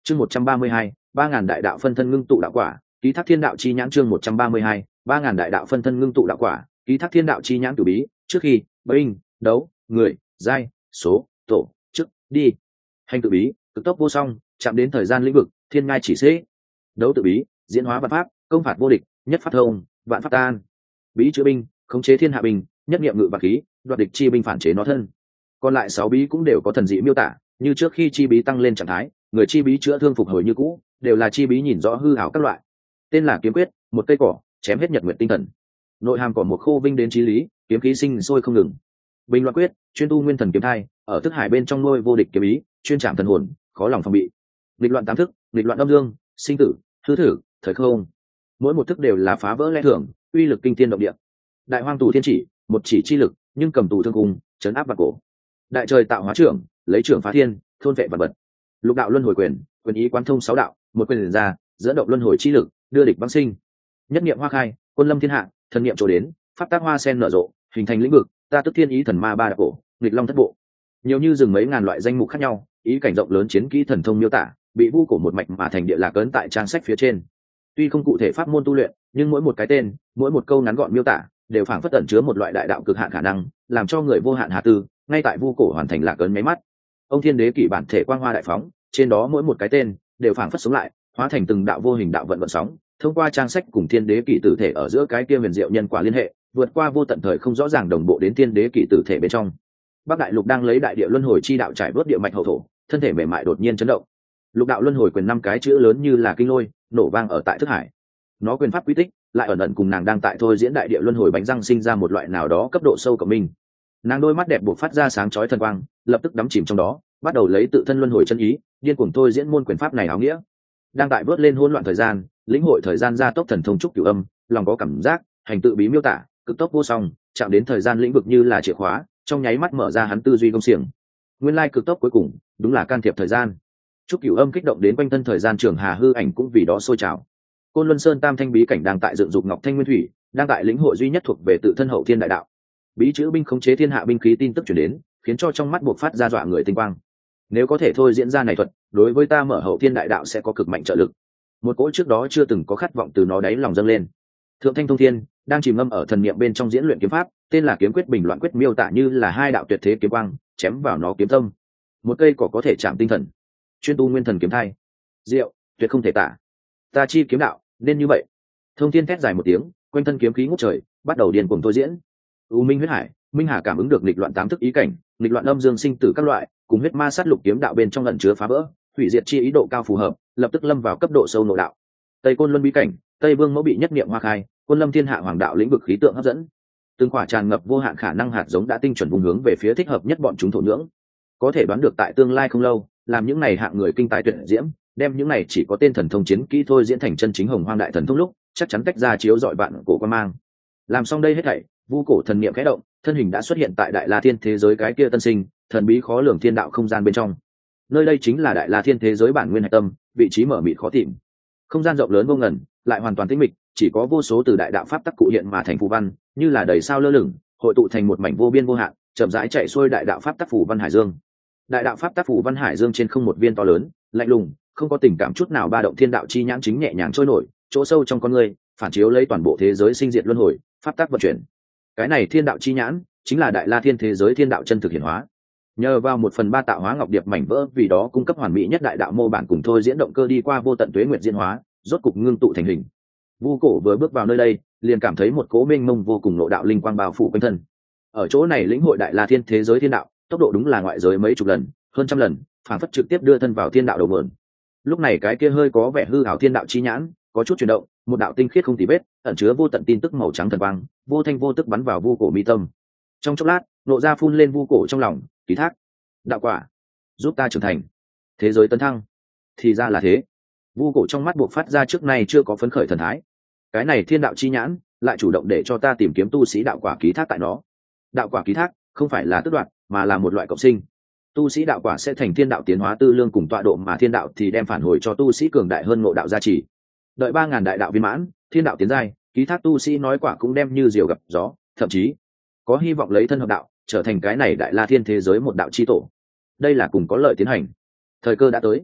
chương 132, 3.000 đại đạo phân thân ngưng tụ đạo quả, ký thác thiên đạo chi nhãn. chương 132, 3.000 đại đạo phân thân ngưng tụ đạo quả, ký thác thiên đạo chi nhãn. Cử bí trước khi binh đấu người giai số tổ chức đi hành tự bí cực tốc vô song, chạm đến thời gian lĩnh vực thiên ngai chỉ xế. Đấu tự bí diễn hóa vạn pháp, công phạt vô địch, nhất pháp thông vạn pháp tan. Bí chữa binh khống chế thiên hạ binh, nhất nghiệm ngự và khí, đoạt địch chi binh phản chế nó thân. Còn lại 6 bí cũng đều có thần dị miêu tả, như trước khi chi bí tăng lên trạng thái, người chi bí chữa thương phục hồi như cũ, đều là chi bí nhìn rõ hư ảo các loại. Tên là kiếm quyết, một cây cỏ chém hết nhật nguyện tinh thần. Nội hàm cỏ một khô vinh đến chí lý, kiếm khí sinh sôi không ngừng. Bình loạn quyết chuyên tu nguyên thần kiếm thai, ở thức hải bên trong nuôi vô địch kiếm ý, chuyên chạm thần hồn, khó lòng phòng bị. Nghịch loạn tám thức, nghịch loạn âm dương, sinh tử, hư thử, thời không. Mỗi một thức đều là phá vỡ lẽ thường, uy lực kinh thiên động địa. Đại hoang tù thiên chỉ, một chỉ chi lực, nhưng cầm tù thương cung, chấn áp vạn cổ. Đại trời tạo hóa trưởng, lấy trưởng phá thiên, thôn vệ vật vật. Lục đạo luân hồi quyền, quyền ý quán thông 6 đạo, một quyền ra, dẫn động luân hồi chi lực, đưa địch băng sinh. Nhất niệm hoa khai, quân lâm thiên hạ, thần niệm trổ đến, pháp tác hoa sen nở rộ, hình thành lĩnh vực, ta tức thiên ý thần ma ba đạo cổ, nghịch long thất bộ. Nhiều như rừng mấy ngàn loại danh mục khác nhau, ý cảnh rộng lớn chiến kỹ thần thông miêu tả, bị vu cổ một mạch mà thành địa lạc ấn tại trang sách phía trên. Tuy không cụ thể pháp môn tu luyện, nhưng mỗi một cái tên, mỗi một câu ngắn gọn miêu tả, đều phảng phất ẩn chứa một loại đại đạo cực hạn khả năng, làm cho người vô hạn hà tư, ngay tại vu cổ hoàn thành lạc ấn nháy mắt. Ông thiên đế kỷ bản thể quang hoa đại phóng, trên đó mỗi một cái tên đều phảng phất sống lại, hóa thành từng đạo vô hình đạo vận vận sóng, thông qua trang sách cùng thiên đế kỷ tử thể ở giữa cái kia huyền diệu nhân quả liên hệ, vượt qua vô tận thời không rõ ràng đồng bộ đến thiên đế kỷ tử thể bên trong. Bắc đại lục đang lấy đại địa luân hồi chi đạo trải vớt địa mạch hậu thổ, thân thể mềm mại đột nhiên chấn động. Lục đạo luân hồi quyền 5 cái chữ lớn như là kinh lôi, nổ vang ở tại thức hải. Nó quyền pháp quy tích, lại ẩn ẩn cùng nàng đang tại thôi diễn đại địa luân hồi bánh răng sinh ra một loại nào đó cấp độ sâu của mình. Nàng đôi mắt đẹp buộc phát ra sáng chói thần quang, lập tức đắm chìm trong đó, bắt đầu lấy tự thân luân hồi chân ý, điên cuồng thôi diễn môn quyền pháp này áo nghĩa. Đang tại vớt lên hỗn loạn thời gian, lĩnh hội thời gian gia tốc thần thông trúc cửu âm, lòng có cảm giác, hành tự bí miêu tả, cực tốc vô song, chạm đến thời gian lĩnh vực như là chìa khóa, trong nháy mắt mở ra hắn tư duy công xiềng. Nguyên lai cực tốc cuối cùng, đúng là can thiệp thời gian. Trúc cửu âm kích động đến quanh thân thời gian trường hà hư ảnh cũng vì đó sôi trào. Côn Luân Sơn Tam Thanh bí cảnh đang tại dựng dục Ngọc Thanh Nguyên Thủy, đang tại lĩnh hội duy nhất thuộc về tự thân hậu thiên đại đạo. Bí chữ binh khống chế thiên hạ binh khí tin tức truyền đến, khiến cho trong mắt buộc phát ra dọa người tinh quang. Nếu có thể thôi diễn ra này thuật, đối với ta mở hậu thiên đại đạo sẽ có cực mạnh trợ lực. Một cỗ trước đó chưa từng có khát vọng từ nó đáy lòng dâng lên. Thượng Thanh Thông Thiên đang chìm ngâm ở thần niệm bên trong diễn luyện kiếm pháp, tên là kiếm quyết bình loạn quyết, miêu tả như là 2 đạo tuyệt thế kiếm quang, chém vào nó kiếm tâm. Một cây cỏ có thể chạm tinh thần, chuyên tu nguyên thần kiếm thai. Diệu, tuyệt không thể tả. Ta chi kiếm đạo, nên như vậy. Thông Thiên thét dài một tiếng, quanh thân kiếm khí ngút trời, bắt đầu điên cuồng thôi diễn. U Minh huyết hải, Minh Hà cảm ứng được nghịch loạn 8 thức ý cảnh, nghịch loạn âm dương sinh tử các loại, cùng huyết ma sát lục kiếm đạo bên trong ẩn chứa phá vỡ, hủy diệt chi ý độ cao phù hợp, lập tức lâm vào cấp độ sâu nội đạo. Tây Côn Luân bí cảnh, Tây Vương mẫu bị nhất niệm hoa khai, Quân Lâm thiên hạ hoàng đạo lĩnh vực khí tượng hấp dẫn. Từng quả tràn ngập vô hạn khả năng hạt giống đã tinh chuẩn vùng hướng về phía thích hợp nhất bọn chúng thổ nhưỡng. Có thể đoán được tại tương lai không lâu, làm những này hạng người kinh tài tuyệt diễm, đem những này chỉ có tên thần thông chiến kỹ thôi diễn thành chân chính hồng hoang đại thần thông lúc, chắc chắn tách ra chiếu dọi vạn cổ quan mang. Làm xong đây hết thảy, vu cổ thần niệm khẽ động, thân hình đã xuất hiện tại đại la thiên thế giới cái kia tân sinh, thần bí khó lường thiên đạo không gian bên trong. Nơi đây chính là đại la thiên thế giới bản nguyên hạch tâm, vị trí mở mịt khó tìm. Không gian rộng lớn vô ngần, lại hoàn toàn tĩnh mịch, chỉ có vô số từ đại đạo pháp tắc cụ hiện mà thành phù văn, như là đầy sao lơ lửng, hội tụ thành một mảnh vô biên vô hạn, chậm rãi chạy xuôi đại đạo pháp tắc phù văn hải dương. Đại đạo pháp tắc phù văn hải dương trên không một viên to lớn, lạnh lùng, không có tình cảm chút nào ba động thiên đạo chi nhãn chính nhẹ nhàng trôi nổi, chỗ sâu trong con người, phản chiếu lấy toàn bộ thế giới sinh diệt luân hồi, pháp tắc vận chuyển. Cái này thiên đạo chi nhãn, chính là đại la thiên thế giới thiên đạo chân thực hiển hóa. Nhờ vào 1/3 tạo hóa ngọc điệp mảnh vỡ, vì đó cung cấp hoàn mỹ nhất đại đạo mô bản cùng thôi diễn động cơ đi qua vô tận tuế nguyệt diễn hóa, rốt cục ngưng tụ thành hình. Vu cổ vừa bước vào nơi đây, liền cảm thấy một cỗ mênh mông vô cùng nội đạo linh quang bao phủ quanh thân. Ở chỗ này lĩnh hội đại la thiên thế giới thiên đạo, tốc độ đúng là ngoại giới mấy chục lần, hơn trăm lần, phản phất trực tiếp đưa thân vào thiên đạo đầu nguồn. Lúc này cái kia hơi có vẻ hư ảo thiên đạo chi nhãn, có chút chuyển động, một đạo tinh khiết không tì vết, ẩn chứa vô tận tin tức màu trắng thần quang, vô thanh vô tức bắn vào vu cổ mi tâm. Trong chốc lát, nộ ra phun lên vu cổ trong lòng, ký thác đạo quả, giúp ta trưởng thành, thế giới tấn thăng. Thì ra là thế. Vu cổ trong mắt buộc phát ra trước nay chưa có phấn khởi thần thái. Cái này thiên đạo chi nhãn lại chủ động để cho ta tìm kiếm tu sĩ đạo quả ký thác tại nó. Đạo quả ký thác không phải là tước đoạt, mà là một loại cộng sinh. Tu sĩ đạo quả sẽ thành thiên đạo tiến hóa tư lương cùng tọa độ, mà thiên đạo thì đem phản hồi cho tu sĩ cường đại hơn ngộ đạo gia trì. Đợi 3.000 đại đạo viên mãn, thiên đạo tiến giai, ký thác tu sĩ nói quả cũng đem như diều gặp gió, thậm chí có hy vọng lấy thân hợp đạo, trở thành cái này đại la thiên thế giới một đạo chi tổ. Đây là cùng có lợi tiến hành. Thời cơ đã tới.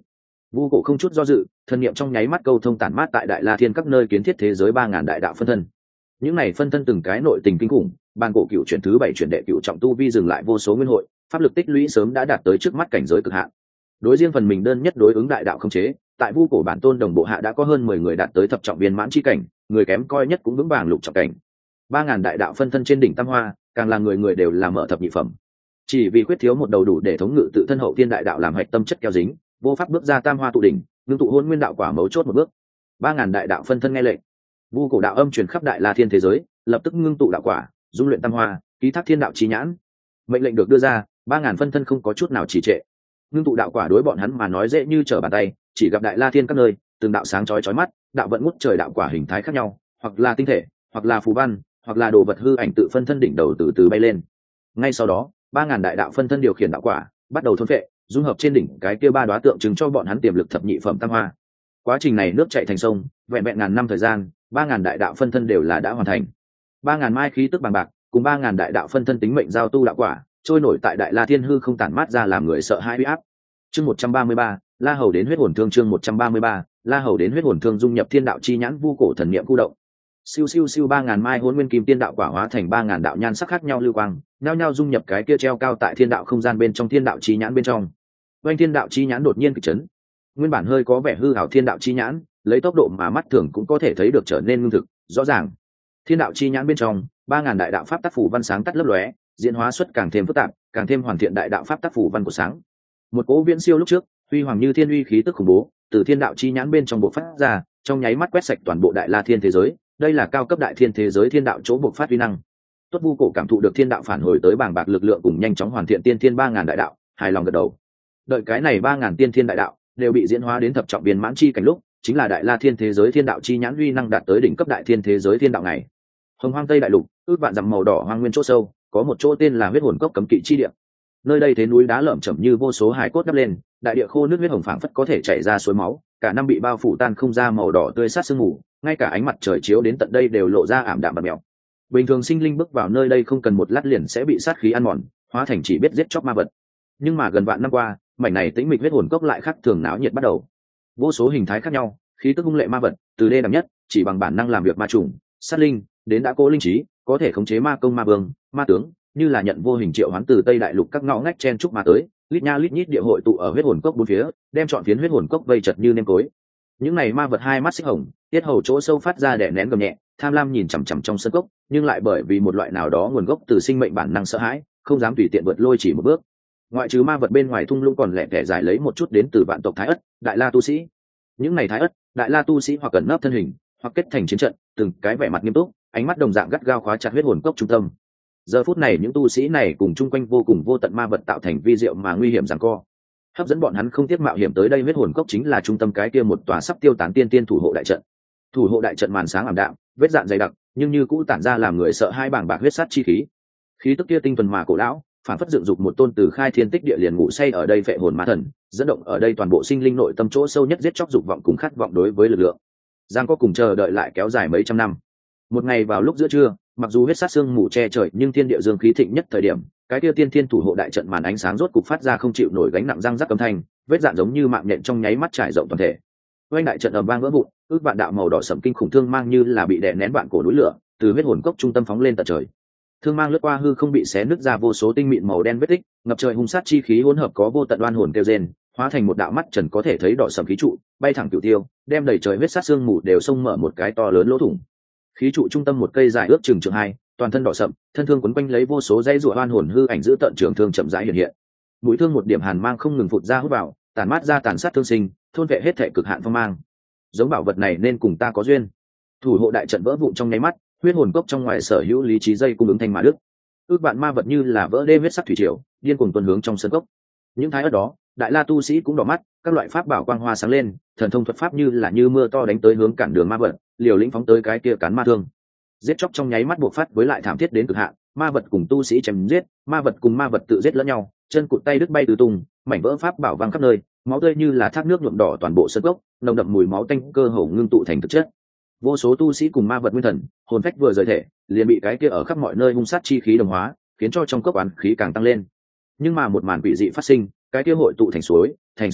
Vu cổ không chút do dự, thần niệm trong nháy mắt câu thông tản mát tại Đại La Thiên các nơi kiến thiết thế giới 3000 đại đạo phân thân. Những này phân thân từng cái nội tình kinh khủng, ban cổ cựu chuyển thứ 7 chuyển đệ cựu trọng tu vi dừng lại vô số nguyên hội, pháp lực tích lũy sớm đã đạt tới trước mắt cảnh giới cực hạn. Đối riêng phần mình đơn nhất đối ứng đại đạo không chế, tại Vu cổ bản tôn đồng bộ hạ đã có hơn 10 người đạt tới thập trọng viên mãn chi cảnh, người kém coi nhất cũng vững vàng lục trọng cảnh. 3000 đại đạo phân thân trên đỉnh tam hoa, càng là người người đều là mở thập nhị phẩm. Chỉ vì khuyết thiếu một đầu đủ để thống ngự tự thân hậu thiên đại đạo làm hạch tâm chất keo dính, vô pháp bước ra tam hoa tụ đỉnh, ngưng tụ hôn nguyên đạo quả mấu chốt một bước. 3000 đại đạo phân thân nghe lệnh, Vu cổ đạo âm truyền khắp Đại La Thiên thế giới, lập tức ngưng tụ đạo quả, dung luyện tam hoa, ký thác thiên đạo chi nhãn. Mệnh lệnh được đưa ra, 3000 phân thân không có chút nào trì trệ. Ngưng tụ đạo quả đối bọn hắn mà nói dễ như trở bàn tay, chỉ gặp Đại La Thiên các nơi, từng đạo sáng chói chói mắt, đạo vận ngút trời đạo quả hình thái khác nhau, hoặc là tinh thể, hoặc là phù văn, hoặc là đồ vật hư ảnh tự phân thân đỉnh đầu từ từ bay lên. Ngay sau đó, 3000 đại đạo phân thân điều khiển đạo quả, bắt đầu thôn phệ, dung hợp trên đỉnh cái kia ba đóa tượng trưng cho bọn hắn tiềm lực thập nhị phẩm tam hoa. Quá trình này nước chảy thành sông, vẹn vẹn ngàn năm thời gian, 3000 đại đạo phân thân đều là đã hoàn thành. 3000 mai khí tức bằng bạc, cùng 3000 đại đạo phân thân tính mệnh giao tu đạo quả, trôi nổi tại Đại La Thiên hư không tản mát ra làm người sợ hãi uy áp. Chương 133, La Hầu đến huyết hồn thương. Chương 133, La Hầu đến huyết hồn thương dung nhập thiên đạo chi nhãn Vu cổ thần niệm khu động. Siêu siêu siêu 3000 mai hỗn nguyên kim tiên đạo quả hóa thành 3000 đạo nhan sắc khác nhau lưu quang, nhao nhao dung nhập cái kia treo cao tại thiên đạo không gian bên trong thiên đạo chi nhãn bên trong. Oanh thiên đạo chi nhãn đột nhiên kịch chấn. Nguyên bản hơi có vẻ hư ảo thiên đạo chi nhãn, lấy tốc độ mà mắt thường cũng có thể thấy được trở nên ngưng thực, rõ ràng. Thiên đạo chi nhãn bên trong, 3000 đại đạo pháp tác phủ văn sáng tắt lấp lóe, diễn hóa xuất càng thêm phức tạp, càng thêm hoàn thiện đại đạo pháp tác phủ văn của sáng. Một cỗ viễn siêu lúc trước, huy hoàng như thiên uy khí tức khủng bố, từ thiên đạo chi nhãn bên trong bộc phát ra, trong nháy mắt quét sạch toàn bộ Đại La Thiên thế giới, đây là cao cấp đại thiên thế giới thiên đạo chỗ bộc phát uy năng. Tốt Vu cổ cảm thụ được thiên đạo phản hồi tới bàng bạc lực lượng cùng nhanh chóng hoàn thiện tiên thiên 3000 đại đạo, hài lòng gật đầu. Đợi cái này 3000 tiên thiên đại đạo đều bị diễn hóa đến thập trọng viên mãn chi cảnh lúc, chính là Đại La Thiên thế giới thiên đạo chi nhãn uy năng đạt tới đỉnh cấp đại thiên thế giới thiên đạo này. Hồng Hoang Tây đại lục, ước vạn dặm màu đỏ hoang nguyên chỗ sâu, có một chỗ tên là huyết hồn cốc cấm kỵ chi địa. Nơi đây thế núi đá lởm chởm như vô số hải cốt đắp lên, đại địa khô nước huyết hồng phảng phất có thể chảy ra suối máu, cả năm bị bao phủ tan không ra màu đỏ tươi sát sương mù, ngay cả ánh mặt trời chiếu đến tận đây đều lộ ra ảm đạm bạt mèo. Bình thường sinh linh bước vào nơi đây không cần một lát liền sẽ bị sát khí ăn mòn, hóa thành chỉ biết giết chóc ma vật. Nhưng mà gần vạn năm qua, mảnh này tĩnh mịch huyết hồn cốc lại khác thường náo nhiệt bắt đầu. Vô số hình thái khác nhau, khí tức hung lệ ma vật, từ đê đẳng nhất, chỉ bằng bản năng làm việc ma trùng, sát linh, đến đã cố linh trí, có thể khống chế ma công ma vương, ma tướng, như là nhận vô hình triệu hoán từ Tây đại lục các ngõ ngách chen chúc mà tới, lít nha lít nhít địa hội tụ ở huyết hồn cốc bốn phía, đem trọn phiến huyết hồn cốc vây chật như nêm cối. Những này ma vật hai mắt xích hồng, tiết hầu chỗ sâu phát ra đè nén gầm nhẹ, tham lam nhìn chằm chằm trong sân cốc, nhưng lại bởi vì một loại nào đó nguồn gốc từ sinh mệnh bản năng sợ hãi, không dám tùy tiện vượt lôi chỉ một bước. Ngoại trừ ma vật bên ngoài thung lũng còn lẻ tẻ giải lấy một chút đến từ vạn tộc Thái Ất, Đại La tu sĩ. Những này Thái Ất, Đại La tu sĩ hoặc cẩn nấp thân hình, hoặc kết thành chiến trận, từng cái vẻ mặt nghiêm túc, ánh mắt đồng dạng gắt gao khóa chặt huyết hồn cốc trung tâm. Giờ phút này những tu sĩ này cùng chung quanh vô cùng vô tận ma vật tạo thành vi diệu mà nguy hiểm giằng co. Hấp dẫn bọn hắn không tiếc mạo hiểm tới đây. Huyết hồn cốc chính là trung tâm cái kia một tòa sắp tiêu tán tiên tiên thủ hộ đại trận. Thủ hộ đại trận màn sáng ảm đạm, vết dạn dày đặc, nhưng như cũ tản ra làm người sợ hai bảng bạc huyết sát chi khí. Khí tức kia tinh thuần mà cổ lão, phản phất dựng dục một tôn từ khai thiên tích địa liền ngủ say ở đây phệ hồn ma thần, dẫn động ở đây toàn bộ sinh linh nội tâm chỗ sâu nhất giết chóc dục vọng cùng khát vọng đối với lực lượng. Giang có cùng chờ đợi lại kéo dài mấy trăm năm. Một ngày vào lúc giữa trưa, mặc dù huyết sát sương mù che trời nhưng thiên địa dương khí thịnh nhất thời điểm, cái kia tiên thiên thủ hộ đại trận màn ánh sáng rốt cục phát ra không chịu nổi gánh nặng răng rắc âm thanh, vết dạn giống như mạng nhện trong nháy mắt trải rộng toàn thể. Oanh đại trận ầm vang vỡ vụn, ước vạn đạo màu đỏ sẫm kinh khủng thương mang như là bị đè nén vạn cổ núi lửa, từ huyết hồn cốc trung tâm phóng lên tận trời. Thương mang lướt qua hư không bị xé nứt ra vô số tinh mịn màu đen vết tích, ngập trời hung sát chi khí hỗn hợp có vô tận oan hồn kêu rên, hóa thành một đạo mắt trần có thể thấy đỏ sẫm khí trụ, bay thẳng cửu tiêu, đem đầy trời huyết sát sương mù đều xông mở một cái to lớn lỗ thủng. Khí trụ trung tâm một cây dài ước chừng trượng hai, toàn thân đỏ sậm, thân thương quấn quanh lấy vô số dây rùa oan hồn hư ảnh giữ tận trường thương chậm rãi hiện hiện. Mũi thương một điểm hàn mang không ngừng phụt ra hút vào, tàn mát ra tàn sát thương sinh, thôn vệ hết thể cực hạn phong mang. Giống bảo vật này nên cùng ta có duyên. Thủ hộ đại trận vỡ vụn trong nháy mắt, huyết hồn cốc trong ngoài sở hữu lý trí dây cung ứng thành mà đức. Ước vạn ma vật như là vỡ đê huyết sắc thủy triều, điên cuồng tuôn hướng trong sân cốc. Những thái ở đó, Đại La tu sĩ cũng đỏ mắt, các loại pháp bảo quang hoa sáng lên, thần thông thuật pháp như là như mưa to đánh tới hướng cản đường ma vật, liều lĩnh phóng tới cái kia cán ma thương. Giết chóc trong nháy mắt bộc phát với lại thảm thiết đến cực hạn, ma vật cùng tu sĩ chém giết, ma vật cùng ma vật tự giết lẫn nhau, chân cụt tay đứt bay tứ tung, mảnh vỡ pháp bảo văng khắp nơi, máu tươi như là thác nước nhuộm đỏ toàn bộ sân cốc, nồng đậm mùi máu tanh cơ hồ ngưng tụ thành thực chất. Vô số tu sĩ cùng ma vật nguyên thần, hồn phách vừa rời thể, liền bị cái kia ở khắp mọi nơi hung sát chi khí đồng hóa, khiến cho trong cốc oán khí càng tăng lên. Nhưng mà một màn quỷ dị phát sinh, cái kia hội tụ thành suối, thành sông,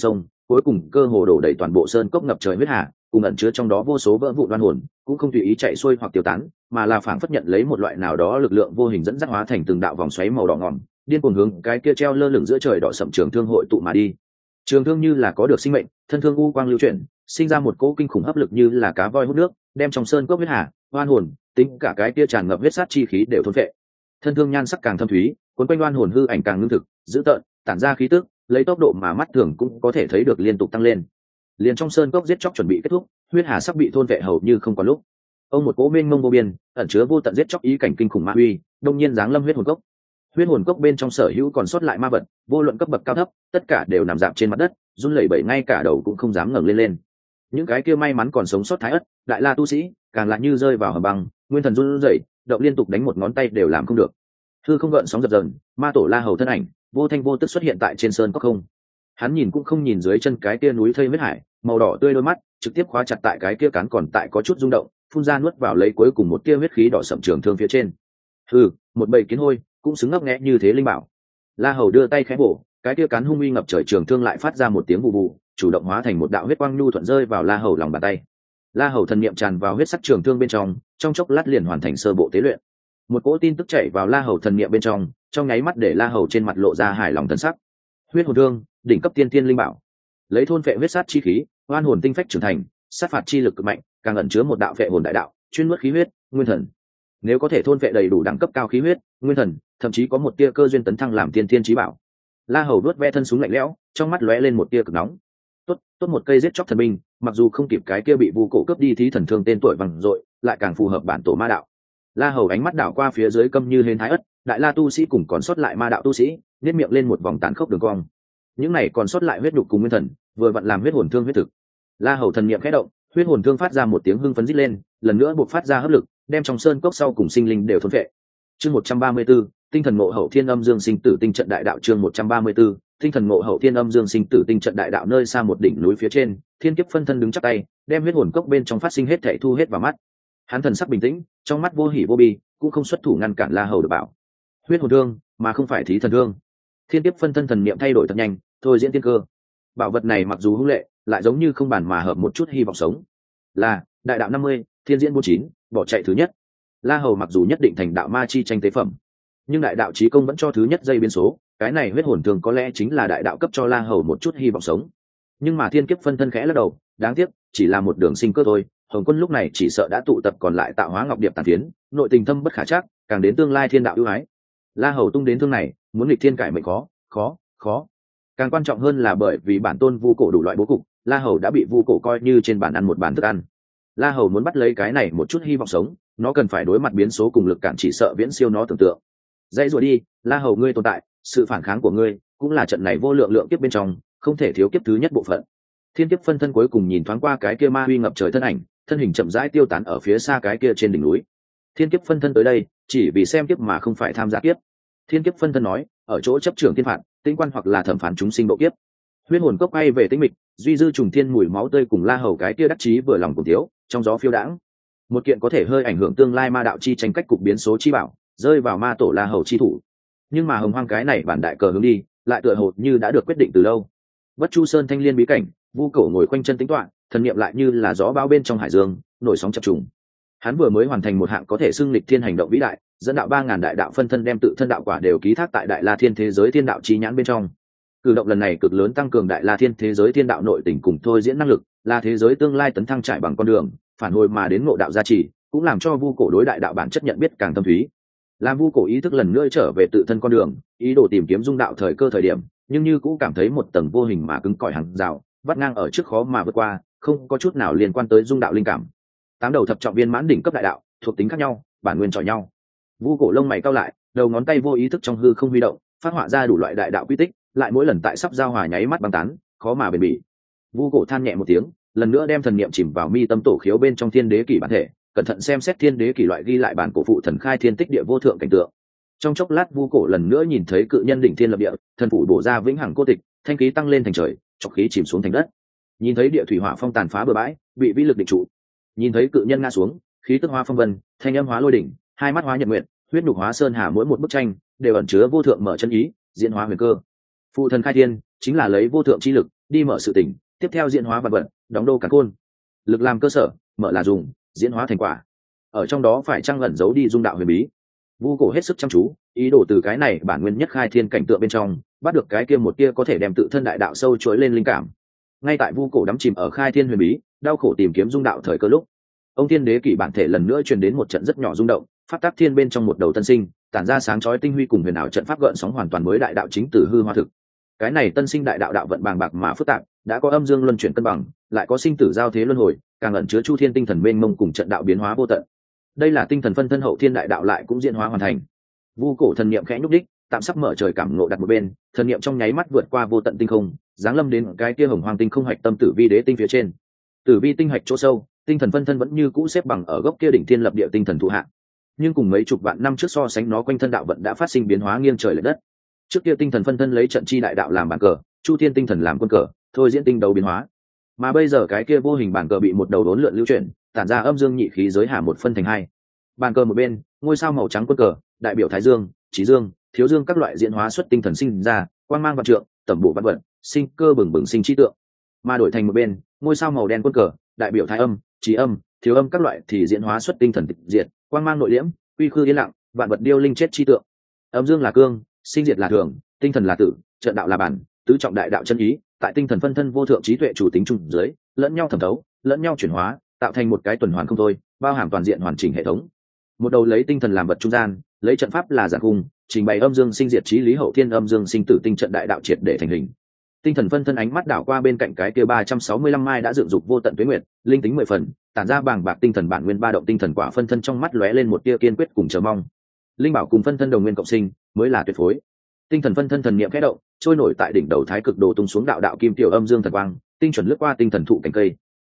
cuối cùng cơ hồ đổ đầy toàn bộ sơn cốc ngập trời huyết hà, cùng ẩn chứa trong đó vô số vỡ vụn oan hồn cũng không tùy ý chạy xuôi hoặc tiêu tán, mà là phảng phất nhận lấy một loại nào đó lực lượng vô hình dẫn dắt hóa thành từng đạo vòng xoáy màu đỏ ngòm, điên cuồng hướng cái kia treo lơ lửng giữa trời đỏ sậm trường thương hội tụ mà đi. Trường thương như là có được sinh mệnh, thân thương u quang lưu chuyển, sinh ra một cỗ kinh khủng hấp lực như là cá voi hút nước, đem trong sơn cốc huyết hà, oan hồn, tính cả cái kia tràn ngập huyết sát chi khí đều thôn phệ. Thân thương nhan sắc càng thâm thúy, cuốn quanh oan hồn hư ảnh càng ngưng thực, dữ tợn, tản ra khí tức, lấy tốc độ mà mắt thường cũng có thể thấy được liên tục tăng lên. Liền trong sơn cốc giết chóc chuẩn bị kết thúc, huyết hà sắp bị thôn vệ hầu như không còn lúc. Ông một cỗ mênh mông vô biên, ẩn chứa vô tận giết chóc ý cảnh kinh khủng ma uy, đông nhiên giáng lâm huyết hồn cốc. Huyết hồn cốc bên trong sở hữu còn sót lại ma vật, vô luận cấp bậc cao thấp, tất cả đều nằm rạp trên mặt đất, run lẩy bẩy ngay cả đầu cũng không dám ngẩng lên lên. Những cái kia may mắn còn sống sót thái ất, đại la tu sĩ, càng lại như rơi vào hầm băng, nguyên thần run rẩy, động liên tục đánh một ngón tay đều làm không được. Hư không gợn sóng dập dờn, ma tổ La Hầu thân ảnh, vô thanh vô tức xuất hiện tại trên sơn cốc không. Hắn nhìn cũng không nhìn dưới chân cái kia núi thây huyết hải, màu đỏ tươi đôi mắt trực tiếp khóa chặt tại cái kia cán còn tại có chút rung động, phun ra nuốt vào lấy cuối cùng một tia huyết khí đỏ sậm trường thương phía trên. Một bầy kiến hôi cũng xứng ngấp nghé như thế linh bảo. La Hầu đưa tay khẽ bổ, cái kia cán hung uy ngập trời trường thương lại phát ra một tiếng bù bù, chủ động hóa thành một đạo huyết quang nhu thuận rơi vào La Hầu lòng bàn tay. La Hầu thần niệm tràn vào huyết sắc trường thương bên trong chốc lát liền hoàn thành sơ bộ tế luyện. Một cỗ tin tức chảy vào La Hầu thần niệm bên trong nháy mắt để La Hầu trên mặt lộ ra hài lòng thần sắc. Huyết hồn thương, đỉnh cấp tiên tiên linh bảo, lấy thôn phệ huyết sát chi khí, oan hồn tinh phách trưởng thành, sát phạt chi lực cực mạnh, càng ẩn chứa một đạo phệ hồn đại đạo, chuyên nuốt khí huyết, nguyên thần. Nếu có thể thôn phệ đầy đủ đẳng cấp cao khí huyết, nguyên thần, thậm chí có một tia cơ duyên tấn thăng làm tiên tiên chí bảo. La Hầu đuốt ve thân súng lạnh lẽo, trong mắt lóe lên một tia cực nóng. Tốt một cây giết chóc thần binh, mặc dù không kịp cái kia bị vu cổ cướp đi thí thần thương tên tuổi vang dội, lại càng phù hợp bản tổ ma đạo. La Hầu ánh mắt đảo qua phía dưới câm như hến thái ất, đại la tu sĩ cùng còn sót lại ma đạo tu sĩ, nhếch miệng lên một vòng tàn khốc đường cong. Những này còn sót lại huyết nhục cùng nguyên thần, vừa vặn làm huyết hồn thương huyết thực. La Hầu thần niệm khẽ động, huyết hồn thương phát ra một tiếng hưng phấn rít lên, lần nữa buộc phát ra hấp lực, đem trong sơn cốc sau cùng sinh linh đều thôn phệ. Chương 134, tinh thần ngộ hậu thiên âm dương sinh tử tinh trận đại đạo. Chương 134, tinh thần ngộ hậu thiên âm dương sinh tử tinh trận đại đạo. Nơi xa một đỉnh núi phía trên, Thiên Kiếp phân thân đứng chắp tay, đem huyết hồn cốc bên trong phát sinh hết thảy thu hết vào mắt. Hắn thần sắc bình tĩnh, trong mắt vô hỉ vô bi, cũng không xuất thủ ngăn cản La Hầu được bảo. Huyết hồn thương, mà không phải thí thần thương. Thiên Kiếp phân thân thần niệm thay đổi thật nhanh, thôi diễn tiên cơ. Bảo vật này mặc dù hung lệ, lại giống như không bàn mà hợp một chút hy vọng sống. Là đại đạo 50, thiên diễn 49, bỏ chạy thứ nhất. La Hầu mặc dù nhất định thành đạo ma chi tranh tế phẩm, nhưng đại đạo chí công vẫn cho thứ nhất dây biên số, cái này huyết hồn thường có lẽ chính là đại đạo cấp cho La Hầu một chút hy vọng sống. Nhưng mà Thiên Kiếp phân thân khẽ lắc đầu, đáng tiếc, chỉ là một đường sinh cơ thôi. Hồng Quân lúc này chỉ sợ đã tụ tập còn lại tạo hóa ngọc điệp tàn phiến, nội tình thâm bất khả trắc, càng đến tương lai thiên đạo ưu ái. La Hầu tung đến thương này, muốn nghịch thiên cải mệnh khó. Càng quan trọng hơn là bởi vì bản tôn vu cổ đủ loại bố cục, La Hầu đã bị vu cổ coi như trên bàn ăn một bàn thức ăn. La Hầu muốn bắt lấy cái này một chút hy vọng sống, nó cần phải đối mặt biến số cùng lực cản chỉ sợ viễn siêu nó tưởng tượng. Dãy rồi đi, La Hầu ngươi tồn tại, sự phản kháng của ngươi cũng là trận này vô lượng lượng kiếp bên trong không thể thiếu kiếp thứ nhất bộ phận. Thiên Kiếp phân thân cuối cùng nhìn thoáng qua cái kia ma uy ngập trời thân ảnh, thân hình chậm rãi tiêu tán ở phía xa cái kia trên đỉnh núi. Thiên Kiếp phân thân tới đây chỉ vì xem kiếp mà không phải tham gia kiếp. Thiên Kiếp phân thân nói, ở chỗ chấp trưởng thiên phạt, tinh quan hoặc là thẩm phán chúng sinh độ kiếp. Huyết hồn cốc bay về tĩnh mịch, duy dư trùng thiên mùi máu tươi cùng La Hầu cái kia đắc chí vừa lòng cùng thiếu, trong gió phiêu đãng. Một kiện có thể hơi ảnh hưởng tương lai ma đạo chi tranh cách cục biến số chi bảo, rơi vào ma tổ La Hầu chi thủ. Nhưng mà hồng hoang cái này bản đại cờ hướng đi, lại tựa hồ như đã được quyết định từ lâu. Bất Chu Sơn thanh liên bí cảnh, vu cổ ngồi quanh chân tính toán, thần niệm lại như là gió bão bên trong hải dương, nổi sóng chập trùng. Hắn vừa mới hoàn thành một hạng có thể xưng lịch thiên hành động vĩ đại, dẫn đạo 3000 đại đạo phân thân đem tự thân đạo quả đều ký thác tại Đại La Thiên thế giới thiên đạo chi nhãn bên trong. Cử động lần này cực lớn tăng cường Đại La Thiên thế giới thiên đạo nội tình cùng thôi diễn năng lực, là thế giới tương lai tấn thăng trải bằng con đường, phản hồi mà đến ngộ đạo gia trì, cũng làm cho vu cổ đối đại đạo bản chất nhận biết càng thâm thúy. Làm vu cổ ý thức lần nữa trở về tự thân con đường, ý đồ tìm kiếm dung đạo thời cơ thời điểm, nhưng như cũng cảm thấy một tầng vô hình mà cứng cỏi hàng rào, vắt ngang ở trước khó mà vượt qua, không có chút nào liên quan tới dung đạo linh cảm. Tám đầu thập trọng viên mãn đỉnh cấp đại đạo, thuộc tính khác nhau, bản nguyên chọi nhau. Vu cổ lông mày cau lại, đầu ngón tay vô ý thức trong hư không huy động, phát họa ra đủ loại đại đạo quy tích, lại mỗi lần tại sắp giao hòa nháy mắt băng tán, khó mà bền bỉ. Vu cổ than nhẹ một tiếng, lần nữa đem thần niệm chìm vào mi tâm tổ khiếu bên trong thiên đế kỷ bản thể, cẩn thận xem xét thiên đế kỷ loại ghi lại bản cổ phụ thần khai thiên tích địa vô thượng cảnh tượng. Trong chốc lát vu cổ lần nữa nhìn thấy cự nhân đỉnh thiên lập địa, thần phủ bổ ra vĩnh hằng cô tịch, thanh khí tăng lên thành trời, chọc khí chìm xuống thành đất. Nhìn thấy địa thủy hỏa phong tàn phá bờ bãi, bị vĩ lực định trụ. Nhìn thấy cự nhân ngã xuống, khí tức hóa phong vân, thanh âm hóa lôi đỉnh, hai mắt hóa nhật nguyện, huyết nhục hóa sơn hà, mỗi một bức tranh đều ẩn chứa vô thượng mở chân ý, diễn hóa huyền cơ. Phụ thần khai thiên chính là lấy vô thượng chi lực đi mở sự tỉnh, tiếp theo diễn hóa vật vật, đóng đô càn khôn. Lực làm cơ sở, mở là dùng, diễn hóa thành quả. Ở trong đó phải chăng ẩn giấu đi dung đạo huyền bí. Vu cổ hết sức chăm chú, ý đồ từ cái này bản nguyên nhất khai thiên cảnh tượng bên trong bắt được cái kia một kia có thể đem tự thân đại đạo sâu chuỗi lên linh cảm. Ngay tại Vu cổ đắm chìm ở khai thiên huyền bí, đau khổ tìm kiếm dung đạo thời cơ lúc, ông thiên đế kỷ bản thể lần nữa truyền đến một trận rất nhỏ rung động, pháp tắc thiên bên trong một đầu tân sinh, tản ra sáng chói tinh huy cùng huyền ảo trận pháp gợn sóng hoàn toàn mới đại đạo chính từ hư hoa thực. Cái này tân sinh đại đạo đạo vận bàng bạc mà phức tạp, đã có âm dương luân chuyển cân bằng, lại có sinh tử giao thế luân hồi, càng ẩn chứa chu thiên tinh thần mênh mông cùng trận đạo biến hóa vô tận. Đây là tinh thần phân thân hậu thiên đại đạo lại cũng diễn hóa hoàn thành. Vu cổ thần niệm khẽ nhúc đích, tạm sắp mở trời cảm ngộ đặt một bên, thần niệm trong nháy mắt vượt qua vô tận tinh không, giáng lâm đến cái kia hồng hoàng tinh không hạch tâm tử vi đế tinh phía trên. Tử vi tinh hạch chỗ sâu, tinh thần phân thân vẫn như cũ xếp bằng ở gốc kia đỉnh thiên lập địa tinh thần thụ hạ. Nhưng cùng mấy chục vạn năm trước so sánh, nó quanh thân đạo vận đã phát sinh biến hóa nghiêng trời lệch đất. Trước kia tinh thần phân thân lấy trận chi đại đạo làm bàn cờ, chu thiên tinh thần làm quân cờ, thôi diễn tinh đấu biến hóa. Mà bây giờ cái kia vô hình bàn cờ bị một đầu đốn lượn lưu chuyển, tản ra âm dương nhị khí giới hạ một phân thành hai. Bàn cờ một bên, ngôi sao màu trắng quân cờ, đại biểu Thái Dương, Chí Dương, Thiếu Dương các loại diễn hóa xuất tinh thần sinh ra, quang mang vạn trượng, tẩm bổ vạn vật, sinh cơ bừng bừng sinh trí tượng. Mà đổi thành một bên, ngôi sao màu đen quân cờ, đại biểu Thái Âm, Chí Âm, Thiếu Âm các loại thì diễn hóa xuất tinh thần tịch diệt, quang mang nội liễm, uy khư yên lặng, vạn vật điêu linh chết chi tượng. Âm dương là cương, sinh diệt là thường, tinh thần là tử, trận đạo là bản, tứ trọng đại đạo chân ý, tại tinh thần phân thân vô thượng trí tuệ chủ tính chung dưới, lẫn nhau thẩm thấu, lẫn nhau chuyển hóa, tạo thành một cái tuần hoàn không thôi, bao hàm toàn diện hoàn chỉnh hệ thống. Một đầu lấy tinh thần làm vật trung gian, lấy trận pháp là giản cung, trình bày âm dương sinh diệt trí lý hậu thiên âm dương sinh tử tinh trận đại đạo triệt để thành hình. Tinh thần phân thân ánh mắt đảo qua bên cạnh cái kia 365 mai đã dựng dục vô tận tuế nguyệt, linh tính 10 phần, tản ra bàng bạc tinh thần bản nguyên ba động tinh thần quả phân thân trong mắt lóe lên một tia kiên quyết cùng chờ mong. Linh bảo cùng phân thân đồng nguyên cộng sinh, mới là tuyệt phối. Tinh thần phân thân thần niệm khẽ động, trôi nổi tại đỉnh đầu thái cực đồ tung xuống đạo đạo kim tiểu âm dương thần quang, tinh chuẩn lướt qua tinh thần thụ cành cây.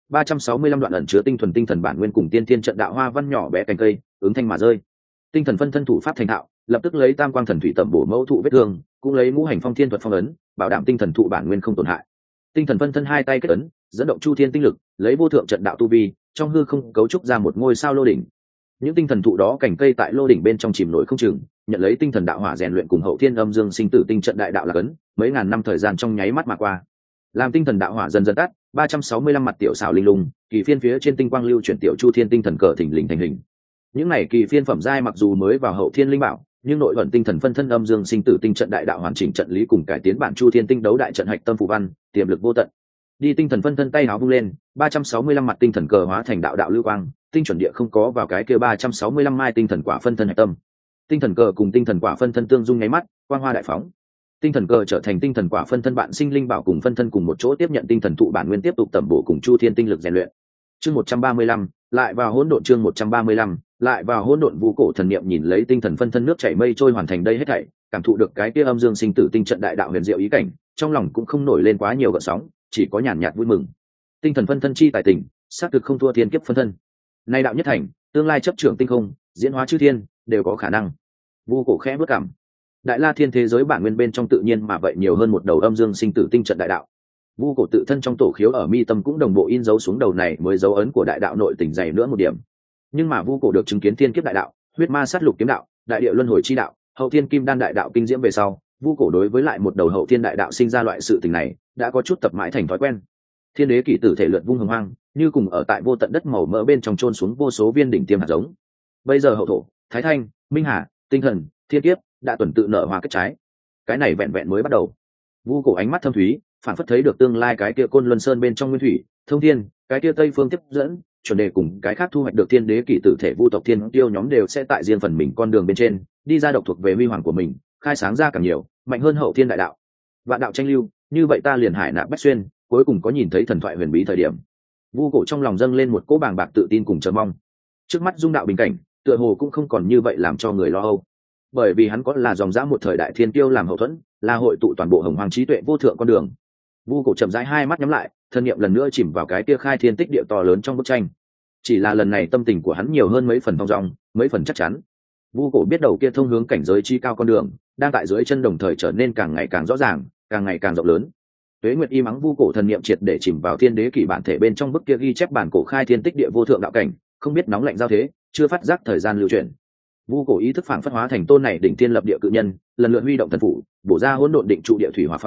365 đoạn ẩn chứa tinh thuần tinh thần bản nguyên cùng tiên thiên trận đạo hoa văn nhỏ bé cành cây, ứng thanh mà rơi. Tinh thần phân thân thủ pháp thành thạo, lập tức lấy tam quang thần thủy tẩm bổ mẫu thụ vết thương, cũng lấy ngũ hành phong thiên thuật phong ấn, bảo đảm tinh thần thụ bản nguyên không tổn hại. Tinh thần phân thân hai tay kết ấn, dẫn động chu thiên tinh lực, lấy vô thượng trận đạo tu vi, trong hư không cấu trúc ra một ngôi sao lô đỉnh. Những tinh thần thụ đó cành cây tại lô đỉnh bên trong chìm nổi không chừng, nhận lấy tinh thần đạo hỏa rèn luyện cùng hậu thiên âm dương sinh tử tinh trận đại đạo là cấn, mấy ngàn năm thời gian trong nháy mắt mà qua. Làm tinh thần đạo hỏa dần dần tắt, 365 mặt tiểu xảo linh lung, kỳ phiên phía trên tinh quang lưu chuyển tiểu chu thiên tinh thần cờ thỉnh lình thành hình. Những này kỳ phiên phẩm giai mặc dù mới vào hậu thiên linh bảo, nhưng nội ẩn tinh thần phân thân âm dương sinh tử tinh trận đại đạo hoàn chỉnh trận lý cùng cải tiến bản chu thiên tinh đấu đại trận hạch tâm phù văn, tiềm lực vô tận. Đi tinh thần phân thân tay háo vung lên, 365 mặt tinh thần cờ hóa thành đạo đạo lưu quang, tinh chuẩn địa không có vào cái kia 365 mai tinh thần quả phân thân hạch tâm. Tinh thần cờ cùng tinh thần quả phân thân tương dung nháy mắt, quang hoa đại phóng. Tinh thần cờ trở thành tinh thần quả phân thân bạn sinh linh bảo cùng phân thân cùng một chỗ tiếp nhận tinh thần thụ bản nguyên tiếp tục tẩm bổ cùng chu thiên tinh lực rèn luyện. Chương 135, lại vào hỗn độn chương 135, lại vào hỗn độn vu cổ thần niệm nhìn lấy tinh thần phân thân nước chảy mây trôi hoàn thành đây hết thảy, cảm thụ được cái kia âm dương sinh tử tinh trận đại đạo huyền diệu ý cảnh, trong lòng cũng không nổi lên quá nhiều gợn sóng, chỉ có nhàn nhạt vui mừng. Tinh thần phân thân chi tài tình, xác thực không thua thiên kiếp phân thân. Nay đạo nhất thành, tương lai chấp trưởng tinh không, diễn hóa chư thiên, đều có khả năng. Vu cổ khẽ bước cảm. Đại La Thiên thế giới bản nguyên bên trong tự nhiên mà vậy nhiều hơn một đầu âm dương sinh tử tinh trận đại đạo. Vu cổ tự thân trong tổ khiếu ở mi tâm cũng đồng bộ in dấu xuống đầu này mới dấu ấn của đại đạo nội tình dày nữa một điểm. Nhưng mà Vu cổ được chứng kiến thiên kiếp đại đạo, huyết ma sát lục kiếm đạo, đại địa luân hồi chi đạo, hậu thiên kim đan đại đạo kinh diễm về sau, Vu cổ đối với lại một đầu hậu thiên đại đạo sinh ra loại sự tình này, đã có chút tập mãi thành thói quen. Thiên đế kỷ tử thể lượn vung hồng hoang, như cùng ở tại vô tận đất màu mỡ bên trong chôn xuống vô số viên đỉnh tiêm hạt giống. Bây giờ hậu thổ, thái thanh, minh hà, tinh thần, thiên kiếp đã tuần tự nở hoa kết trái. Cái này vẹn vẹn mới bắt đầu. Vu cổ ánh mắt thâm thúy, phản phất thấy được tương lai cái kia côn luân sơn bên trong nguyên thủy thông thiên, cái kia tây phương tiếp dẫn chuẩn đề cùng cái khác thu hoạch được thiên đế kỷ tử thể vu tộc thiên tiêu nhóm đều sẽ tại riêng phần mình con đường bên trên đi ra độc thuộc về huy hoàng của mình, khai sáng ra càng nhiều mạnh hơn hậu thiên đại đạo. Vạn đạo tranh lưu, như vậy ta liền hải nạp bách xuyên, cuối cùng có nhìn thấy thần thoại huyền bí thời điểm. Vu cổ trong lòng dâng lên một cỗ bàng bạc tự tin cùng chờ mong. Trước mắt dung đạo bình cảnh, tựa hồ cũng không còn như vậy làm cho người lo âu, bởi vì hắn có là dòng dã một thời đại thiên tiêu làm hậu thuẫn, là hội tụ toàn bộ hồng hoàng trí tuệ vô thượng con đường. Vu cổ chậm rãi hai mắt nhắm lại, thân niệm lần nữa chìm vào cái tia khai thiên tích địa to lớn trong bức tranh. Chỉ là lần này tâm tình của hắn nhiều hơn mấy phần thong dong, mấy phần chắc chắn. Vu cổ biết đầu kia thông hướng cảnh giới chi cao con đường, đang tại dưới chân đồng thời trở nên càng ngày càng rõ ràng, càng ngày càng rộng lớn. Tuế Nguyệt y mắng Vu cổ thần niệm triệt để chìm vào thiên đế kỷ bản thể bên trong bức kia ghi chép bản cổ khai thiên tích địa vô thượng đạo cảnh, không biết nóng lạnh giao thế, chưa phát giác thời gian lưu chuyển. Vu cổ ý thức phản phất hóa thành tôn này đỉnh thiên lập địa cự nhân, lần lượt huy động thần phủ, bổ ra hỗn độn định trụ địa thủy hỏa phong,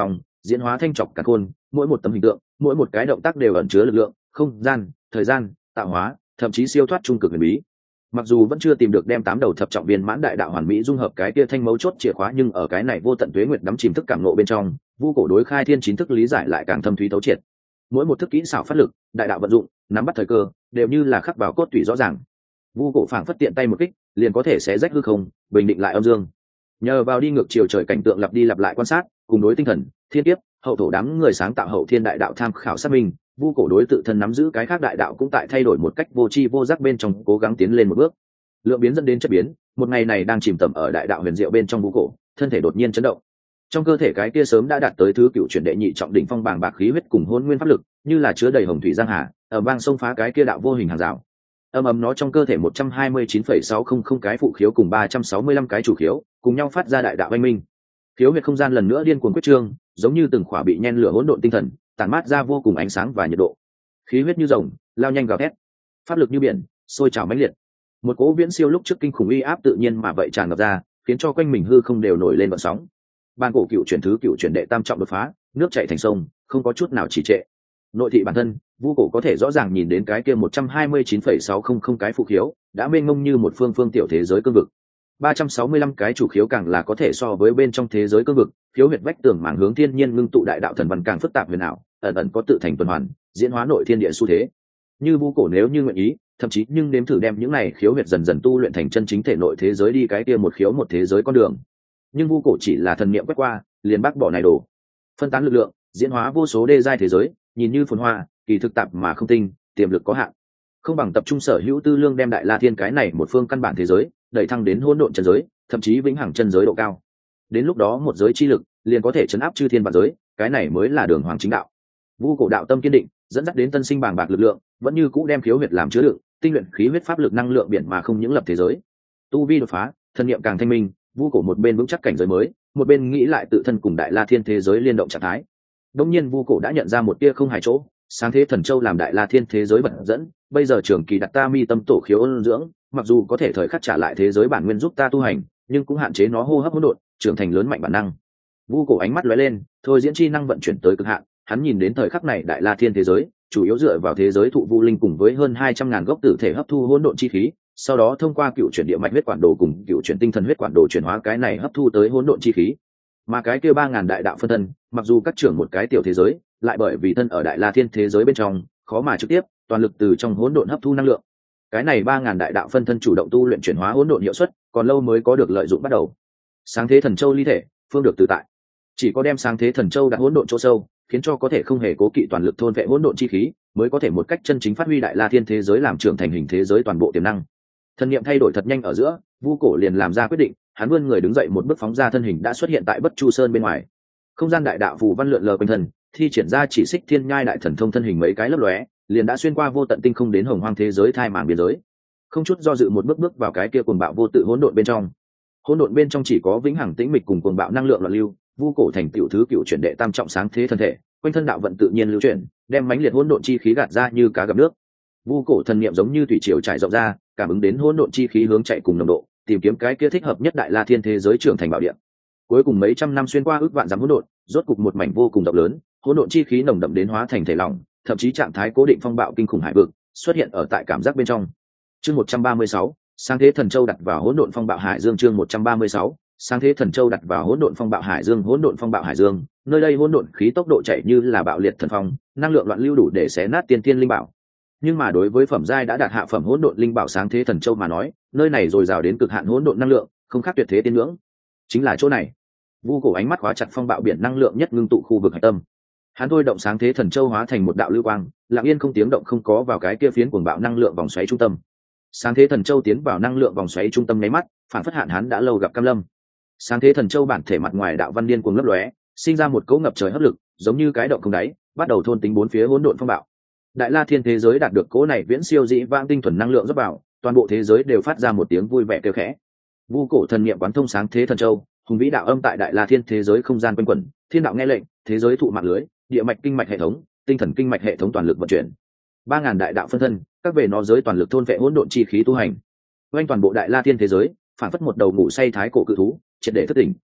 diễn hóa thanh trọc cả khôn, mỗi một tấm hình tượng, mỗi một cái động tác đều ẩn chứa lực lượng, không gian, thời gian, tạo hóa, thậm chí siêu thoát trung cực huyền bí. Mặc dù vẫn chưa tìm được đem 8 đầu thập trọng viên mãn đại đạo hoàn mỹ dung hợp cái kia thanh mấu chốt chìa khóa, nhưng ở cái này vô tận tuế nguyệt đắm chìm thức cảm ngộ bên trong, Vu Cổ đối khai thiên chín thức lý giải lại càng thâm thúy thấu triệt. Mỗi một thức kỹ xảo phát lực, đại đạo vận dụng, nắm bắt thời cơ, đều như là khắc vào cốt tủy rõ ràng. Vu Cổ phảng phất tiện tay một kích, liền có thể xé rách hư không, bình định lại âm dương. Nhờ vào đi ngược chiều trời cảnh tượng lặp đi lặp lại quan sát, cùng đối tinh thần, thiên kiếp, hậu thổ đám người sáng tạo hậu thiên đại đạo tham khảo xác minh, Vu Cổ đối tự thân nắm giữ cái khác đại đạo cũng tại thay đổi một cách vô tri vô giác bên trong cố gắng tiến lên một bước. Lượng biến dẫn đến chất biến, một ngày này đang chìm tầm ở đại đạo huyền diệu bên trong Vu Cổ, thân thể đột nhiên chấn động. Trong cơ thể cái kia sớm đã đạt tới thứ cựu chuyển đệ nhị trọng đỉnh phong bàng bạc khí huyết cùng hôn nguyên pháp lực, như là chứa đầy hồng thủy giang hà, ở vang sông phá cái kia đạo vô hình hàng rào. Ầm nó trong cơ thể 129,600 cái phụ khiếu cùng 365 cái chủ khiếu, cùng nhau phát ra đại đạo oanh minh. Khiếu huyệt không gian lần nữa điên cuồng quyết trương, giống như từng khỏa bị nhen lửa hỗn độn tinh thần, tản mát ra vô cùng ánh sáng và nhiệt độ. Khí huyết như rồng, lao nhanh gào thét, pháp lực như biển, sôi trào mãnh liệt. Một cỗ viễn siêu lúc trước kinh khủng uy áp tự nhiên mà vậy tràn ngập ra, khiến cho quanh mình hư không đều nổi lên vận sóng. Ban cổ cựu chuyển thứ cựu chuyển đệ tam trọng đột phá, nước chảy thành sông, không có chút nào trì trệ. Nội thị bản thân, Vu Cổ có thể rõ ràng nhìn đến cái kia 129,600 cái phụ khiếu, đã mênh mông như một phương tiểu thế giới cương vực. 365 cái chủ khiếu càng là có thể so với bên trong thế giới cương vực, khiếu huyệt vách tường mảng hướng thiên nhiên ngưng tụ đại đạo thần văn càng phức tạp huyền ảo, ẩn ẩn có tự thành tuần hoàn, diễn hóa nội thiên địa xu thế. Như Vu Cổ nếu như nguyện ý, thậm chí nhưng nếm thử đem những này khiếu huyệt dần dần tu luyện thành chân chính thể nội thế giới đi cái kia một khiếu một thế giới con đường. Nhưng Vu Cổ chỉ là thần niệm quét qua, liền bác bỏ này đổ. Phân tán lực lượng, diễn hóa vô số đê giai thế giới, nhìn như phồn hoa, kỳ thực tạp mà không tinh, tiềm lực có hạn. Không bằng tập trung sở hữu tư lương đem đại la thiên cái này một phương căn bản thế giới, đẩy thăng đến hỗn độn chân giới, thậm chí vĩnh hằng chân giới độ cao. Đến lúc đó một giới chi lực liền có thể chấn áp chư thiên vạn giới, cái này mới là đường hoàng chính đạo. Vu Cổ đạo tâm kiên định, dẫn dắt đến tân sinh bàng bạc lực lượng, vẫn như cũ đem khiếu huyệt làm chứa đựng, tinh luyện khí huyết pháp lực năng lượng biển mà không những lập thế giới. Tu vi đột phá, thân niệm càng thanh minh, Vu Cổ một bên vững chắc cảnh giới mới, một bên nghĩ lại tự thân cùng đại la thiên thế giới liên động trạng thái. Đông nhiên Vu Cổ đã nhận ra một tia không hài chỗ, sáng thế thần châu làm đại la thiên thế giới vật dẫn, bây giờ trường kỳ đặt ta mi tâm tổ khiếu ôn dưỡng, mặc dù có thể thời khắc trả lại thế giới bản nguyên giúp ta tu hành, nhưng cũng hạn chế nó hô hấp hỗn độn, trưởng thành lớn mạnh bản năng. Vu Cổ ánh mắt lóe lên, thôi diễn chi năng vận chuyển tới cực hạn, hắn nhìn đến thời khắc này đại la thiên thế giới, chủ yếu dựa vào thế giới thụ vu linh cùng với hơn 200.000 gốc tử thể hấp thu hỗn độn chi khí, sau đó thông qua cựu chuyển địa mạch huyết quản đồ cùng cựu chuyển tinh thần huyết quản đồ chuyển hóa cái này hấp thu tới hỗn độn chi khí. Mà cái kia 3.000 đại đạo phân thân, mặc dù các trưởng một cái tiểu thế giới, lại bởi vì thân ở đại la thiên thế giới bên trong, khó mà trực tiếp toàn lực từ trong hỗn độn hấp thu năng lượng. Cái này 3.000 đại đạo phân thân chủ động tu luyện chuyển hóa hỗn độn hiệu suất, còn lâu mới có được lợi dụng bắt đầu. Sáng thế thần châu ly thể, phương được tự tại. Chỉ có đem sáng thế thần châu đặt hỗn độn chỗ sâu, khiến cho có thể không hề cố kỵ toàn lực thôn vệ hỗn độn chi khí, mới có thể một cách chân chính phát huy đại la thiên thế giới làm trưởng thành hình thế giới toàn bộ tiềm năng. Thần niệm thay đổi thật nhanh ở giữa, Vu Cổ liền làm ra quyết định, hắn vươn người đứng dậy một bước phóng ra thân hình đã xuất hiện tại Bất Chu Sơn bên ngoài. Không gian đại đạo phù văn lượn lờ quanh thân, thi triển ra chỉ xích thiên nhai đại thần thông thân hình mấy cái lấp lóe, liền đã xuyên qua vô tận tinh không đến hồng hoang thế giới thai màng biên giới. Không chút do dự một bước vào cái kia cuồng bạo vô tự hỗn độn bên trong. Hỗn độn bên trong chỉ có vĩnh hằng tĩnh mịch cùng cuồng bạo năng lượng loạn lưu, Vu Cổ thành tiểu thứ cựu chuyển đệ tam trọng sáng thế thân thể, quanh thân đạo vận tự nhiên lưu chuyển, đem mãnh liệt hỗn độn chi khí gạt ra như cá gặp nước. Vu Cổ thần niệm giống như thủy triều trải rộng ra, cảm ứng đến hỗn độn chi khí hướng chạy cùng nồng độ, tìm kiếm cái kia thích hợp nhất đại la thiên thế giới trưởng thành bảo địa. Cuối cùng mấy trăm năm xuyên qua ước vạn dặm hỗn độn, rốt cục một mảnh vô cùng rộng lớn, hỗn độn chi khí nồng đậm đến hóa thành thể lỏng, thậm chí trạng thái cố định phong bạo kinh khủng hải vực xuất hiện ở tại cảm giác bên trong. Chương 136, sáng thế thần châu đặt vào hỗn độn phong bạo hải dương. Chương 136, sáng thế thần châu đặt vào hỗn độn phong bạo hải dương. Hỗn độn phong bạo hải dương, nơi đây hỗn độn khí tốc độ chạy như là bạo liệt thần phong, năng lượng loạn lưu đủ để xé nát tiên tiên linh bảo. Nhưng mà đối với phẩm giai đã đạt hạ phẩm hỗn độn linh bảo sáng thế thần châu mà nói, nơi này dồi dào đến cực hạn hỗn độn năng lượng, không khác tuyệt thế tiên ngưỡng. Chính là chỗ này. Vu Cổ ánh mắt khóa chặt phong bạo biển năng lượng nhất ngưng tụ khu vực hải tâm. Hắn thôi động sáng thế thần châu hóa thành một đạo lưu quang, lặng yên không tiếng động không có vào cái kia phiến cuồng bạo năng lượng vòng xoáy trung tâm. Sáng thế thần châu tiến vào năng lượng vòng xoáy trung tâm nháy mắt, phản phất hạn hắn đã lâu gặp cam lâm. Sáng thế thần châu bản thể mặt ngoài đạo văn điên cuồng lấp lóe, sinh ra một cỗ ngập trời hấp lực, giống như cái động không đáy, bắt đầu thôn tính bốn phía hỗn độn phong bạo. Đại la thiên thế giới đạt được cỗ này viễn siêu dĩ vãng tinh thuần năng lượng dốc vào, toàn bộ thế giới đều phát ra một tiếng vui vẻ kêu khẽ. Vu Cổ thần niệm quán thông sáng thế thần châu, hùng vĩ đạo âm tại đại la thiên thế giới không gian quanh quẩn, thiên đạo nghe lệnh, thế giới thụ mạng lưới, địa mạch kinh mạch hệ thống, tinh thần kinh mạch hệ thống toàn lực vận chuyển. 3.000 đại đạo phân thân, các về nó giới toàn lực thôn vệ hỗn độn chi khí tu hành. Quanh toàn bộ đại la thiên thế giới, phản phất một đầu ngủ say thái cổ cự thú, triệt để thức tỉnh.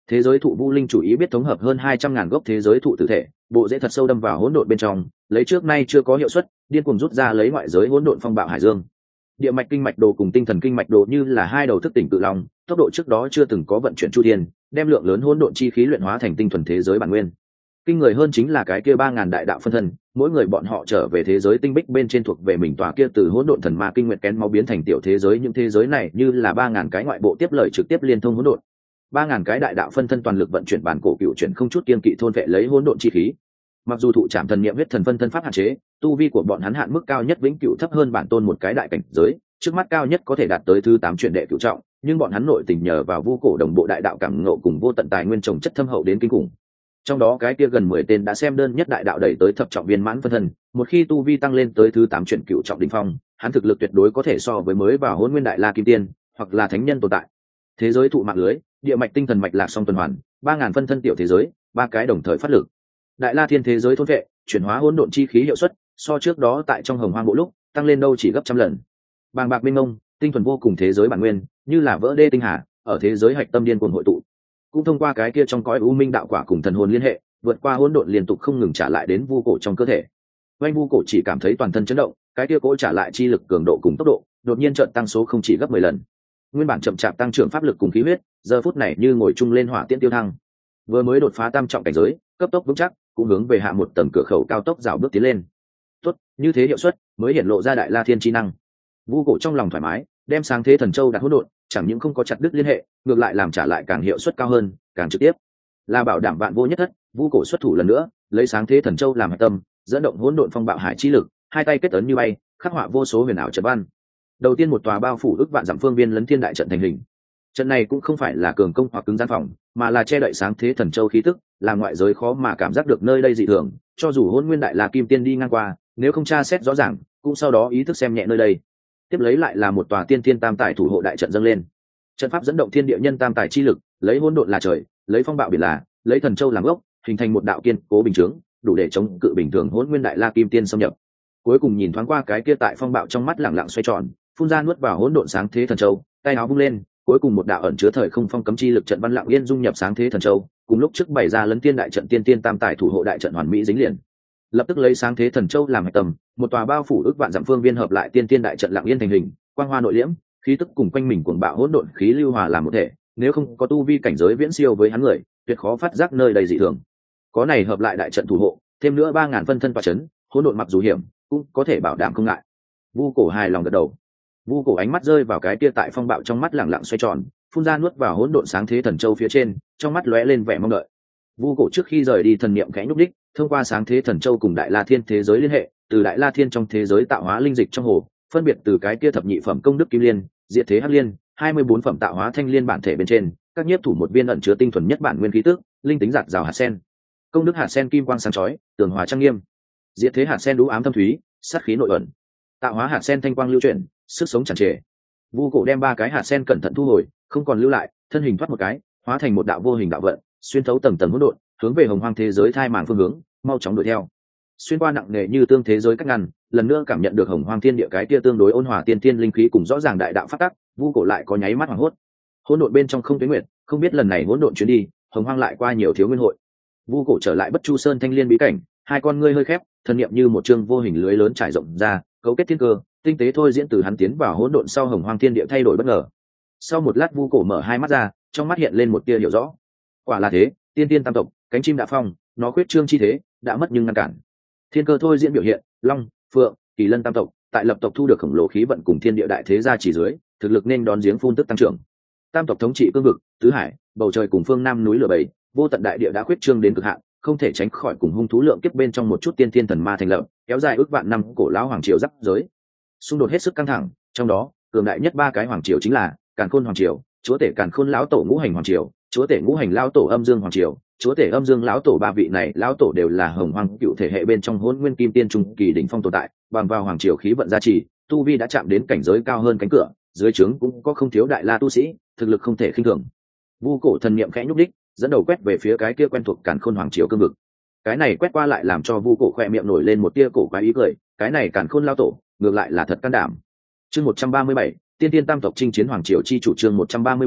Thế giới thụ Vu Linh chủ ý biết thống hợp hơn 200.000 gốc thế giới thụ tử thể, bộ rễ thật sâu đâm vào hỗn độn bên trong, lấy trước nay chưa có hiệu suất, điên cuồng rút ra lấy ngoại giới hỗn độn phong bạo hải dương. Địa mạch kinh mạch đồ cùng tinh thần kinh mạch đồ như là hai đầu thức tỉnh cự long, tốc độ trước đó chưa từng có vận chuyển chu thiên, đem lượng lớn hỗn độn chi khí luyện hóa thành tinh thuần thế giới bản nguyên. Kinh người hơn chính là cái kia 3.000 đại đạo phân thân, mỗi người bọn họ trở về thế giới tinh bích bên trên thuộc về mình tòa kia từ hỗn độn thần ma kinh nguyệt kén máu biến thành tiểu thế giới, những thế giới này như là 3.000 cái ngoại bộ tiếp lời trực tiếp liên thông hỗn độn. 3.000 cái đại đạo phân thân toàn lực vận chuyển bản cổ cựu chuyển không chút kiên kỵ thôn vệ lấy hỗn độn chi khí. Mặc dù thụ trảm thần niệm huyết thần phân thân pháp hạn chế, tu vi của bọn hắn hạn mức cao nhất vĩnh cửu thấp hơn bản tôn một cái đại cảnh giới, trước mắt cao nhất có thể đạt tới thứ 8 chuyển đệ cửu trọng, nhưng bọn hắn nội tình nhờ vào vu cổ đồng bộ đại đạo cảm ngộ cùng vô tận tài nguyên trồng chất thâm hậu đến kinh khủng. Trong đó cái kia gần 10 tên đã xem đơn nhất đại đạo đẩy tới thập trọng viên mãn phân thân, một khi tu vi tăng lên tới thứ 8 chuyển cửu trọng đỉnh phong, hắn thực lực tuyệt đối có thể so với mới vào Hỗn Nguyên Đại La Kim Tiên, hoặc là thánh nhân tồn tại. Thế giới thụ mạng lưới, địa mạch tinh thần mạch lạc song tuần hoàn, 3.000 phân thân tiểu thế giới, ba cái đồng thời phát lực. Đại La Thiên thế giới thôn vệ, chuyển hóa hỗn độn chi khí hiệu suất, so trước đó tại trong Hồng Hoang bộ lúc, tăng lên đâu chỉ gấp trăm lần. Bàng bạc mênh mông, tinh thuần vô cùng thế giới bản nguyên, như là vỡ đê tinh hà, ở thế giới hạch tâm điên cuồng hội tụ. Cũng thông qua cái kia trong cõi u minh đạo quả cùng thần hồn liên hệ, vượt qua hỗn độn liên tục không ngừng trả lại đến vu cổ trong cơ thể. Oanh vu cổ chỉ cảm thấy toàn thân chấn động, cái kia cỗ trả lại chi lực cường độ cùng tốc độ, đột nhiên chợt tăng số không chỉ gấp 10 lần. Nguyên bản chậm chạp tăng trưởng pháp lực cùng khí huyết, giờ phút này như ngồi chung lên hỏa tiễn tiêu thăng. Vừa mới đột phá tam trọng cảnh giới, cấp tốc vững chắc, cũng hướng về hạ một tầng cửa khẩu cao tốc rào bước tiến lên. Tốt, như thế hiệu suất mới hiện lộ ra đại La Thiên chi năng. Vu cổ trong lòng thoải mái, đem sáng thế thần châu đặt hỗn độn, chẳng những không có chặt đứt liên hệ, ngược lại làm trả lại càng hiệu suất cao hơn, càng trực tiếp. Là bảo đảm vạn vô nhất thất, vu cổ xuất thủ lần nữa, lấy sáng thế thần châu làm hạch tâm, dẫn động hỗn độn phong bạo hải chi lực, hai tay kết ấn như bay, khắc họa vô số huyền ảo trận văn. Đầu tiên một tòa bao phủ ức vạn dặm phương viên lấn thiên đại trận thành hình. Trận này cũng không phải là cường công hoặc cứng gian phòng, mà là che đậy sáng thế thần châu khí tức, làm ngoại giới khó mà cảm giác được nơi đây dị thường, cho dù Hỗn Nguyên Đại La Kim Tiên đi ngang qua, nếu không tra xét rõ ràng, cũng sau đó ý thức xem nhẹ nơi đây. Tiếp lấy lại là một tòa tiên thiên tam tài thủ hộ đại trận dâng lên. Trận pháp dẫn động thiên địa nhân tam tài chi lực, lấy hỗn độn là trời, lấy phong bạo biển là, lấy thần châu làm gốc, hình thành một đạo kiên cố bình chướng, đủ để chống cự bình thường Hỗn Nguyên Đại La Kim Tiên xâm nhập. Cuối cùng nhìn thoáng qua cái kia tại phong bạo trong mắt lặng lặng xoay tròn, phun ra nuốt vào hỗn độn sáng thế thần châu, tay áo vung lên, cuối cùng một đạo ẩn chứa thời không phong cấm chi lực trận văn lặng yên dung nhập sáng thế thần châu, cùng lúc trước bày ra lấn tiên đại trận tiên tiên tam tài thủ hộ đại trận hoàn mỹ dính liền. Lập tức lấy sáng thế thần châu làm hạch tâm, một tòa bao phủ ức vạn dặm phương viên hợp lại tiên tiên đại trận lặng yên thành hình, quang hoa nội liễm, khí tức cùng quanh mình cuồng bạo hỗn độn khí lưu hòa làm một thể, nếu không có tu vi cảnh giới viễn siêu với hắn người, tuyệt khó phát giác nơi đầy dị thường. Có này hợp lại đại trận thủ hộ, thêm nữa 3.000 phân thân tọa chấn, hỗn độn mặc dù hiểm, cũng có thể bảo đảm không ngại. Vu cổ hài lòng gật đầu. Vu cổ ánh mắt rơi vào cái kia tại phong bạo trong mắt lẳng lặng xoay tròn, phun ra nuốt vào hỗn độn sáng thế thần châu phía trên, trong mắt lóe lên vẻ mong đợi. Vu cổ trước khi rời đi thần niệm khẽ nhúc đích, thông qua sáng thế thần châu cùng đại La Thiên thế giới liên hệ, từ đại La Thiên trong thế giới tạo hóa linh dịch trong hồ, phân biệt từ cái kia thập nhị phẩm công đức kim liên, diệt thế hắc liên, 24 phẩm tạo hóa thanh liên bản thể bên trên, các nhiếp thủ một viên ẩn chứa tinh thuần nhất bản nguyên khí tức, linh tính giạt rào hạt sen. Công đức hạt sen kim quang sáng chói, tường hòa trang nghiêm. Diệt thế hạt sen đũ ám thâm thúy, sát khí nội ẩn. Tạo hóa hạt sen thanh quang lưu chuyển, sức sống tràn trề. Vu cổ đem 3 cái hạt sen cẩn thận thu hồi, không còn lưu lại, thân hình thoát một cái, hóa thành một đạo vô hình đạo vận, xuyên thấu tầng tầng hỗn độn, hướng về hồng hoang thế giới thai màng phương hướng, mau chóng đuổi theo. Xuyên qua nặng nề như tương thế giới cách ngăn, lần nữa cảm nhận được hồng hoang thiên địa cái kia tương đối ôn hòa tiên tiên linh khí cùng rõ ràng đại đạo phát tắc, Vu cổ lại có nháy mắt hoảng hốt. Hỗn độn bên trong không tuyến nguyệt, không biết lần này hỗn độn chuyến đi, hồng hoang lại qua nhiều thiếu nguyên hội. Vu cổ trở lại Bất Chu Sơn thanh liên bí cảnh, hai con ngươi hơi khép, thần niệm như một chương vô hình lưới lớn trải rộng ra, cấu kết thiên cơ, tinh tế thôi diễn từ hắn tiến vào hỗn độn sau hồng hoang thiên địa thay đổi bất ngờ. Sau một lát Vu cổ mở hai mắt ra, trong mắt hiện lên một tia hiểu rõ. Quả là thế, tiên tiên tam tộc, cánh chim đã phong, nó khuyết trương chi thế, đã mất nhưng ngăn cản. Thiên cơ thôi diễn biểu hiện, long, phượng, kỳ lân tam tộc, tại lập tộc thu được khổng lồ khí vận cùng thiên địa đại thế gia chỉ dưới, thực lực nên đón giếng phun tức tăng trưởng. Tam tộc thống trị cương vực, tứ hải, bầu trời cùng phương nam núi lửa bầy, vô tận đại địa đã khuyết trương đến cực hạn, không thể tránh khỏi cùng hung thú lượng kiếp bên trong một chút tiên thiên thần ma thành lập, kéo dài ước vạn năm cổ lão hoàng triều giáp giới. Xung đột hết sức căng thẳng, trong đó cường đại nhất 3 cái hoàng triều chính là Càn Khôn hoàng triều, chúa tể Càn Khôn lão tổ Ngũ Hành hoàng triều, chúa tể Ngũ Hành lão tổ Âm Dương hoàng triều, chúa tể Âm Dương lão tổ. 3 vị này lão tổ đều là hồng hoang cựu thể hệ bên trong Hỗn Nguyên Kim Tiên trung kỳ đỉnh phong tồn tại, bằng vào hoàng triều khí vận gia trì, tu vi đã chạm đến cảnh giới cao hơn cánh cửa, dưới trướng cũng có không thiếu đại la tu sĩ, thực lực không thể khinh thường. Vu cổ thần niệm khẽ nhúc đích, dẫn đầu quét về phía cái kia quen thuộc Càn Khôn hoàng triều cương vực. Cái này quét qua lại làm cho Vu cổ khoe miệng nổi lên một tia cổ quái ý cười, cái này Càn Khôn lão tổ, ngược lại là thật can đảm. Chương 137, tiên tiên tam tộc chinh chiến hoàng triều chi chủ. Chương 137,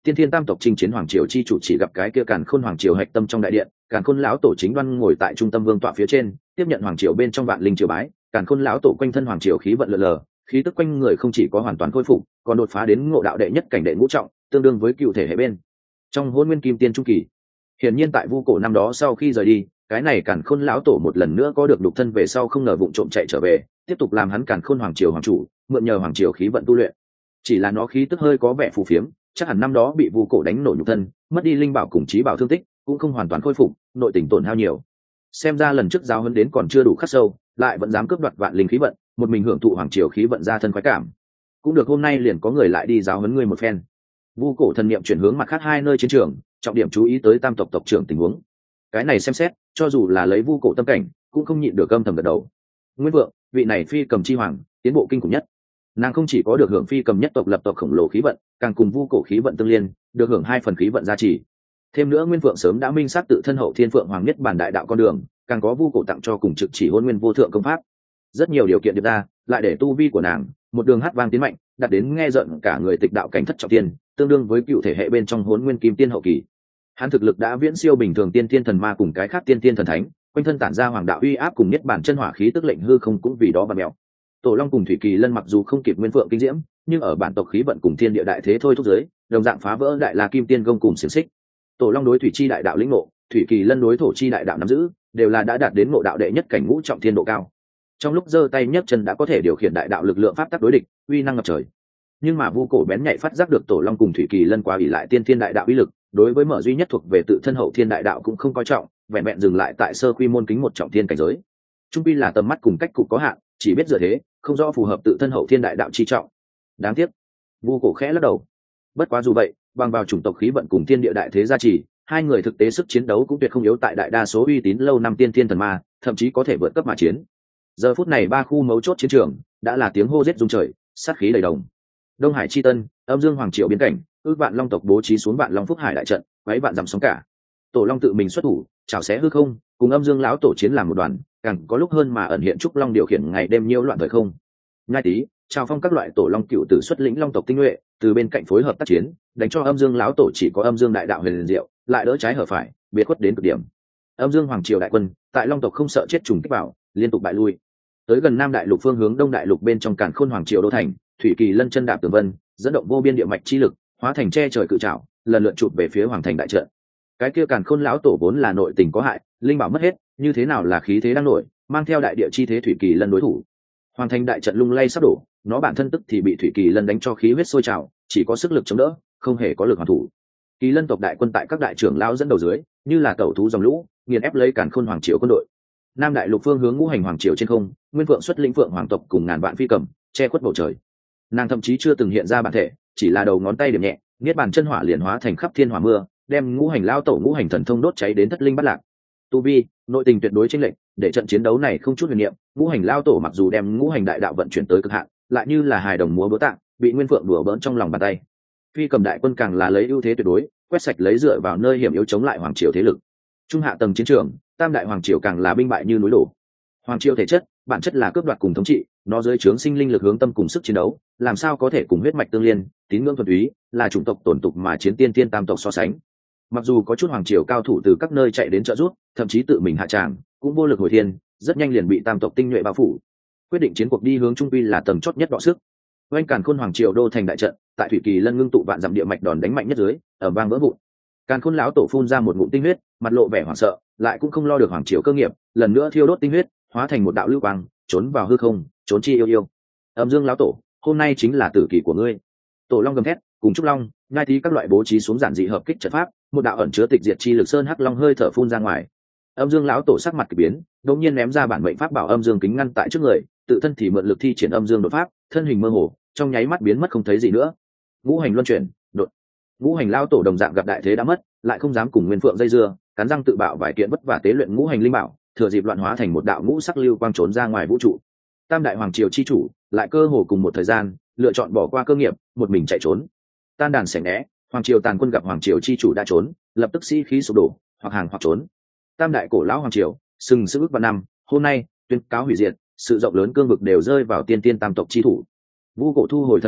tiên thiên tam tộc chinh chiến hoàng triều chi chủ chỉ gặp cái kia càn khôn hoàng triều hạch tâm trong đại điện, càn khôn lão tổ chính đoan ngồi tại trung tâm vương tọa phía trên, tiếp nhận hoàng triều bên trong vạn linh triều bái. Càn khôn lão tổ quanh thân hoàng triều khí vận lờ lờ, khí tức quanh người không chỉ có hoàn toàn khôi phục, còn đột phá đến ngộ đạo đệ nhất cảnh đệ ngũ trọng, tương đương với cựu thể hệ bên trong hôn nguyên kim tiên trung kỳ. Hiển nhiên tại vu cổ năm đó sau khi rời đi, cái này càn khôn lão tổ một lần nữa có được đục thân về sau không ngờ vụng trộm chạy trở về, tiếp tục làm hắn càn khôn hoàng triều hoàng chủ, mượn nhờ hoàng triều khí vận tu luyện. Chỉ là nó khí tức hơi có vẻ phù phiếm, chắc hẳn năm đó bị vu cổ đánh nổ nhục thân, mất đi linh bảo cùng trí bảo thương tích, cũng không hoàn toàn khôi phục, nội tình tổn hao nhiều. Xem ra lần trước giáo huấn đến còn chưa đủ khắc sâu, lại vẫn dám cướp đoạt vạn linh khí vận, một mình hưởng thụ hoàng triều khí vận ra thân khoái cảm. Cũng được, hôm nay liền có người lại đi giáo huấn ngươi một phen. Vu cổ thần niệm chuyển hướng mặt khác hai nơi chiến trường, trọng điểm chú ý tới tam tộc tộc trưởng tình huống. Cái này xem xét, cho dù là lấy vu cổ tâm cảnh, cũng không nhịn được âm thầm gật đầu. Nguyên vượng, vị này phi cầm chi hoàng, tiến bộ kinh khủng nhất. Nàng không chỉ có được hưởng phi cầm nhất tộc lập tộc khổng lồ khí vận, càng cùng vu cổ khí vận tương liên, được hưởng 2 phần khí vận gia trì. Thêm nữa Nguyên Phượng sớm đã minh xác tự thân hậu thiên phượng hoàng nhất bản đại đạo con đường, càng có vu cổ tặng cho cùng trực chỉ hôn nguyên vô thượng công pháp. Rất nhiều điều kiện điệp ra, lại để tu vi của nàng một đường hát vang tiến mạnh, đạt đến nghe giận cả người tịch đạo cảnh thất trọng tiên, tương đương với cựu thể hệ bên trong hôn nguyên kim tiên hậu kỳ. Hắn thực lực đã viễn siêu bình thường tiên tiên thần ma cùng cái khác tiên tiên thần thánh, quanh thân tản ra hoàng đạo uy áp cùng nhất bản chân hỏa khí tức lệnh hư không cũng vì đó bật mèo. Tổ Long cùng Thủy Kỳ Lân mặc dù không kịp Nguyên Phượng kinh diễm, nhưng ở bản tộc khí vận cùng thiên địa đại thế thôi thúc giới, đồng dạng phá vỡ đại la kim tiên gông cùng xiềng xích. Tổ Long đối thủy chi đại đạo lĩnh ngộ, Thủy Kỳ Lân đối thổ chi đại đạo nắm giữ, đều là đã đạt đến ngộ đạo đệ nhất cảnh ngũ trọng thiên độ cao. Trong lúc giơ tay nhấc chân đã có thể điều khiển đại đạo lực lượng pháp tắc đối địch, uy năng ngập trời. Nhưng mà vu cổ bén nhạy phát giác được Tổ Long cùng Thủy Kỳ Lân quá ỷ lại tiên thiên đại đạo uy lực, đối với mở duy nhất thuộc về tự thân hậu thiên đại đạo cũng không coi trọng, vẹn vẹn dừng lại tại sơ quy môn kính một trọng thiên cảnh giới. Trung pi là tầm mắt cùng cách cục có hạn, chỉ biết dựa thế, không rõ phù hợp tự thân hậu thiên đại đạo chi trọng. Đáng tiếc, vu cổ khẽ lắc đầu. Bất quá dù vậy, bằng vào chủng tộc khí vận cùng thiên địa đại thế gia trì, hai người thực tế sức chiến đấu cũng tuyệt không yếu tại đại đa số uy tín lâu năm tiên thiên thần ma, thậm chí có thể vượt cấp mà chiến. Giờ phút này ba khu mấu chốt chiến trường đã là tiếng hô giết rung trời, sát khí đầy đồng. Đông Hải chi tân, Âm Dương Hoàng Triều biến cảnh, ước vạn long tộc bố trí xuống vạn long phúc hải đại trận, quấy vạn dặm sóng cả. Tổ Long tự mình xuất thủ, chảo xé hư không, cùng Âm Dương lão tổ chiến làm một đoàn, càng có lúc hơn mà ẩn hiện trúc long điều khiển ngày đêm nhiễu loạn thời không. Ngay tí, chào phong các loại tổ long cựu tử xuất lĩnh long tộc tinh nhuệ, từ bên cạnh phối hợp tác chiến, đánh cho Âm Dương lão tổ chỉ có Âm Dương đại đạo huyền diệu, lại đỡ trái hở phải, biệt khuất đến cực điểm. Âm Dương Hoàng Triều đại quân, tại long tộc không sợ chết trùng kích vào, liên tục bại lui. Tới gần Nam đại lục phương hướng Đông đại lục bên trong Càn Khôn Hoàng Triều đô thành, Thủy Kỳ Lân chân đạp tường vân, dẫn động vô biên địa mạch chi lực, hóa thành che trời cự trảo, lần lượt chụp về phía hoàng thành đại trận. Cái kia Càn Khôn lão tổ vốn là nội tình có hại, linh bảo mất hết, như thế nào là khí thế đang nổi, mang theo đại địa chi thế Thủy Kỳ Lân đối thủ. Hoàng thành đại trận lung lay sắp đổ, nó bản thân tức thì bị Thủy Kỳ Lân đánh cho khí huyết sôi trào, chỉ có sức lực chống đỡ, không hề có lực hoàn thủ. Kỳ Lân tộc đại quân tại các đại trưởng lão dẫn đầu dưới, như là tẩu thú dòng lũ, nghiền ép lấy Càn Khôn Hoàng Triều quân đội. Nam đại lục phương hướng ngũ hành hoàng triều trên không, Nguyên Phượng xuất lĩnh Phượng hoàng tộc cùng ngàn vạn phi cầm, che khuất bầu trời. Nàng thậm chí chưa từng hiện ra bản thể, chỉ là đầu ngón tay điểm nhẹ, niết bàn chân hỏa liền hóa thành khắp thiên hỏa mưa, đem ngũ hành lao tổ ngũ hành thần thông đốt cháy đến thất linh bát lạc. Tu vi, nội tình tuyệt đối chênh lệch, để trận chiến đấu này không chút huyền niệm, ngũ hành lao tổ mặc dù đem ngũ hành đại đạo vận chuyển tới cực hạn, lại như là hài đồng múa búa tạ, bị Nguyên Phượng đùa bỡn trong lòng bàn tay. Phi cầm đại quân càng là lấy ưu thế tuyệt đối, quét sạch lấy dựa vào nơi hiểm yếu chống lại hoàng triều thế lực. Trung hạ tầng chiến trường, tam đại hoàng triều càng là binh bại như núi đổ. Hoàng triều thể chất, bản chất là cướp đoạt cùng thống trị, nó dưới trướng sinh linh lực hướng tâm cùng sức chiến đấu, làm sao có thể cùng huyết mạch tương liên, tín ngưỡng thuần túy, là chủng tộc tổn tục mà chiến tiên tiên tam tộc so sánh. Mặc dù có chút hoàng triều cao thủ từ các nơi chạy đến trợ giúp, thậm chí tự mình hạ tràng, cũng vô lực hồi thiên, rất nhanh liền bị tam tộc tinh nhuệ bao phủ. Quyết định chiến cuộc đi hướng trung quy là tầng chót nhất đọ sức. Oanh Càn Khôn Hoàng Triều đô thành đại trận, tại Thủy Kỳ Lân ngưng tụ vạn dặm địa mạch đòn đánh mạnh nhất dưới, ở vang vỡ vụn. Càn Khôn lão tổ phun ra một ngụm tinh huyết, mặt lộ vẻ hoảng sợ, lại cũng không lo được hoàng triều cơ nghiệp, lần nữa thiêu đốt tinh huyết, hóa thành một đạo lưu quang, trốn vào hư không, trốn chi yêu yêu. Âm Dương lão tổ, hôm nay chính là tử kỳ của ngươi. Tổ Long gầm thét, cùng trúc long, ngai tí các loại bố trí xuống giản dị hợp kích trận pháp, một đạo ẩn chứa tịch diệt chi lực sơn hắc long hơi thở phun ra ngoài. Âm Dương lão tổ sắc mặt kỳ biến, đột nhiên ném ra bản mệnh pháp bảo Âm Dương kính ngăn tại trước người, tự thân thì mượn lực thi triển Âm Dương đột pháp, thân hình mơ hồ, trong nháy mắt biến mất không thấy gì nữa. Ngũ hành luân chuyển, đột. Ngũ hành lão tổ đồng dạng gặp đại thế đã mất, lại không dám cùng Nguyên Phượng dây dưa, cắn răng tự bạo vài kiện vất vả tế luyện ngũ hành linh bảo, thừa dịp loạn hóa thành một đạo ngũ sắc lưu quang trốn ra ngoài vũ trụ. Tam đại hoàng triều chi chủ lại cơ hồ cùng một thời gian lựa chọn bỏ qua cơ nghiệp, một mình chạy trốn. Tan đàn xẻ né, hoàng triều tàn quân gặp hoàng triều chi chủ đã trốn, lập tức sĩ khí sụp đổ, hoặc hàng hoặc trốn. Tam đại cổ lão hoàng triều sừng sững ước vạn năm, hôm nay tuyên cáo hủy diệt, sự rộng lớn cương vực đều rơi vào tiên tiên tam tộc chi thủ. Vu cổ thu hồi thân nhiệm,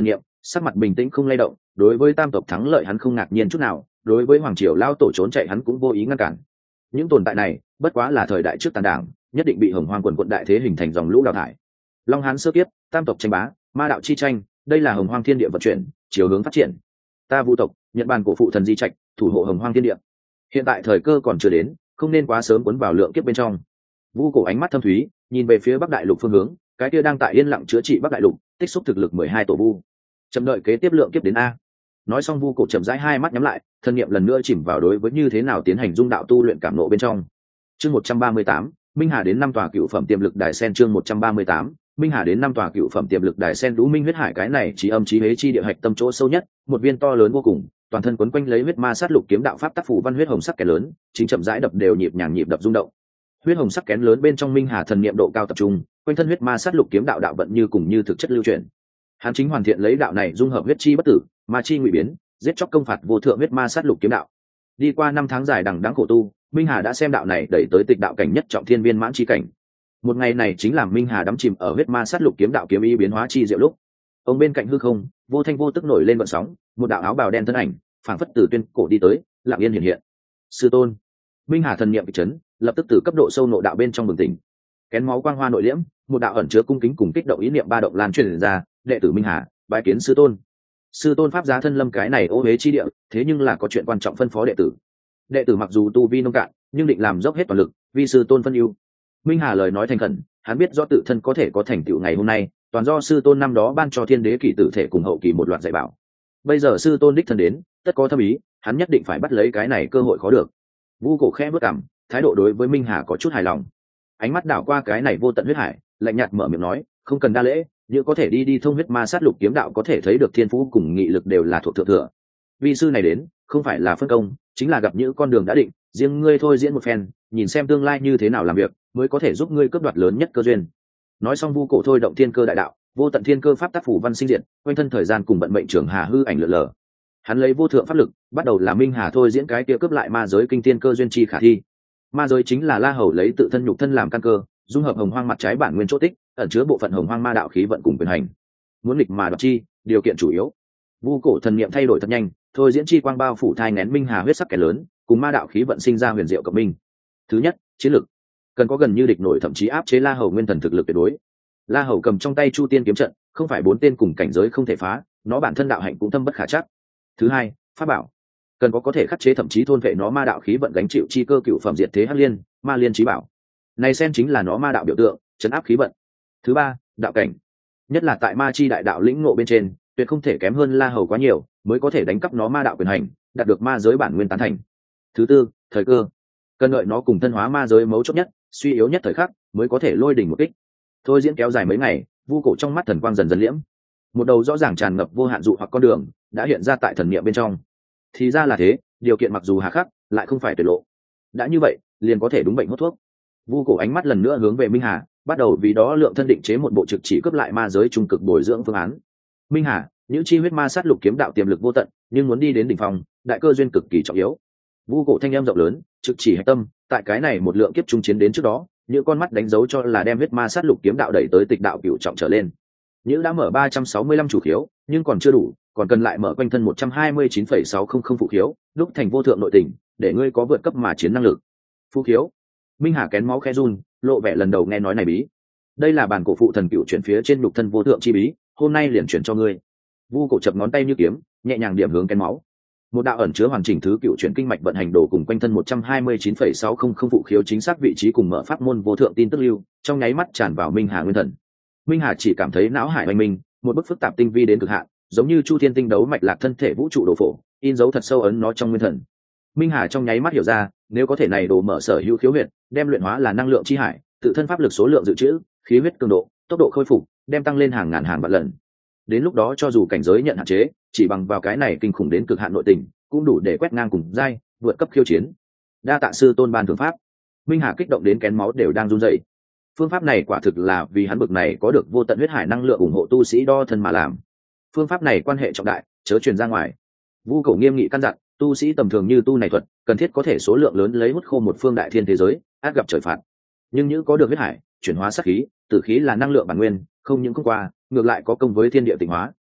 sắc mặt bình tĩnh không lay động. Đối với tam tộc thắng lợi hắn không ngạc nhiên chút nào, đối với hoàng triều lao tổ trốn chạy hắn cũng vô ý ngăn cản. Những tồn tại này bất quá là thời đại trước tàn đảng, nhất định bị hồng hoang quần quận đại thế hình thành dòng lũ đào thải. Long hán sơ kiếp, tam tộc tranh bá, ma đạo chi tranh, đây là hồng hoang thiên địa vận chuyển, chiều hướng phát triển. Ta vu tộc nhận bàn cổ phụ thần di trạch, thủ hộ hồng hoang thiên địa. Hiện tại thời cơ còn chưa đến, không nên quá sớm cuốn vào lượng kiếp bên trong. Vu cổ ánh mắt thâm thúy, nhìn về phía bắc đại lục phương hướng, cái kia đang tại yên lặng chữa trị bắc đại lục, tích xúc thực lực 12 tổ vu. Chậm đợi kế tiếp lượng kiếp đến a. Nói xong vu cổ chậm rãi hai mắt nhắm lại, thân niệm lần nữa chìm vào đối với như thế nào tiến hành dung đạo tu luyện cảm ngộ bên trong. Chương 138, Minh Hà đến 5 tòa cựu phẩm tiềm lực đài sen. Chương 138, Minh Hà đến 5 tòa cựu phẩm tiềm lực đài sen. Đũ Minh huyết hải, cái này chí âm chí hế chi địa hạch tâm chỗ sâu nhất, một viên to lớn vô cùng, toàn thân quấn quanh lấy huyết ma sát lục kiếm đạo pháp tác phủ văn huyết hồng sắc kén lớn, chính chậm rãi đập đều nhịp nhàng nhịp đập rung động. Huyết hồng sắc kén lớn bên trong Minh Hà thần niệm độ cao tập trung, quanh thân huyết ma sát lục kiếm đạo đạo vận như cùng như thực chất lưu truyền. Hắn chính hoàn thiện lấy đạo này dung hợp huyết chi bất tử, ma chi ngụy biến, giết chóc công phạt vô thượng huyết ma sát lục kiếm đạo. Đi qua 5 tháng dài đằng đẵng khổ tu, Minh Hà đã xem đạo này đẩy tới tịch đạo cảnh nhất trọng thiên viên mãn chi cảnh. Một ngày này chính là Minh Hà đắm chìm ở huyết ma sát lục kiếm đạo kiếm ý biến hóa chi diệu lúc. Ông bên cạnh hư không, vô thanh vô tức nổi lên gợn sóng, một đạo áo bào đen thân ảnh, phảng phất từ tuyên cổ đi tới, lặng yên hiện hiện. Sư tôn. Minh Hà thần niệm kịch chấn, lập tức từ cấp độ sâu nội đạo bên trong bừng tỉnh. Kén máu quang hoa nội liễm, một đạo ẩn chứa cung kính cùng kích động ý niệm ba động lan truyền ra, đệ tử Minh Hà, bái kiến sư tôn. Sư tôn pháp giá thân lâm cái này ô hế chi địa, thế nhưng là có chuyện quan trọng phân phó đệ tử. Đệ tử mặc dù tu vi nông cạn, nhưng định làm dốc hết toàn lực, vì sư tôn phân ưu. Minh Hà lời nói thành khẩn, hắn biết rõ tự thân có thể có thành tựu ngày hôm nay, toàn do sư tôn năm đó ban cho thiên đế kỳ tử thể cùng hậu kỳ một loạt dạy bảo. Bây giờ sư tôn đích thân đến, tất có thâm ý, hắn nhất định phải bắt lấy cái này cơ hội khó được. Vu cổ khẽ bước cằm, thái độ đối với Minh Hà có chút hài lòng. Ánh mắt đảo qua cái này vô tận huyết hải, lạnh nhạt mở miệng nói, không cần đa lễ, như có thể đi thông huyết ma sát lục kiếm đạo có thể thấy được thiên phú cùng nghị lực đều là thuộc thượng thừa. Vi sư này đến, không phải là phân công, chính là gặp những con đường đã định, riêng ngươi thôi diễn một phen, nhìn xem tương lai như thế nào làm việc, mới có thể giúp ngươi cướp đoạt lớn nhất cơ duyên. Nói xong vu cổ thôi động thiên cơ đại đạo, vô tận thiên cơ pháp tác phủ văn sinh diệt, quanh thân thời gian cùng vận mệnh trường hà hư ảnh lượn lờ. Hắn lấy vô thượng pháp lực, bắt đầu là Minh Hà thôi diễn cái kia cướp lại ma giới kinh thiên cơ duyên chi khả thi. Ma giới chính là La Hầu lấy tự thân nhục thân làm căn cơ, dung hợp hồng hoang mặt trái bản nguyên chỗ tích, ẩn chứa bộ phận hồng hoang ma đạo khí vận cùng quyền hành. Muốn nghịch mà đoạt chi, điều kiện chủ yếu. Vu cổ thần niệm thay đổi thật nhanh, thôi diễn chi quang bao phủ thai nén Minh Hà huyết sắc kẻ lớn, cùng ma đạo khí vận sinh ra huyền diệu cộng minh. Thứ nhất, chiến lực. Cần có gần như địch nổi thậm chí áp chế La Hầu nguyên thần thực lực tuyệt đối. La Hầu cầm trong tay Chu Tiên kiếm trận, không phải 4 tên cùng cảnh giới không thể phá, nó bản thân đạo hạnh cũng thâm bất khả trắc. Thứ hai, pháp bảo. Cần có thể khắc chế thậm chí thôn vệ nó ma đạo khí vận gánh chịu chi cơ cựu phẩm diệt thế hắc liên, ma liên chí bảo. Này sen chính là nó ma đạo biểu tượng, trấn áp khí vận. Thứ ba, đạo cảnh. Nhất là tại ma chi đại đạo lĩnh ngộ bên trên, tuyệt không thể kém hơn La Hầu quá nhiều, mới có thể đánh cắp nó ma đạo quyền hành, đạt được ma giới bản nguyên tán thành. Thứ tư, thời cơ. Cần đợi nó cùng thân hóa ma giới mấu chốt nhất, suy yếu nhất thời khắc, mới có thể lôi đỉnh một kích. Thôi diễn kéo dài mấy ngày, vu cổ trong mắt thần quang dần dần liễm. Một đầu rõ ràng tràn ngập vô hạn dụ hoặc con đường đã hiện ra tại thần niệm bên trong. Thì ra là thế, điều kiện mặc dù hà khắc, lại không phải tuyệt lộ. Đã như vậy, liền có thể đúng bệnh hốt thuốc. Vu cổ ánh mắt lần nữa hướng về Minh Hà, bắt đầu vì đó lượng thân định chế một bộ trực chỉ cướp lại ma giới trung cực bồi dưỡng phương án. Minh Hà, những chi huyết ma sát lục kiếm đạo tiềm lực vô tận, nhưng muốn đi đến đỉnh phong, đại cơ duyên cực kỳ trọng yếu. Vu cổ thanh em rộng lớn, trực chỉ hạch tâm, tại cái này một lượng kiếp trung chiến đến trước đó, những con mắt đánh dấu cho là đem huyết ma sát lục kiếm đạo đẩy tới tịch đạo cửu trọng trở lên. Những đã mở 365 chủ khiếu, nhưng còn chưa đủ, còn cần lại mở quanh thân 129,600 phụ khiếu, đúc thành vô thượng nội tình, để ngươi có vượt cấp mà chiến năng lực. Phụ khiếu. Minh Hà kén máu khẽ run, lộ vẻ lần đầu nghe nói này bí. Đây là bản cổ phụ thần cựu chuyển phía trên nhục thân vô thượng chi bí, hôm nay liền chuyển cho ngươi. Vu cổ chập ngón tay như kiếm, nhẹ nhàng điểm hướng kén máu. Một đạo ẩn chứa hoàn chỉnh thứ cựu chuyển kinh mạch vận hành đồ cùng quanh thân 129,600 phụ khiếu chính xác vị trí cùng mở pháp môn vô thượng tin tức lưu, trong nháy mắt tràn vào Minh Hà nguyên thần. Minh Hà chỉ cảm thấy não hải oanh minh, một bức phức tạp tinh vi đến cực hạn, giống như chu thiên tinh đấu mạch lạc thân thể vũ trụ đồ phổ, in dấu thật sâu ấn nó trong nguyên thần. Minh Hà trong nháy mắt hiểu ra, nếu có thể này đồ mở sở hữu khiếu huyệt, đem luyện hóa là năng lượng chi hải, tự thân pháp lực số lượng dự trữ, khí huyết cường độ, tốc độ khôi phục, đem tăng lên hàng ngàn hàng vạn lần. Đến lúc đó cho dù cảnh giới nhận hạn chế, chỉ bằng vào cái này kinh khủng đến cực hạn nội tình, cũng đủ để quét ngang cùng giai, vượt cấp khiêu chiến. Đa tạ sư tôn ban thượng pháp. Minh Hà kích động đến kén máu đều đang run rẩy. Phương pháp này quả thực là vì hắn bực này có được vô tận huyết hải năng lượng ủng hộ tu sĩ đo thân mà làm. Phương pháp này quan hệ trọng đại, chớ truyền ra ngoài. Vu cổ nghiêm nghị căn dặn, tu sĩ tầm thường như tu này thuật, cần thiết có thể số lượng lớn lấy hút khô một phương đại thiên thế giới, át gặp trời phạt. Nhưng như có được huyết hải, chuyển hóa sát khí, tử khí là năng lượng bản nguyên, không những không qua, ngược lại có công với thiên địa tịnh hóa.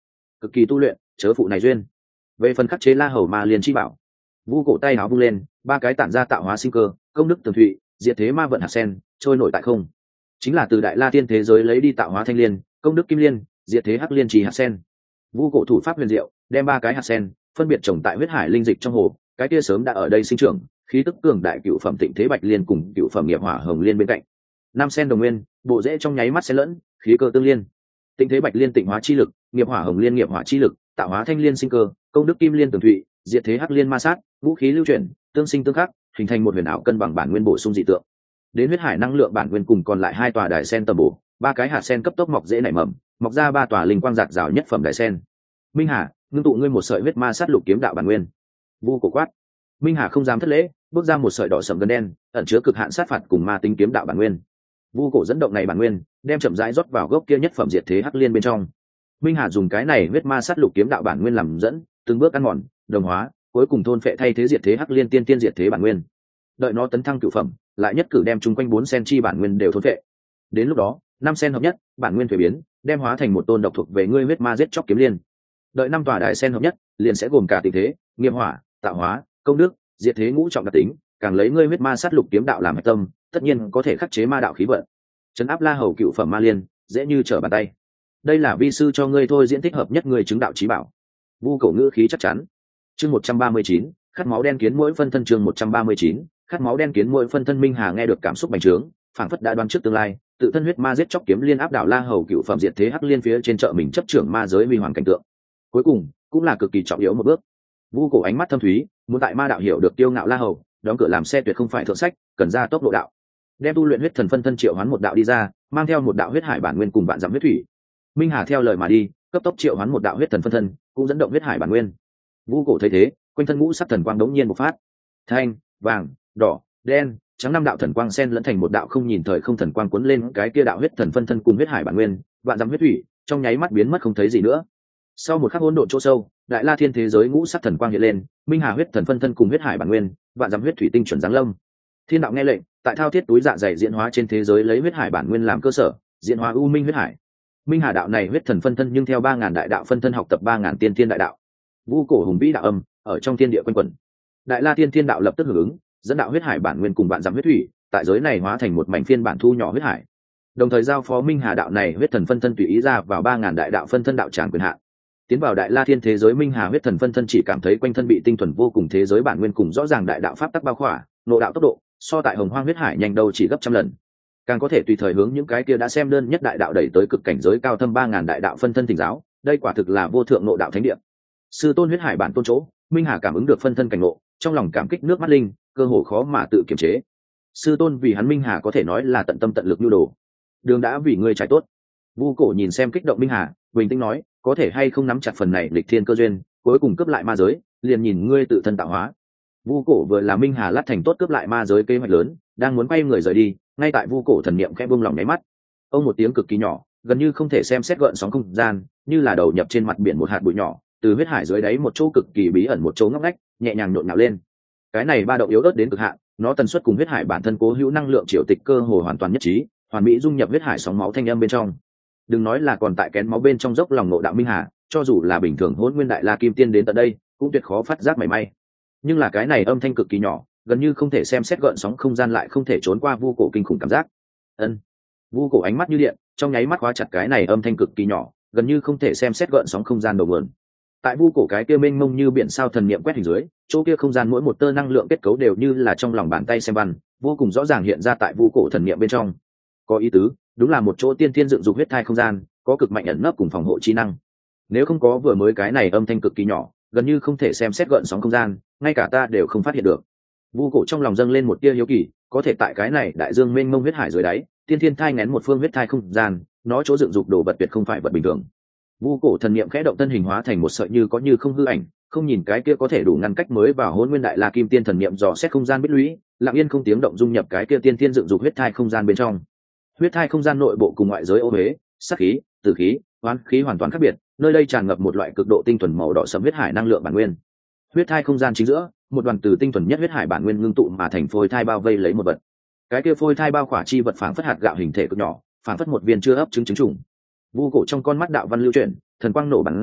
cực kỳ tu luyện chớ phụ này duyên. Về phần khắc chế la hầu ma liên chi bảo, vu cổ tay áo vung lên, ba cái tản ra tạo hóa sinh cơ, công đức tường thụy, diệt thế ma vận hạt sen trôi nổi tại không, chính là từ đại la tiên thế giới lấy đi tạo hóa thanh liên, công đức kim liên, diệt thế hắc liên trì hạt sen. Vu cổ thủ pháp huyền diệu, đem ba cái hạt sen phân biệt trồng tại huyết hải linh dịch trong hồ, cái kia sớm đã ở đây sinh trưởng, khí tức cường đại cựu phẩm tịnh thế bạch liên cùng cựu phẩm nghiệp hỏa hồng liên bên cạnh. Năm sen đồng nguyên, bộ rễ trong nháy mắt xen lẫn, khí cơ tương liên. Tịnh thế bạch liên tịnh hóa chi lực, nghiệp hỏa hồng liên nghiệp hỏa chi lực, tạo hóa thanh liên sinh cơ, công đức kim liên tường thụy, diệt thế hắc liên ma sát, vũ khí lưu chuyển, tương sinh tương khắc, hình thành một huyền ảo cân bằng bản nguyên bổ sung dị tượng. Đến huyết hải năng lượng bản nguyên cùng còn lại hai tòa đài sen tầm bổ, ba cái hạt sen cấp tốc mọc dễ nảy mầm, mọc ra ba tòa linh quang giạt rào nhất phẩm đài sen. Minh Hà, ngưng tụ ngươi một sợi huyết ma sát lục kiếm đạo bản nguyên. Vu cổ quát. Minh Hà không dám thất lễ, bước ra một sợi đỏ sẫm gần đen, ẩn chứa cực hạn sát phạt cùng ma tính kiếm đạo bản nguyên. Vu cổ dẫn động này bản nguyên, đem chậm rãi rót vào gốc kia nhất phẩm diệt thế hắc liên bên trong. Minh Hà dùng cái này huyết ma sát lục kiếm đạo bản nguyên làm dẫn, từng bước ăn mòn, đồng hóa, cuối cùng thôn phệ thay thế diệt thế hắc liên tiên tiên diệt thế bản nguyên. Đợi nó tấn thăng cửu phẩm, lại nhất cử đem chung quanh 4 sen chi bản nguyên đều thôn phệ. Đến lúc đó, 5 sen hợp nhất, bản nguyên thuế biến, đem hóa thành một tôn độc thuộc về ngươi huyết ma giết chóc kiếm liên. Đợi 5 tòa đại sen hợp nhất, liền sẽ gồm cả tình thế, nghiệp hỏa, tạo hóa, công đức, diệt thế ngũ trọng đặc tính, càng lấy ngươi huyết ma sát lục kiếm đạo làm hạch tâm, tất nhiên có thể khắc chế ma đạo khí vận, trấn áp la hầu cựu phẩm ma liên, dễ như trở bàn tay. Đây là vi sư cho ngươi thôi diễn thích hợp nhất ngươi chứng đạo chí bảo. Vu cổ ngữ khí chắc chắn. Chương 139, khát máu đen kiến mỗi phân thân. Chương 139, khát máu đen kiến mỗi phân thân. Minh Hà nghe được cảm xúc bành trướng, phảng phất đã đoán trước tương lai, tự thân huyết ma giết chóc kiếm liên áp đảo la hầu cựu phẩm diệt thế hắc liên phía trên chợ mình chấp trưởng ma giới huy hoàng cảnh tượng. Cuối cùng cũng là cực kỳ trọng yếu một bước. Vu cổ ánh mắt thâm thúy, muốn tại ma đạo hiểu được tiêu ngạo la hầu, đóng cửa làm xe tuyệt không phải thượng sách, cần ra tốc độ đạo. Đem tu luyện huyết thần phân thân triệu hoán một đạo đi ra, mang theo một đạo huyết hải bản nguyên cùng vạn dặm huyết thủy. Minh Hà theo lời mà đi, cấp tốc triệu hoán một đạo huyết thần phân thân, cũng dẫn động huyết hải bản nguyên. Vu cổ thấy thế, quanh thân ngũ sắc thần quang đống nhiên bộc phát, thanh, vàng, đỏ, đen, trắng 5 đạo thần quang xen lẫn thành một đạo không nhìn thời không thần quang cuốn lên cái kia đạo huyết thần phân thân cùng huyết hải bản nguyên, vạn dặm huyết thủy, trong nháy mắt biến mất không thấy gì nữa. Sau một khắc hỗn độn chỗ sâu, đại la thiên thế giới ngũ sắc thần quang hiện lên, Minh Hà huyết thần phân thân cùng huyết hải bản nguyên, vạn dặm huyết thủy tinh chuẩn giáng lâm. Thiên đạo nghe lệnh, tại thao thiết túi dạ dày diễn hóa trên thế giới lấy huyết hải bản nguyên làm cơ sở, diễn hóa u minh huyết hải. Minh Hà đạo này huyết thần phân thân nhưng theo 3000 đại đạo phân thân học tập 3000 tiên thiên đại đạo. Vu cổ hùng vĩ đạo âm ở trong thiên địa quanh quẩn. Đại la tiên thiên đạo lập tức hưởng ứng, dẫn đạo huyết hải bản nguyên cùng vạn dặm huyết thủy, tại giới này hóa thành một mảnh phiên bản thu nhỏ huyết hải. Đồng thời giao phó Minh Hà đạo này huyết thần phân thân tùy ý ra vào 3000 đại đạo phân thân đạo tràng quyền hạn. Tiến vào đại la thiên thế giới, Minh Hà huyết thần phân thân chỉ cảm thấy quanh thân bị tinh thuần vô cùng thế giới bản nguyên cùng rõ ràng đại đạo pháp tắc bao khỏa, nội đạo tốc độ so tại hồng hoang huyết hải nhanh đâu chỉ gấp trăm lần. Càng có thể tùy thời hướng những cái kia đã xem đơn nhất đại đạo đẩy tới cực cảnh giới cao thâm 3000 đại đạo phân thân thỉnh giáo, đây quả thực là vô thượng nội đạo thánh địa. Sư tôn huyết hải bản tôn chỗ, Minh Hà cảm ứng được phân thân cảnh ngộ, trong lòng cảm kích nước mắt linh, cơ hồ khó mà tự kiềm chế. Sư tôn vì hắn Minh Hà có thể nói là tận tâm tận lực nhu đồ. Đường đã vì ngươi trải tốt. Vu cổ nhìn xem kích động Minh Hà, bình tĩnh nói, có thể hay không nắm chặt phần này lịch thiên cơ duyên, cuối cùng cướp lại ma giới, liền nhìn ngươi tự thân tạo hóa. Vu cổ vừa là Minh Hà lát thành tốt cướp lại ma giới kế hoạch lớn, đang muốn quay người rời đi, ngay tại Vu cổ thần niệm khẽ buông lỏng nháy mắt, ông một tiếng cực kỳ nhỏ, gần như không thể xem xét gợn sóng không gian, như là đầu nhập trên mặt biển một hạt bụi nhỏ, từ huyết hải dưới đáy một chỗ cực kỳ bí ẩn một chỗ ngóc ngách, nhẹ nhàng nhộn nhạo lên. Cái này ba động yếu ớt đến cực hạn, nó tần suất cùng huyết hải bản thân cố hữu năng lượng triều tịch cơ hồ hoàn toàn nhất trí, hoàn mỹ dung nhập huyết hải sóng máu thanh âm bên trong. Đừng nói là còn tại kén máu bên trong dốc lòng nội đạo Minh Hà, cho dù là bình thường hỗn nguyên đại la kim tiên đến tận đây, cũng tuyệt khó phát giác mảy may. Nhưng là cái này âm thanh cực kỳ nhỏ, gần như không thể xem xét gợn sóng không gian lại không thể trốn qua Vu cổ kinh khủng cảm giác. Ân. Vu cổ ánh mắt như điện, trong nháy mắt khóa chặt cái này âm thanh cực kỳ nhỏ, gần như không thể xem xét gợn sóng không gian đầu nguồn. Tại Vu cổ cái kia mênh mông như biển sao thần niệm quét hình dưới, chỗ kia không gian mỗi một tơ năng lượng kết cấu đều như là trong lòng bàn tay xem văn, vô cùng rõ ràng hiện ra tại Vu cổ thần niệm bên trong. Có ý tứ, đúng là một chỗ tiên thiên dựng dục huyết thai không gian, có cực mạnh ẩn nấp cùng phòng hộ chi năng. Nếu không có vừa mới cái này âm thanh cực kỳ nhỏ, gần như không thể xem xét gợn sóng không gian, ngay cả ta đều không phát hiện được. Vu cổ trong lòng dâng lên một tia hiếu kỳ, có thể tại cái này đại dương mênh mông huyết hải dưới đáy, tiên thiên thai ngén một phương huyết thai không gian, nó chỗ dựng dục đồ vật tuyệt không phải vật bình thường. Vu cổ thần niệm khẽ động thân hình hóa thành một sợi như có như không hư ảnh, không nhìn cái kia có thể đủ ngăn cách mới vào hôn nguyên đại la kim tiên thần niệm dò xét không gian bích lũy, lặng yên không tiếng động dung nhập cái kia tiên thiên dựng dục huyết thai không gian bên trong. Huyết thai không gian nội bộ cùng ngoại giới ô huế, sát khí, tử khí, oán khí hoàn toàn khác biệt, nơi đây tràn ngập một loại cực độ tinh thuần màu đỏ sẫm huyết hải năng lượng bản nguyên. Huyết thai không gian chính giữa, một đoàn từ tinh thuần nhất huyết hải bản nguyên ngưng tụ mà thành phôi thai bao vây lấy một vật. Cái kia phôi thai bao khỏa chi vật phảng phất hạt gạo hình thể cực nhỏ, phảng phất một viên chưa ấp trứng trùng. Vu cổ trong con mắt đạo văn lưu chuyển, thần quang nổ bắn ra,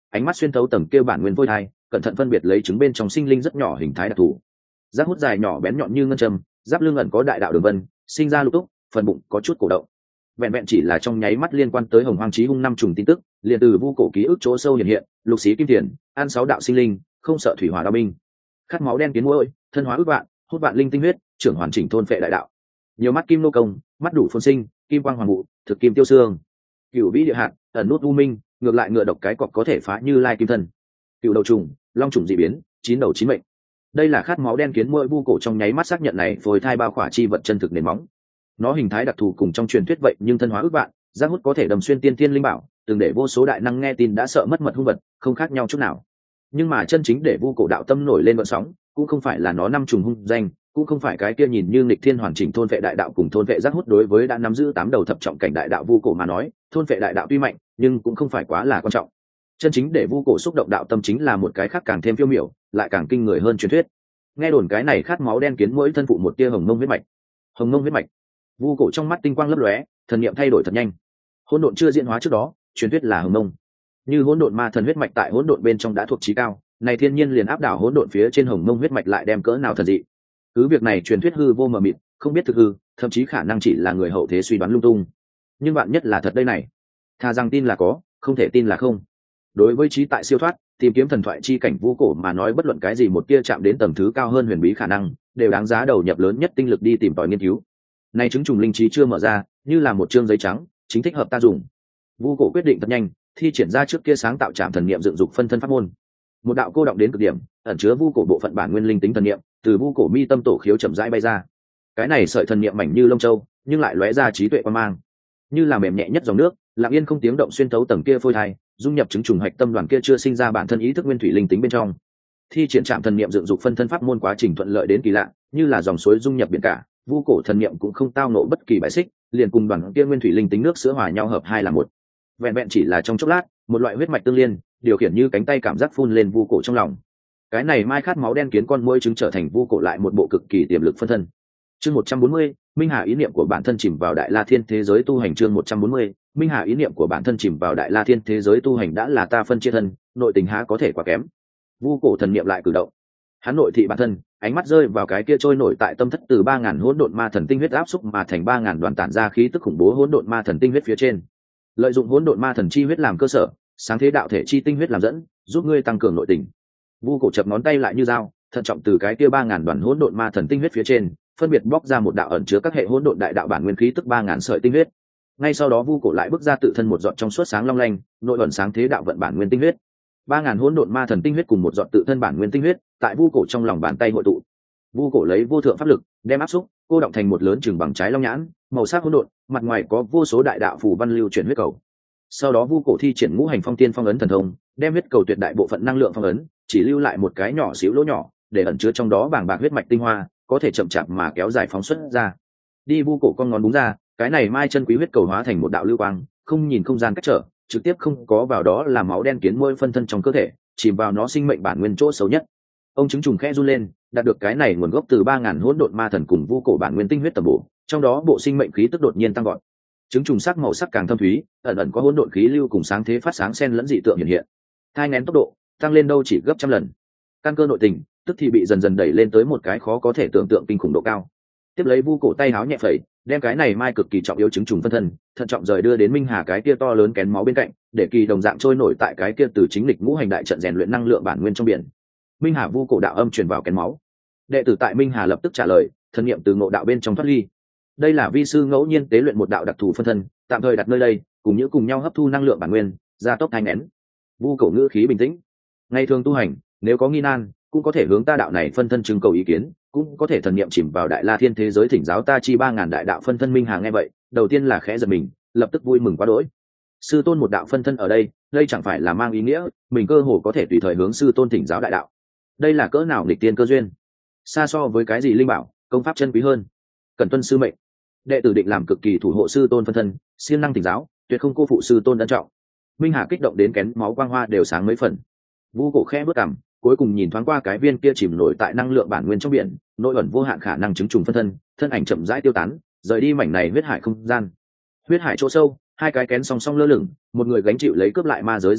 ánh mắt xuyên thấu tầng kia bản nguyên phôi thai, cẩn thận phân biệt lấy trứng bên trong sinh linh rất nhỏ hình thái đặc thù. Giác hút dài nhỏ bén nhọn như ngân châm, giáp lưng ẩn có đại đạo đường vân, sinh ra lục túc, phần bụng có chút cổ động. Vẹn vẹn chỉ là trong nháy mắt liên quan tới Hồng Hoang Chí Hung năm trùng tin tức, liền từ vu cổ ký ức chỗ sâu hiện hiện, lục xí kim tiền, ăn 6 đạo sinh linh, không sợ thủy hỏa đao binh. Khát máu đen kiến muỗi, thân hóa ước vạn, hút vạn linh tinh huyết, trưởng hoàn chỉnh thôn phệ đại đạo. Nhiều mắt kim nô công, mắt đủ phồn sinh, kim quang hoàng vụ, thực kim tiêu xương. Cửu vĩ địa hạt, ẩn nút u minh, ngược lại ngựa độc cái cọc có thể phá như lai kim thân. Cửu đầu trùng, long trùng dị biến, 9 đầu 9 mệnh. Đây là khát máu đen kiến muỗi vu cổ trong nháy mắt xác nhận này phôi thai bao khỏa chi vật chân thực nền móng. Nó hình thái đặc thù cùng trong truyền thuyết vậy nhưng thân hóa ước vạn, giác hút có thể đầm xuyên tiên thiên linh bảo, từng để vô số đại năng nghe tin đã sợ mất mật hung vật, không khác nhau chút nào. Nhưng mà chân chính để vu cổ đạo tâm nổi lên gợn sóng, cũng không phải là nó năm trùng hung danh, cũng không phải cái kia nhìn như nghịch thiên hoàn chỉnh thôn vệ đại đạo cùng thôn vệ giác hút. Đối với đã nắm giữ 8 đầu thập trọng cảnh đại đạo vu cổ mà nói, thôn vệ đại đạo tuy mạnh, nhưng cũng không phải quá là quan trọng. Chân chính để vu cổ xúc động đạo tâm chính là một cái khác càng thêm phiêu miểu, lại càng kinh người hơn truyền thuyết. Nghe đồn cái này khát máu đen kiến mỗi thân phụ một tia hồng mông huyết mạch. Hồng mông huyết mạch. Vu cổ trong mắt tinh quang lấp lóe, thần niệm thay đổi thật nhanh. Hỗn độn chưa diễn hóa trước đó, truyền thuyết là hồng mông. Như hỗn độn ma thần huyết mạch tại hỗn độn bên trong đã thuộc chí cao, này thiên nhiên liền áp đảo hỗn độn phía trên hồng mông huyết mạch lại đem cỡ nào thần dị. Cứ việc này truyền thuyết hư vô mờ mịt, không biết thực hư, thậm chí khả năng chỉ là người hậu thế suy đoán lung tung. Nhưng bạn nhất là thật đây này. Thà rằng tin là có, không thể tin là không. Đối với trí tại siêu thoát, tìm kiếm thần thoại chi cảnh vu cổ mà nói, bất luận cái gì một tia chạm đến tầng thứ cao hơn huyền bí khả năng, đều đáng giá đầu nhập lớn nhất tinh lực đi tìm tòi nghiên cứu. Nay chứng trùng linh trí chưa mở ra, như là một chương giấy trắng, chính thích hợp ta dùng. Vu cổ quyết định thật nhanh, thi triển ra trước kia sáng tạo trạm thần niệm dựng dục phân thân pháp môn. Một đạo cô động đến cực điểm, ẩn chứa vu cổ bộ phận bản nguyên linh tính thần niệm, từ vu cổ mi tâm tổ khiếu chậm rãi bay ra. Cái này sợi thần niệm mảnh như lông châu, nhưng lại lóe ra trí tuệ quan mang, như là mềm nhẹ nhất dòng nước, lặng yên không tiếng động xuyên thấu tầng kia phôi thai, dung nhập chứng trùng hạch tâm đoàn kia chưa sinh ra bản thân ý thức nguyên thủy linh tính bên trong. Thi triển trạm thần niệm dựng dục phân thân pháp môn quá trình thuận lợi đến kỳ lạ, như là dòng suối dung nhập biển cả, vu cổ thần niệm cũng không tao nộ bất kỳ bại xích, liền cùng đoàn kia nguyên thủy linh tính nước sữa hòa nhau hợp hai là một. Vẹn vẹn chỉ là trong chốc lát, một loại huyết mạch tương liên, điều khiển như cánh tay cảm giác phun lên vu cổ trong lòng. Cái này mai khát máu đen kiến con muỗi chứng trở thành vu cổ lại một bộ cực kỳ tiềm lực phân thân. Chương 140, Minh Hà ý niệm của bản thân chìm vào đại la thiên thế giới tu hành. Chương 140, Minh Hà ý niệm của bản thân chìm vào đại la thiên thế giới tu hành. Đã là ta phân chia thân, nội tình há có thể quá kém. Vu cổ thần niệm lại cử động, hắn nội thị bản thân, ánh mắt rơi vào cái kia trôi nổi tại tâm thất từ 3000 hỗn độn ma thần tinh huyết áp xúc mà thành 3000 đoàn tản ra khí tức khủng bố hỗn độn ma thần tinh huyết phía trên. Lợi dụng hỗn độn ma thần chi huyết làm cơ sở, sáng thế đạo thể chi tinh huyết làm dẫn, giúp ngươi tăng cường nội tình. Vu cổ chập ngón tay lại như dao, thận trọng từ cái kia 3000 đoàn hỗn độn ma thần tinh huyết phía trên, phân biệt bóc ra một đạo ẩn chứa các hệ hỗn độn đại đạo bản nguyên khí tức 3000 sợi tinh huyết. Ngay sau đó vu cổ lại bước ra tự thân một giọt trong suốt sáng long lanh, nội ẩn sáng thế đạo vận bản nguyên tinh huyết. 3000 hỗn độn ma thần tinh huyết cùng một giọt tự thân bản nguyên tinh huyết, tại vu cổ trong lòng bàn tay hội tụ. Vu cổ lấy vô thượng pháp lực, đem áp xúc, cô động thành một lớn chừng bằng trái long nhãn, màu sắc hỗn độn, mặt ngoài có vô số đại đạo phù văn lưu chuyển huyết cầu. Sau đó vu cổ thi triển ngũ hành phong tiên phong ấn thần thông, đem huyết cầu tuyệt đại bộ phận năng lượng phong ấn, chỉ lưu lại một cái nhỏ xíu lỗ nhỏ, để ẩn chứa trong đó bàng bạc huyết mạch tinh hoa, có thể chậm chạp mà kéo dài phóng xuất ra. Đi vu cổ con ngón búng ra, cái này mai chân quý huyết cầu hóa thành một đạo lưu quang, không nhìn không gian cách trở, trực tiếp không có vào đó là máu đen kiến muỗi phân thân trong cơ thể, chìm vào nó sinh mệnh bản nguyên chỗ xấu nhất. Ông chứng trùng khẽ run lên, đạt được cái này nguồn gốc từ 3000 hỗn độn ma thần cùng vu cổ bản nguyên tinh huyết tầm bổ, trong đó bộ sinh mệnh khí tức đột nhiên tăng vọt. Chứng trùng sắc màu sắc càng thâm thúy, ẩn ẩn có hỗn độn khí lưu cùng sáng thế phát sáng xen lẫn dị tượng hiện hiện. Thai nghén tốc độ tăng lên đâu chỉ gấp trăm lần. Căn cơ nội tình tức thì bị dần dần đẩy lên tới một cái khó có thể tưởng tượng kinh khủng độ cao. Tiếp lấy vu cổ tay háo nhẹ phẩy, đem cái này mai cực kỳ trọng yếu chứng trùng phân thân, thận trọng rời đưa đến Minh Hà cái kia to lớn kén máu bên cạnh, để kỳ đồng dạng trôi nổi tại cái kia từ chính lịch ngũ hành đại trận rèn luyện năng lượng bản nguyên trong biển. Minh Hà vu cổ đạo âm truyền vào kén máu. Đệ tử tại Minh Hà lập tức trả lời, thần niệm từ ngộ đạo bên trong thoát ly. Đây là vi sư ngẫu nhiên tế luyện một đạo đặc thù phân thân, tạm thời đặt nơi đây, cùng nhau hấp thu năng lượng bản nguyên, gia tốc thai nghén. Vu cổ ngữ khí bình tĩnh. Ngày thường tu hành, nếu có nghi nan, cũng có thể hướng ta đạo này phân thân trưng cầu ý kiến, cũng có thể thần niệm chìm vào đại la thiên thế giới thỉnh giáo ta chi 3000 đại đạo phân thân. Minh Hà nghe vậy, đầu tiên là khẽ giật mình, lập tức vui mừng quá đỗi. Sư tôn một đạo phân thân ở đây, đây chẳng phải là mang ý nghĩa mình cơ hồ có thể tùy thời hướng sư tôn thỉnh giáo đại đạo. Đây là cỡ nào nghịch tiên cơ duyên, xa so với cái gì linh bảo công pháp chân quý hơn. Cần tuân sư mệnh, đệ tử định làm cực kỳ thủ hộ sư tôn phân thân, siêng năng thỉnh giáo, tuyệt không cô phụ sư tôn ân trọng. Minh Hà kích động đến kén máu quang hoa đều sáng mấy phần. Vu cổ khẽ bước cằm, cuối cùng nhìn thoáng qua cái viên kia chìm nổi tại năng lượng bản nguyên trong biển, nội ẩn vô hạn khả năng chứng trùng phân thân, thân ảnh chậm rãi tiêu tán, rời đi mảnh này huyết hải không gian. Huyết hải chỗ sâu, hai cái kén song song lơ lửng, một người gánh chịu lấy cướp lại ma giới giá vọng,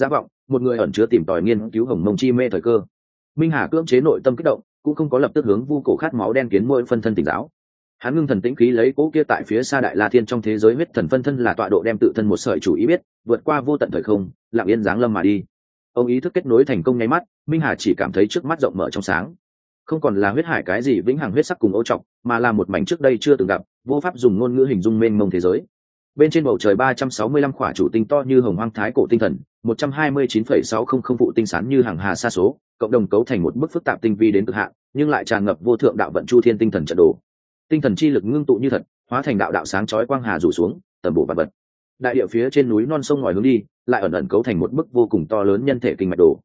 một người ẩn chứa tìm tòi nghiên cứu hồng mông chi mê thời cơ. Minh Hà cưỡng chế nội tâm kích động, cũng không có lập tức hướng vu cổ khát máu đen kiến môi phân thân tỉnh giáo. Hắn ngưng thần tĩnh khí lấy cố kia tại phía xa đại la thiên trong thế giới huyết thần phân thân là tọa độ đem tự thân một sợi chủ ý biết vượt qua vô tận thời không, lặng yên giáng lâm mà đi. Ông ý thức kết nối thành công nháy mắt, Minh Hà chỉ cảm thấy trước mắt rộng mở trong sáng, không còn là huyết hải cái gì vĩnh hằng huyết sắc cùng ô trọc, mà là một mảnh trước đây chưa từng gặp, vô pháp dùng ngôn ngữ hình dung mênh mông thế giới. Bên trên bầu trời 365 khỏa chủ tinh to như hồng hoang thái cổ tinh thần, 129,600 phụ tinh sáng như hàng hà sa số, cộng đồng cấu thành một bức phức tạp tinh vi đến cực hạn, nhưng lại tràn ngập vô thượng đạo vận chu thiên tinh thần trận đồ. Tinh thần chi lực ngưng tụ như thật, hóa thành đạo đạo sáng chói quang hà rủ xuống, tầm bổ vạn vật. Đại địa phía trên núi non sông ngòi hướng đi, lại ẩn ẩn cấu thành một bức vô cùng to lớn nhân thể kinh mạch đồ.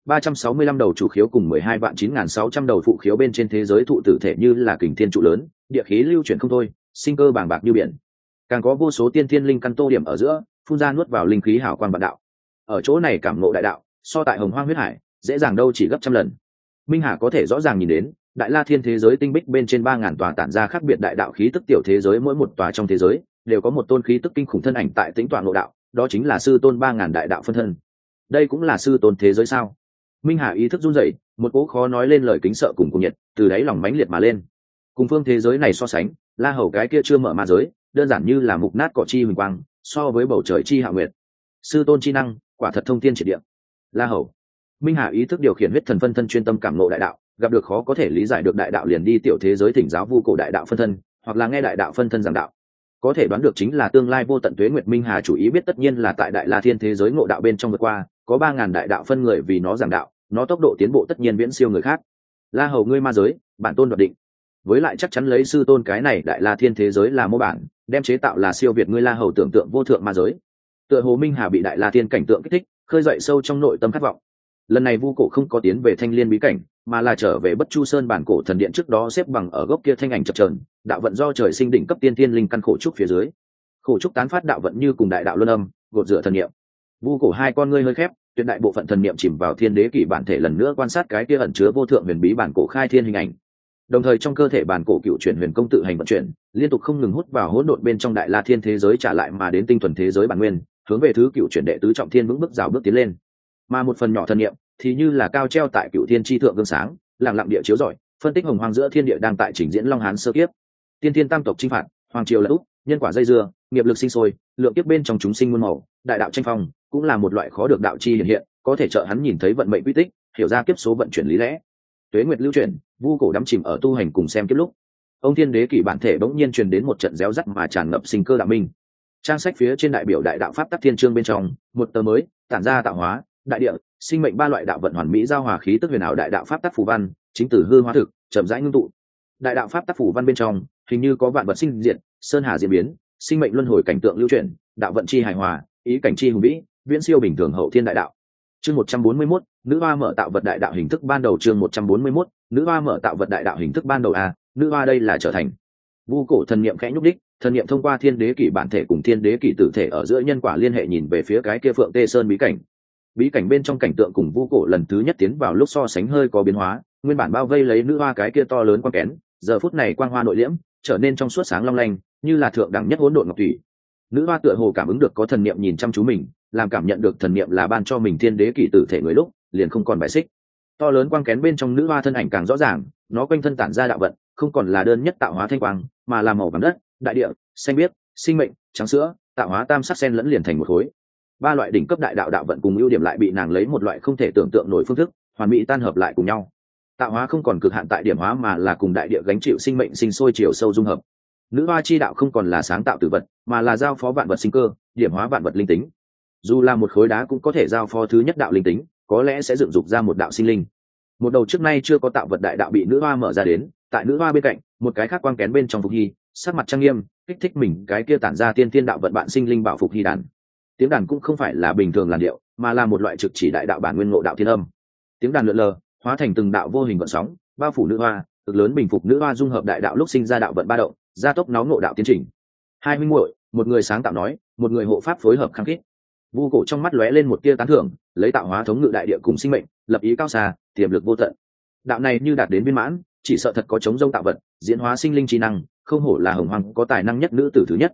365 đầu chủ khiếu cùng 12,9600 đầu phụ khiếu bên trên thế giới thụ tử thể như là kình thiên trụ lớn, địa khí lưu chuyển không thôi, sinh cơ bàng bạc như biển. Càng có vô số tiên thiên linh căn tô điểm ở giữa, phun ra nuốt vào linh khí hào quang vạn đạo. Ở chỗ này cảm ngộ đại đạo, so tại hồng hoang huyết hải, dễ dàng đâu chỉ gấp trăm lần. Minh Hà có thể rõ ràng nhìn đến, đại la thiên thế giới tinh bích bên trên 3000 tòa tản ra khác biệt đại đạo khí tức tiểu thế giới, mỗi một tòa trong thế giới đều có một tôn khí tức kinh khủng thân ảnh tại tĩnh tọa ngộ đạo, đó chính là sư tôn 3000 đại đạo phân thân. Đây cũng là sư tôn thế giới sao? Minh Hà ý thức run rẩy, một cỗ khó nói lên lời kính sợ cùng cuồng nhiệt từ đáy lòng mãnh liệt mà lên. Cùng phương thế giới này so sánh, La Hầu cái kia chưa mở ma giới, đơn giản như là mục nát cỏ chi huỳnh quang, so với bầu trời chi hạ nguyệt. Sư tôn chi năng, quả thật thông thiên triệt địa. La Hầu. Minh Hà ý thức điều khiển huyết thần phân thân chuyên tâm cảm ngộ đại đạo, gặp được khó có thể lý giải được đại đạo liền đi tiểu thế giới thỉnh giáo vu cổ đại đạo phân thân, hoặc là nghe đại đạo phân thân giảng đạo. Có thể đoán được chính là tương lai vô tận tuế nguyệt. Minh Hà chủ ý biết tất nhiên là tại đại la thiên thế giới ngộ đạo bên trong vượt qua, có 3000 đại đạo phân người vì nó giảng đạo, nó tốc độ tiến bộ tất nhiên viễn siêu người khác. La Hầu ngươi ma giới, bản tôn đoạt định. Với lại chắc chắn lấy sư tôn cái này đại la thiên thế giới là mô bản, đem chế tạo là siêu việt ngươi La Hầu tưởng tượng vô thượng ma giới. Tựa hồ Minh Hà bị đại la thiên cảnh tượng kích thích, khơi dậy sâu trong nội tâm khát vọng. Lần này vu cổ không có tiến về thanh liên bí cảnh, mà là trở về bất chu sơn bản cổ thần điện trước đó xếp bằng ở gốc kia thanh ảnh chập chờn, đạo vận do trời sinh đỉnh cấp tiên tiên linh căn khổ trúc phía dưới. Khổ trúc tán phát đạo vận như cùng đại đạo luân âm, gột rửa thần niệm. Vu cổ hai con ngươi hơi khép, tuyệt đại bộ phận thần niệm chìm vào thiên đế kỷ bản thể, lần nữa quan sát cái kia ẩn chứa vô thượng huyền bí bản cổ khai thiên hình ảnh. Đồng thời trong cơ thể bản cổ cựu chuyển huyền công tự hành vận chuyển, liên tục không ngừng hút vào hỗn độn bên trong đại la thiên thế giới trả lại mà đến tinh thuần thế giới bản nguyên, hướng về thứ cựu chuyển đệ tứ trọng thiên vững bước rào bước tiến lên. Mà một phần nhỏ thần niệm thì như là cao treo tại cựu thiên chi thượng gương sáng, lặng lặng địa chiếu rọi, phân tích hồng hoang giữa thiên địa đang tại trình diễn long hán sơ kiếp, tiên thiên tam tộc chinh phạt, hoàng triều lật úp, nhân quả dây dưa, nghiệp lực sinh sôi, lượng kiếp bên trong chúng sinh muôn màu, đại đạo tranh phong, cũng là một loại khó được đạo chi hiện hiện, có thể trợ hắn nhìn thấy vận mệnh quy tích, hiểu ra kiếp số vận chuyển lý lẽ. Tuế nguyệt lưu chuyển, vu cổ đắm chìm ở tu hành cùng xem kiếp lúc, ông thiên đế kỷ bản thể bỗng nhiên truyền đến một trận réo rắt mà tràn ngập sinh cơ đạo minh. Trang sách phía trên đại biểu đại đạo pháp tắc thiên chương bên trong, một tờ mới tản ra tạo hóa, đại địa, sinh mệnh ba loại đạo vận hoàn mỹ giao hòa khí tức huyền ảo đại đạo pháp tắc phù văn, chính từ hư hóa thực, chậm rãi ngưng tụ. Đại đạo pháp tắc phù văn bên trong, hình như có vạn vật sinh diệt, sơn hà diễn biến, sinh mệnh luân hồi cảnh tượng lưu chuyển, đạo vận chi hài hòa, ý cảnh chi hùng vĩ, viễn siêu bình thường hậu thiên đại đạo. Chương 141, nữ hoa mở tạo vật đại đạo hình thức ban đầu. Chương 141, nữ hoa mở tạo vật đại đạo hình thức ban đầu. Nữ hoa đây là trở thành. Vu cổ thần niệm khẽ nhúc đích, thần niệm thông qua thiên đế kỷ bản thể cùng thiên đế kỷ tử thể ở giữa nhân quả liên hệ, nhìn về phía cái kia Phượng Tê Sơn bí cảnh. Bí cảnh bên trong cảnh tượng cùng vu cổ lần thứ nhất tiến vào lúc so sánh hơi có biến hóa, nguyên bản bao vây lấy nữ hoa cái kia to lớn quang kén, giờ phút này quang hoa nội liễm, trở nên trong suốt sáng long lanh, như là thượng đẳng nhất hỗn độn ngọc thủy. Nữ hoa tựa hồ cảm ứng được có thần niệm nhìn chăm chú mình, làm cảm nhận được thần niệm là ban cho mình thiên đế kỷ tử thể người lúc, liền không còn bài xích. To lớn quang kén bên trong nữ hoa thân ảnh càng rõ ràng, nó quanh thân tản ra đạo vận, không còn là đơn nhất tạo hóa thanh quang, mà là màu vàng đất, đại địa, xanh biếc, sinh mệnh, trắng sữa, tạo hóa tam sắc xen lẫn liền thành một khối. Ba loại đỉnh cấp đại đạo đạo vận cùng ưu điểm lại bị nàng lấy một loại không thể tưởng tượng nổi phương thức hoàn mỹ tan hợp lại cùng nhau. Tạo hóa không còn cực hạn tại điểm hóa, mà là cùng đại địa gánh chịu sinh mệnh sinh sôi chiều sâu dung hợp. Nữ hoa chi đạo không còn là sáng tạo tử vật, mà là giao phó vạn vật sinh cơ, điểm hóa vạn vật linh tính. Dù là một khối đá cũng có thể giao phó thứ nhất đạo linh tính, có lẽ sẽ dựng dục ra một đạo sinh linh. Một đầu trước nay chưa có tạo vật đại đạo bị nữ hoa mở ra đến, tại nữ hoa bên cạnh, một cái khác quang kén bên trong Phục Hy, sắc mặt trang nghiêm, kích thích mình cái kia tản ra tiên thiên đạo vận bạn sinh linh bảo Phục Hy đàn. Tiếng đàn cũng không phải là bình thường làn điệu, mà là một loại trực chỉ đại đạo bản nguyên ngộ đạo thiên âm. Tiếng đàn lượn lờ, hóa thành từng đạo vô hình gợn sóng, bao phủ nữ hoa, cực lớn bình phục nữ hoa dung hợp đại đạo lúc sinh ra đạo vận ba động, gia tốc nóng ngộ đạo tiến trình. Hai huynh muội, một người sáng tạo nói, một người hộ pháp phối hợp khăng khít. Vu cổ trong mắt lóe lên một tia tán thưởng, lấy tạo hóa thống ngự đại địa cùng sinh mệnh, lập ý cao xa, tiềm lực vô tận. Đạo này như đạt đến viên mãn, chỉ sợ thật có chống rông tạo vật, diễn hóa sinh linh trí năng, không hổ là hồng hoàng có tài năng nhất nữ tử thứ nhất.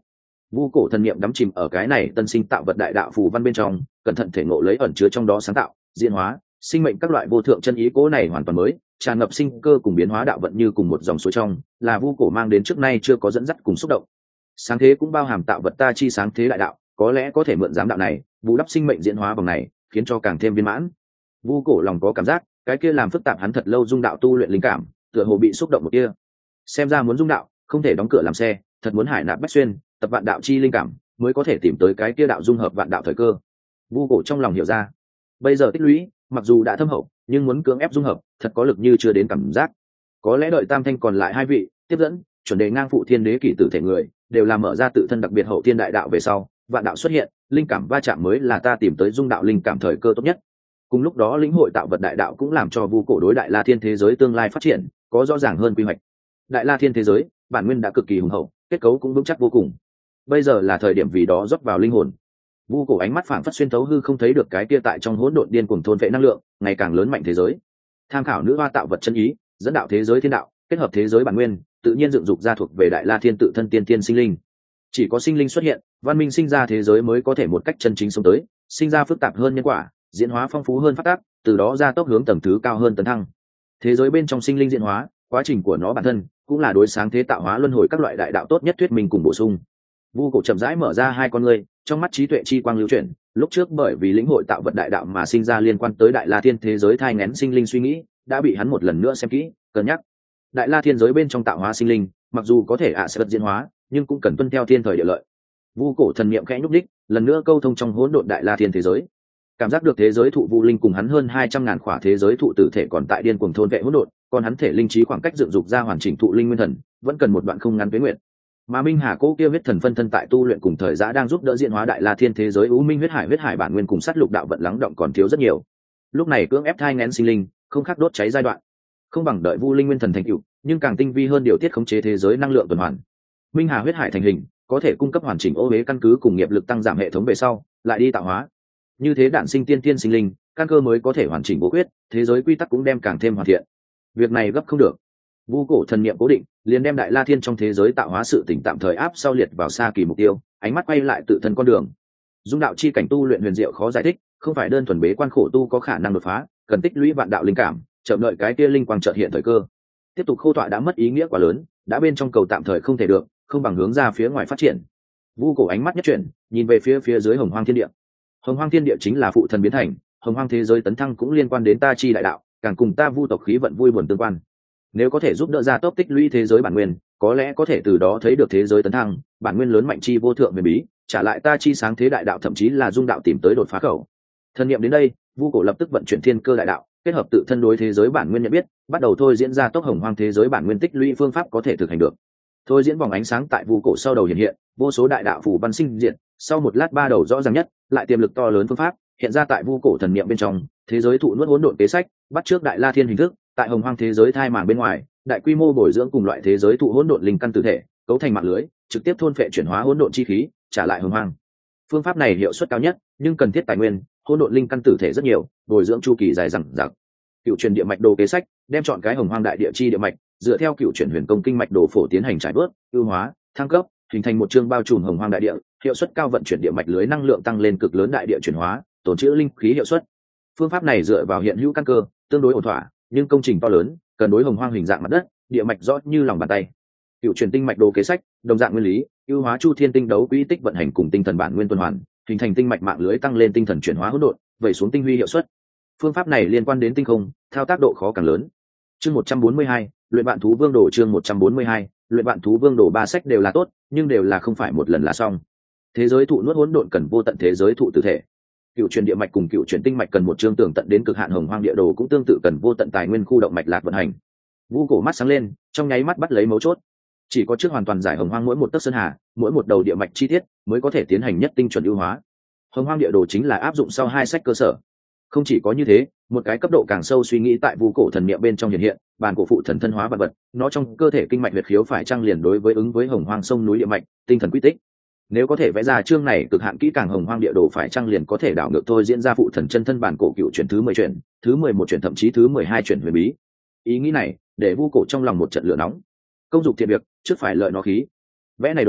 Vu cổ thần niệm đắm chìm ở cái này tân sinh tạo vật đại đạo phù văn bên trong, cẩn thận thể ngộ lấy ẩn chứa trong đó sáng tạo, diễn hóa, sinh mệnh các loại vô thượng chân ý cố này hoàn toàn mới, tràn ngập sinh cơ cùng biến hóa đạo vận như cùng một dòng suối trong, là vu cổ mang đến trước nay chưa có dẫn dắt cùng xúc động. Sáng thế cũng bao hàm tạo vật ta chi sáng thế đại đạo, có lẽ có thể mượn giám đạo này, bù đắp sinh mệnh diễn hóa vòng này, khiến cho càng thêm viên mãn. Vu cổ lòng có cảm giác, cái kia làm phức tạp hắn thật lâu dung đạo tu luyện linh cảm, tựa hồ bị xúc động một kia. Xem ra muốn dung đạo, không thể đóng cửa làm xe, thật muốn hải nạp bách xuyên, tập vạn đạo chi linh cảm, mới có thể tìm tới cái kia đạo dung hợp vạn đạo thời cơ. Vu cổ trong lòng hiểu ra, bây giờ tích lũy, mặc dù đã thâm hậu, nhưng muốn cưỡng ép dung hợp, thật có lực như chưa đến cảm giác. Có lẽ đợi tam thanh còn lại hai vị tiếp dẫn, chuẩn đề ngang phụ thiên đế kỷ tử thể người, đều làm mở ra tự thân đặc biệt hậu thiên đại đạo về sau, vạn đạo xuất hiện, linh cảm va chạm mới là ta tìm tới dung đạo linh cảm thời cơ tốt nhất. Cùng lúc đó lĩnh hội tạo vật đại đạo cũng làm cho vu cổ đối đại la thiên thế giới tương lai phát triển có rõ ràng hơn quy hoạch. Đại la thiên thế giới bản nguyên đã cực kỳ hùng hậu, kết cấu cũng vững chắc vô cùng. Bây giờ là thời điểm vì đó rót vào linh hồn. Vu cổ ánh mắt phảng phất xuyên thấu hư không thấy được cái kia tại trong hỗn độn điên cuồng thôn vệ năng lượng ngày càng lớn mạnh thế giới. Tham khảo nữ hoa tạo vật chân ý, dẫn đạo thế giới thiên đạo, kết hợp thế giới bản nguyên, tự nhiên dựng dục ra thuộc về đại la thiên tự thân tiên tiên sinh linh. Chỉ có sinh linh xuất hiện, văn minh sinh ra thế giới mới có thể một cách chân chính sống tới, sinh ra phức tạp hơn nhân quả, diễn hóa phong phú hơn phát tác, từ đó ra tốc hướng tầng thứ cao hơn tấn thăng. Thế giới bên trong sinh linh diễn hóa, quá trình của nó bản thân cũng là đối sáng thế tạo hóa luân hồi các loại đại đạo tốt nhất thuyết minh cùng bổ sung. Vu cổ chậm rãi mở ra hai con ngươi, trong mắt trí tuệ chi quang lưu chuyển. Lúc trước bởi vì lĩnh hội tạo vật đại đạo mà sinh ra liên quan tới đại la thiên thế giới thai nghén sinh linh suy nghĩ, đã bị hắn một lần nữa xem kỹ, cân nhắc. Đại la thiên giới bên trong tạo hóa sinh linh, mặc dù có thể sẽ diễn hóa, nhưng cũng cần tuân theo thiên thời địa lợi. Vu cổ thần niệm khẽ nhúc đích, lần nữa câu thông trong hỗn độn đại la thiên thế giới. Cảm giác được thế giới thụ vu linh cùng hắn hơn 200.000 khỏa thế giới thụ tử thể còn tại điên cuồng thôn vệ hỗn độn, còn hắn thể linh trí khoảng cách dựng dục ra hoàn chỉnh thụ linh nguyên thần, vẫn cần một đoạn không ngắn tuế nguyện. Mà Minh Hà Cố kia huyết thần phân thân tại tu luyện cùng thời giã đang giúp đỡ diễn hóa đại la thiên thế giới u minh huyết hải bản nguyên cùng sát lục đạo vận lắng động còn thiếu rất nhiều. Lúc này cưỡng ép thai nghén sinh linh, không khác đốt cháy giai đoạn. Không bằng đợi vu linh nguyên thần thành tựu, nhưng càng tinh vi hơn điều tiết khống chế thế giới năng lượng tuần hoàn. Minh Hà huyết hải thành hình, có thể cung cấp hoàn chỉnh ô uế căn cứ cùng nghiệp lực tăng giảm hệ thống về sau, lại đi tạo hóa. Như thế đản sinh tiên tiên sinh linh, căn cơ mới có thể hoàn chỉnh bố quyết, thế giới quy tắc cũng đem càng thêm hoàn thiện. Việc này gấp không được. Vu cổ thần niệm cố định, liền đem đại la thiên trong thế giới tạo hóa sự tỉnh tạm thời áp sau liệt vào xa kỳ mục tiêu, ánh mắt quay lại tự thân con đường. Dung đạo chi cảnh tu luyện huyền diệu khó giải thích, không phải đơn thuần bế quan khổ tu có khả năng đột phá, cần tích lũy vạn đạo linh cảm, chậm đợi cái kia linh quang chợt hiện thời cơ. Tiếp tục khô tọa đã mất ý nghĩa quá lớn, đã bên trong cầu tạm thời không thể được, không bằng hướng ra phía ngoài phát triển. Vu cổ ánh mắt nhất chuyển, nhìn về phía dưới hồng hoang thiên địa. Hồng hoang thiên địa chính là phụ thần biến thành, hồng hoang thế giới tấn thăng cũng liên quan đến ta chi đại đạo, càng cùng ta vu tộc khí vận vui buồn tương quan. Nếu có thể giúp đỡ ra tốc tích lũy thế giới bản nguyên, có lẽ có thể từ đó thấy được thế giới tấn thăng, bản nguyên lớn mạnh chi vô thượng huyền bí, trả lại ta chi sáng thế đại đạo, thậm chí là dung đạo tìm tới đột phá khẩu. Thần niệm đến đây, Vu cổ lập tức vận chuyển thiên cơ đại đạo, kết hợp tự thân đối thế giới bản nguyên nhận biết, bắt đầu thôi diễn ra tốc hồng hoang thế giới bản nguyên tích lũy phương pháp có thể thực hành được. Thôi diễn vòng ánh sáng tại Vu cổ sau đầu hiện hiện, vô số đại đạo phủ văn sinh diện, sau một lát ba đầu rõ ràng nhất, lại tiềm lực to lớn phương pháp hiện ra tại Vu cổ thần niệm bên trong, thế giới thụ nuốt hỗn độn kế sách, bắt trước đại la thiên hình thức, tại hồng hoang thế giới thai màng bên ngoài, đại quy mô bồi dưỡng cùng loại thế giới thụ hỗn độn linh căn tử thể, cấu thành mạng lưới, trực tiếp thôn phệ chuyển hóa hỗn độn chi khí, trả lại hồng hoang. Phương pháp này hiệu suất cao nhất, nhưng cần thiết tài nguyên, hỗn độn linh căn tử thể rất nhiều, bồi dưỡng chu kỳ dài dằng dặc. Cựu truyền địa mạch đồ kế sách, đem chọn cái hồng hoang đại địa chi địa mạch, dựa theo cựu truyền huyền công kinh mạch đồ phổ tiến hành trải bớt, ưu hóa, thăng cấp, hình thành một chương bao trùm hồng hoang đại địa, hiệu suất cao vận chuyển địa mạch lưới năng lượng tăng lên cực lớn đại địa chuyển hóa, tổn trữ linh khí hiệu suất. Phương pháp này dựa vào hiện hữu căn cơ, tương đối ổn thỏa, nhưng công trình to lớn, cần đối hồng hoang hình dạng mặt đất, địa mạch rõ như lòng bàn tay. Cựu truyền tinh mạch đồ kế sách, đồng dạng nguyên lý, ưu hóa chu thiên tinh đấu quỹ tích vận hành cùng tinh thần bản nguyên tuần hoàn, hình thành tinh mạch mạng lưới tăng lên tinh thần chuyển hóa hỗn độn, vẩy xuống tinh huy hiệu suất. Phương pháp này liên quan đến tinh không, thao tác độ khó càng lớn. Chương 142, luyện vạn thú vương đồ. Chương 142, luyện vạn thú vương đồ. Ba sách đều là tốt, nhưng đều là không phải một lần là xong. Thế giới thụ nuốt hỗn độn cần vô tận thế giới thụ tử thể. Cựu truyền địa mạch cùng cựu truyền tinh mạch cần một chương tường tận đến cực hạn hồng hoang địa đồ cũng tương tự cần vô tận tài nguyên khu động mạch lạc vận hành. Vu cổ mắt sáng lên, trong nháy mắt bắt lấy mấu chốt. Chỉ có trước hoàn toàn giải hồng hoang mỗi một tấc sơn hà, mỗi một đầu địa mạch chi tiết, mới có thể tiến hành nhất tinh chuẩn ưu hóa. Hồng hoang địa đồ chính là áp dụng sau hai sách cơ sở. Không chỉ có như thế, một cái cấp độ càng sâu suy nghĩ tại Vu cổ thần niệm bên trong hiện hiện, bàn cổ phụ thần thân hóa vật vật, nó trong cơ thể kinh mạch huyệt khiếu phải trang liền đối với ứng với hồng hoang sông núi địa mạch, tinh thần quy tích. Nếu có thể vẽ ra chương này cực hạn kỹ càng hồng hoang địa đồ phải trang liền có thể đảo ngược thôi diễn ra phụ thần chân thân bản cổ cựu chuyển thứ 10 chuyển, thứ 11 chuyển thậm chí thứ 12 chuyển huyền bí. Ý nghĩ này để Vu cổ trong lòng một trận lửa nóng. Công dục thiện việc, trước phải lợi nó khí. Vẽ này đồ,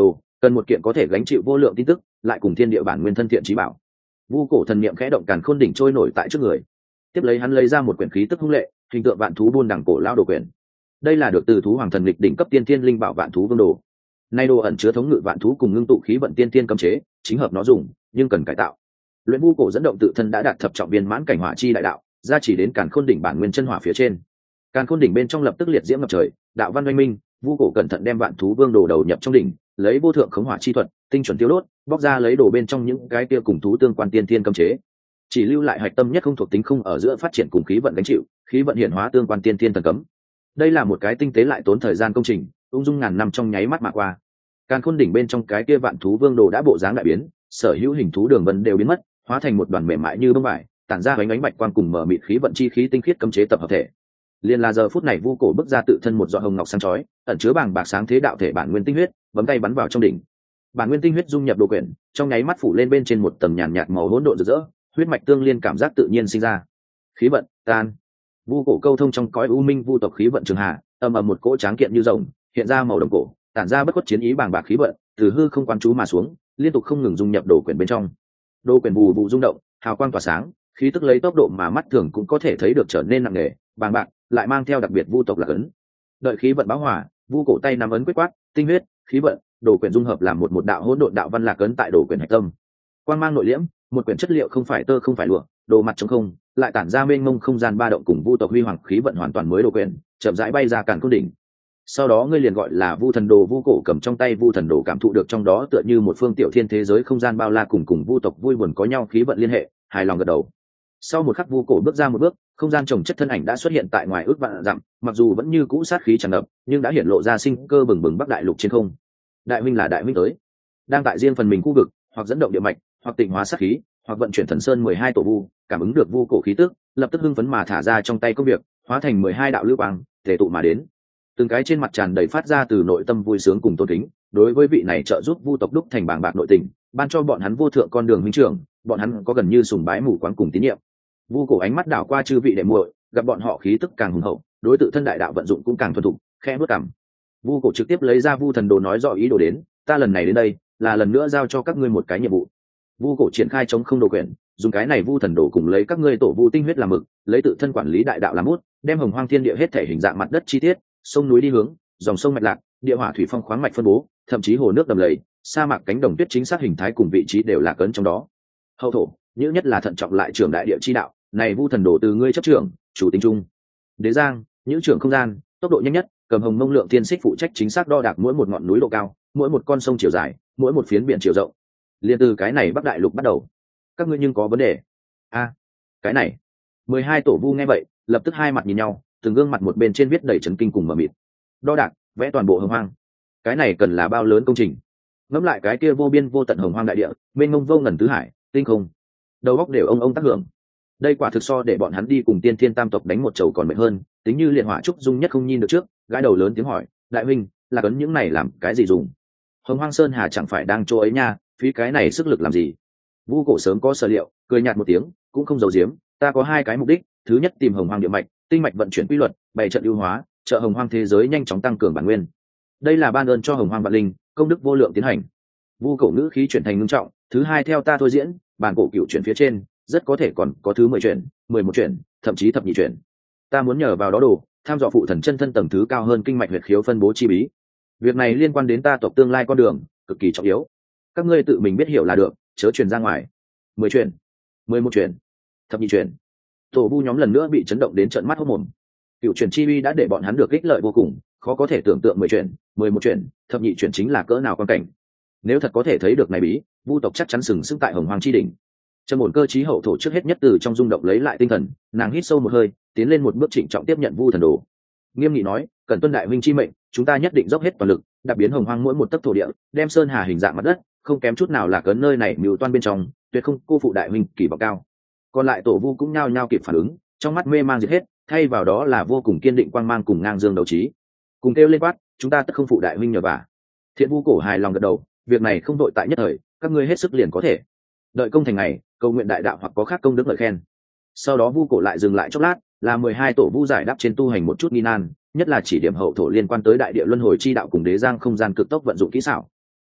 cần một kiện có thể gánh chịu vô lượng tin tức, lại cùng thiên địa bản nguyên thân thiện trí bảo. Vu cổ thần niệm khẽ động, càn khôn đỉnh trôi nổi tại trước người. Tiếp lấy hắn lấy ra một quyển khí tức hung lệ, hình tượng vạn thú buôn đẳng cổ lao đồ quyển. Đây là được từ thú hoàng thần lịch đỉnh cấp tiên thiên linh bảo vạn thú vương đồ. Nay đồ ẩn chứa thống ngự vạn thú cùng ngưng tụ khí vận tiên thiên cấm chế, chính hợp nó dùng, nhưng cần cải tạo. Luyện Vu cổ dẫn động tự thân đã đạt thập trọng viên mãn cảnh hỏa chi đại đạo, ra chỉ đến càn khôn đỉnh bản nguyên chân hỏa phía trên. Càn khôn đỉnh bên trong lập tức liệt diễm ngập trời, đạo văn oanh minh. Vu cổ cẩn thận đem vạn thú vương đồ đầu nhập trong đỉnh, lấy vô thượng khống hỏa chi thuật, tinh chuẩn tiêu đốt, bóc ra lấy đồ bên trong những cái kia cùng thú tương quan tiên thiên cấm chế, chỉ lưu lại hạch tâm nhất không thuộc tính không ở giữa phát triển cùng khí vận gánh chịu, khí vận hiển hóa tương quan tiên thiên thần cấm. Đây là một cái tinh tế lại tốn thời gian công trình, ung dung ngàn năm trong nháy mắt mà qua. Càn khôn đỉnh bên trong cái kia vạn thú vương đồ đã bộ dáng đại biến, sở hữu hình thú đường vân đều biến mất, hóa thành một đoàn mềm mại như bông vải, tản ra ánh ánh bạch quang cùng mở mịt khí vận chi khí tinh khiết cấm chế tập hợp thể. Liên là giờ phút này Vu cổ bước ra tự thân một giọt hồng ngọc sáng chói, ẩn chứa bàng bạc sáng thế đạo thể bản nguyên tinh huyết, bấm tay bắn vào trong đỉnh. Bản nguyên tinh huyết dung nhập đồ quyển, trong nháy mắt phủ lên bên trên một tầng nhàn nhạt màu hỗn độn rực rỡ, huyết mạch tương liên cảm giác tự nhiên sinh ra. Khí vận tan. Vu cổ câu thông trong cõi u minh vu tộc khí vận trường hà, ầm ầm một cỗ tráng kiện như rồng, hiện ra màu đồng cổ, tản ra bất khuất chiến ý bàng bạc khí vận, từ hư không quan chú mà xuống, liên tục không ngừng dung nhập đồ quyển bên trong. Đồ quyển bù bù rung động, hào quang tỏa sáng, khí tức lấy tốc độ mà mắt thường cũng có thể thấy được trở nên nặng nề, bàng bạc, lại mang theo đặc biệt vu tộc là ấn. Đợi khí vận báo hỏa, Vu cổ tay nắm ấn quyết quát, tinh huyết, khí vận, đồ quyển dung hợp làm một đạo hỗn độn đạo văn lạc ấn tại đồ quyển hạch tâm. Quang mang nội liễm, một quyển chất liệu không phải tơ không phải lụa, đồ mặt trống không, lại tản ra mênh mông không gian ba động cùng vu tộc huy hoàng khí vận hoàn toàn mới đồ quyển, chậm rãi bay ra càn khôn đỉnh. Sau đó ngươi liền gọi là Vu thần đồ. Vu cổ cầm trong tay Vu thần đồ cảm thụ được trong đó tựa như một phương tiểu thiên thế giới không gian bao la cùng vu tộc vui buồn có nhau khí vận liên hệ, hài lòng gật đầu. Sau một khắc Vu cổ bước ra một bước, không gian trồng chất thân ảnh đã xuất hiện tại ngoài ước vạn dặm, mặc dù vẫn như cũ sát khí tràn ngập, nhưng đã hiện lộ ra sinh cơ bừng bừng bắc đại lục trên không. Đại huynh là đại huynh tới, đang tại riêng phần mình khu vực, hoặc dẫn động địa mạch, hoặc tịnh hóa sát khí, hoặc vận chuyển thần sơn 12 tổ vu, cảm ứng được Vu cổ khí tức, lập tức hưng phấn mà thả ra trong tay công việc, hóa thành 12 đạo lưu quang, thể tụ mà đến. Từng cái trên mặt tràn đầy phát ra từ nội tâm vui sướng cùng tôn kính, đối với vị này trợ giúp vu tộc đúc thành bàng bạc nội tình, ban cho bọn hắn vô thượng con đường minh trưởng, bọn hắn có gần như sùng bái mù quáng cùng tín nhiệm. Vu cổ ánh mắt đảo qua chư vị đệ muội, gặp bọn họ khí tức càng hùng hậu, đối tự thân đại đạo vận dụng cũng càng thuần thục, khẽ bước cằm. Vu cổ trực tiếp lấy ra Vu thần đồ nói rõ ý đồ đến, ta lần này đến đây là lần nữa giao cho các ngươi một cái nhiệm vụ. Vu cổ triển khai chống không đồ quyển, dùng cái này Vu thần đồ cùng lấy các ngươi tổ vu tinh huyết làm mực, lấy tự thân quản lý đại đạo làm bút, đem hồng hoang thiên địa hết thể hình dạng mặt đất chi tiết, sông núi đi hướng, dòng sông mạch lạc, địa hỏa thủy phong khoáng mạch phân bố, thậm chí hồ nước đầm lầy, sa mạc cánh đồng tuyết chính xác hình thái cùng vị trí đều là cấn trong đó. Hậu thổ, nhữ nhất là thận trọng lại trưởng đại địa chi đạo, này Vu thần đồ từ ngươi chấp trưởng, chủ tính trung. Đế giang, nhữ trưởng không gian, tốc độ nhanh nhất, cầm hồng mông lượng thiên xích phụ trách chính xác đo đạc mỗi một ngọn núi độ cao, mỗi một con sông chiều dài, mỗi một phiến biển chiều rộng. Liên từ cái này bắc đại lục bắt đầu. Các ngươi nhưng có vấn đề? Cái này. 12 tổ vu nghe vậy, lập tức hai mặt nhìn nhau, từng gương mặt một bên trên viết đầy chấn kinh cùng mờ mịt. Đo đạc, vẽ toàn bộ hồng hoang. Cái này cần là bao lớn công trình? Ngẫm lại cái kia vô biên vô tận hồng hoang đại địa, mênh mông vô ngần tứ hải, tinh không. Đầu óc đều ông tác hưởng. Đây quả thực so để bọn hắn đi cùng tiên thiên tam tộc đánh một chầu còn mệt hơn, tính như liệt hỏa trúc dung nhất không nhìn được trước, gái đầu lớn tiếng hỏi, đại huynh, là cấn những này làm cái gì dùng? Hồng hoang sơn hà chẳng phải đang chỗ ấy nha, phí cái này sức lực làm gì? Vu cổ sớm có sở liệu, cười nhạt một tiếng, cũng không giấu giếm, ta có hai cái mục đích, thứ nhất tìm hồng hoang địa mạch, tinh mạch vận chuyển quy luật, bày trận ưu hóa, trợ hồng hoang thế giới nhanh chóng tăng cường bản nguyên. Đây là ban ơn cho hồng hoang vạn linh, công đức vô lượng tiến hành. Vu cổ ngữ khí chuyển thành ngưng trọng, thứ hai theo ta thôi diễn, bản cổ cựu chuyển phía trên, rất có thể còn có thứ 10 chuyển, 11 chuyển, thậm chí thập nhị chuyển. Ta muốn nhờ vào đó đồ, tham dò phụ thần chân thân tầng thứ cao hơn kinh mạch huyệt khiếu phân bố chi bí. Việc này liên quan đến ta tộc tương lai con đường, cực kỳ trọng yếu. Các ngươi tự mình biết hiểu là được, chớ truyền ra ngoài. 10 chuyển, 11 chuyển, thập nhị chuyển. Tổ vu nhóm lần nữa bị chấn động đến trợn mắt hốt mồm. Cựu chuyển chi uy đã để bọn hắn được ích lợi vô cùng, khó có thể tưởng tượng 10 chuyển, 11 chuyển, thập nhị chuyển chính là cỡ nào quan cảnh. Nếu thật có thể thấy được này bí, vu tộc chắc chắn sừng sững tại hồng hoàng chi đỉnh. Trầm ổn cơ trí hậu thổ trước hết nhất từ trong rung động lấy lại tinh thần, nàng hít sâu một hơi, tiến lên một bước trịnh trọng tiếp nhận Vu thần đồ. Nghiêm nghị nói, cần tuân đại huynh chi mệnh, chúng ta nhất định dốc hết toàn lực, đạp biến hồng hoang mỗi một tấc thổ địa, đem sơn hà hình dạng mặt đất, không kém chút nào là cấn nơi này mưu toan bên trong, tuyệt không cô phụ đại huynh kỳ vọng cao. Còn lại tổ vu cũng nhao nhao kịp phản ứng, trong mắt mê mang diệt hết, thay vào đó là vô cùng kiên định quang mang cùng ngang dương đấu trí. Cùng kêu lên quát, chúng ta tất không phụ đại huynh nhờ vả. Thiện Vu cổ hài lòng gật đầu, việc này không đội tại nhất thời, các ngươi hết sức liền có thể. Đợi công thành ngày, cầu nguyện đại đạo hoặc có khác công đức lợi khen. Sau đó Vu cổ lại dừng lại chốc lát, là 12 tổ vu giải đáp trên tu hành một chút nghi nan, nhất là chỉ điểm hậu thổ liên quan tới đại địa luân hồi chi đạo cùng đế giang không gian cực tốc vận dụng kỹ xảo.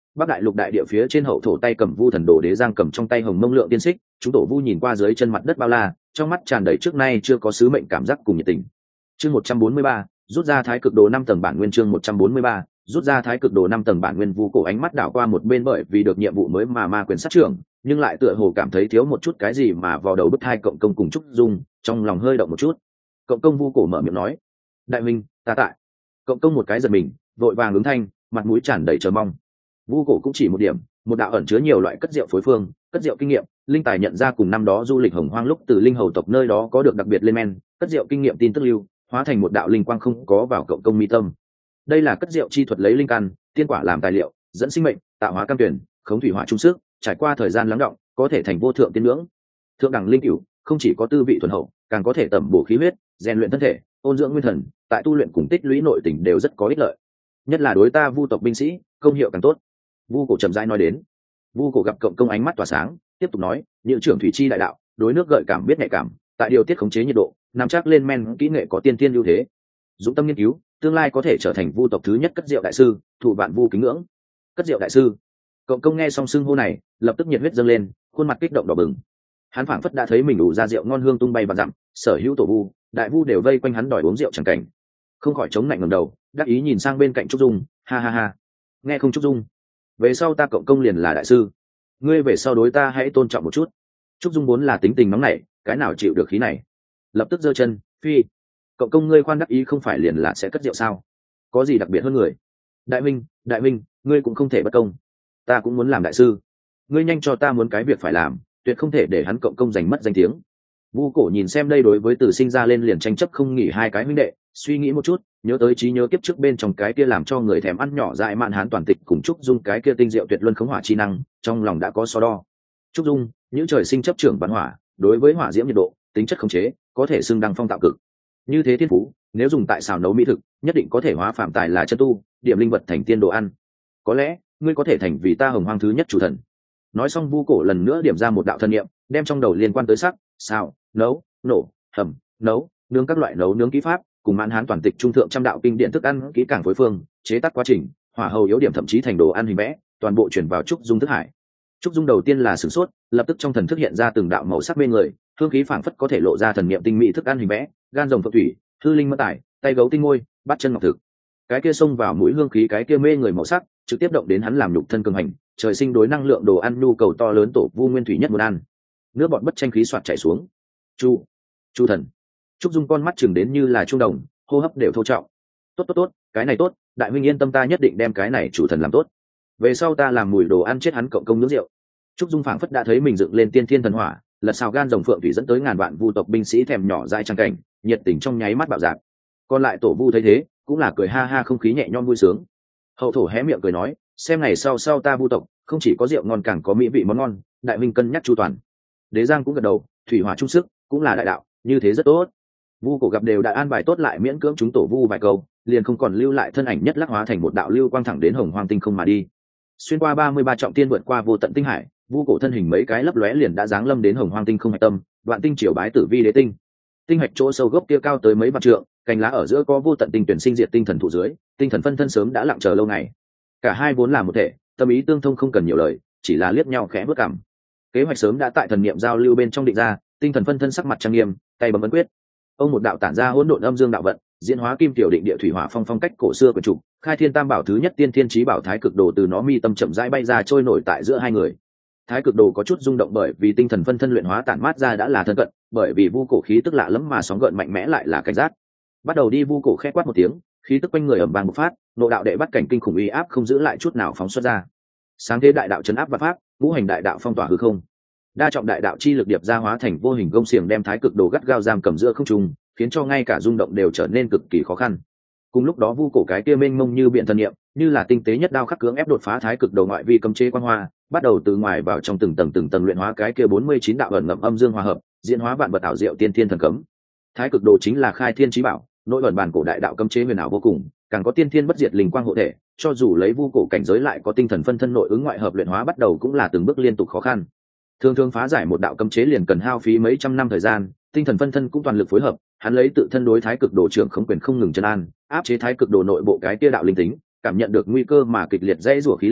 bắc đại lục đại địa phía trên hậu thổ tay cầm vu thần đồ đế giang cầm trong tay hồng mông lượng tiên xích, chúng tổ vu nhìn qua dưới chân mặt đất bao la, trong mắt tràn đầy trước nay chưa có sứ mệnh cảm giác cùng nhiệt tình. Chương 143, rút ra thái cực đồ 5 tầng bản nguyên. Chương 143, rút ra thái cực đồ 5 tầng bản nguyên. Vu cổ ánh mắt đảo qua một bên bởi vì được nhiệm vụ mới mà ma quyền sát trưởng, nhưng lại tựa hồ cảm thấy thiếu một chút cái gì mà vào đầu bứt hai cộng công cùng trúc dung, trong lòng hơi động một chút. Cộng công Vu cổ mở miệng nói: "Đại minh, ta tại." Cộng công một cái giật mình, vội vàng ứng thanh, mặt mũi tràn đầy chờ mong. Vu cổ cũng chỉ một điểm, một đạo ẩn chứa nhiều loại cất rượu phối phương, cất rượu kinh nghiệm, linh tài nhận ra cùng năm đó du lịch hồng hoang lúc từ linh hầu tộc nơi đó có được đặc biệt lên men, cất rượu kinh nghiệm tin tức lưu, hóa thành một đạo linh quang không có vào cộng công mi tâm. Đây là cất rượu chi thuật lấy linh căn, tiên quả làm tài liệu, dẫn sinh mệnh, tạo hóa cam tuyển, khống thủy hỏa trung sức, trải qua thời gian lắng đọng, có thể thành vô thượng tiên ngưỡng. Thượng đẳng linh cửu, không chỉ có tư vị thuần hậu, càng có thể tẩm bổ khí huyết, rèn luyện thân thể, ôn dưỡng nguyên thần, tại tu luyện cùng tích lũy nội tình đều rất có ích lợi. Nhất là đối ta Vu tộc binh sĩ, công hiệu càng tốt. Vu cổ chậm rãi nói đến. Vu cổ gặp cộng công ánh mắt tỏa sáng, tiếp tục nói: "Nhự trưởng thủy chi đại đạo, đối nước gợi cảm biết nhạy cảm, tại điều tiết khống chế nhiệt độ, nắm chắc lên men kỹ nghệ có tiên tiên ưu thế. Dũng tâm nghiên cứu, tương lai có thể trở thành Vu tộc thứ nhất cất rượu đại sư, thủ vạn Vu kính ngưỡng." Cất rượu đại sư. Cộng công nghe xong xưng hô này, lập tức nhiệt huyết dâng lên, khuôn mặt kích động đỏ bừng. Hắn phảng phất đã thấy mình đủ ra rượu ngon hương tung bay và dặm, sở hữu tổ vu, đại vu đều vây quanh hắn đòi uống rượu chẳng cảnh, không khỏi chống lạnh ngẩng đầu, đắc ý nhìn sang bên cạnh trúc dung, ha ha ha. Nghe không trúc dung, về sau ta cộng công liền là đại sư, ngươi về sau đối ta hãy tôn trọng một chút. Trúc dung vốn là tính tình nóng nảy, cái nào chịu được khí này, lập tức giơ chân phi. Cộng công ngươi khoan đắc ý không phải liền là sẽ cất rượu sao, có gì đặc biệt hơn người? Đại minh, ngươi cũng không thể bất công, ta cũng muốn làm đại sư, ngươi nhanh cho ta muốn cái việc phải làm, tuyệt không thể để hắn cộng công giành mất danh tiếng. Vu cổ nhìn xem đây đối với từ sinh ra lên liền tranh chấp không nghỉ hai cái huynh đệ, suy nghĩ một chút, nhớ tới trí nhớ kiếp trước bên trong cái kia làm cho người thèm ăn nhỏ dại mạn hán toàn tịch cùng trúc dung cái kia tinh diệu tuyệt luân khống hỏa chi năng, trong lòng đã có so đo. Trúc dung, những trời sinh chấp trưởng văn hỏa, đối với hỏa diễm nhiệt độ, tính chất khống chế, có thể xưng đăng phong tạo cực. Như thế thiên phú, nếu dùng tại xào nấu mỹ thực, nhất định có thể hóa phạm tài là chân tu, điểm linh vật thành tiên đồ ăn. Có lẽ, ngươi có thể thành vì ta hồng hoang thứ nhất chủ thần. Nói xong Vu cổ lần nữa điểm ra một đạo thân niệm, đem trong đầu liên quan tới sắc, xào, nấu, nổ, hầm, nấu, nướng các loại nấu nướng kỹ pháp, cùng mãn hán toàn tịch trung thượng trăm đạo kinh điển thức ăn kỹ càng phối phương, chế tác quá trình, hỏa hầu yếu điểm thậm chí thành đồ ăn hình vẽ, toàn bộ chuyển vào trúc dung thức hải. Trúc dung đầu tiên là sửng sốt, lập tức trong thần thức hiện ra từng đạo màu sắc mê người, hương khí phảng phất có thể lộ ra thần niệm tinh mỹ thức ăn hình vẽ, gan rồng phượng thủy, hư linh mỡ tải, tay gấu tinh ngôi, bắt chân ngọc thực. Cái kia xông vào mũi hương khí, cái kia mê người màu sắc, trực tiếp động đến hắn làm nhục thân cường hành, trời sinh đối năng lượng đồ ăn nhu cầu to lớn tổ vu nguyên thủy nhất muốn ăn. Nước bọt bất tranh khí soạt chảy xuống. Chu thần. Trúc dung con mắt chừng đến như là trung đồng, hô hấp đều thô trọng. Tốt, cái này tốt, đại huynh yên tâm, ta nhất định đem cái này chủ thần làm tốt. Về sau ta làm mùi đồ ăn chết hắn cộng công nướng rượu. Trúc dung phảng phất đã thấy mình dựng lên tiên thiên thần hỏa, lật xào gan rồng phượng thủy dẫn tới ngàn vạn vu tộc binh sĩ thèm nhỏ dai trang cảnh, nhiệt tình trong nháy mắt bạo dạn. Còn lại tổ vu thấy thế, cũng là cười ha ha, không khí nhẹ nhõm vui sướng. Hậu thổ hé miệng cười nói: xem ngày sau ta vu tộc không chỉ có rượu ngon càng có mỹ vị món ngon, đại huynh cân nhắc chu toàn. Đế giang cũng gật đầu, thủy hỏa trung sức cũng là đại đạo, như thế rất tốt. Vu cổ gặp đều đã an bài tốt lại, miễn cưỡng chúng tổ vu vài câu, liền không còn lưu lại thân ảnh nhất lắc hóa thành một đạo lưu quang thẳng đến hồng hoang tinh không mà đi. Xuyên qua 33 trọng tiên, vượt qua vô tận tinh hải, vu cổ thân hình mấy cái lấp lóe liền đã giáng lâm đến hồng hoang tinh không hạch tâm, vạn tinh triều bái tử vi đế tinh. Tinh hạch chỗ sâu gốc kia cao tới mấy vạn trượng, cành lá ở giữa có vô tận tinh tuyển sinh diệt tinh thần thụ dưới, tinh thần phân thân sớm đã lặng chờ lâu ngày. Cả hai vốn là một thể, tâm ý tương thông không cần nhiều lời, chỉ là liếc nhau khẽ bước cảm. Kế hoạch sớm đã tại thần niệm giao lưu bên trong định ra, tinh thần phân thân sắc mặt trang nghiêm, tay bấm ấn quyết. Ông một đạo tản ra hỗn độn âm dương đạo vận, diễn hóa kim tiểu định địa thủy hỏa phong cách cổ xưa của chủ, khai thiên tam bảo thứ nhất tiên thiên chí bảo thái cực đồ từ nó mi tâm chậm rãi bay ra, trôi nổi tại giữa hai người. Thái cực đồ có chút rung động bởi vì tinh thần phân thân luyện hóa tản mát ra đã là thân cận, bởi vì vu cổ khí tức lạ lẫm mà sóng gợn mạnh mẽ lại là cảnh giác. Bắt đầu đi. Vu cổ khẽ quát một tiếng, khí tức quanh người ầm vang bộc phát, nộ đạo đệ bắt cảnh kinh khủng uy áp không giữ lại chút nào phóng xuất ra. Sáng thế đại đạo chấn áp vạn pháp, ngũ hành đại đạo phong tỏa hư không. Đa trọng đại đạo chi lực điệp ra hóa thành vô hình gông xiềng đem thái cực đồ gắt gao giam cầm giữa không trung, khiến cho ngay cả rung động đều trở nên cực kỳ khó khăn. Cùng lúc đó vu cổ cái kia mênh mông như biển thần niệm, như là tinh tế nhất đao khắc cưỡng ép đột phá thái cực đồ ngoại vi cấm chế quan hoa, bắt đầu từ ngoài vào trong từng tầng luyện hóa cái kia 49 đạo ẩn ngậm âm dương hòa hợp, diễn hóa vạn vật ảo diệu tiên thiên thần cấm. Thái cực đồ chính là khai thiên chí bảo, nội ẩn bản cổ đại đạo cấm chế huyền ảo vô cùng, càng có tiên thiên bất diệt linh quang hộ thể, cho dù lấy vu cổ cảnh giới lại có tinh thần phân thân nội ứng ngoại hợp luyện hóa bắt đầu cũng là từng bước liên tục khó khăn. Thường phá giải một đạo cấm chế liền cần hao phí mấy trăm năm thời gian, tinh thần phân thân cũng toàn lực phối hợp, hắn lấy tự thân đối thái cực đồ trưởng không quyền không ngừng trấn an, áp chế thái cực đồ nội bộ cái kia đạo linh tính, cảm nhận được nguy cơ mà kịch liệt dãy rủa khí linh,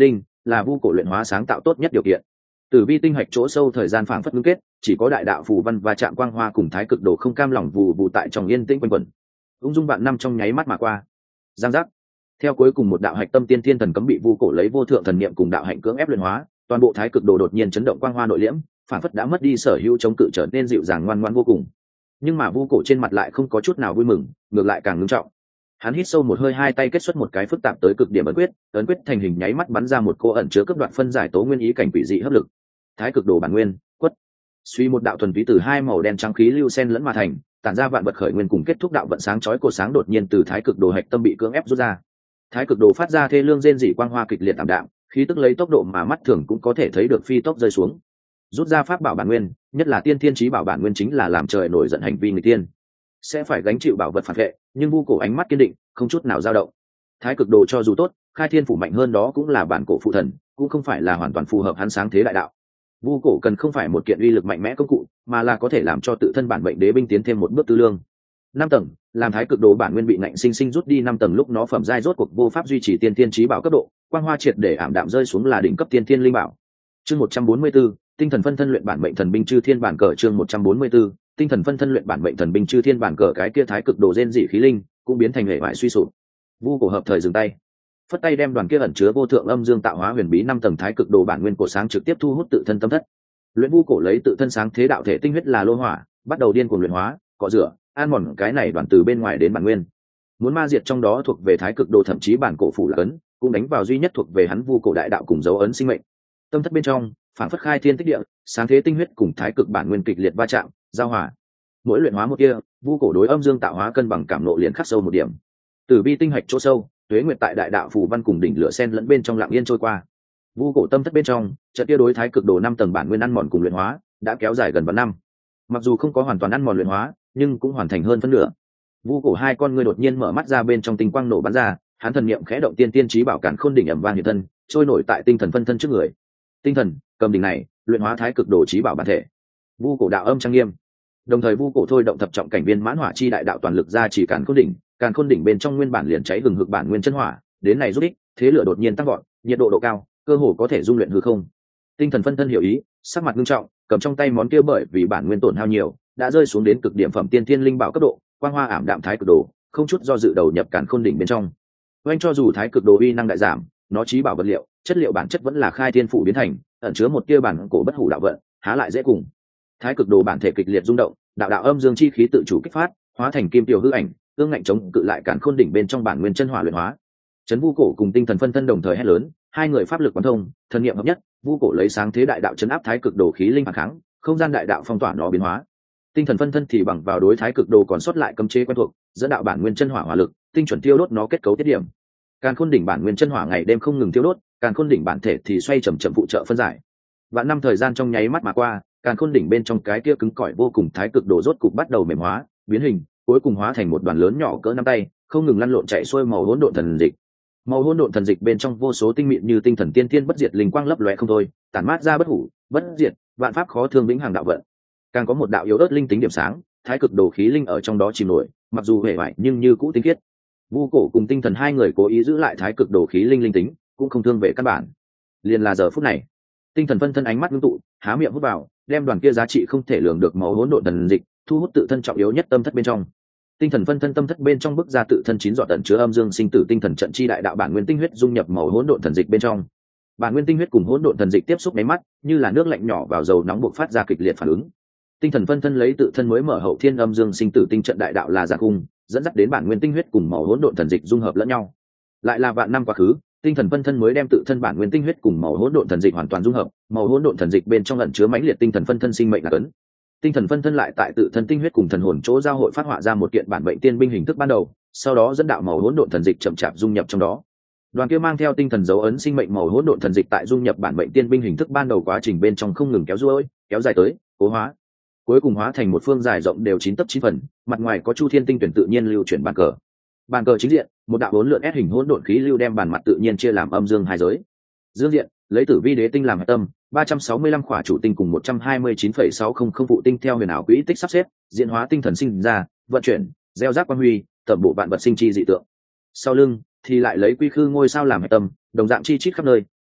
là vu cổ luyện hóa sáng tạo tốt nhất điều kiện. Tử vi tinh hạch chỗ sâu thời gian phảng phất ngưng kết, chỉ có đại đạo phù văn và chạm quang hoa cùng thái cực đồ không cam lòng vù vù tại trong yên tĩnh quanh quẩn. Ung dung vạn năm trong nháy mắt mà qua. Giang giác. Theo cuối cùng một đạo hạch tâm tiên thiên thần cấm bị vu cổ lấy vô thượng thần niệm cùng đạo hạnh cưỡng ép luyện hóa, toàn bộ thái cực đồ đột nhiên chấn động quang hoa nội liễm, phảng phất đã mất đi sở hữu chống cự trở nên dịu dàng ngoan ngoãn vô cùng. Nhưng mà vu cổ trên mặt lại không có chút nào vui mừng, ngược lại càng ngưng trọng. Hắn hít sâu một hơi, hai tay kết xuất một cái phức tạp tới cực điểm ấn quyết thành hình nháy mắt bắn ra một cô ẩn chứa cấp đoạn phân giải tố nguyên ý cảnh quỷ dị hấp lực. Thái cực đồ bản nguyên, quất. Suy một đạo thuần túy từ hai màu đen trắng khí lưu xen lẫn mà thành, tản ra vạn vật khởi nguyên cùng kết thúc đạo vận sáng chói cột sáng đột nhiên từ thái cực đồ hạch tâm bị cưỡng ép rút ra. Thái cực đồ phát ra thê lương rên rỉ quang hoa kịch liệt tạm đạm, khí tức lấy tốc độ mà mắt thường cũng có thể thấy được phi tốc rơi xuống. Rút ra pháp bảo bản nguyên, nhất là tiên thiên chí bảo bản nguyên chính là làm trời nổi giận hành vi người tiên, sẽ phải gánh chịu bảo vật phản vệ, nhưng vu cổ ánh mắt kiên định, không chút nào dao động. Thái cực đồ cho dù tốt, khai thiên phủ mạnh hơn đó cũng là bản cổ phụ thần, cũng không phải là hoàn toàn phù hợp hắn sáng thế đại đạo. Vu cổ cần không phải một kiện uy lực mạnh mẽ công cụ, mà là có thể làm cho tự thân bản mệnh đế binh tiến thêm một bước tư lương. 5 tầng, làm thái cực đồ bản nguyên bị nạnh sinh sinh rút đi 5 tầng lúc nó phẩm giai rốt cuộc vô pháp duy trì tiên thiên chí bảo cấp độ, quang hoa triệt để ảm đạm rơi xuống là đỉnh cấp tiên thiên linh bảo. Chương 144, tinh thần phân thân luyện bản mệnh thần binh chư thiên bản cờ. Chương 144, tinh thần phân thân luyện bản mệnh thần binh chư thiên bản cờ. Cái kia thái cực đồ rên dị khí linh cũng biến thành hệ vải suy sụp. Vu cổ hợp thời dừng tay, phất tay đem đoàn kia ẩn chứa vô thượng âm dương tạo hóa huyền bí 5 tầng thái cực đồ bản nguyên cổ sáng trực tiếp thu hút tự thân tâm thất. Luyện vu cổ lấy tự thân sáng thế đạo thể tinh huyết là lô hỏa, bắt đầu điên cuồng luyện hóa, cọ rửa, an mòn cái này đoàn từ bên ngoài đến bản nguyên. Muốn ma diệt trong đó thuộc về thái cực đồ, thậm chí bản cổ phủ là ấn, cũng đánh vào duy nhất thuộc về hắn vu cổ đại đạo cùng dấu ấn sinh mệnh. Tâm thất bên trong phản phất khai thiên tích địa, sáng thế tinh huyết cùng thái cực bản nguyên kịch liệt va chạm, giao hòa. Mỗi luyện hóa một kia, vu cổ đối âm dương tạo hóa cân bằng cảm nộ liền khắc sâu một điểm. Tử vi tinh hạch chỗ sâu, tuế nguyệt tại đại đạo phù văn cùng đỉnh lửa sen lẫn bên trong lặng yên trôi qua. Vu cổ tâm thất bên trong, trận kia đối thái cực đồ 5 tầng bản nguyên ăn mòn cùng luyện hóa, đã kéo dài gần vạn năm. Mặc dù không có hoàn toàn ăn mòn luyện hóa, nhưng cũng hoàn thành hơn phân nửa. Vu cổ hai con ngươi đột nhiên mở mắt ra, bên trong tinh quang nổ bắn ra, hắn thần niệm khẽ động, tiên chí bảo cản khôn đỉnh ầm vang hiện thân, trôi nổi tại tinh thần phân thân trước người. Tinh thần, cầm đỉnh này, luyện hóa thái cực đồ chí bảo bản thể. Vu cổ đạo âm trang nghiêm. Đồng thời vu cổ thôi động thập trọng cảnh viên mãn hỏa chi đại đạo toàn lực ra chỉ càn khôn đỉnh bên trong nguyên bản liền cháy hừng hực bản nguyên chân hỏa, đến này rút ích, thế lửa đột nhiên tăng vọt, nhiệt độ độ cao, cơ hồ có thể dung luyện hư không. Tinh thần phân thân hiểu ý, sắc mặt nghiêm trọng, cầm trong tay món kia bởi vì bản nguyên tổn hao nhiều, đã rơi xuống đến cực điểm phẩm tiên thiên linh bảo cấp độ, quang hoa ảm đạm thái cực đồ, không chút do dự đầu nhập càn khôn đỉnh bên trong. Oanh, cho dù thái cực đồ uy năng đại giảm, nó chí bảo vật liệu, chất liệu bản chất vẫn là khai thiên phủ biến thành, ẩn chứa một kia bản cổ bất hủ đạo vận, há lại dễ cùng. Thái cực đồ bản thể kịch liệt rung động, đạo âm dương chi khí tự chủ kích phát, hóa thành kim tiểu hư ảnh, ương ngạnh chống cự lại càn khôn đỉnh bên trong bản nguyên chân hỏa luyện hóa. Chấn vu cổ cùng tinh thần phân thân đồng thời hét lớn, hai người pháp lực quán thông, thần niệm hợp nhất, vu cổ lấy sáng thế đại đạo chấn áp thái cực đồ khí linh phản kháng, không gian đại đạo phong tỏa nó biến hóa. Tinh thần phân thân thì bằng vào đối thái cực đồ còn sót lại cấm chế quen thuộc, dẫn đạo bản nguyên chân hỏa hỏa lực, tinh chuẩn tiêu đốt nó kết cấu tiết điểm. Càn khôn đỉnh bản nguyên chân hỏa ngày đêm không ngừng tiêu đốt, càn khôn đỉnh bản thể thì xoay chậm chậm phụ trợ phân giải. Vạn năm thời gian trong nháy mắt mà qua, càn khôn đỉnh bên trong cái kia cứng cỏi vô cùng thái cực đồ rốt cục bắt đầu mềm hóa, biến hình, cuối cùng hóa thành một đoàn lớn nhỏ cỡ nắm tay, không ngừng lăn lộn chạy xuôi màu hỗn độn thần dịch. Màu hỗn độn thần dịch bên trong vô số tinh mịn như tinh thần tiên thiên bất diệt linh quang lấp lóe không thôi, tản mát ra bất hủ, bất diệt, vạn pháp khó thương vĩnh hằng đạo vận. Càng có một đạo yếu ớt linh tính điểm sáng, thái cực đồ khí linh ở trong đó chìm nổi, mặc dù hề bại nhưng như cũ tinh khiết. Vu cổ cùng tinh thần hai người cố ý giữ lại thái cực đồ khí linh linh tính, cũng không thương về căn bản. Liền là giờ phút này, tinh thần phân thân ánh mắt ngưng tụ, há miệng hút vào, đem đoàn kia giá trị không thể lường được màu hỗn độn thần dịch thu hút tự thân trọng yếu nhất tâm thất bên trong. Tinh thần phân thân tâm thất bên trong bức ra tự thân 9 giọt tận chứa âm dương sinh tử tinh thần trận chi đại đạo bản nguyên tinh huyết dung nhập màu hỗn độn thần dịch bên trong. Bản nguyên tinh huyết cùng hỗn độn thần dịch tiếp xúc máy mắt, như là nước lạnh nhỏ vào dầu nóng buộc phát ra kịch liệt phản ứng. Tinh thần phân thân lấy tự thân mới mở hậu thiên âm dương sinh tử tinh trận đại đạo là giặc cung, dẫn dắt đến bản nguyên tinh huyết cùng màu hỗn độn thần dịch dung hợp lẫn nhau. Lại là vạn năm quá khứ, tinh thần phân thân mới đem tự thân bản nguyên tinh huyết cùng màu hỗn độn thần dịch hoàn toàn dung hợp, màu hỗn độn thần dịch bên trong ẩn chứa mãnh liệt tinh thần phân thân sinh mệnh là cấn. Tinh thần phân thân lại tại tự thân tinh huyết cùng thần hồn chỗ giao hội phát họa ra một kiện bản mệnh tiên binh hình thức ban đầu, sau đó dẫn đạo màu hỗn độn thần dịch chậm chạp dung nhập trong đó. Đoàn kia mang theo tinh thần dấu ấn sinh mệnh màu hỗn độn thần dịch tại dung nhập bản mệnh tiên binh hình thức ban đầu quá trình bên trong không ngừng kéo dài tới cố hóa, cuối cùng hóa thành một phương dài rộng đều 9 tấc 9 phần, mặt ngoài có chu thiên tinh tuyển tự nhiên lưu chuyển bàn cờ. Bàn cờ chính diện, một đạo hỗn lượn S hình hỗn độn khí lưu đem bàn mặt tự nhiên chia làm âm dương hai giới. Dương diện, lấy tử vi đế tinh làm tâm, 365 khỏa chủ tinh cùng 129,600 phụ tinh theo huyền ảo quỹ tích sắp xếp, diễn hóa tinh thần sinh ra, vận chuyển, gieo rắc quan huy, tẩm bộ vạn vật sinh chi dị tượng. Sau lưng thì lại lấy quy khư ngôi sao làm tâm, đồng dạng chi chít khắp nơi,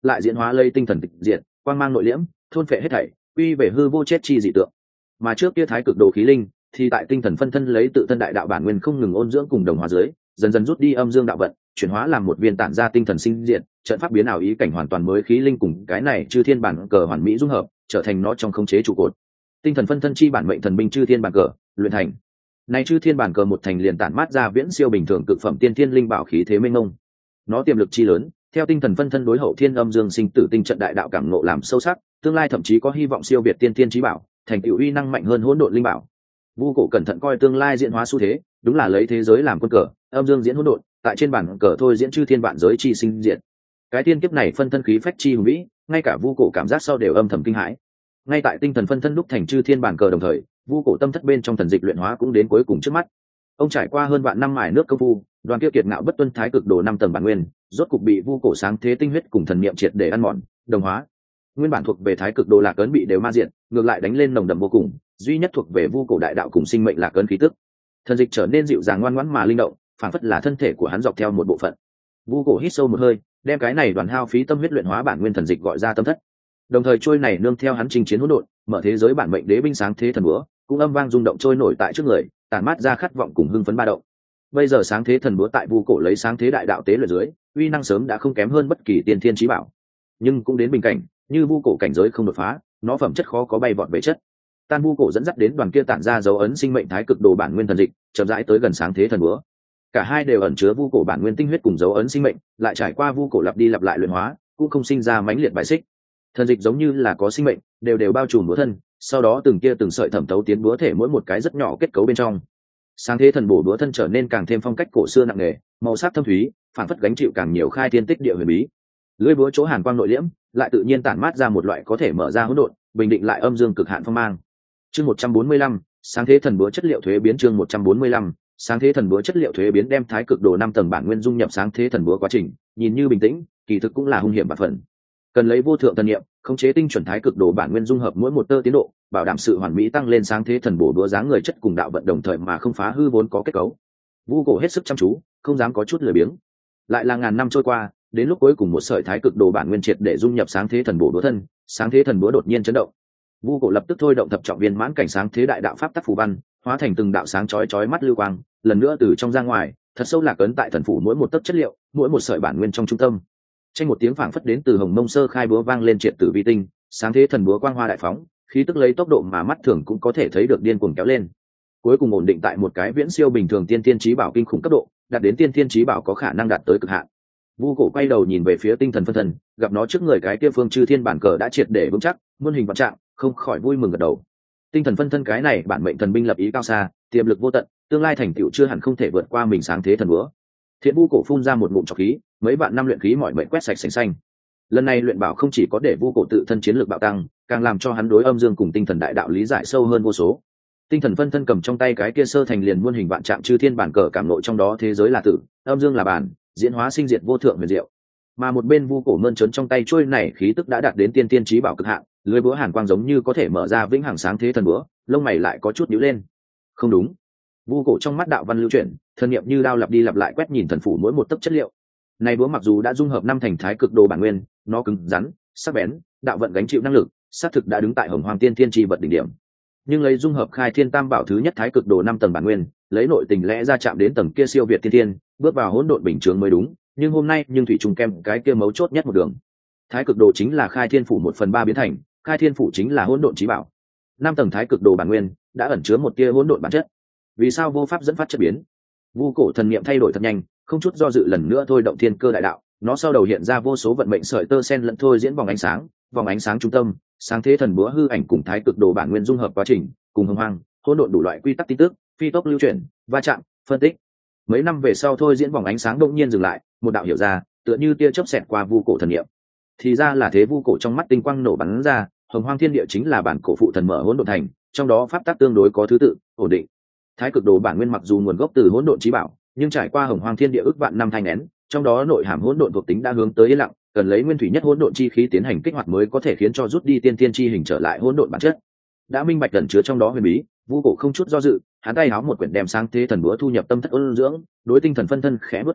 lại diễn hóa lây tinh thần tịch diệt, quang mang nội liễm, thôn phệ hết thảy, quy về hư vô chết chi dị tượng. Mà trước kia thái cực đồ khí linh thì tại tinh thần phân thân lấy tự thân đại đạo bản nguyên không ngừng ôn dưỡng cùng đồng hóa dưới, dần dần rút đi âm dương đạo vận, chuyển hóa làm một viên tản ra tinh thần sinh diện, trận pháp biến ảo ý cảnh hoàn toàn mới khí linh cùng cái này chư thiên bản cờ hoàn mỹ dung hợp, trở thành nó trong khống chế trụ cột. Tinh thần phân thân chi bản mệnh thần binh chư thiên bản cờ, luyện thành. Này chư thiên bản cờ một thành liền tản mát ra viễn siêu bình thường cực phẩm tiên thiên linh bảo khí thế mênh mông. Nó tiềm lực chi lớn, theo tinh thần phân thân đối hậu thiên âm dương sinh tử tinh trận đại đạo cảm ngộ làm sâu sắc, tương lai thậm chí có hy vọng siêu việt tiên thiên chí bảo, thành tựu uy năng mạnh hơn hỗn độn linh bảo. Vu cổ cẩn thận coi tương lai diễn hóa xu thế, đúng là lấy thế giới làm quân cờ, âm dương diễn hỗn độn, tại trên bản cờ thôi diễn chư thiên vạn giới chi sinh diệt. Cái tiên kiếp này phân thân khí phách chi hùng vĩ, ngay cả Vu cổ cảm giác sau đều âm thầm kinh hãi. Ngay tại tinh thần phân thân đúc thành chư thiên bản cờ đồng thời, Vu cổ tâm thất bên trong thần dịch luyện hóa cũng đến cuối cùng trước mắt. Ông trải qua hơn vạn năm mài nước công phu, đoàn kia kiệt ngạo bất tuân thái cực đồ 5 tầng bản nguyên, rốt cục bị Vu cổ sáng thế tinh huyết cùng thần niệm triệt để ăn mòn, đồng hóa. Nguyên bản thuộc về thái cực đồ lạc ấn bị đều ma diện, ngược lại đánh lên nồng đậm vô cùng, duy nhất thuộc về Vu cổ đại đạo cùng sinh mệnh lạc ấn khí tức. Thần dịch trở nên dịu dàng ngoan ngoãn mà linh động, phản phất là thân thể của hắn dọc theo một bộ phận. Vu cổ hít sâu một hơi, đem cái này đoàn hao phí tâm huyết luyện hóa bản nguyên thần dịch gọi ra tâm thất. Đồng thời trôi này nương theo hắn chinh chiến hỗn độn, mở thế giới bản mệnh đế binh sáng thế thần búa, cũng âm vang rung động trôi nổi tại trước người, tản mát ra khát vọng cùng hưng phấn ba động. Bây giờ sáng thế thần búa tại Vu cổ lấy sáng thế đại đạo tế luyện dưới, uy năng sớm đã không kém hơn bất kỳ tiên thiên chí bảo. Nhưng cũng đến bình cảnh, như Vu cổ cảnh giới không đột phá, nó phẩm chất khó có bay vọt về chất. Tan Vu cổ dẫn dắt đến đoàn kia tản ra dấu ấn sinh mệnh thái cực đồ bản nguyên thần dịch, chậm rãi tới gần sáng thế thần búa. Cả hai đều ẩn chứa Vu cổ bản nguyên tinh huyết cùng dấu ấn sinh mệnh, lại trải qua Vu cổ lặp đi lặp lại luyện hóa, cũng không sinh ra mãnh liệt bài xích. Thần dịch giống như là có sinh mệnh, đều bao trùm búa thân, sau đó từng kia từng sợi thẩm thấu tiến búa thể mỗi một cái rất nhỏ kết cấu bên trong. Sáng thế thần bổ búa thân trở nên càng thêm phong cách cổ xưa nặng nề, màu sắc thâm thúy, phản phất gánh chịu càng nhiều khai thiên tích địa huyền bí. Lưỡi búa chỗ hàn quang nội liễm, lại tự nhiên tản mát ra một loại có thể mở ra hỗn độn, bình định lại âm dương cực hạn phong mang. Chương 145, sáng thế thần búa chất liệu thuế biến chương 145, sáng thế thần búa chất liệu thuế biến đem thái cực đồ 5 tầng bản nguyên dung nhập sáng thế thần búa quá trình, nhìn như bình tĩnh, kỳ thực cũng là hung hiểm và phần. Cần lấy vô thượng thần niệm, khống chế tinh chuẩn thái cực đồ bản nguyên dung hợp mỗi một tơ tiến độ, bảo đảm sự hoàn mỹ tăng lên sáng thế thần bổ đũa dáng người chất cùng đạo vận đồng thời mà không phá hư vốn có kết cấu. Vu cổ hết sức chăm chú, không dám có chút lười biếng. Lại là ngàn năm trôi qua, đến lúc cuối cùng một sợi thái cực đồ bản nguyên triệt để dung nhập sáng thế thần bổ đũa thân, sáng thế thần búa đột nhiên chấn động. Vu cổ lập tức thôi động thập trọng viên mãn cảnh sáng thế đại đạo pháp tắc phù văn, hóa thành từng đạo sáng chói chói mắt lưu quang, lần nữa từ trong ra ngoài, thật sâu lạc ấn tại thần phủ mỗi một tấc chất liệu, mỗi một sợi bản nguyên trong trung tâm. Tranh một tiếng phảng phất đến từ hồng mông sơ khai búa vang lên triệt tử vi tinh, sáng thế thần búa quang hoa đại phóng, khí tức lấy tốc độ mà mắt thường cũng có thể thấy được điên cuồng kéo lên. Cuối cùng ổn định tại một cái viễn siêu bình thường tiên thiên chí bảo kinh khủng cấp độ, đạt đến tiên thiên chí bảo có khả năng đạt tới cực hạn. Vu cổ quay đầu nhìn về phía tinh thần phân thần, gặp nó trước người cái kia phương chư thiên bản cờ đã triệt để vững chắc, muôn hình vạn trạng, không khỏi vui mừng gật đầu. Tinh thần phân thân cái này bản mệnh thần binh lập ý cao xa, tiềm lực vô tận, tương lai thành tựu chưa hẳn không thể vượt qua mình sáng thế thần búa. Thiện Vu cổ phun ra một ngụm trọc khí, mấy vạn năm luyện khí mọi mệnh quét sạch sành xanh. Lần này luyện bảo không chỉ có để Vu cổ tự thân chiến lược bạo tăng, càng làm cho hắn đối âm dương cùng tinh thần đại đạo lý giải sâu hơn vô số. Tinh thần phân thân cầm trong tay cái kia sơ thành liền muôn hình vạn trạng chư thiên bản cờ cảm nội trong đó thế giới là tử, âm dương là bản, diễn hóa sinh diệt vô thượng huyền diệu. Mà một bên Vu cổ mơn trớn trong tay trôi này khí tức đã đạt đến tiên tiên chí bảo cực hạn, lưới búa hàn quang giống như có thể mở ra vĩnh hằng sáng thế thần búa, lông mày lại có chút nhíu lên. Không đúng. Vu cổ trong mắt đạo văn lưu chuyển, thần niệm như đao lặp đi lặp lại quét nhìn thần phủ mỗi một tấc chất liệu. Này búa mặc dù đã dung hợp năm thành thái cực đồ bản nguyên, nó cứng rắn, sắc bén, đạo vận gánh chịu năng lực, xác thực đã đứng tại hồng hoàng tiên thiên chi vật đỉnh điểm. Nhưng lấy dung hợp khai thiên tam bảo thứ nhất thái cực đồ 5 tầng bản nguyên, lấy nội tình lẽ ra chạm đến tầng kia siêu việt tiên thiên, bước vào hỗn độn bình thường mới đúng. Nhưng hôm nay nhưng thủy trùng kem cái kia mấu chốt nhất một đường. Thái cực đồ chính là khai thiên phủ 1/3 biến thành, khai thiên phủ chính là hỗn độn chí bảo. 5 tầng thái cực đồ bản nguyên đã ẩn chứa một tia hỗn độn bản chất. Vì sao vô pháp dẫn phát chất biến? Vu cổ thần niệm thay đổi thật nhanh, không chút do dự lần nữa thôi động thiên cơ đại đạo, nó sau đầu hiện ra vô số vận mệnh sợi tơ sen lẫn thôi diễn vòng ánh sáng trung tâm, sáng thế thần búa hư ảnh cùng thái cực đồ bản nguyên dung hợp quá trình, cùng hồng hoang, hỗn độn đủ loại quy tắc tin tức, phi tốc lưu chuyển, va chạm, phân tích. Mấy năm về sau thôi diễn vòng ánh sáng đột nhiên dừng lại, một đạo hiểu ra, tựa như tia chớp xẹt qua Vu cổ thần niệm. Thì ra là thế, Vu cổ trong mắt tinh quang nổ bắn ra, hồng hoang thiên địa chính là bản cổ phụ thần mở hỗn độn thành, trong đó pháp tắc tương đối có thứ tự, ổn định. Thái cực đồ bản nguyên mặc dù nguồn gốc từ hỗn độn chí bảo, nhưng trải qua hồng hoang thiên địa ước vạn năm thanh nén, trong đó nội hàm hỗn độn thuộc tính đã hướng tới yên lặng, cần lấy nguyên thủy nhất hỗn độn chi khí tiến hành kích hoạt mới có thể khiến cho rút đi tiên tiên chi hình trở lại hỗn độn bản chất. Đã minh bạch ẩn chứa trong đó huyền bí, Vu cổ không chút do dự, hắn tay háo một quyển đem sáng thế thần búa thu nhập tâm thất ôn dưỡng, đối tinh thần phân thân khẽ bước cằm,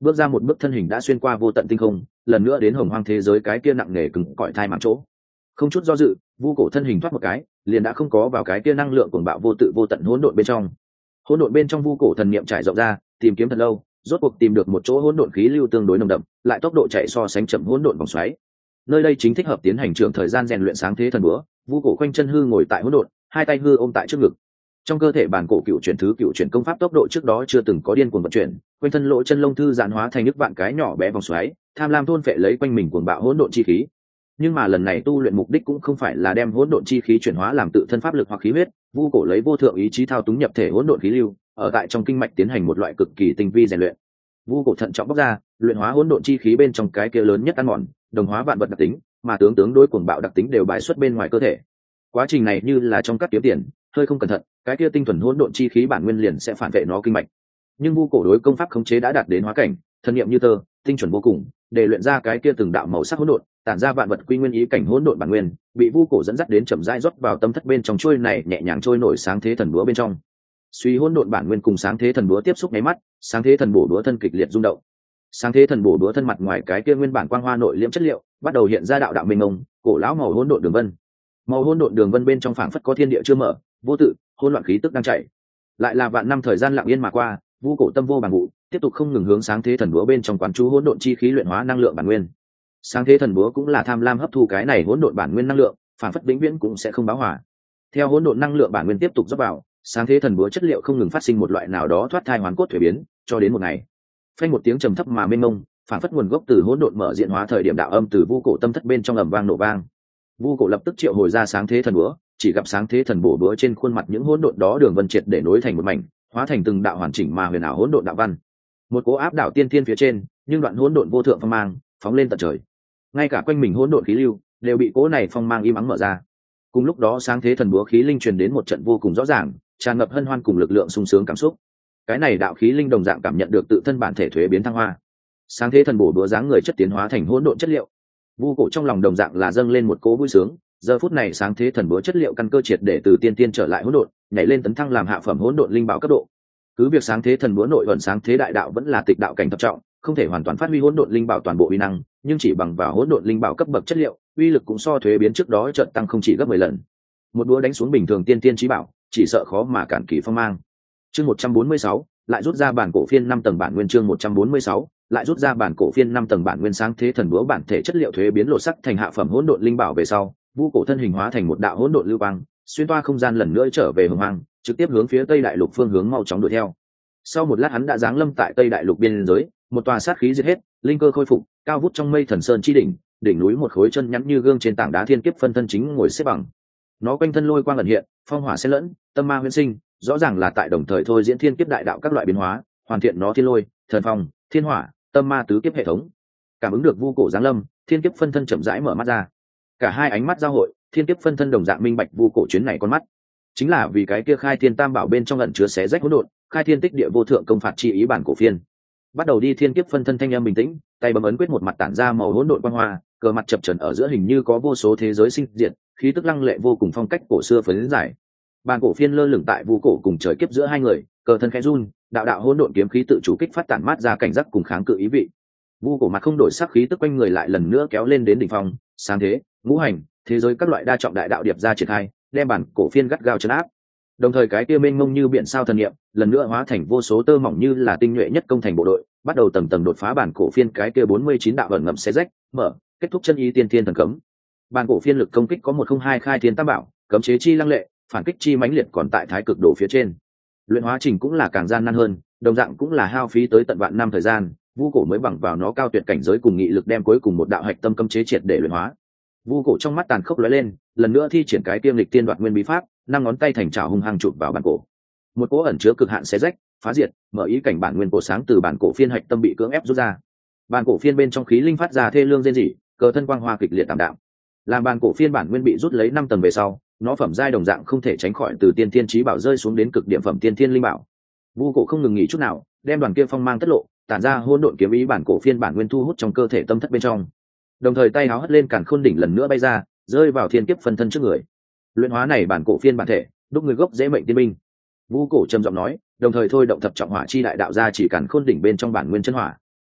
bước ra một bước thân hình đã xuyên qua vô tận tinh không, lần nữa đến hồng hoang thế giới cái kia nặng nề cứng cỏi thai mạng chỗ. Không chút do dự, vu cổ thân hình thoát một cái, liền đã không có vào cái kia năng lượng cuồng bạo vô tự vô tận hỗn độn bên trong. Hỗn độn bên trong vu cổ thần niệm trải rộng ra, tìm kiếm thật lâu, rốt cuộc tìm được một chỗ hỗn độn khí lưu tương đối nồng đậm, lại tốc độ chạy so sánh chậm hỗn độn vòng xoáy. Nơi đây chính thích hợp tiến hành trưởng thời gian rèn luyện sáng thế thần búa. Vu cổ quanh chân hư ngồi tại hỗn độn, hai tay hư ôm tại trước ngực. Trong cơ thể bản cổ cựu chuyển công pháp tốc độ trước đó chưa từng có điên cuồng vận chuyển, quanh thân lỗ chân lông thư giãn hóa thành nước vạn cái nhỏ bé vòng xoáy, tham lam thôn phệ lấy quanh mình cuồng bạo hỗn độn chi khí. Nhưng mà lần này tu luyện mục đích cũng không phải là đem hỗn độn chi khí chuyển hóa làm tự thân pháp lực hoặc khí huyết, vu cổ lấy vô thượng ý chí thao túng nhập thể hỗn độn khí lưu, ở tại trong kinh mạch tiến hành một loại cực kỳ tinh vi rèn luyện. Vu cổ thận trọng bóc ra, luyện hóa hỗn độn chi khí bên trong cái kia lớn nhất ăn mòn, đồng hóa vạn vật đặc tính, mà tướng đối cuồng bạo đặc tính đều bài xuất bên ngoài cơ thể. Quá trình này như là trong các kiếm tiền, hơi không cẩn thận, cái kia tinh thuần hỗn độn chi khí bản nguyên liền sẽ phản vệ nó kinh mạch. Nhưng vu cổ đối công pháp khống chế đã đạt đến hóa cảnh, thân niệm như tơ, tinh chuẩn vô cùng, để luyện ra cái kia từng đạo màu sắc hỗn độn, tản ra vạn vật quy nguyên ý cảnh hỗn độn bản nguyên, bị vu cổ dẫn dắt đến chậm rãi rót vào tâm thất bên trong trôi này nhẹ nhàng trôi nổi sáng thế thần búa bên trong. Suy hỗn độn bản nguyên cùng sáng thế thần búa tiếp xúc nháy mắt, sáng thế thần bổ búa thân kịch liệt rung động. Sáng thế thần bổ búa thân mặt ngoài cái kia nguyên bản quang hoa nội liễm chất liệu, bắt đầu hiện ra đạo đạo mênh mông, cổ lão màu hỗn độn đường vân. Màu hỗn độn đường vân bên trong phảng phất có thiên địa chưa mở, vô tự, hỗn loạn khí tức đang chảy. Lại là vạn năm thời gian lặng yên mà qua, vu cổ tâm vô bằng vụ, tiếp tục không ngừng hướng sáng thế thần búa bên trong quán chú hỗn độn chi khí luyện hóa năng lượng bản nguyên. Sáng thế thần búa cũng là tham lam hấp thu cái này hỗn độn bản nguyên năng lượng, phảng phất vĩnh viễn cũng sẽ không báo hỏa. Theo hỗn độn năng lượng bản nguyên tiếp tục rót vào, sáng thế thần búa chất liệu không ngừng phát sinh một loại nào đó thoát thai hoán cốt thuế biến, cho đến một ngày, phanh một tiếng trầm thấp mà mênh mông, phảng phất nguồn gốc từ hỗn độn mở diện hóa thời điểm đạo âm từ vu cổ tâm thất bên trong ầm vang nổ vang. Vu cổ lập tức triệu hồi ra sáng thế thần búa, chỉ gặp sáng thế thần bổ búa trên khuôn mặt những hỗn độn đó đường vân triệt để nối thành một mảnh, hóa thành từng đạo hoàn chỉnh mà huyền ảo hỗn độn đạo văn. Một cỗ áp đảo tiên thiên phía trên, nhưng đoạn hỗn độn vô thượng phong mang, phóng lên tận trời. Ngay cả quanh mình hỗn độn khí lưu đều bị cỗ này phong mang im ắng mở ra. Cùng lúc đó sáng thế thần búa khí linh truyền đến một trận vô cùng rõ ràng, tràn ngập hân hoan cùng lực lượng sung sướng cảm xúc. Cái này đạo khí linh đồng dạng cảm nhận được tự thân bản thể thuế biến thăng hoa. Sáng thế thần bổ búa dáng người chất tiến hóa thành hỗn độn chất liệu. Vu cổ trong lòng đồng dạng là dâng lên một cỗ vui sướng, giờ phút này sáng thế thần búa chất liệu căn cơ triệt để từ tiên tiên trở lại hỗn độn, nhảy lên tấn thăng làm hạ phẩm hỗn độn linh bảo cấp độ. Cứ việc sáng thế thần búa nội ẩn sáng thế đại đạo vẫn là tịch đạo cảnh thập trọng, không thể hoàn toàn phát huy hỗn độn linh bảo toàn bộ uy năng, nhưng chỉ bằng vào hỗn độn linh bảo cấp bậc chất liệu, uy lực cũng so thuế biến trước đó chợt tăng không chỉ gấp 10 lần. Một đũa đánh xuống bình thường tiên tiên chí bảo, chỉ sợ khó mà cản kỳ phong mang. Chương 146, lại rút ra bản cổ phiên 5 tầng bản nguyên. Chương 146, lại rút ra bản cổ phiên 5 tầng bản nguyên. Sáng thế thần búa bản thể chất liệu thuế biến lột sắc thành hạ phẩm hỗn độn linh bảo về sau, vu cổ thân hình hóa thành một đạo hỗn độn lưu quang, xuyên toa không gian lần nữa trở về hồng hoang, trực tiếp hướng phía Tây Đại Lục phương hướng mau chóng đuổi theo. Sau một lát hắn đã giáng lâm tại Tây Đại Lục biên giới, một tòa sát khí diệt hết, linh cơ khôi phục, cao vút trong mây thần sơn chi đỉnh, đỉnh núi một khối chân nhắn như gương trên tảng đá thiên kiếp phân thân chính ngồi xếp bằng. Nó quanh thân lôi quang ẩn hiện, phong hỏa xen lẫn, tâm ma huyễn sinh, rõ ràng là tại đồng thời thôi diễn thiên kiếp đại đạo các loại biến hóa, hoàn thiện nó thiên lôi, thần phong, thiên hỏa, tâm ma tứ kiếp hệ thống. Cảm ứng được vu cổ giáng lâm, thiên kiếp phân thân chậm rãi mở mắt ra. Cả hai ánh mắt giao hội, thiên kiếp phân thân đồng dạng minh bạch vu cổ chuyến này con mắt, chính là vì cái kia khai thiên tam bảo bên trong ẩn chứa xé rách hỗn độn, khai thiên tích địa vô thượng công phạt chi ý bản cổ phiên. Bắt đầu đi. Thiên kiếp phân thân thanh âm bình tĩnh, tay bấm ấn quyết, một mặt tản ra màu hỗn độn quang hoa, cờ mặt chập chờn ở giữa hình như có vô số thế giới sinh diệt, khí tức lăng lệ vô cùng, phong cách cổ xưa phấn giải. Bản cổ phiên lơ lửng tại vu cổ cùng trời kiếp giữa hai người, cờ thân khẽ run, đạo đạo hỗn độn kiếm khí tự chủ kích phát tản mát ra cảnh giác cùng kháng cự ý vị. Vu cổ mặt không đổi sắc, khí tức quanh người lại lần nữa kéo lên đến đỉnh phong, sáng thế, ngũ hành, thế giới các loại đa trọng đại đạo điệp ra triển khai, đem bản cổ phiên gắt gao trấn áp. Đồng thời cái kia mênh mông như biển sao thần niệm lần nữa hóa thành vô số tơ mỏng như là tinh nhuệ nhất công thành bộ đội, bắt đầu tầng tầng đột phá bản cổ phiên cái kia 49 đạo ẩn ngầm xé rách, mở, kết thúc chân ý tiên thiên thần cấm. Bản cổ phiên lực công kích có 102 khai thiên tam bảo, cấm chế chi lăng lệ, phản kích chi mãnh liệt còn tại thái cực độ phía trên. Luyện hóa trình cũng là càng gian nan hơn, đồng dạng cũng là hao phí tới tận vạn năm thời gian, vu cổ mới bằng vào nó cao tuyệt cảnh giới cùng nghị lực đem cuối cùng một đạo hạch tâm cấm chế triệt để luyện hóa. Vu cổ trong mắt tàn khốc lóe lên, lần nữa thi triển cái tiêm lịch tiên đoạt nguyên bí pháp, năm ngón tay thành chảo hung hăng chụp vào bản cổ. Một cỗ ẩn chứa cực hạn xé rách, phá diệt, mở ý cảnh bản nguyên cổ sáng từ bản cổ phiên hạch tâm bị cưỡng ép rút ra. Bản cổ phiên bên trong khí linh phát ra thê lương rên rỉ, cờ thân quang hoa kịch liệt tạm đạm. Làm bản cổ phiên bản nguyên bị rút lấy 5 tầng về sau, nó phẩm giai đồng dạng không thể tránh khỏi từ tiên thiên chí bảo rơi xuống đến cực điểm phẩm tiên thiên linh bảo. Vu cổ không ngừng nghỉ chút nào, đem đoàn kia phong mang tất lộ, tản ra hỗn độn kiếm ý bản cổ phiên bản nguyên thu hút trong cơ thể tâm thất bên trong. Đồng thời tay áo hất lên càn khôn đỉnh lần nữa bay ra, rơi vào thiên kiếp phân thân trước người. Luyện hóa này bản cổ phiên bản thể, đúc người gốc dễ mệnh tiên minh. Vu cổ trầm giọng nói, đồng thời thôi động thập trọng hỏa chi đại đạo ra chỉ càn khôn đỉnh bên trong bản nguyên chân hỏa.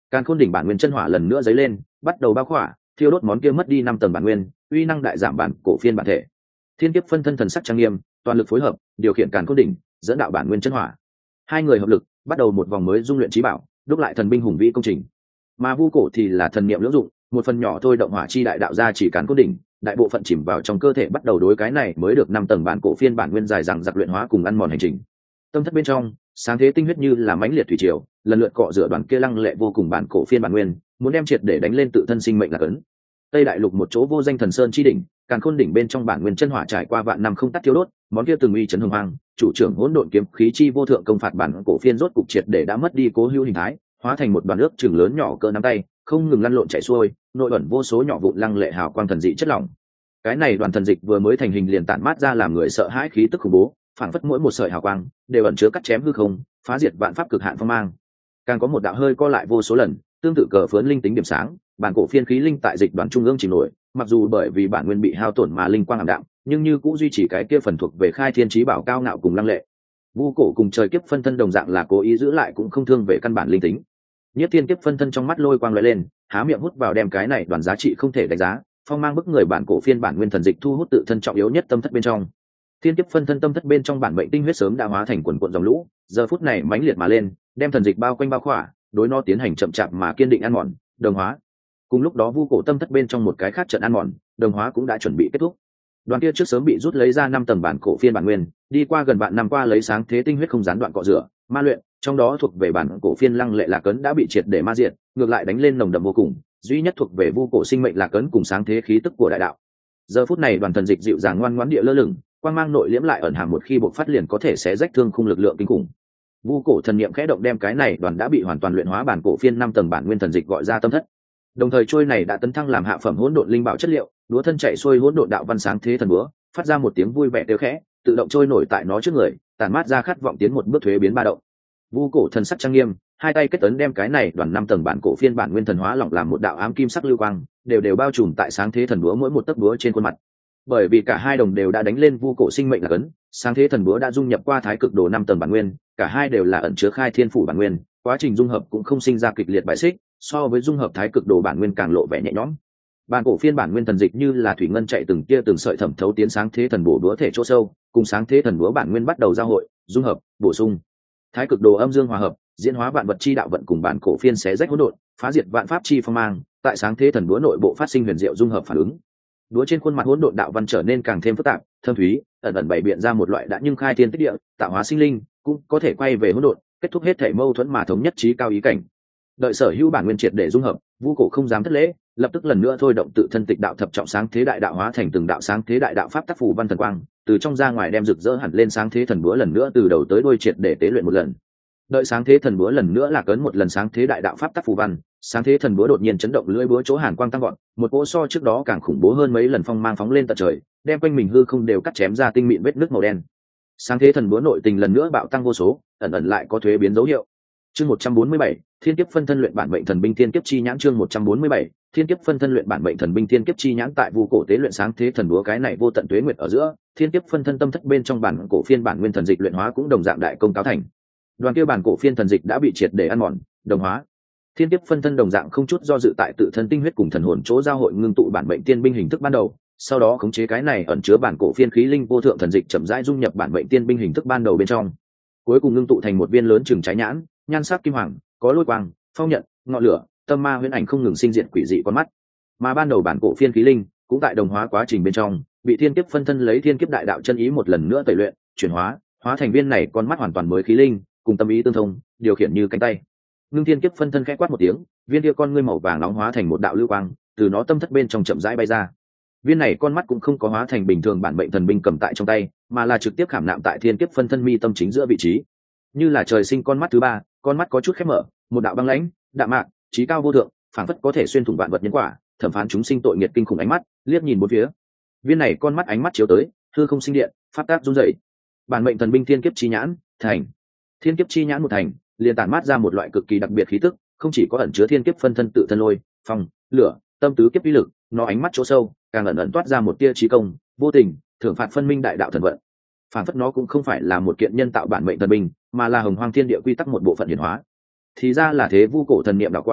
Càn Khôn đỉnh bản nguyên chân hỏa lần nữa dấy lên, bắt đầu bao khỏa, thiêu đốt món kia mất đi 5 tầng bản nguyên, uy năng đại giảm bản cổ phiên bản thể. Thiên kiếp phân thân thần sắc trang nghiêm, toàn lực phối hợp, điều khiển Càn Khôn đỉnh, dẫn đạo bản nguyên chân hỏa. Hai người hợp lực, bắt đầu một vòng mới dung luyện trí bảo, đúc lại thần binh hùng vĩ công trình. Mà Vu Cổ thì là thần niệm lưỡng dụng, một phần nhỏ thôi động hỏa chi đại đạo ra chỉ Càn Khôn đỉnh, đại bộ phận chìm vào trong cơ thể bắt đầu đối cái này mới được 5 tầng bản cổ phiên bản nguyên dài rằng giặc luyện hóa cùng ăn mòn hành trình. Tâm thất bên trong, sáng thế tinh huyết như là mãnh liệt thủy triều, lần lượt cọ rửa đoàn kia lăng lệ vô cùng bản cổ phiên bản nguyên, muốn đem triệt để đánh lên tự thân sinh mệnh là cấn. Tây đại lục một chỗ vô danh thần sơn chi đỉnh, Càn Khôn đỉnh bên trong bản nguyên chân hỏa trải qua vạn năm không tắt thiếu đốt, món kia từng uy chấn hùng hoang, chủ trưởng hỗn độn kiếm khí chi vô thượng công phạt bản cổ phiên rốt cục triệt để đã mất đi cố hữu hình thái, hóa thành một đoàn nước chừng lớn nhỏ cỡ nắm tay, không ngừng lăn lộn chảy xuôi, nội ẩn vô số nhỏ vụn lăng lệ hào quang thần dị chất lỏng. Cái này đoàn thần dịch vừa mới thành hình liền tản mát ra làm người sợ hãi khí tức khủng bố, phảng phất mỗi một sợi hào quang đều ẩn chứa cắt chém hư không, phá diệt vạn pháp cực hạn phong mang. Càng có một đạo hơi co lại vô số lần, tương tự cờ phớn linh tính điểm sáng, bản cổ phiên khí linh tại dịch đoàn trung ương chìm nổi, mặc dù bởi vì bản nguyên bị hao tổn mà linh quang ảm đạm, nhưng như cũng duy trì cái kia phần thuộc về khai thiên chí bảo cao ngạo cùng lăng lệ. Vu Cổ cùng trời kiếp phân thân đồng dạng là cố ý giữ lại cũng không thương về căn bản linh tính. Nhất thiên kiếp phân thân trong mắt lôi quang lóe lên, há miệng hút vào đem cái này đoàn giá trị không thể đánh giá, phong mang bức người bản cổ phiên bản nguyên thần dịch thu hút tự thân trọng yếu nhất tâm thất bên trong. Thiên kiếp phân thân tâm thất bên trong bản mệnh tinh huyết sớm đã hóa thành quần cuộn dòng lũ, giờ phút này mãnh liệt mà lên, đem thần dịch bao quanh bao khỏa, đối nó tiến hành chậm chạp mà kiên định ăn mòn, đồng hóa. Cùng lúc đó Vu Cổ tâm thất bên trong một cái khác trận ăn mòn, đồng hóa cũng đã chuẩn bị kết thúc. Đoàn kia trước sớm bị rút lấy ra 5 tầng bản cổ phiên bản nguyên, đi qua gần vạn năm qua lấy sáng thế tinh huyết không gián đoạn cọ rửa, ma luyện, trong đó thuộc về bản cổ phiên lăng lệ lạc cấn đã bị triệt để ma diệt, ngược lại đánh lên nồng đậm vô cùng, duy nhất thuộc về Vu Cổ sinh mệnh lạc cấn cùng sáng thế khí tức của đại đạo. Giờ phút này đoàn thần dịch dịu dàng ngoan ngoãn địa lơ lửng, quang mang nội liễm lại ẩn hàm một khi bộc phát liền có thể sẽ rách thương khung lực lượng kinh khủng. Vu Cổ thần niệm khẽ động đem cái này đoàn đã bị hoàn toàn luyện hóa bản cổ phiên 5 tầng bản nguyên thần dịch gọi ra tâm thất. Đồng thời trôi này đã tấn thăng làm hạ phẩm hỗn độn linh bảo chất liệu, đúa thân chạy xuôi hỗn độn đạo văn sáng thế thần búa, phát ra một tiếng vui vẻ kêu khẽ, tự động trôi nổi tại nó trước người, tản mát ra khát vọng tiến một bước thuế biến ba động. Vu Cổ thần sắc trang nghiêm, hai tay kết ấn đem cái này đoàn 5 tầng bản cổ phiên bản nguyên thần hóa lỏng làm một đạo ám kim sắc lưu quang, đều bao trùm tại sáng thế thần búa mỗi một tấc búa trên khuôn mặt. Bởi vì cả hai đồng đều đã đánh lên Vu Cổ sinh mệnh là cấn, sáng thế thần búa đã dung nhập qua thái cực đồ 5 tầng bản nguyên, cả hai đều là ẩn chứa khai thiên phủ bản nguyên, quá trình dung hợp cũng không sinh ra kịch liệt bại xích, so với dung hợp thái cực đồ bản nguyên càng lộ vẻ nhẹ nhõm. Bản cổ phiên bản nguyên thần dịch như là thủy ngân chạy từng tia từng sợi thẩm thấu tiến sáng thế thần búa đúa thể chỗ sâu, cùng sáng thế thần búa bản nguyên bắt đầu giao hội, dung hợp, bổ sung. Thái cực đồ âm dương hòa hợp, diễn hóa vạn vật chi đạo vận cùng bản cổ phiên xé rách hỗn độn, phá diệt vạn pháp chi phong mang, tại sáng thế thần búa nội bộ phát sinh huyền diệu dung hợp phản ứng. Đúa trên khuôn mặt hỗn độn đạo văn trở nên càng thêm phức tạp, thâm thúy, ẩn ẩn bày biện ra một loại đã nhưng khai thiên tích địa, tạo hóa sinh linh, cũng có thể quay về hỗn độn, kết thúc hết thể mâu thuẫn mà thống nhất trí cao ý cảnh. Đợi sở hữu bản nguyên triệt để dung hợp, Vu Cổ không dám thất lễ, lập tức lần nữa thôi động tự thân tịch đạo thập trọng sáng thế đại đạo hóa thành từng đạo sáng thế đại đạo pháp tác phù văn thần quang, từ trong ra ngoài đem rực rỡ hẳn lên sáng thế thần búa lần nữa từ đầu tới đuôi triệt để tế luyện một lần. Đợi sáng thế thần búa lần nữa là cấn một lần sáng thế đại đạo pháp tác phù văn, sáng thế thần búa đột nhiên chấn động lưỡi búa chỗ hàn quang tăng gọn, một cỗ so trước đó càng khủng bố hơn mấy lần phong mang phóng lên tận trời, đem quanh mình hư không đều cắt chém ra tinh mịn vết nứt màu đen. Sáng thế thần búa nội tình lần nữa bạo tăng vô số, ẩn ẩn lại có thuế biến dấu hiệu. Chương 147, Thiên kiếp phân thân luyện bản mệnh thần binh Thiên kiếp chi nhãn chương 147, Thiên kiếp phân thân luyện bản mệnh thần binh Thiên kiếp chi nhãn tại Vu Cổ tế luyện sáng thế thần búa cái này vô tận tuế nguyệt ở giữa, Thiên kiếp phân thân tâm thất bên trong bản cổ phiên bản nguyên thần dịch luyện hóa cũng đồng dạng đại công cáo thành. Đoàn kia bản cổ phiên thần dịch đã bị triệt để ăn mòn, đồng hóa. Thiên kiếp phân thân đồng dạng không chút do dự tại tự thân tinh huyết cùng thần hồn chỗ giao hội ngưng tụ bản mệnh tiên binh hình thức ban đầu, sau đó khống chế cái này ẩn chứa bản cổ phiên khí linh vô thượng thần dịch chậm rãi dung nhập bản mệnh tiên binh hình thức ban đầu bên trong. Cuối cùng ngưng tụ thành một viên lớn chừng trái nhãn, nhan sắc kim hoàng, có lôi quang, phong nhận, ngọn lửa, tâm ma huyễn ảnh không ngừng sinh diệt quỷ dị con mắt. Mà ban đầu bản cổ phiên khí linh cũng tại đồng hóa quá trình bên trong, bị thiên kiếp phân thân lấy thiên kiếp đại đạo chân ý một lần nữa tẩy luyện, chuyển hóa, hóa thành viên này con mắt hoàn toàn mới khí linh, cùng tâm ý tương thông, điều khiển như cánh tay. Ngưng thiên kiếp phân thân khẽ quát một tiếng, viên kia con ngươi màu vàng nóng hóa thành một đạo lưu quang, từ nó tâm thất bên trong chậm rãi bay ra. Viên này con mắt cũng không có hóa thành bình thường bản mệnh thần binh cầm tại trong tay, mà là trực tiếp khảm nạm tại thiên kiếp phân thân mi tâm chính giữa vị trí. Như là trời sinh con mắt thứ ba, con mắt có chút khép mở, một đạo băng lãnh, đạm mạc, trí cao vô thượng, phảng phất có thể xuyên thủng vạn vật nhân quả, thẩm phán chúng sinh tội nghiệt kinh khủng ánh mắt, liếc nhìn bốn phía. Viên này con mắt ánh mắt chiếu tới, hư không sinh điện, pháp tác rung rẩy. Bản mệnh thần binh thiên kiếp chi nhãn, thành. Thiên kiếp chi nhãn một thành, liền tản mát ra một loại cực kỳ đặc biệt khí tức, không chỉ có ẩn chứa thiên kiếp phân thân tự thân lôi, phong, lửa, tâm tứ kiếp uy lực, nó ánh mắt chỗ sâu, càng ẩn ẩn toát ra một tia trí công, vô tình, thưởng phạt phân minh đại đạo thần vận. Phản phất nó cũng không phải là một kiện nhân tạo bản mệnh thần binh, mà là hồng hoang thiên địa quy tắc một bộ phận hiển hóa. Thì ra là thế. Vu Cổ thần niệm đảo qua,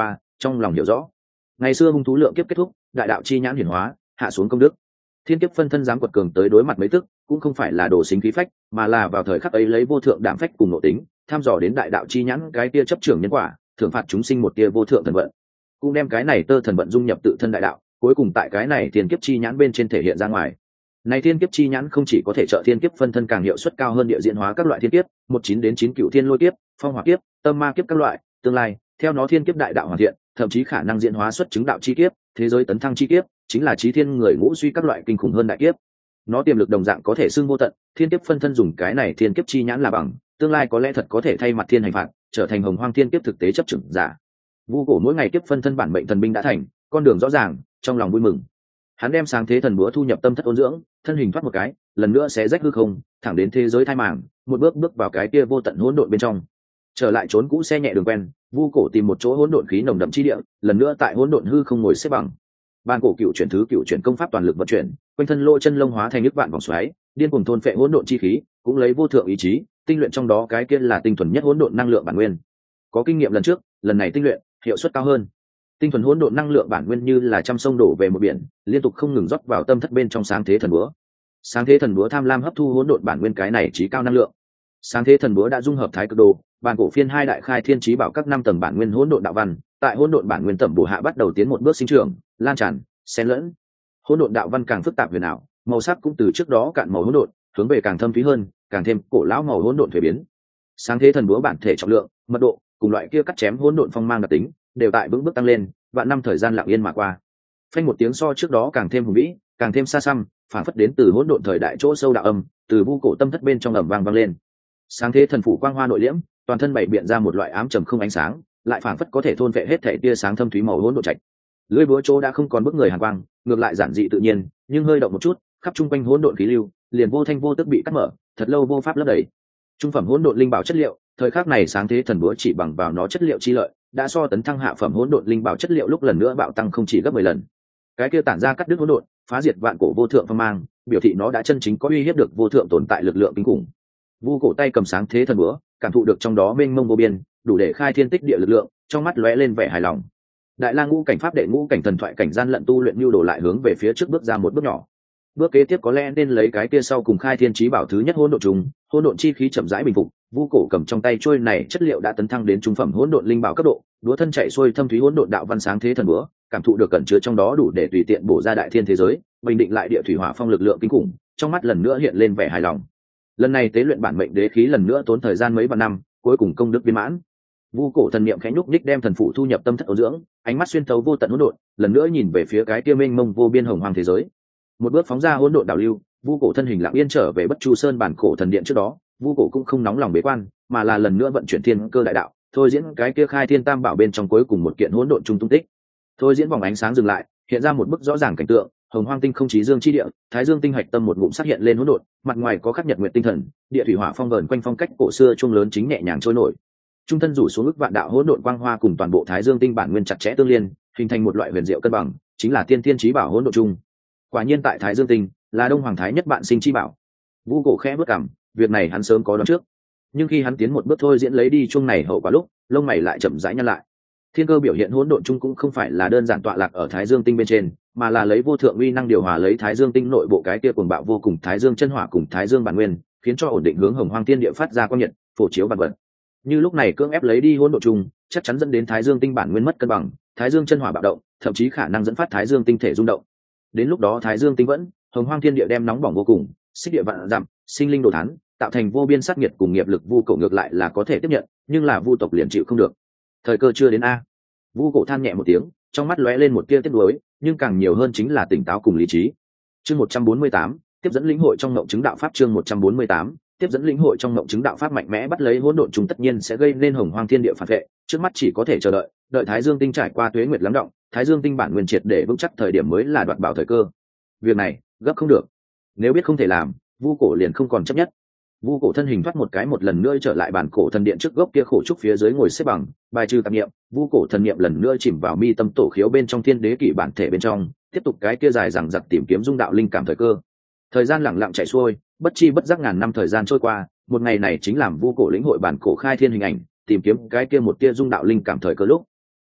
trong lòng hiểu rõ. Ngày xưa hung thú lượng kiếp kết thúc, đại đạo chi nhãn hiển hóa, hạ xuống công đức. Thiên kiếp phân thân dám quật cường tới đối mặt mấy tức, cũng không phải là đồ xính khí phách, mà là vào thời khắc ấy lấy vô thượng đảm phách cùng nội tính, tham dò đến đại đạo chi nhãn cái tia chấp trưởng nhân quả, thưởng phạt chúng sinh một tia vô thượng thần vận, cũng đem cái này tơ thần vận dung nhập tự thân đại đạo, cuối cùng tại cái này thiên kiếp chi nhãn bên trên thể hiện ra ngoài. Này thiên kiếp chi nhãn không chỉ có thể trợ thiên kiếp phân thân càng hiệu suất cao hơn địa diễn hóa các loại thiên kiếp, 19 đến 9 cựu thiên lôi kiếp, phong hỏa kiếp, tâm ma kiếp các loại, tương lai, theo nó thiên kiếp đại đạo hoàn thiện, thậm chí khả năng diễn hóa xuất chứng đạo chi kiếp, thế giới tấn thăng chi kiếp, chính là chí thiên người ngũ suy các loại kinh khủng hơn đại kiếp. Nó tiềm lực đồng dạng có thể xưng vô tận, thiên kiếp phân thân dùng cái này thiên kiếp chi nhãn là bằng, tương lai có lẽ thật có thể thay mặt thiên hành phạt, trở thành hồng hoang thiên kiếp thực tế chấp trưởng giả. Vu cổ mỗi ngày kiếp phân thân bản mệnh thần binh đã thành, con đường rõ ràng, trong lòng vui mừng. Hắn đem sáng thế thần búa thu nhập tâm thất ôn dưỡng, thân hình thoát một cái, lần nữa sẽ rách hư không, thẳng đến thế giới thai màng, một bước bước vào cái kia vô tận hỗn độn bên trong. Trở lại trốn cũ xe nhẹ đường quen, Vu cổ tìm một chỗ hỗn độn khí nồng đậm chi địa, lần nữa tại hỗn độn hư không ngồi xếp bằng. Ban cổ cựu chuyển thứ cựu chuyển công pháp toàn lực vận chuyển, quanh thân lỗ chân lông hóa thành nước vạn vòng xoáy, điên cuồng thôn phệ hỗn độn chi khí, cũng lấy vô thượng ý chí, tinh luyện trong đó cái kia là tinh thuần nhất hỗn độn năng lượng bản nguyên. Có kinh nghiệm lần trước, lần này tinh luyện, hiệu suất cao hơn. Tinh thuần hỗn độn năng lượng bản nguyên như là trăm sông đổ về một biển, liên tục không ngừng rót vào tâm thất bên trong sáng thế thần búa. Sáng thế thần búa tham lam hấp thu hỗn độn bản nguyên cái này trí cao năng lượng. Sáng thế thần búa đã dung hợp thái cực đồ, bản cổ phiên hai đại khai thiên chí bảo các 5 tầng bản nguyên hỗn độn đạo văn, tại hỗn độn bản nguyên tẩm bổ hạ bắt đầu tiến một bước sinh trưởng, lan tràn, xen lẫn. Hỗn độn đạo văn càng phức tạp huyền ảo, màu sắc cũng từ trước đó cạn màu hỗn độn, hướng về càng thâm thúy hơn, càng thêm cổ lão màu hỗn độn thuế biến. Sáng thế thần búa bản thể trọng lượng, mật độ, cùng loại kia cắt chém hỗn độn phong mang đặc tính, đều tại vững bước tăng lên, vạn năm thời gian lặng yên mà qua. Phanh một tiếng so trước đó càng thêm hùng vĩ, càng thêm xa xăm, phản phất đến từ hỗn độn thời đại chỗ sâu đạo âm, từ vu cổ tâm thất bên trong ầm vang vang lên. Sáng thế thần phủ quang hoa nội liễm, toàn thân bảy biện ra một loại ám trầm không ánh sáng, lại phản phất có thể thôn vệ hết thể tia sáng thâm thúy màu hỗn độn trạch. Lưỡi búa chỗ đã không còn bức người hàn quang, ngược lại giản dị tự nhiên, nhưng hơi động một chút, khắp trung quanh hỗn độn khí lưu, liền vô thanh vô tức bị cắt mở, thật lâu vô pháp lấp đầy. Trung phẩm hỗn độn linh bảo chất liệu, thời khắc này sáng thế thần búa chỉ bằng vào nó chất liệu chi lợi, đã so tấn thăng hạ phẩm hỗn độn linh bảo chất liệu lúc lần nữa bạo tăng không chỉ gấp 10 lần. Cái kia tản ra cắt đứt hỗn độn, phá diệt vạn cổ vô thượng phong mang, biểu thị nó đã chân chính có uy hiếp được vô thượng tồn tại lực lượng kinh khủng. Vu cổ tay cầm sáng thế thần búa, cảm thụ được trong đó mênh mông vô biên, đủ để khai thiên tích địa lực lượng, trong mắt lóe lên vẻ hài lòng. Đại La ngũ cảnh pháp đệ ngũ cảnh thần thoại cảnh gian lận tu luyện nhu đồ lại hướng về phía trước bước ra một bước nhỏ. Bước kế tiếp có lẽ nên lấy cái kia sau cùng khai thiên chí bảo thứ nhất hỗn độn trùng, hỗn độn chi khí chậm rãi bình phục. Vu cổ cầm trong tay trôi này chất liệu đã tấn thăng đến trung phẩm hỗn độn linh bảo cấp độ, đũa thân chạy xuôi thâm thúy hỗn độn đạo văn sáng thế thần búa, cảm thụ được cẩn chứa trong đó đủ để tùy tiện bổ ra đại thiên thế giới, bình định lại địa thủy hỏa phong lực lượng kinh khủng, trong mắt lần nữa hiện lên vẻ hài lòng. Lần này tế luyện bản mệnh đế khí lần nữa tốn thời gian mấy vạn năm, cuối cùng công đức viên mãn. Vu cổ thần niệm khẽ nhúc nhích đem thần phụ thu nhập tâm thất ấu dưỡng, ánh mắt xuyên thấu vô tận hỗn độn, lần nữa nhìn về phía cái kia mênh mông vô biên hồng hoang thế giới. Một bước phóng ra hỗn độn đảo lưu, Vu cổ thân hình lặng yên trở về Bất Chu Sơn bản cổ thần điện trước đó. Vu cổ cũng không nóng lòng bế quan, mà là lần nữa vận chuyển thiên cơ đại đạo, thôi diễn cái kia khai thiên tam bảo bên trong cuối cùng một kiện hỗn độn trung tung tích. Thôi diễn vòng ánh sáng dừng lại, hiện ra một bức rõ ràng cảnh tượng, hồng hoang tinh không chí dương chi địa, thái dương tinh hạch tâm một ngụm sắc hiện lên hỗn độn, mặt ngoài có khắc nhật nguyệt tinh thần, địa thủy hỏa phong vờn quanh phong cách cổ xưa chuông lớn chính nhẹ nhàng trôi nổi. Trung thân rủ xuống ức vạn đạo hỗn độn quang hoa cùng toàn bộ thái dương tinh bản nguyên chặt chẽ tương liên, hình thành một loại huyền diệu cân bằng, chính là tiên thiên chí bảo hỗn độn chung. Quả nhiên tại thái dương tinh là đông hoàng thái nhất bạn sinh chi bảo. Vu cổ khẽ bước cằm, việc này hắn sớm có đoán trước, nhưng khi hắn tiến một bước thôi diễn lấy đi chuông này hậu quả lúc, lông mày lại chậm rãi nhăn lại. Thiên cơ biểu hiện hỗn độn chung cũng không phải là đơn giản tọa lạc ở thái dương tinh bên trên, mà là lấy vô thượng uy năng điều hòa lấy thái dương tinh nội bộ cái kia cuồng bạo vô cùng thái dương chân hỏa cùng thái dương bản nguyên, khiến cho ổn định hướng hồng hoang thiên địa phát ra quang nhiệt, phổ chiếu vạn vật. Như lúc này cưỡng ép lấy đi hỗn độn chung, chắc chắn dẫn đến thái dương tinh bản nguyên mất cân bằng, thái dương chân hỏa bạo động, thậm chí khả năng dẫn phát thái dương tinh thể rung động. Đến lúc đó thái dương tinh vẫn, hồng hoang thiên địa đem nóng bỏng vô cùng, xích địa vạn dặm, sinh linh đồ thán, tạo thành vô biên sát nhiệt cùng nghiệp lực. Vu cổ ngược lại là có thể tiếp nhận, nhưng là vu tộc liền chịu không được. Thời cơ chưa đến a. Vu cổ than nhẹ một tiếng, trong mắt lóe lên một tia tiếc nuối, nhưng càng nhiều hơn chính là tỉnh táo cùng lý trí. Chương 148, tiếp dẫn lĩnh hội trong ngộng chứng đạo pháp. Chương 148, tiếp dẫn lĩnh hội trong ngộng chứng đạo pháp. Mạnh mẽ bắt lấy hỗn độn chúng tất nhiên sẽ gây nên hồng hoang thiên địa phản vệ, trước mắt chỉ có thể chờ đợi, đợi thái dương tinh trải qua tuế nguyệt lắng động, thái dương tinh bản nguyên triệt để vững chắc thời điểm mới là đoạt bảo thời cơ. Việc này gấp không được, nếu biết không thể làm, vu cổ liền không còn chấp nhất. Vu cổ thân hình thoát một cái, một lần nữa trở lại bản cổ thần điện trước gốc kia khổ trúc phía dưới ngồi xếp bằng, bài trừ tạp niệm. Vu cổ thần niệm lần nữa chìm vào mi tâm tổ khiếu bên trong thiên đế kỷ bản thể bên trong, tiếp tục cái kia dài dằng dặc tìm kiếm dung đạo linh cảm thời cơ. Thời gian lặng lặng chạy xuôi, bất chi bất giác ngàn năm thời gian trôi qua, một ngày này chính làm vu cổ lĩnh hội bản cổ khai thiên hình ảnh, tìm kiếm cái kia một tia dung đạo linh cảm thời cơ lúc.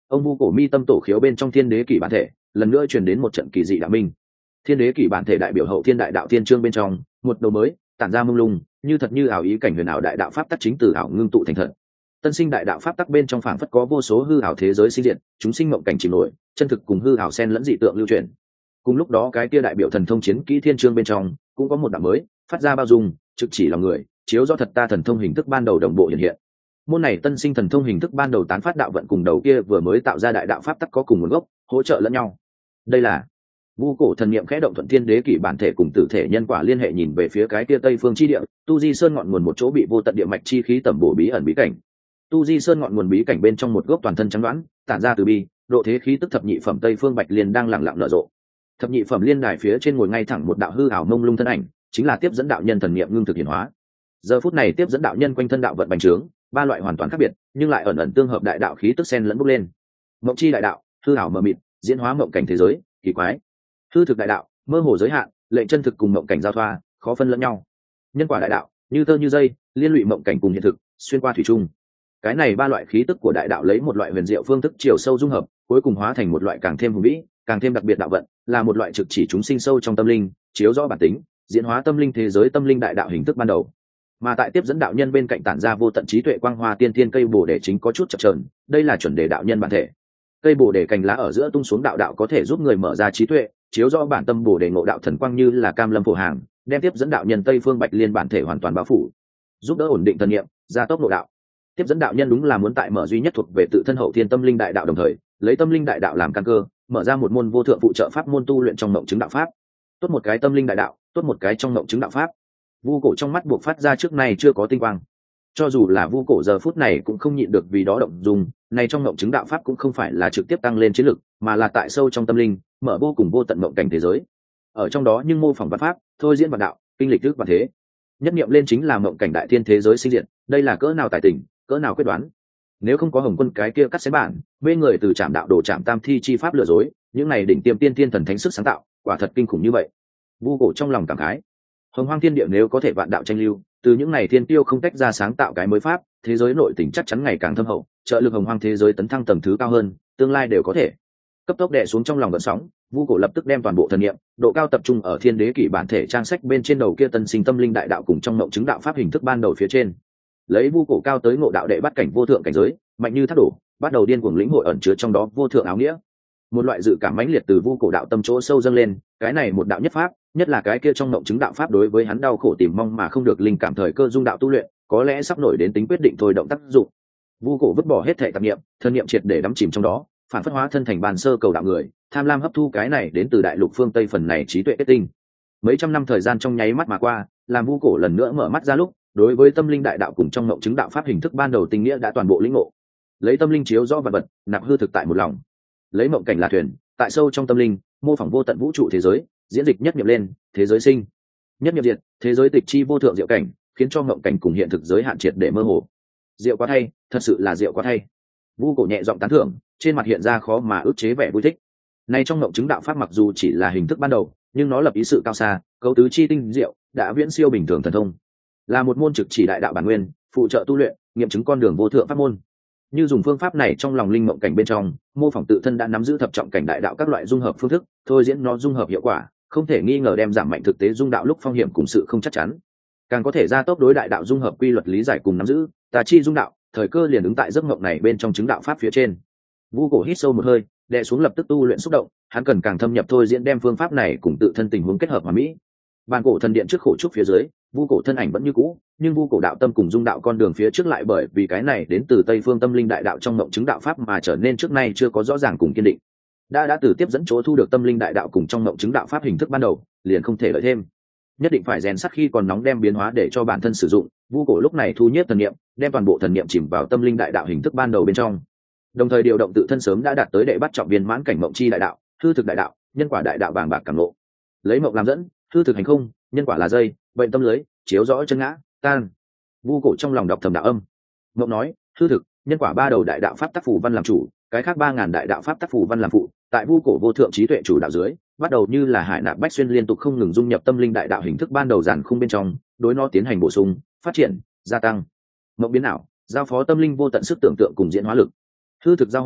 ông vu cổ mi tâm tổ khiếu bên trong thiên đế kỷ bản thể lần nữa truyền đến một trận kỳ dị đạo minh. Thiên đế kỷ bản thể đại biểu hậu thiên đại đạo thiên chương bên trong một đầu mới tản ra mông lung như thật như ảo ý cảnh huyền ảo đại đạo pháp tắc chính từ ảo ngưng tụ thành thật. Tân sinh đại đạo pháp tắc bên trong phảng phất có vô số hư ảo thế giới sinh diện, chúng sinh mộng cảnh chìm nổi, chân thực cùng hư ảo xen lẫn dị tượng lưu truyền. Cùng lúc đó cái kia đại biểu thần thông chiến kỹ thiên chương bên trong cũng có một đạo mới phát ra bao dung trực chỉ lòng người, chiếu do thật ta thần thông hình thức ban đầu đồng bộ hiện hiện. Môn này tân sinh thần thông hình thức ban đầu tán phát đạo vận cùng đầu kia vừa mới tạo ra đại đạo pháp tắc có cùng nguồn gốc, hỗ trợ lẫn nhau. Đây là vu cổ thần niệm khẽ động thuận thiên đế kỷ bản thể cùng tử thể nhân quả liên hệ nhìn về phía cái kia tây phương chi địa, tu di sơn ngọn nguồn một chỗ bị vô tận địa mạch chi khí tẩm bổ bí ẩn bí cảnh. Tu di sơn ngọn nguồn bí cảnh bên trong một gốc toàn thân trắng đoán tản ra từ bi độ thế khí tức thập nhị phẩm tây phương bạch liên đang lặng lặng nở rộ. Thập nhị phẩm liên đài phía trên ngồi ngay thẳng một đạo hư ảo mông lung thân ảnh, chính là tiếp dẫn đạo nhân thần niệm ngưng thực hiện hóa. Giờ phút này tiếp dẫn đạo nhân quanh thân đạo vận bành trướng, ba loại hoàn toàn khác biệt nhưng lại ẩn ẩn tương hợp đại đạo khí tức xen lẫn bốc lên. Mộng chi đại đạo hư ảo mờ mịt diễn hóa mộng cảnh thế giới kỳ quái, hư thực đại đạo mơ hồ giới hạn lệnh chân thực cùng mộng cảnh giao thoa khó phân lẫn nhau. Nhân quả đại đạo như tơ như dây liên lụy mộng cảnh cùng hiện thực xuyên qua thủy chung. Cái này ba loại khí tức của đại đạo lấy một loại huyền diệu phương thức chiều sâu dung hợp, cuối cùng hóa thành một loại càng thêm hùng vĩ càng thêm đặc biệt đạo vận, là một loại trực chỉ chúng sinh sâu trong tâm linh, chiếu rõ bản tính diễn hóa tâm linh thế giới tâm linh đại đạo hình thức ban đầu. Mà tại tiếp dẫn đạo nhân bên cạnh tản ra vô tận trí tuệ quang hoa tiên thiên cây bồ đề chính có chút chập chờn, đây là chuẩn đề đạo nhân bản thể. Cây bồ đề cành lá ở giữa tung xuống đạo đạo có thể giúp người mở ra trí tuệ, chiếu rõ bản tâm bồ đề ngộ đạo thần quang như là cam lâm phổ hàng, đem tiếp dẫn đạo nhân tây phương bạch liên bản thể hoàn toàn bao phủ, giúp đỡ ổn định thần niệm, gia tốc nội đạo. Tiếp dẫn đạo nhân đúng là muốn tại mở duy nhất thuộc về tự thân hậu thiên tâm linh đại đạo, đồng thời lấy tâm linh đại đạo làm căn cơ, mở ra một môn vô thượng phụ trợ pháp môn tu luyện trong mộng chứng đạo pháp. Tốt một cái tâm linh đại đạo, tốt một cái trong mộng chứng đạo pháp. Vu cổ trong mắt buộc phát ra trước nay chưa có tinh quang. Cho dù là vu cổ giờ phút này cũng không nhịn được vì đó động dung, này trong mộng chứng đạo pháp cũng không phải là trực tiếp tăng lên chiến lực, mà là tại sâu trong tâm linh, mở vô cùng vô tận mộng cảnh thế giới. Ở trong đó nhưng mô phỏng văn pháp, thôi diễn vạn đạo, kinh lịch trước và thế. Nhất niệm lên chính là mộng cảnh đại thiên thế giới sinh diệt, đây là cỡ nào tài tình, cỡ nào quyết đoán. Nếu không có Hồng Quân cái kia cắt xé bản, bê người từ trạm đạo đồ trạm tam thi chi pháp lừa dối, những này đỉnh tiêm tiên thiên thần thánh sức sáng tạo, quả thật kinh khủng như vậy. Vu cổ trong lòng cảm khái. Hồng Hoang thiên địa nếu có thể vạn đạo tranh lưu, từ những này thiên tiêu không tách ra sáng tạo cái mới pháp, thế giới nội tình chắc chắn ngày càng thâm hậu, trợ lực Hồng Hoang thế giới tấn thăng tầng thứ cao hơn, tương lai đều có thể. Cấp tốc đè xuống trong lòng gợn sóng, Vu cổ lập tức đem toàn bộ thần niệm, độ cao tập trung ở thiên đế kỷ bản thể trang sách bên trên đầu kia tân sinh tâm linh đại đạo cùng trong mộng chứng đạo pháp hình thức ban đầu phía trên. Lấy Vu cổ cao tới ngộ đạo đệ bắt cảnh vô thượng cảnh giới, mạnh như thác đổ, bắt đầu điên cuồng lĩnh hội ẩn chứa trong đó vô thượng áo nghĩa. Một loại dự cảm mãnh liệt từ Vu cổ đạo tâm chỗ sâu dâng lên, cái này một đạo nhất pháp, nhất là cái kia trong mộng chứng đạo pháp đối với hắn đau khổ tìm mong mà không được linh cảm thời cơ dung đạo tu luyện, có lẽ sắp nổi đến tính quyết định thôi động tác dụng. Vu cổ vứt bỏ hết thể tạp niệm, thân niệm triệt để đắm chìm trong đó, phản phất hóa thân thành bàn sơ cầu đạo người, tham lam hấp thu cái này đến từ đại lục phương Tây phần này trí tuệ kết tinh. Mấy trăm năm thời gian trong nháy mắt mà qua, làm Vu cổ lần nữa mở mắt ra lúc, đối với tâm linh đại đạo cùng trong mộng chứng đạo pháp hình thức ban đầu tình nghĩa đã toàn bộ lĩnh ngộ. Lấy tâm linh chiếu rõ vật vật, nạp hư thực tại một lòng. Lấy mộng cảnh là thuyền, tại sâu trong tâm linh, mô phỏng vô tận vũ trụ thế giới, diễn dịch nhất niệm lên, thế giới sinh, nhất niệm diệt, thế giới tịch chi vô thượng diệu cảnh, khiến cho mộng cảnh cùng hiện thực giới hạn triệt để mơ hồ. Diệu quá thay, thật sự là diệu quá thay. Vu cổ nhẹ giọng tán thưởng, trên mặt hiện ra khó mà ức chế vẻ vui thích. Này trong mộng chứng đạo pháp mặc dù chỉ là hình thức ban đầu, nhưng nó lập ý sự cao xa, cấu tứ chi tinh diệu, đã viễn siêu bình thường thần thông, là một môn trực chỉ đại đạo bản nguyên, phụ trợ tu luyện, nghiệm chứng con đường vô thượng pháp môn. Như dùng phương pháp này trong lòng linh mộng cảnh bên trong, mô phỏng tự thân đã nắm giữ thập trọng cảnh đại đạo các loại dung hợp phương thức, thôi diễn nó dung hợp hiệu quả, không thể nghi ngờ đem giảm mạnh thực tế dung đạo lúc phong hiểm cùng sự không chắc chắn, càng có thể gia tốc đối đại đạo dung hợp quy luật lý giải cùng nắm giữ, tà chi dung đạo, thời cơ liền ứng tại giấc mộng này bên trong chứng đạo pháp phía trên. Vu cổ hít sâu một hơi, đè xuống lập tức tu luyện xúc động, hắn cần càng thâm nhập thôi diễn đem phương pháp này cùng tự thân tình huống kết hợp hòa mỹ. Bàn cổ thần điện trước khổ trúc phía dưới, Vu cổ thân ảnh vẫn như cũ, nhưng Vu cổ đạo tâm cùng dung đạo con đường phía trước lại bởi vì cái này đến từ Tây phương tâm linh đại đạo trong mộng chứng đạo pháp mà trở nên trước nay chưa có rõ ràng cùng kiên định. Đã từ tiếp dẫn chỗ thu được tâm linh đại đạo cùng trong mộng chứng đạo pháp hình thức ban đầu, liền không thể lợi thêm. Nhất định phải rèn sắt khi còn nóng đem biến hóa để cho bản thân sử dụng. Vu cổ lúc này thu nhiếp thần niệm, đem toàn bộ thần niệm chìm vào tâm linh đại đạo hình thức ban đầu bên trong. Đồng thời điều động tự thân sớm đã đạt tới đệ bắt trọng viên mãn cảnh mộng chi đại đạo, hư thực đại đạo, nhân quả đại đạo bàng bạc cảm ngộ. Lấy mộng làm dẫn, hư thực hành không, nhân quả là dây, bệnh tâm lưới, chiếu rõ chân ngã, tan. Vu cổ trong lòng đọc thầm đạo âm. Mộng nói, hư thực, nhân quả ba đầu đại đạo pháp tác phù văn làm chủ, cái khác 3000 đại đạo pháp tác phù văn làm phụ, tại Vu cổ vô thượng trí tuệ chủ đạo dưới, bắt đầu như là hải nạp bách xuyên liên tục không ngừng dung nhập tâm linh đại đạo hình thức ban đầu giản khung bên trong, đối nó tiến hành bổ sung, phát triển, gia tăng. Mộng biến ảo, giao phó tâm linh vô tận sức tưởng tượng cùng diễn hóa lực. Hư thực giao hòa,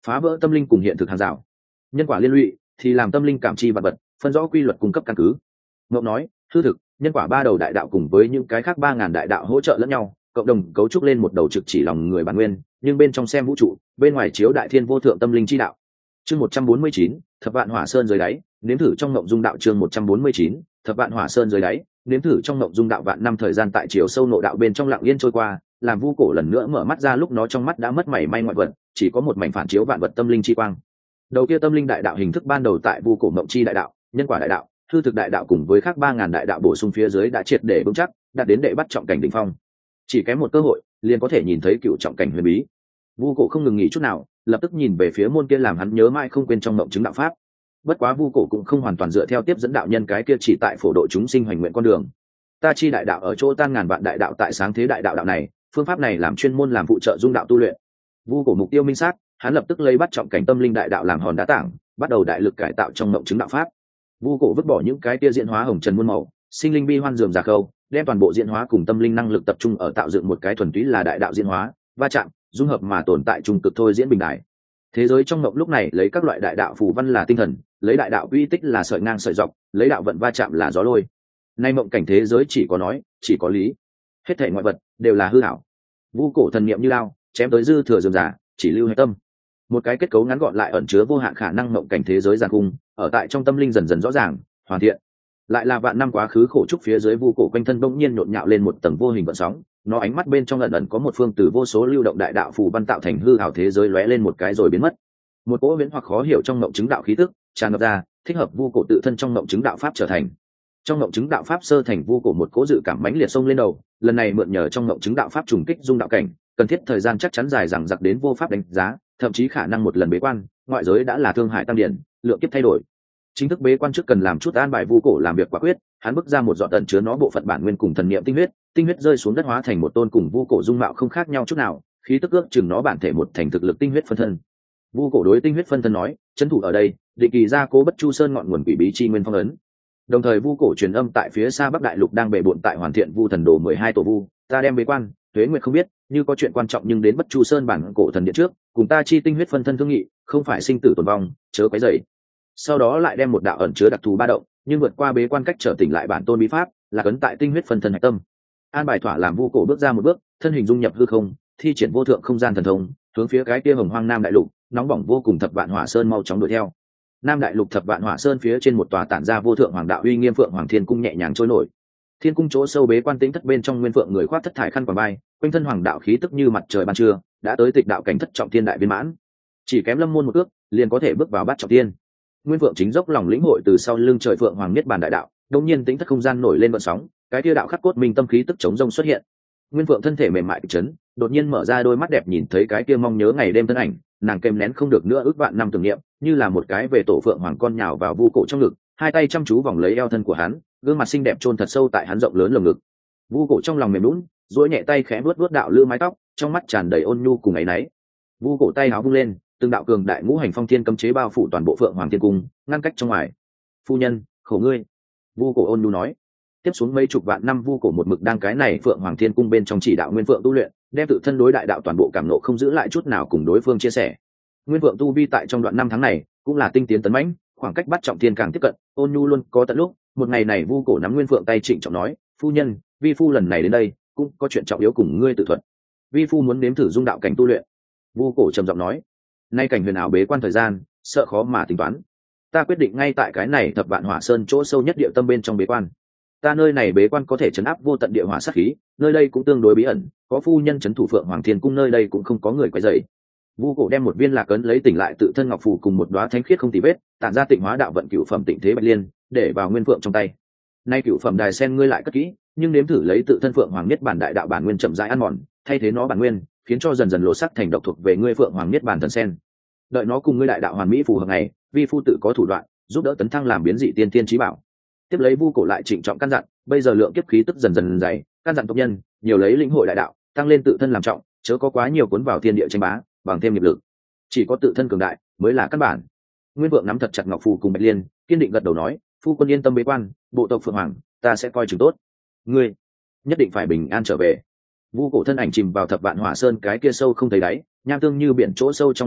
phá vỡ tâm linh cùng hiện thực hàng rào. Nhân quả liên lụy thì làm tâm linh cảm chi vật vật, phân rõ quy luật cung cấp căn cứ. Ngộ nói hư thực, nhân quả ba đầu đại đạo cùng với những cái khác 3.000 đại đạo hỗ trợ lẫn nhau, cộng đồng cấu trúc lên một đầu trực chỉ lòng người bản nguyên, nhưng bên trong xem vũ trụ, bên ngoài chiếu đại thiên vô thượng tâm linh chi đạo. Chương 149, thập vạn hỏa sơn dưới đáy, nếm thử trong ngộng dung đạo. Chương 149, thập vạn hỏa sơn dưới đáy, nếm thử trong ngộng dung đạo. Vạn năm thời gian tại chiều sâu nội đạo bên trong lặng yên trôi qua, làm Vu Cổ lần nữa mở mắt ra, lúc nó trong mắt đã mất mảy may ngoại vật, chỉ có một mảnh phản chiếu vạn vật tâm linh chi quang. Đầu kia tâm linh đại đạo hình thức ban đầu tại Vu Cổ ngộng chi đại đạo, nhân quả đại đạo, hư thực đại đạo cùng với khác 3.000 đại đạo bổ sung phía dưới đã triệt để vững chắc, đạt đến đệ bắt trọng cảnh đỉnh phong. Chỉ kém một cơ hội, liền có thể nhìn thấy cựu trọng cảnh huyền bí. Vu Cổ không ngừng nghỉ chút nào, lập tức nhìn về phía môn kia làm hắn nhớ mãi không quên trong mộng chứng đạo pháp. Bất quá Vu Cổ cũng không hoàn toàn dựa theo tiếp dẫn đạo nhân cái kia chỉ tại phổ độ chúng sinh hoành nguyện con đường. Ta chi đại đạo ở chỗ tan ngàn vạn đại đạo tại sáng thế đại đạo đạo này, phương pháp này làm chuyên môn làm phụ trợ dung đạo tu luyện. Vu Cổ mục tiêu minh xác, hắn lập tức lấy bắt trọng cảnh tâm linh đại đạo làm hòn đá tảng, bắt đầu đại lực cải tạo trong mộng chứng đạo pháp. Vu Cổ vứt bỏ những cái tia diễn hóa hồng trần muôn màu, sinh linh bi hoan dườm già khâu, đem toàn bộ diễn hóa cùng tâm linh năng lực tập trung ở tạo dựng một cái thuần túy là đại đạo diễn hóa, va chạm, dung hợp mà tồn tại trung cực thôi diễn bình đại. Thế giới trong mộng lúc này lấy các loại đại đạo phù văn là tinh thần, lấy đại đạo uy tích là sợi ngang sợi dọc, lấy đạo vận va chạm là gió lôi. Nay mộng cảnh thế giới chỉ có nói, chỉ có lý, hết thảy ngoại vật đều là hư ảo. Vu Cổ thần niệm như lao, chém tới dư thừa dườm già, chỉ lưu hạch tâm. Một cái kết cấu ngắn gọn lại ẩn chứa vô hạn khả năng mộng cảnh thế giới giàn cung, ở tại trong tâm linh dần dần rõ ràng, hoàn thiện. Lại là vạn năm quá khứ khổ trúc phía dưới Vu Cổ quanh thân bỗng nhiên nhộn nhạo lên một tầng vô hình gợn sóng, nó ánh mắt bên trong ẩn ẩn có một phương từ vô số lưu động đại đạo phù văn tạo thành hư ảo thế giới lóe lên một cái rồi biến mất. Một cỗ viễn hoặc khó hiểu trong mộng chứng đạo khí tức tràn ngập ra, thích hợp Vu Cổ tự thân trong mộng chứng đạo pháp trở thành. Trong mộng chứng đạo pháp sơ thành Vu Cổ một cỗ dự cảm mãnh liệt xông lên đầu, lần này mượn nhờ trong mộng chứng đạo pháp trùng kích dung đạo cảnh, cần thiết thời gian chắc chắn dài dằng dặc đến vô pháp đánh giá, thậm chí khả năng một lần bế quan, ngoại giới đã là thương hại tăng điển, lượng kiếp thay đổi. Chính thức bế quan trước cần làm chút an bài Vu Cổ làm việc quả quyết, hắn bước ra một giọt tận chứa nó bộ phận bản nguyên cùng thần niệm tinh huyết rơi xuống đất hóa thành một tôn cùng Vu Cổ dung mạo không khác nhau chút nào, khí tức ước chừng nó bản thể một thành thực lực tinh huyết phân thân. Vu Cổ đối tinh huyết phân thân nói, trấn thủ ở đây, định kỳ gia cố Bất Chu Sơn ngọn nguồn quỷ bí chi nguyên phong ấn. Đồng thời Vu Cổ truyền âm tại phía xa Bắc Đại Lục đang bệ bội tại hoàn thiện Vu Thần Đồ 12 tổ vu, ta đem bế quan, Tuế Nguyệt không biết, như có chuyện quan trọng nhưng đến Bất Chu Sơn bản cổ thần điện trước, cùng ta chi tinh huyết phân thân thương nghị, không phải sinh tử tồn vong, chớ quấy rầy. Sau đó lại đem một đạo ẩn chứa đặc thù ba động, nhưng vượt qua bế quan cách trở tỉnh lại bản tôn bí pháp, là cấn tại tinh huyết phân thân hạch tâm. An bài thỏa làm Vu Cổ bước ra một bước, thân hình dung nhập hư không, thi triển vô thượng không gian thần thông, hướng phía cái kia hồng hoang Nam Đại Lục, nóng bỏng vô cùng thập vạn hỏa sơn mau chóng đuổi theo. Nam Đại Lục thập vạn hỏa sơn phía trên một tòa tản ra vô thượng hoàng đạo uy nghiêm phượng hoàng thiên cung nhẹ nhàng trôi nổi. Thiên cung chỗ sâu bế quan tĩnh thất bên trong nguyên phượng người khoác thất thải khăn quàng vai, quanh thân hoàng đạo khí tức như mặt trời ban trưa, đã tới tịch đạo cảnh thất trọng thiên đại viên mãn. Chỉ kém lâm môn một ước, liền có thể bước vào bát trọng thiên. Nguyên phượng chính dốc lòng lĩnh hội từ sau lưng trời phượng hoàng niết bàn đại đạo, đột nhiên tĩnh thất không gian nổi lên gợn sóng, cái kia đạo khắc cốt minh tâm khí tức chống rông xuất hiện. Nguyên phượng thân thể mềm mại kịch chấn, đột nhiên mở ra đôi mắt đẹp nhìn thấy cái kia mong nhớ ngày đêm thân ảnh, nàng kèm nén không được nữa ước vạn năm tưởng niệm, như là một cái về tổ phượng hoàng con nhào vào Vu Cổ trong ngực, hai tay chăm chú vòng lấy eo thân của hắn, gương mặt xinh đẹp chôn thật sâu tại hắn rộng lớn lồng ngực. Vu Cổ trong lòng mềm nhũn, duỗi nhẹ tay khẽ vuốt vuốt đạo lư mái tóc, trong mắt tràn đầy ôn nhu cùng áy náy. Vu Cổ tay áo vung lên, từng đạo cường đại ngũ hành phong thiên cấm chế bao phủ toàn bộ phượng hoàng thiên cung, ngăn cách trong ngoài. Phu nhân, khổ ngươi. Vu Cổ ôn nhu nói. Tiếp xuống mấy chục vạn năm Vu Cổ một mực đang cái này phượng hoàng thiên cung bên trong chỉ đạo nguyên phượng tu luyện, đem tự thân đối đại đạo toàn bộ cảm nộ không giữ lại chút nào cùng đối phương chia sẻ. Nguyên phượng tu vi tại trong đoạn năm tháng này cũng là tinh tiến tấn mãnh, khoảng cách bắt trọng thiên càng tiếp cận, ôn nhu luôn có tận lúc. Một ngày này Vu Cổ nắm nguyên phượng tay trịnh trọng nói, phu nhân, vi phu lần này đến đây cũng có chuyện trọng yếu cùng ngươi tự thuật. Vi phu muốn nếm thử dung đạo cảnh tu luyện. Vu Cổ trầm giọng nói, nay cảnh huyền ảo bế quan thời gian sợ khó mà tính toán, ta quyết định ngay tại cái này thập vạn hỏa sơn chỗ sâu nhất địa tâm bên trong bế quan. Ta nơi này bế quan có thể chấn áp vô tận địa hỏa sát khí, nơi đây cũng tương đối bí ẩn, có phu nhân chấn thủ phượng hoàng thiên cung, nơi đây cũng không có người quấy rầy. Vu Cổ đem một viên lạc ấn lấy tỉnh lại tự thân ngọc phù cùng một đóa thánh khiết không tì vết, tản ra tịnh hóa đạo vận cửu phẩm tịnh thế bạch liên, để vào nguyên phượng trong tay. Nay cửu phẩm đài sen ngươi lại cất kỹ, nhưng nếm thử lấy tự thân phượng hoàng niết bản đại đạo bản nguyên chậm rãi ăn mòn, thay thế nó bản nguyên, khiến cho dần dần lộ sắc thành độc thuộc về ngươi phượng hoàng niết bản thần sen. Đợi nó cùng ngươi đại đạo hoàn mỹ phù hợp này, vi phu tự có thủ đoạn, giúp đỡ tấn thăng làm biến dị tiên tiên chí bảo. Tiếp lấy Vu Cổ lại trịnh trọng căn dặn, bây giờ lượng kiếp khí tức dần dần dày, căn dặn tộc nhân nhiều lấy lĩnh hội đại đạo, tăng lên tự thân làm trọng, chớ có quá nhiều cuốn vào thiên địa tranh bá, bằng thêm nghiệp lực. Chỉ có tự thân cường đại mới là căn bản. Nguyên vượng nắm thật chặt ngọc phù cùng bạch liên, kiên định gật đầu nói, phu quân yên tâm bế quan, bộ tộc phượng hoàng ta sẽ coi chừng tốt, ngươi nhất định phải bình an trở về. Vu Cổ thân ảnh chìm vào thập vạn hỏa sơn cái kia sâu không thấy đáy, nham tương như biển chỗ sâu trong lòng đất,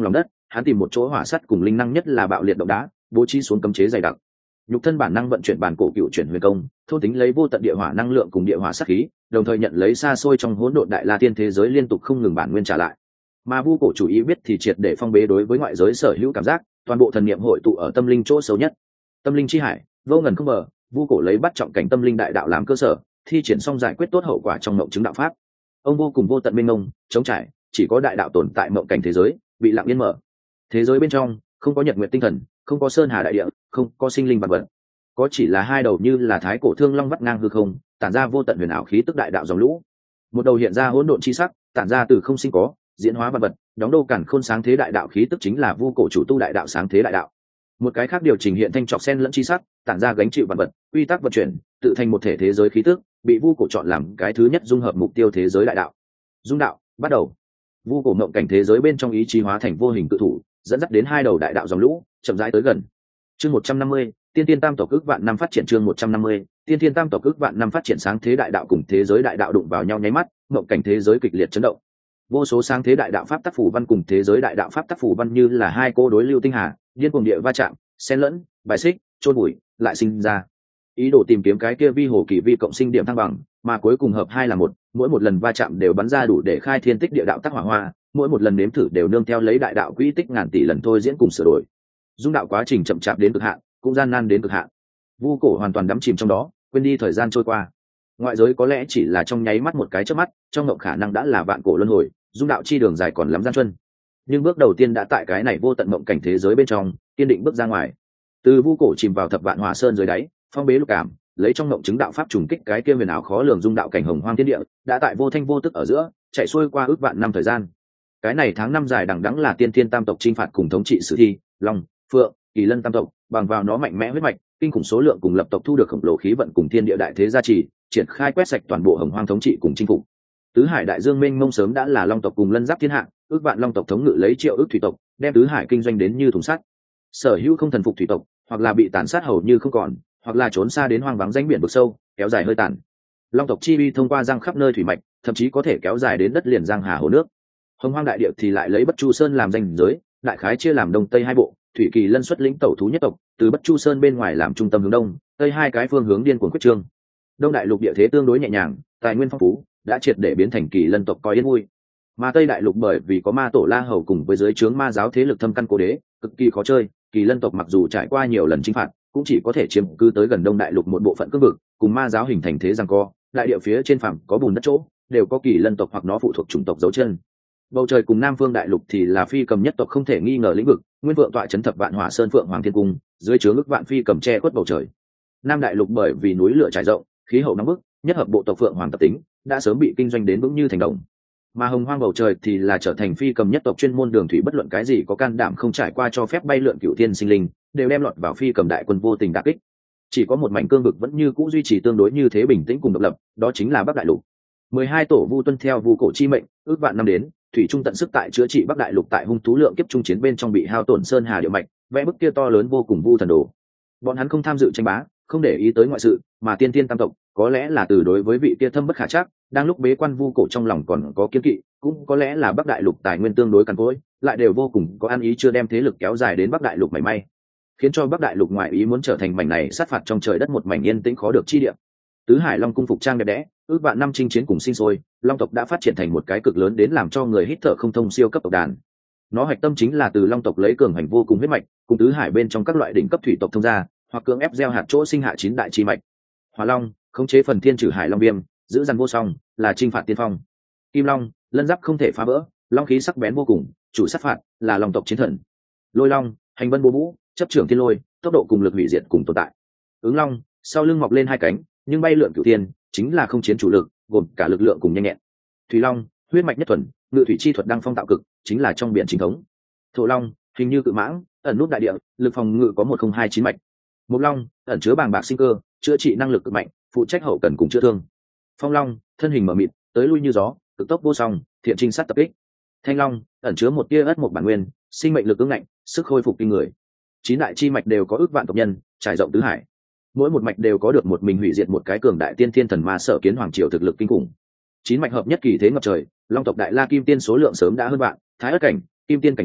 hắn tìm một chỗ hỏa sắt cùng linh năng nhất là bạo liệt động đá, bố trí xuống cấm chế dày đặc. Nhục thân bản năng vận chuyển bản cổ cựu chuyển huyền công, thôn tính lấy vô tận địa hỏa năng lượng cùng địa hỏa sát khí, đồng thời nhận lấy xa xôi trong hỗn độn đại la tiên thế giới liên tục không ngừng bản nguyên trả lại. Mà vu cổ chủ ý biết thì triệt để phong bế đối với ngoại giới sở hữu cảm giác, toàn bộ thần niệm hội tụ ở tâm linh chỗ xấu nhất. Tâm linh chi hải, vô ngần không bờ, vu cổ lấy bắt trọng cảnh tâm linh đại đạo làm cơ sở, thi triển xong giải quyết tốt hậu quả trong mộng chứng đạo pháp. Ông vô cùng vô tận mênh mông, chống trải, chỉ có đại đạo tồn tại mộng cảnh thế giới, bị lặng yên mở. Thế giới bên trong không có nhật nguyện tinh thần, không có sơn hà đại địa, không có sinh linh vật vật, có chỉ là hai đầu như là thái cổ thương long vắt ngang hư không, tản ra vô tận huyền ảo khí tức đại đạo dòng lũ. Một đầu hiện ra hỗn độn chi sắc, tản ra từ không sinh có, diễn hóa vật vật, đóng đô cản khôn sáng thế đại đạo khí tức chính là vu cổ chủ tu đại đạo sáng thế đại đạo. Một cái khác điều chỉnh hiện thanh trọc sen lẫn chi sắc, tản ra gánh chịu vật vật, quy tắc vận chuyển, tự thành một thể thế giới khí tức, bị vu cổ chọn làm cái thứ nhất dung hợp mục tiêu thế giới đại đạo. Dung đạo bắt đầu. Vu cổ ngộng cảnh thế giới bên trong ý chí hóa thành vô hình tự thủ, dẫn dắt đến hai đầu đại đạo dòng lũ, chậm rãi tới gần. Chương 150, tiên tiên tam tộc ước vạn năm phát triển. Chương 150, tiên tiên tam tộc ước vạn năm phát triển. Sáng thế đại đạo cùng thế giới đại đạo đụng vào nhau nháy mắt, ngộng cảnh thế giới kịch liệt chấn động. Vô số sáng thế đại đạo pháp tác phủ văn cùng thế giới đại đạo pháp tác phủ văn như là hai cô đối lưu tinh hà, điên cuồng địa va chạm, xen lẫn, bài xích, chôn bụi, lại sinh ra. Ý đồ tìm kiếm cái kia vi hồ kỳ vi cộng sinh điểm thăng bằng, mà cuối cùng hợp hai là một, mỗi một lần va chạm đều bắn ra đủ để khai thiên tích địa đạo tác hỏa hoa, mỗi một lần nếm thử đều nương theo lấy đại đạo quỹ tích ngàn tỷ lần thôi diễn cùng sửa đổi. Dung đạo quá trình chậm chạp đến cực hạn, cũng gian nan đến cực hạn. Vu cổ hoàn toàn đắm chìm trong đó, quên đi thời gian trôi qua. Ngoại giới có lẽ chỉ là trong nháy mắt một cái chớp mắt, trong ngộng khả năng đã là vạn cổ luân hồi, dung đạo chi đường dài còn lắm gian truân. Nhưng bước đầu tiên đã tại cái này vô tận mộng cảnh thế giới bên trong, kiên định bước ra ngoài. Từ vu cổ chìm vào thập vạn hỏa sơn dưới đáy, phong bế lục cảm, lấy trong ngộng chứng đạo pháp trùng kích cái kia huyền ảo khó lường dung đạo cảnh hồng hoang thiên địa, đã tại vô thanh vô tức ở giữa, chạy xuôi qua ước vạn năm thời gian. Cái này tháng năm dài đằng đẵng là tiên thiên tam tộc chinh phạt cùng thống trị sử thi, long, phượng, kỳ lân tam tộc, bằng vào nó mạnh mẽ huyết mạch, kinh khủng số lượng cùng lập tộc thu được khổng lồ khí vận cùng thiên địa đại thế gia trì, triển khai quét sạch toàn bộ hồng hoang thống trị cùng chinh phục. Tứ hải đại dương mênh mông sớm đã là long tộc cùng lân giáp thiên hạ, ước vạn long tộc thống ngự lấy triệu ước thủy tộc, đem tứ hải kinh doanh đến như thùng sắt. Sở hữu không thần phục thủy tộc, hoặc là bị tàn sát hầu như không còn, hoặc là trốn xa đến hoang vắng danh biển vực sâu, kéo dài hơi tàn. Long tộc chi uy thông qua giang khắp nơi thủy mạch, thậm chí có thể kéo dài đến đất liền giang hà hồ nước. Hồng hoang đại địa thì lại lấy Bất Chu Sơn làm danh giới, đại khái chia làm đông tây hai bộ, thủy kỳ lân xuất lĩnh tẩu thú nhất tộc, từ Bất Chu Sơn bên ngoài làm trung tâm hướng đông, tây hai cái phương hướng điên cuồng quyết trương. Đông đại lục địa thế tương đối nhẹ nhàng, tài nguyên phong phú, đã triệt để biến thành kỳ lân tộc coi yên vui. Mà tây đại lục bởi vì có ma tổ La Hầu cùng với dưới trướng ma giáo thế lực thâm căn cố đế, cực kỳ khó chơi, kỳ lân tộc mặc dù trải qua nhiều lần chinh phạt, cũng chỉ có thể chiếm cư tới gần đông đại lục một bộ phận cương vực, cùng ma giáo hình thành thế giằng co, đại địa phía trên phẳng có bùn đất chỗ, đều có kỳ lân tộc hoặc nó phụ thuộc chủng tộc dấu chân. Bầu trời cùng nam phương đại lục thì là phi cầm nhất tộc không thể nghi ngờ lĩnh vực, nguyên vượng tọa chấn thập vạn hỏa sơn phượng hoàng thiên cung, dưới trướng ức vạn phi cầm che khuất bầu trời. Nam đại lục bởi vì núi lửa trải rộng, khí hậu nóng bức, nhất hợp bộ tộc phượng hoàng tập tính, đã sớm bị kinh doanh đến vững như thành đồng. Mà hồng hoang bầu trời thì là trở thành phi cầm nhất tộc chuyên môn đường thủy, bất luận cái gì có can đảm không trải qua cho phép bay lượn cửu thiên sinh linh, đều đem lọt vào phi cầm đại quân vô tình đả kích. Chỉ có một mảnh cương vực vẫn như cũ duy trì tương đối như thế bình tĩnh cùng độc lập, đó chính là Bắc đại lục. 12 tổ vu tuân theo vu cổ chi mệnh, ước vạn năm đến, thủy trung tận sức tại chữa trị Bắc đại lục tại hung thú lượng kiếp trung chiến bên trong bị hao tổn sơn hà địa mạch, vẽ bức kia to lớn vô cùng vu thần đồ. Bọn hắn không tham dự tranh bá, không để ý tới ngoại sự, mà tiên tiên tam tộc, có lẽ là từ đối với vị kia thâm bất khả trắc, đang lúc bế quan vu cổ trong lòng còn có kiên kỵ, cũng có lẽ là Bắc đại lục tài nguyên tương đối cằn cỗi, lại đều vô cùng có ăn ý chưa đem thế lực kéo dài đến Bắc đại lục mảy may, khiến cho Bắc đại lục ngoại ý muốn trở thành mảnh này sát phạt trong trời đất một mảnh yên tĩnh khó được chi địa. Tứ hải long cung phục trang đẹp đẽ, ước vạn năm chinh chiến cùng sinh sôi, long tộc đã phát triển thành một cái cực lớn đến làm cho người hít thở không thông siêu cấp tộc đàn. Nó hạch tâm chính là từ long tộc lấy cường hành vô cùng huyết mạch, cùng tứ hải bên trong các loại đỉnh cấp thủy tộc thông ra, hoặc cưỡng ép gieo hạt chỗ sinh hạ 9 đại chi mạch. Hỏa long, khống chế phần thiên trừ hải long viêm, giữ dằn vô song, là chinh phạt tiên phong. Kim long, lân giáp không thể phá vỡ, long khí sắc bén vô cùng, chủ sát phạt, là long tộc chiến thần. Lôi long, hành vân bố vũ, chấp trưởng thiên lôi, tốc độ cùng lực hủy diệt cùng tồn tại. Ứng long, sau lưng mọc lên hai cánh, nhưng bay lượn cửu thiên, chính là không chiến chủ lực, gồm cả lực lượng cùng nhanh nhẹn. Thủy long, huyết mạch nhất thuần, ngự thủy chi thuật đăng phong tạo cực, chính là trong biển chính thống. Thổ long, hình như cự mãng, ẩn nút đại địa, lực phòng ngự có 1029 mạch. Mộc long, ẩn chứa bàng bạc sinh cơ, chữa trị năng lực cực mạnh, phụ trách hậu cần cùng chữa thương. Phong long, thân hình mở mịt, tới lui như gió, cực tốc vô song, thiện trinh sát tập kích. Thanh long, ẩn chứa một tia ất một bản nguyên, sinh mệnh lực ứng ngạnh, sức khôi phục kinh người. 9 đại chi mạch đều có ước vạn tộc nhân, trải rộng tứ hải. Mỗi một mạch đều có được một mình hủy diệt một cái cường đại tiên thiên thần ma sở kiến hoàng triều thực lực kinh khủng. 9 mạch hợp nhất kỳ thế ngập trời, long tộc đại la kim tiên số lượng sớm đã hơn vạn, thái ất cảnh, kim tiên cảnh người,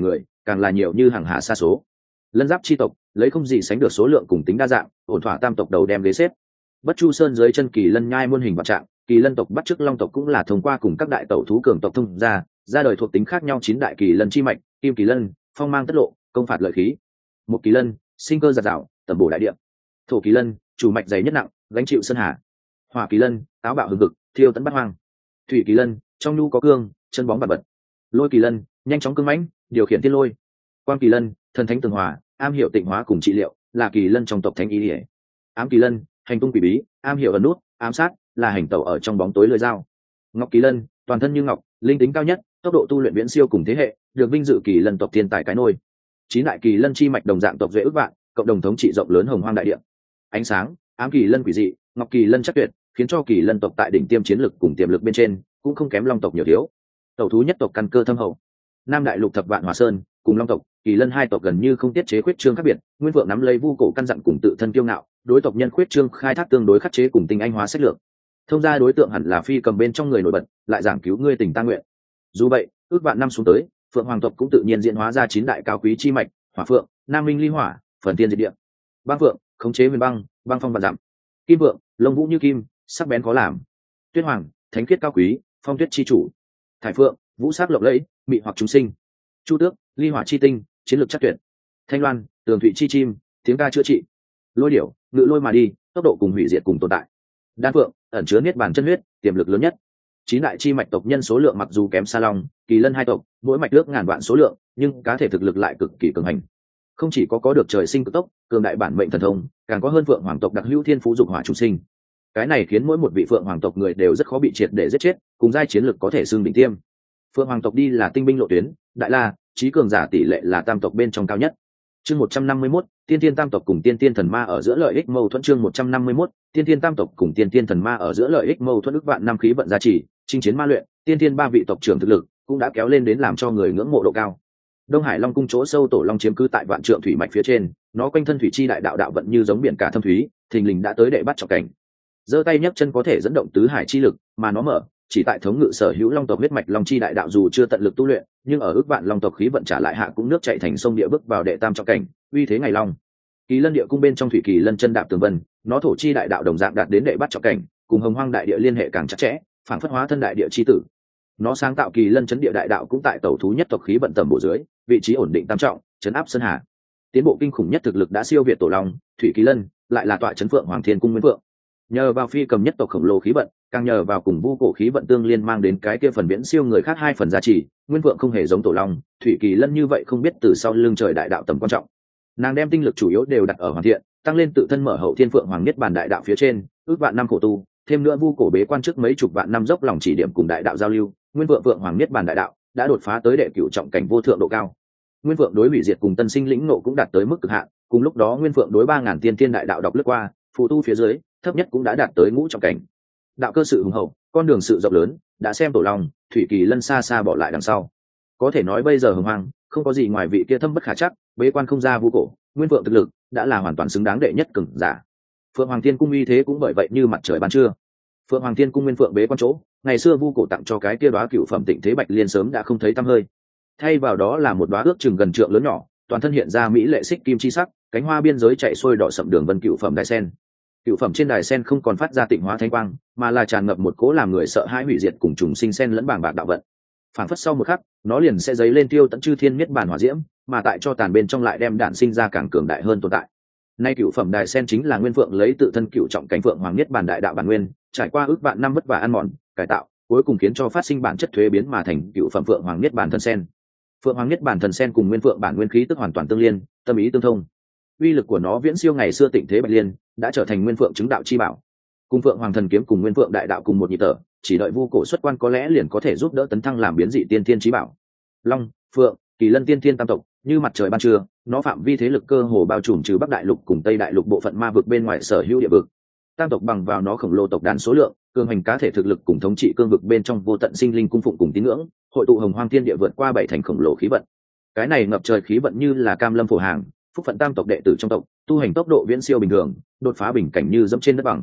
càng là nhiều như hàng hà xa số. Lân giáp chi tộc lấy không gì sánh được số lượng cùng tính đa dạng, ổn thỏa tam tộc đầu đem ghế xếp. Bất Chu Sơn dưới chân Kỳ Lân nhai muôn hình vạn trạng, Kỳ Lân tộc bắt chước Long tộc cũng là thông qua cùng các đại tẩu thú cường tộc thông ra đời thuộc tính khác nhau 9 đại Kỳ Lân chi mạch, Kim Kỳ Lân, phong mang tất lộ, công phạt lợi khí. Một Kỳ Lân, sinh cơ giạt rào, tầm bổ đại địa. Thổ Kỳ Lân, chủ mạch dày nhất nặng, gánh chịu sơn hà. Hỏa Kỳ Lân, táo bạo hừng hực, thiêu tấn bát hoang. Thủy Kỳ Lân, trong nhu có cương, chân bóng bạt bật. Lôi Kỳ Lân, nhanh chóng cương mãnh, điều khiển thiên lôi. Quang Kỳ Lân, thần thánh tường hòa, am hiểu tịnh hóa cùng trị liệu, là Kỳ Lân trong tộc thánh ý ỉa. Ám Kỳ Lân, hành tung quỷ bí, am hiểu ẩn nút, ám sát, là hành tẩu ở trong bóng tối lưỡi dao. Ngọc Kỳ Lân, toàn thân như ngọc, linh tính cao nhất, tốc độ tu luyện viễn siêu cùng thế hệ, được vinh dự Kỳ Lân tộc thiên tài cái nôi. 9 đại Kỳ Lân chi mạch đồng dạng tộc duệ ước vạn, cộng đồng thống trị rộng lớn hồng hoang đại địa. Ánh sáng, Ám Kỳ Lân quỷ dị, Ngọc Kỳ Lân chắc tuyệt, khiến cho Kỳ Lân tộc tại đỉnh tiêm chiến lực cùng tiềm lực bên trên cũng không kém Long tộc nhiều thiếu. Tẩu thú nhất tộc căn cơ thâm hậu. Nam đại lục thập vạn Hỏa Sơn, cùng Long tộc, Kỳ Lân hai tộc gần như không tiết chế khuyết trương khác biệt, Nguyên Vượng nắm lấy vu cổ căn dặn cùng tự thân kiêu ngạo, đối tộc nhân khuyết trương khai thác tương đối khắc chế cùng tinh anh hóa sách lược. Thông ra đối tượng hẳn là phi cầm bên trong người nổi bật, lại giảng cứu ngươi tình ta nguyện. Dù vậy, ước vạn năm xuống tới, Phượng Hoàng tộc cũng tự nhiên diễn hóa ra 9 đại cao quý chi mạch, Hỏa Phượng, Nam Minh Ly Hỏa, Phần Tiên Diệt Địa. Băng Phượng, khống chế huyền băng, băng phong vạn dặm. Kim Phượng, lông vũ như kim, sắc bén khó làm. Tuyết Hoàng, thánh khiết cao quý, phong tuyết chi chủ. Thải Phượng, vũ sắc lộng lẫy, mị hoặc chúng sinh. Chu Tước, ly hỏa chi tinh, chiến lược chắc tuyệt. Thanh Loan, tường thụy chi chim, tiếng ca chữa trị. Lôi Điểu, ngự lôi mà đi, tốc độ cùng hủy diệt cùng tồn tại. Đan Phượng, ẩn chứa niết bàn chân huyết, tiềm lực lớn nhất. 9 đại chi mạch tộc nhân số lượng mặc dù kém xa Long, Kỳ Lân hai tộc, mỗi mạch ước ngàn vạn số lượng, nhưng cá thể thực lực lại cực kỳ cường hành. Không chỉ có được trời sinh cực tốc, cường đại bản mệnh thần thông, càng có hơn Phượng Hoàng tộc đặc hữu thiên phú dục hỏa chủ sinh. Cái này khiến mỗi một vị Phượng Hoàng tộc người đều rất khó bị triệt để giết chết, cùng giai chiến lực có thể xưng đỉnh tiêm. Phượng Hoàng tộc đi là tinh binh lộ tuyến, đại la, trí cường giả tỷ lệ là tam tộc bên trong cao nhất. Chương 151, Tiên Tiên tam tộc cùng Tiên Tiên thần ma ở giữa lợi ích mâu thuẫn. Chương 151, Tiên Tiên tam tộc cùng Tiên Tiên thần ma ở giữa lợi ích mâu thuẫn. Ức vạn năm khí vận gia trì, chinh chiến ma luyện, Tiên Tiên ba vị tộc trưởng thực lực cũng đã kéo lên đến làm cho người ngưỡng mộ độ cao. Đông Hải Long cung chỗ sâu tổ long chiếm cứ tại vạn trượng thủy mạch phía trên, nó quanh thân thủy chi đại đạo đạo vận như giống biển cả thâm thúy, thình lình đã tới đệ bắt trọng cảnh. Giơ tay nhấc chân có thể dẫn động tứ hải chi lực, mà nó mở chỉ tại thống ngự sở hữu long tộc huyết mạch long chi đại đạo, dù chưa tận lực tu luyện, nhưng ở ước vạn long tộc khí vận trả lại hạ cũng nước chảy thành sông địa bước vào đệ tam trọng cảnh, uy thế ngày long. Kỳ Lân địa cung bên trong thủy kỳ lân chân đạp tường vân, nó thổ chi đại đạo đồng dạng đạt đến đệ bắt trọng cảnh, cùng hồng hoang đại địa liên hệ càng chặt chẽ, phản phất hóa thân đại địa chi tử. Nó sáng tạo kỳ lân chấn địa đại đạo cũng tại tẩu thú nhất tộc khí vận tầm bổ dưới, vị trí ổn định tam trọng, chấn áp sơn hà. Tiến bộ kinh khủng nhất thực lực đã siêu việt tổ long, thủy kỳ lân, lại là tọa chấn Phượng Hoàng Thiên cung Nguyên Phượng. Nhờ vào phi cầm nhất tộc khổng lồ khí vận, càng nhờ vào cùng vu cổ khí vận tương liên mang đến cái kia phần viễn siêu người khác 2 phần giá trị, Nguyên Phượng không hề giống tổ long, thủy kỳ lân như vậy không biết từ sau lưng trời đại đạo tầm quan trọng. Nàng đem tinh lực chủ yếu đều đặt ở hoàn thiện, tăng lên tự thân mở hậu thiên Phượng Hoàng Niết Bàn đại đạo phía trên, ước vạn năm khổ tu, thêm nữa vu cổ bế quan trước mấy chục vạn năm dốc lòng chỉ điểm cùng đại đạo giao lưu, Nguyên Phượng Hoàng Niết Bàn đại đạo đã đột phá tới đệ cửu trọng cảnh vô thượng độ cao. Nguyên Phượng đối hủy diệt cùng tân sinh lĩnh ngộ cũng đạt tới mức cực hạn, cùng lúc đó Nguyên Phượng đối 3000 tiên thiên đại đạo đọc lướt qua, phụ tu phía dưới, thấp nhất cũng đã đạt tới ngũ trọng cảnh. Đạo cơ sự hùng hậu, con đường sự rộng lớn, đã xem tổ long, thủy kỳ lân xa xa bỏ lại đằng sau. Có thể nói bây giờ hồng hoang không có gì ngoài vị kia thâm bất khả chắc, bế quan không ra vu cổ, Nguyên Phượng thực lực đã là hoàn toàn xứng đáng đệ nhất cường giả. Phượng Hoàng Thiên cung uy thế cũng bởi vậy như mặt trời ban trưa. Phượng Hoàng Thiên cung Nguyên Phượng bế quan chỗ, ngày xưa vu cổ tặng cho cái kia đóa cửu phẩm tịnh thế bạch liên sớm đã không thấy tăm hơi. Thay vào đó là một đóa ước chừng gần trượng lớn nhỏ, toàn thân hiện ra mỹ lệ xích kim chi sắc, cánh hoa biên giới chạy xuôi đỏ sậm đường vân cửu phẩm đài sen. Cửu phẩm trên đài sen không còn phát ra tịnh hóa thanh quang, mà là tràn ngập một cỗ làm người sợ hãi hủy diệt cùng trùng sinh sen lẫn bàng bạc đạo vận. Phản phất sau một khắc, nó liền sẽ dấy lên tiêu tận chư thiên miết bản hỏa diễm, mà tại cho tàn bên trong lại đem đản sinh ra càng cường đại hơn tồn tại. Nay cửu phẩm đài sen chính là Nguyên Phượng lấy tự thân cửu trọng cảnh Phượng Hoàng Niết Bàn đại đạo bản nguyên, trải qua ước vạn năm vất vả ăn mòn, cải tạo, cuối cùng khiến cho phát sinh bản chất thuế biến mà thành cửu phẩm Phượng Hoàng Niết Bàn thần sen. Phượng Hoàng Niết Bàn thần sen cùng Nguyên Phượng bản nguyên khí tức hoàn toàn tương liên, tâm ý tương thông. Uy lực của nó viễn siêu ngày xưa tịnh thế bạch liên, đã trở thành Nguyên Phượng chứng đạo chi bảo. Cùng Phượng Hoàng thần kiếm cùng Nguyên Phượng đại đạo cùng một nhịp thở, chỉ đợi vu cổ xuất quan có lẽ liền có thể giúp đỡ tấn thăng làm biến dị tiên thiên chí bảo. Long, Phượng, Kỳ Lân tiên thiên tam tộc, như mặt trời ban trưa, nó phạm vi thế lực cơ hồ bao trùm trừ Bắc đại lục cùng Tây đại lục bộ phận ma vực bên ngoài sở hữu địa vực. Tam tộc bằng vào nó khổng lồ tộc đàn số lượng, cường hành cá thể thực lực cùng thống trị cương vực bên trong vô tận sinh linh cung phụng cùng tín ngưỡng, hội tụ hồng hoang thiên địa vượt qua 7 thành khổng lồ khí vận. Cái này ngập trời khí vận như là cam lâm phổ hàng, phúc phận tam tộc đệ tử trong tộc, tu hành tốc độ viễn siêu bình thường, đột phá bình cảnh như dẫm trên đất bằng.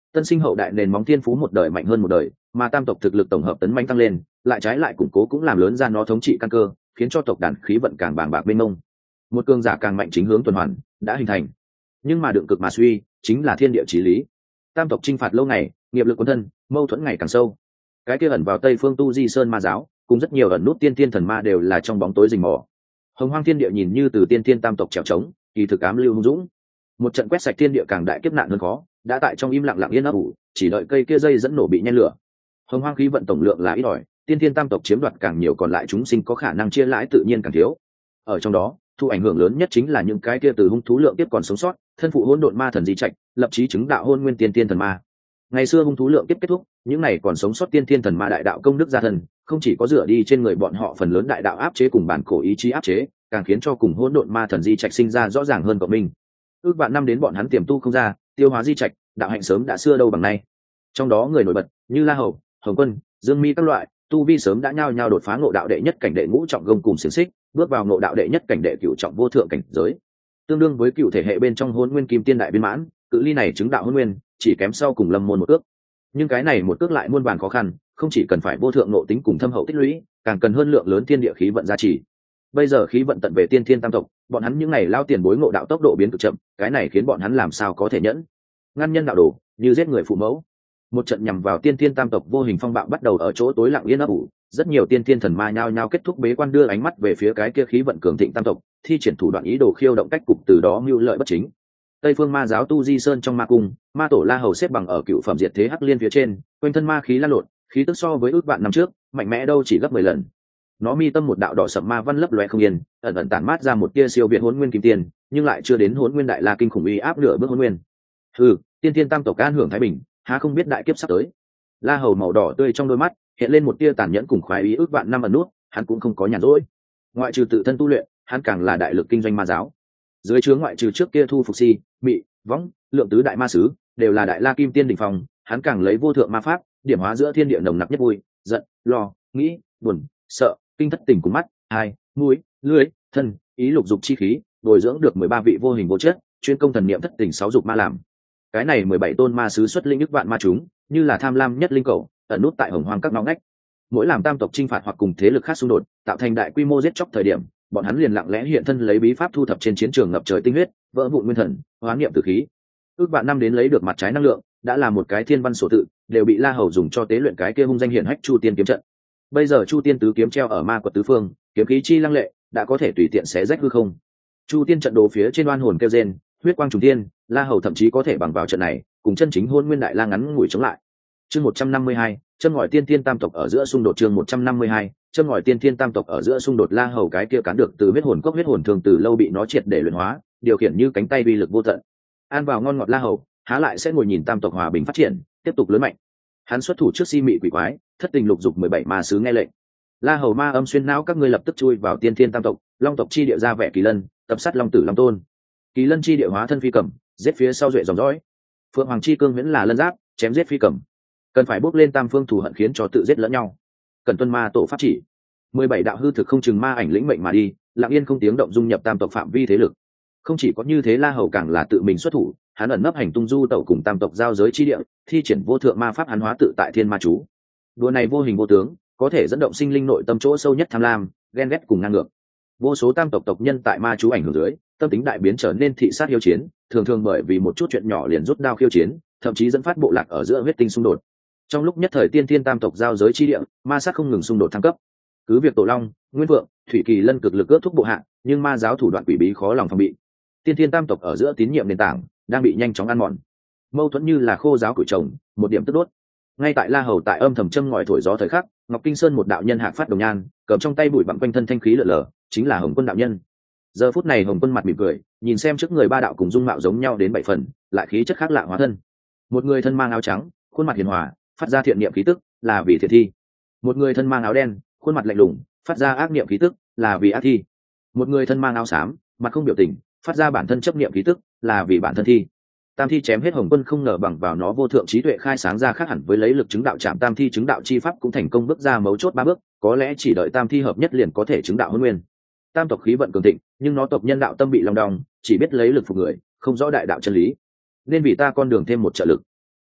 tân sinh hậu đại nền móng thiên phú một đời mạnh hơn một đời, mà tam tộc thực lực tổng hợp tấn manh tăng lên, lại trái lại củng cố cũng làm lớn ra nó thống trị căn cơ, khiến cho tộc đàn khí vận càng bàng bạc mênh mông. Một cường giả càng mạnh chính hướng tuần hoàn đã hình thành, nhưng mà đựng cực mà suy chính là thiên địa chí lý. Tam tộc chinh phạt lâu ngày, nghiệp lực quân thân, mâu thuẫn ngày càng sâu. Cái kia ẩn vào Tây Phương Tu Di Sơn ma giáo, cùng rất nhiều ẩn nút tiên thiên thần ma đều là trong bóng tối rình mò. Hồng Hoang thiên địa nhìn như từ tiên thiên tam tộc trèo trống, kỳ thực ám lưu hung dũng. Một trận quét sạch thiên địa càng đại kiếp nạn hơn khó, đã tại trong im lặng lặng yên ấp ủ, chỉ đợi cây kia dây dẫn nổ bị nhen lửa. Hồng Hoang khí vận tổng lượng là ít ỏi, tiên thiên tam tộc chiếm đoạt càng nhiều, còn lại chúng sinh có khả năng chia lãi tự nhiên càng thiếu. Ở trong đó, thu ảnh hưởng lớn nhất chính là những cái kia từ hung thú lượng tiếp còn sống sót, thân phụ hỗn độn ma thần di trạch, lập chí chứng đạo hôn nguyên tiên thiên thần ma. Ngày xưa hung thú lượng tiếp kết thúc, những này còn sống sót tiên thiên thần ma đại đạo công đức gia thần, không chỉ có dựa đi trên người bọn họ phần lớn đại đạo áp chế cùng bản cổ ý chí áp chế, càng khiến cho cùng hỗn độn ma thần di trạch sinh ra rõ ràng hơn cộng minh. Ước vạn năm đến bọn hắn tiềm tu không ra, tiêu hóa di trạch, đạo hạnh sớm đã xưa đâu bằng nay. Trong đó người nổi bật như La Hầu, Hồng Quân, Dương Mi các loại, tu vi sớm đã nhao nhao đột phá ngộ đạo đệ nhất cảnh đệ ngũ trọng gông cùng xiềng xích, bước vào ngộ đạo đệ nhất cảnh đệ cửu trọng vô thượng cảnh giới, tương đương với cựu thể hệ bên trong hôn nguyên kim tiên đại viên mãn. Cự ly này chứng đạo hôn nguyên chỉ kém sau cùng lâm môn một ước, nhưng cái này một ước lại muôn vàn khó khăn, không chỉ cần phải vô thượng nộ tính cùng thâm hậu tích lũy, càng cần hơn lượng lớn thiên địa khí vận gia trì. Bây giờ khí vận tận về tiên thiên tam tộc, bọn hắn những ngày lao tiền bối ngộ đạo tốc độ biến cực chậm, cái này khiến bọn hắn làm sao có thể nhẫn. Ngăn nhân đạo đồ như giết người phụ mẫu. Một trận nhằm vào tiên thiên tam tộc vô hình phong bạo bắt đầu ở chỗ tối lặng yên ấp ủ, rất nhiều tiên thiên thần ma nhao nhao kết thúc bế quan, đưa ánh mắt về phía cái kia khí vận cường thịnh tam tộc, thi triển thủ đoạn ý đồ khiêu động cách cục, từ đó mưu lợi bất chính. Tây phương ma giáo Tu Di Sơn trong ma cung, ma tổ La Hầu xếp bằng ở cựu phẩm diệt thế hắc liên phía trên, quanh thân ma khí lan lộn, khí tức so với ước vạn năm trước mạnh mẽ đâu chỉ gấp 10 lần. Nó mi tâm một đạo đỏ sậm ma văn lấp loé không yên, ẩn ẩn tản mát ra một tia siêu việt hỗn nguyên kim tiền, nhưng lại chưa đến hỗn nguyên đại la kinh khủng uy áp nửa bước hỗn nguyên. Tiên thiên tam tộc an hưởng thái bình, há không biết đại kiếp sắp tới. La Hầu màu đỏ tươi trong đôi mắt hiện lên một tia tàn nhẫn cùng khoái ý, ước vạn năm ẩn nút, hắn cũng không có nhàn rỗi. Ngoại trừ tự thân tu luyện, hắn càng là đại lực kinh doanh ma giáo. Dưới trướng ngoại trừ trước kia thu phục si, mị, võng, lượng tứ đại ma sứ, đều là đại la kim tiên đỉnh phong, hắn càng lấy vô thượng ma pháp, điểm hóa giữa thiên địa nồng nặc nhất vui, giận, lo, nghĩ, buồn, sợ, kinh thất tình cùng mắt, hai, mũi, lưỡi, thân, ý lục dục chi khí, bồi dưỡng được 13 vị vô hình vô chất, chuyên công thần niệm thất tình sáu dục ma làm. Cái này 17 tôn ma sứ xuất linh ức vạn ma chúng, như là tham lam nhất linh cầu, ẩn nút tại hồng hoang các ngõ ngách. Mỗi làm tam tộc chinh phạt hoặc cùng thế lực khác xung đột, tạo thành đại quy mô giết chóc thời điểm, bọn hắn liền lặng lẽ hiện thân, lấy bí pháp thu thập trên chiến trường ngập trời tinh huyết, vỡ vụn nguyên thần, hóa niệm tử khí. Ước vạn năm đến lấy được mặt trái năng lượng, đã là một cái thiên văn sổ tự, đều bị La Hầu dùng cho tế luyện cái kia hung danh hiển hách Chu Tiên kiếm trận. Bây giờ Chu Tiên tứ kiếm treo ở ma quật tứ phương, kiếm khí chi lăng lệ, đã có thể tùy tiện xé rách hư không. Chu Tiên trận đồ phía trên oan hồn kêu rên, huyết quang trùng tiên, La Hầu thậm chí có thể bằng vào trận này, cùng chân chính hôn nguyên đại la ngắn ngủi chống lại. Chương 152, châm ngòi tiên thiên tam tộc ở giữa xung đột. Chương 152, châm ngòi tiên thiên tam tộc ở giữa xung đột. La Hầu cái kia cán được từ huyết hồn cốc huyết hồn thường từ lâu bị nó triệt để luyện hóa, điều khiển như cánh tay uy lực vô tận. An vào ngon ngọt La Hầu, há lại sẽ ngồi nhìn tam tộc hòa bình phát triển, tiếp tục lớn mạnh. Hắn xuất thủ trước si mị quỷ quái, thất tình lục dục 17 ma sứ nghe lệnh. La Hầu ma âm xuyên não các ngươi lập tức chui vào tiên thiên tam tộc, long tộc chi địa ra vẻ Kỳ Lân, tập sát long tử long tôn. Kỳ Lân chi địa hóa thân phi cầm, giết phía sau duệ dòng dõi. Phượng Hoàng chi cương miễn là lân giáp, chém giết phi cầm. Cần phải bước lên tam phương thù hận, khiến cho tự giết lẫn nhau. Cần tuân ma tổ pháp chỉ. 17 đạo hư thực không chừng ma ảnh lĩnh mệnh mà đi, lặng yên không tiếng động dung nhập tam tộc phạm vi thế lực. Không chỉ có như thế, La Hầu càng là tự mình xuất thủ, hắn ẩn nấp hành tung du tẩu cùng tam tộc giao giới chi địa, thi triển vô thượng ma pháp hắn hóa tự tại thiên ma chú. Đùa này vô hình vô tướng, có thể dẫn động sinh linh nội tâm chỗ sâu nhất tham lam, ghen ghét cùng ngang ngược. Vô số tam tộc tộc nhân tại ma chú ảnh hưởng dưới, tâm tính đại biến, trở nên thị sát hiếu chiến, thường thường bởi vì một chút chuyện nhỏ liền rút đao khiêu chiến, thậm chí dẫn phát bộ lạc ở giữa huyết tinh xung đột. Trong lúc nhất thời tiên thiên tam tộc giao giới chi địa, ma sát không ngừng xung đột thăng cấp. Cứ việc Tổ Long, Nguyên Vượng, Thủy Kỳ Lân cực lực ước thúc bộ hạ, nhưng ma giáo thủ đoạn quỷ bí khó lòng phòng bị. Tiên thiên tam tộc ở giữa tín nhiệm nền tảng đang bị nhanh chóng ăn mòn. Mâu thuẫn như là khô giáo củi trồng, một điểm tức đốt. Ngay tại La Hầu tại âm thầm châm ngòi thổi gió thời khắc, Ngọc Kinh Sơn một đạo nhân hạc phát đồng nhan, cầm trong tay bụi bặm quanh thân thanh khí lở lở, chính là Hồng Quân đạo nhân. Giờ phút này Hồng Quân mặt mỉm cười, nhìn xem trước người ba đạo cùng dung mạo giống nhau đến 7 phần, lại khí chất khác lạ hóa thân. Một người thân mang áo trắng, khuôn mặt hiền hòa, phát ra thiện niệm khí tức, là vì thiện thi. Một người thân mang áo đen, khuôn mặt lạnh lùng, phát ra ác niệm khí tức, là vì ác thi. Một người thân mang áo xám, mặt không biểu tình, phát ra bản thân chấp niệm khí tức, là vì bản thân thi. Tam thi chém hết Hồng Quân không ngờ bằng vào nó vô thượng trí tuệ khai sáng ra khác hẳn với lấy lực chứng đạo chạm tam thi chứng đạo chi pháp, cũng thành công bước ra mấu chốt 3 bước, có lẽ chỉ đợi tam thi hợp nhất liền có thể chứng đạo hôn nguyên. Tam tộc khí vận cường thịnh, nhưng nó tộc nhân đạo tâm bị lòng đong, chỉ biết lấy lực phục người, không rõ đại đạo chân lý, nên vì ta con đường thêm một trợ lực.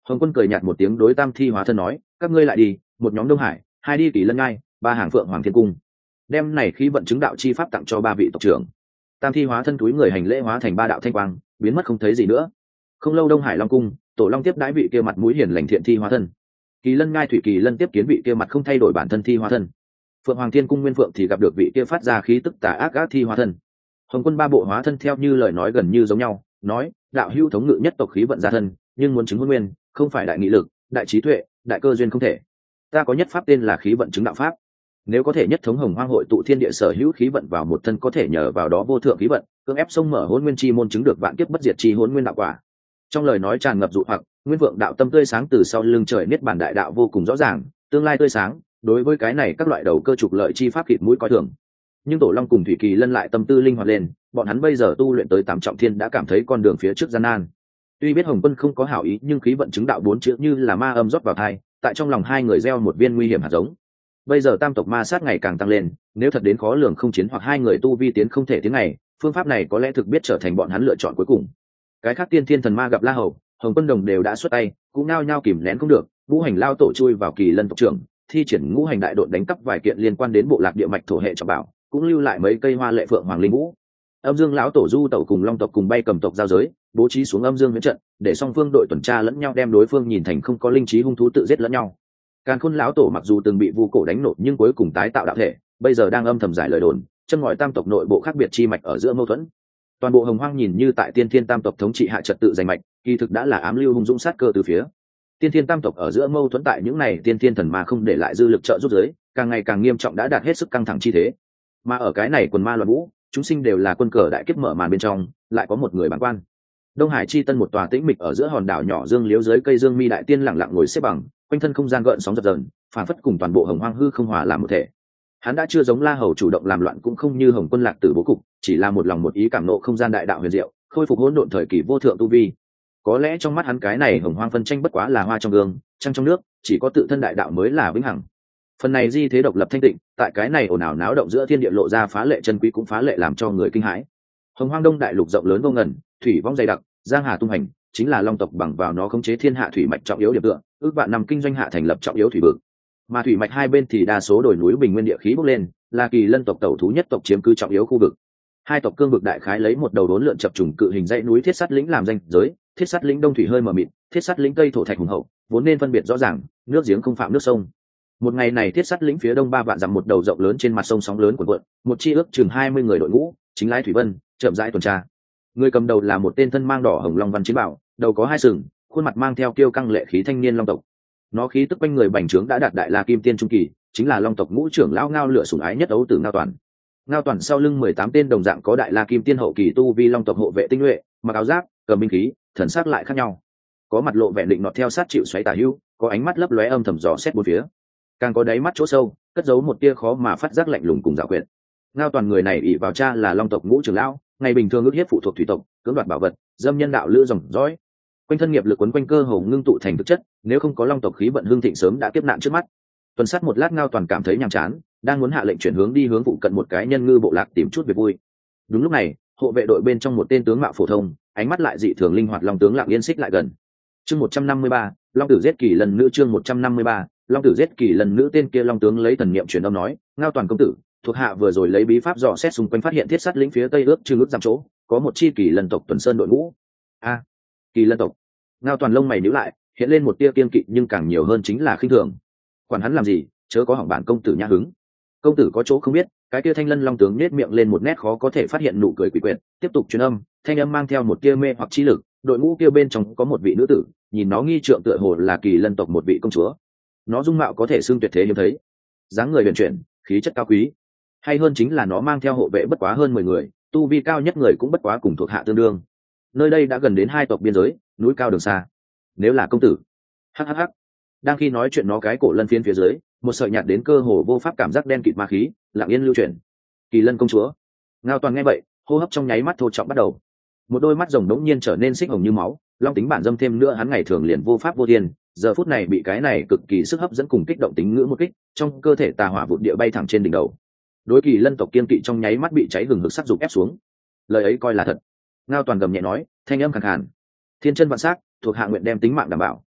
Hồng Quân cười nhạt một tiếng đối tam thi hóa thân nói, các ngươi lại đi, một nhóm Đông Hải, hai đi Kỳ Lân Ngai, ba hàng Phượng Hoàng Thiên Cung, đem này khí vận chứng đạo chi pháp tặng cho ba vị tộc trưởng. Tam thi hóa thân túi người hành lễ hóa thành ba đạo thanh quang, biến mất không thấy gì nữa. Không lâu Đông Hải Long Cung, Tổ Long tiếp đãi vị kia mặt mũi hiền lành thiện thi hóa thân. Kỳ Lân Ngai Thủy Kỳ Lân tiếp kiến vị kia mặt không thay đổi bản thân thi hóa thân. Phượng Hoàng Thiên Cung Nguyên Phượng thì gặp được vị kia phát ra khí tức tà ác ác thi hóa thân. Hồng Quân ba bộ hóa thân theo như lời nói gần như giống nhau, nói đạo hữu thống ngự nhất tộc khí vận gia thân, nhưng muốn chứng hôn nguyên, không phải đại nghị lực, đại trí tuệ, đại cơ duyên không thể. Ta có nhất pháp tên là khí vận chứng đạo pháp. Nếu có thể nhất thống Hồng Hoang hội tụ thiên địa sở hữu khí vận vào một thân, có thể nhờ vào đó vô thượng khí vận, cưỡng ép sông mở hôn nguyên chi môn, chứng được vạn kiếp bất diệt chi hôn nguyên đạo quả. Trong lời nói tràn ngập dụ hoặc, Nguyên Vượng đạo tâm tươi sáng từ sau lưng trời niết bản đại đạo vô cùng rõ ràng, tương lai tươi sáng. Đối với cái này các loại đầu cơ trục lợi chi pháp khịt mũi coi thường, nhưng Tổ Long cùng Thủy Kỳ Lân lại tâm tư linh hoạt lên, bọn hắn bây giờ tu luyện tới tám trọng thiên đã cảm thấy con đường phía trước gian nan. Tuy biết Hồng Quân không có hảo ý, nhưng khí vận chứng đạo bốn chữ như là ma âm rót vào thai, tại trong lòng hai người gieo một viên nguy hiểm hạt giống. Bây giờ tam tộc ma sát ngày càng tăng lên, nếu thật đến khó lường không chiến hoặc hai người tu vi tiến không thể tiến ngày, phương pháp này có lẽ thực biết trở thành bọn hắn lựa chọn cuối cùng. Cái khác tiên thiên thần ma gặp La Hầu, Hồng Quân đồng đều đã xuất tay, cũng nao nhao kìm nén không được, ngũ hành lao tổ chui vào Kỳ Lân tộc trưởng, thi triển ngũ hành đại đội đánh cắp vài kiện liên quan đến bộ lạc địa mạch thổ hệ trọng bảo, cũng lưu lại mấy cây hoa lệ phượng hoàng linh vũ. Âm Dương lão tổ du tẩu cùng Long tộc cùng bay cầm tộc giao giới, bố trí xuống Âm Dương huyễn trận, để song phương đội tuần tra lẫn nhau, đem đối phương nhìn thành không có linh trí hung thú tự giết lẫn nhau. Càn Khôn lão tổ mặc dù từng bị vu cổ đánh nổ, nhưng cuối cùng tái tạo đạo thể, bây giờ đang âm thầm giải lời đồn, châm ngòi tam tộc nội bộ khác biệt chi mạch ở giữa mâu thuẫn. Toàn bộ Hồng Hoang nhìn như tại Tiên Thiên tam tộc thống trị hạ trật tự giành mạch, kỳ thực đã là ám lưu hung dũng sát cơ từ phía. Tiên Thiên tam tộc ở giữa mâu thuẫn tại những này tiên thiên thần ma không để lại dư lực trợ giúp giới, càng ngày càng nghiêm trọng, đã đạt hết sức căng thẳng chi thế. Mà ở cái này quần ma loạn vũ, chúng sinh đều là quân cờ đại kiếp mở màn bên trong, lại có một người bản quan. Đông Hải chi tân một tòa tĩnh mịch ở giữa hòn đảo nhỏ dương liếu dưới cây dương mi đại tiên lặng lặng ngồi xếp bằng, quanh thân không gian gợn sóng dập dờn, phản phất cùng toàn bộ Hồng Hoang hư không hòa làm một thể. Hắn đã chưa giống La Hầu chủ động làm loạn, cũng không như Hồng Quân lạc tử bố cục, chỉ là một lòng một ý cảm nộ không gian đại đạo huyền diệu, khôi phục hỗn độn thời kỳ vô thượng tu vi. Có lẽ trong mắt hắn cái này Hồng Hoang phân tranh bất quá là hoa trong gương, trăng trong nước, chỉ có tự thân đại đạo mới là vĩnh hằng. Phần này di thế độc lập thanh tịnh, tại cái này ồn ào náo động giữa thiên địa lộ ra phá lệ chân quý, cũng phá lệ làm cho người kinh hãi. Hồng Hoang Đông đại lục rộng lớn vô ngần, thủy vong dày đặc, giang hà tung hành, chính là Long tộc bằng vào nó khống chế thiên hạ thủy mạch trọng yếu điểm tựa, ước vạn năm kinh doanh hạ thành lập trọng yếu thủy vực. Mà thủy mạch hai bên thì đa số đồi núi bình nguyên địa khí bốc lên, là Kỳ Lân tộc tẩu thú nhất tộc chiếm cứ trọng yếu khu vực. Hai tộc cương vực đại khái lấy một đầu đốn lượn chập trùng cự hình dãy núi Thiết Sắt lĩnh làm danh giới, Thiết Sắt lĩnh đông thủy hơi mờ mịt, Thiết Sắt lĩnh tây thổ thạch hùng hậu, vốn nên phân biệt rõ ràng, nước giếng không phạm nước sông. Một ngày này Thiết Sắt lĩnh phía đông 3 vạn dặm một đầu rộng lớn trên mặt sông sóng lớn cuộn cuộn, một chi ước chừng 20 người đội ngũ, chính lái thủy vân, chậm rãi tuần tra. Người cầm đầu là một tên thân mang đỏ hồng long văn chiến bảo, đầu có hai sừng, khuôn mặt mang theo kiêu căng lệ khí thanh niên long tộc. Nó khí tức quanh người bành trướng đã đạt đại la kim tiên trung kỳ, chính là Long tộc ngũ trưởng lão Ngao Lửa sủng ái nhất ấu tử Ngao Toàn. Ngao Toàn sau lưng 18 tên đồng dạng có đại la kim tiên hậu kỳ tu vi Long tộc hộ vệ tinh nhuệ, mặc áo giáp, cầm binh khí, thần sắc lại khác nhau. Có mặt lộ vẻ định nọt theo sát chịu xoáy tả hữu, có ánh mắt lấp lóe âm thầm dò xét bốn phía, càng có đáy mắt chỗ sâu cất giấu một tia khó mà phát giác lạnh lùng cùng giảo quyệt. Ngao Toàn người này ỷ vào cha là Long tộc ngũ trưởng lão, ngày bình thường ước hiếp phụ thuộc thủy tộc, cưỡng đoạt bảo vật, dâm nhân đạo lữ dòng dõi, quanh thân nghiệp lực quấn quanh cơ hồ ngưng tụ thành thực chất, nếu không có Long tộc khí vận hương thịnh sớm đã kiếp nạn trước mắt. Tuần sát một lát, Ngao Toàn cảm thấy nhàm chán, đang muốn hạ lệnh chuyển hướng đi hướng phụ cận một cái nhân ngư bộ lạc tìm chút việc vui. Đúng lúc này, hộ vệ đội bên trong một tên tướng mạo phổ thông, ánh mắt lại dị thường linh hoạt Long tướng Lặng Yên xích lại gần. Chương 153, Long tử giết kỳ lần nữ. Chương 153, Long tử giết kỳ lần nữ. Tên kia Long tướng lấy thần niệm truyền âm nói, Ngao Toàn công tử, thuộc hạ vừa rồi lấy bí pháp dò xét xung quanh, phát hiện Thiết Sắt lĩnh phía tây ước chừng ước giảm chỗ, có một chi kỳ lần tộc tuần sơn đội ngũ. A, kỳ lân tộc. Ngao Toàn lông mày nhíu lại, hiện lên một tia kiên kỵ, nhưng càng nhiều hơn chính là khinh thường. Quản hắn làm gì, chớ có hỏng bản công tử nhã hứng. Công tử có chỗ không biết, cái tia Thanh Lân Long tướng nét miệng lên một nét khó có thể phát hiện nụ cười quỷ quyệt, tiếp tục truyền âm, thanh âm mang theo một tia mê hoặc chi lực. Đội ngũ kia bên trong có một vị nữ tử, nhìn nó nghi trượng tựa hồ là kỳ lân tộc một vị công chúa. Nó dung mạo có thể xưng tuyệt thế hiếm thấy, dáng người huyền chuyển, khí chất cao quý. Hay hơn chính là nó mang theo hộ vệ bất quá hơn 10 người, tu vi cao nhất người cũng bất quá cùng thuộc hạ tương đương. Nơi đây đã gần đến hai tộc biên giới, núi cao đường xa. Nếu là công tử, hắc. Đang khi nói chuyện, nó cái cổ lân phiến phía dưới, một sợi nhạt đến cơ hồ vô pháp cảm giác đen kịt ma khí lặng yên lưu chuyển. Kỳ lân công chúa. Ngao Toàn nghe vậy, hô hấp trong nháy mắt thô trọng bắt đầu. Một đôi mắt rồng đống nhiên trở nên xích hồng như máu, long tính bản dâm thêm nữa, hắn ngày thường liền vô pháp vô thiên, giờ phút này bị cái này cực kỳ sức hấp dẫn cùng kích động tính ngữ một kích, trong cơ thể tà hỏa vụt địa bay thẳng trên đỉnh đầu. Đối kỳ lân tộc kiên kỵ trong nháy mắt bị cháy hừng hực sắc dục ép xuống. Lời ấy coi là thật. Ngao Toàn gầm nhẹ nói, thanh âm khàn khàn, thiên chân vạn sắc, thuộc hạ nguyện đem tính mạng đảm bảo.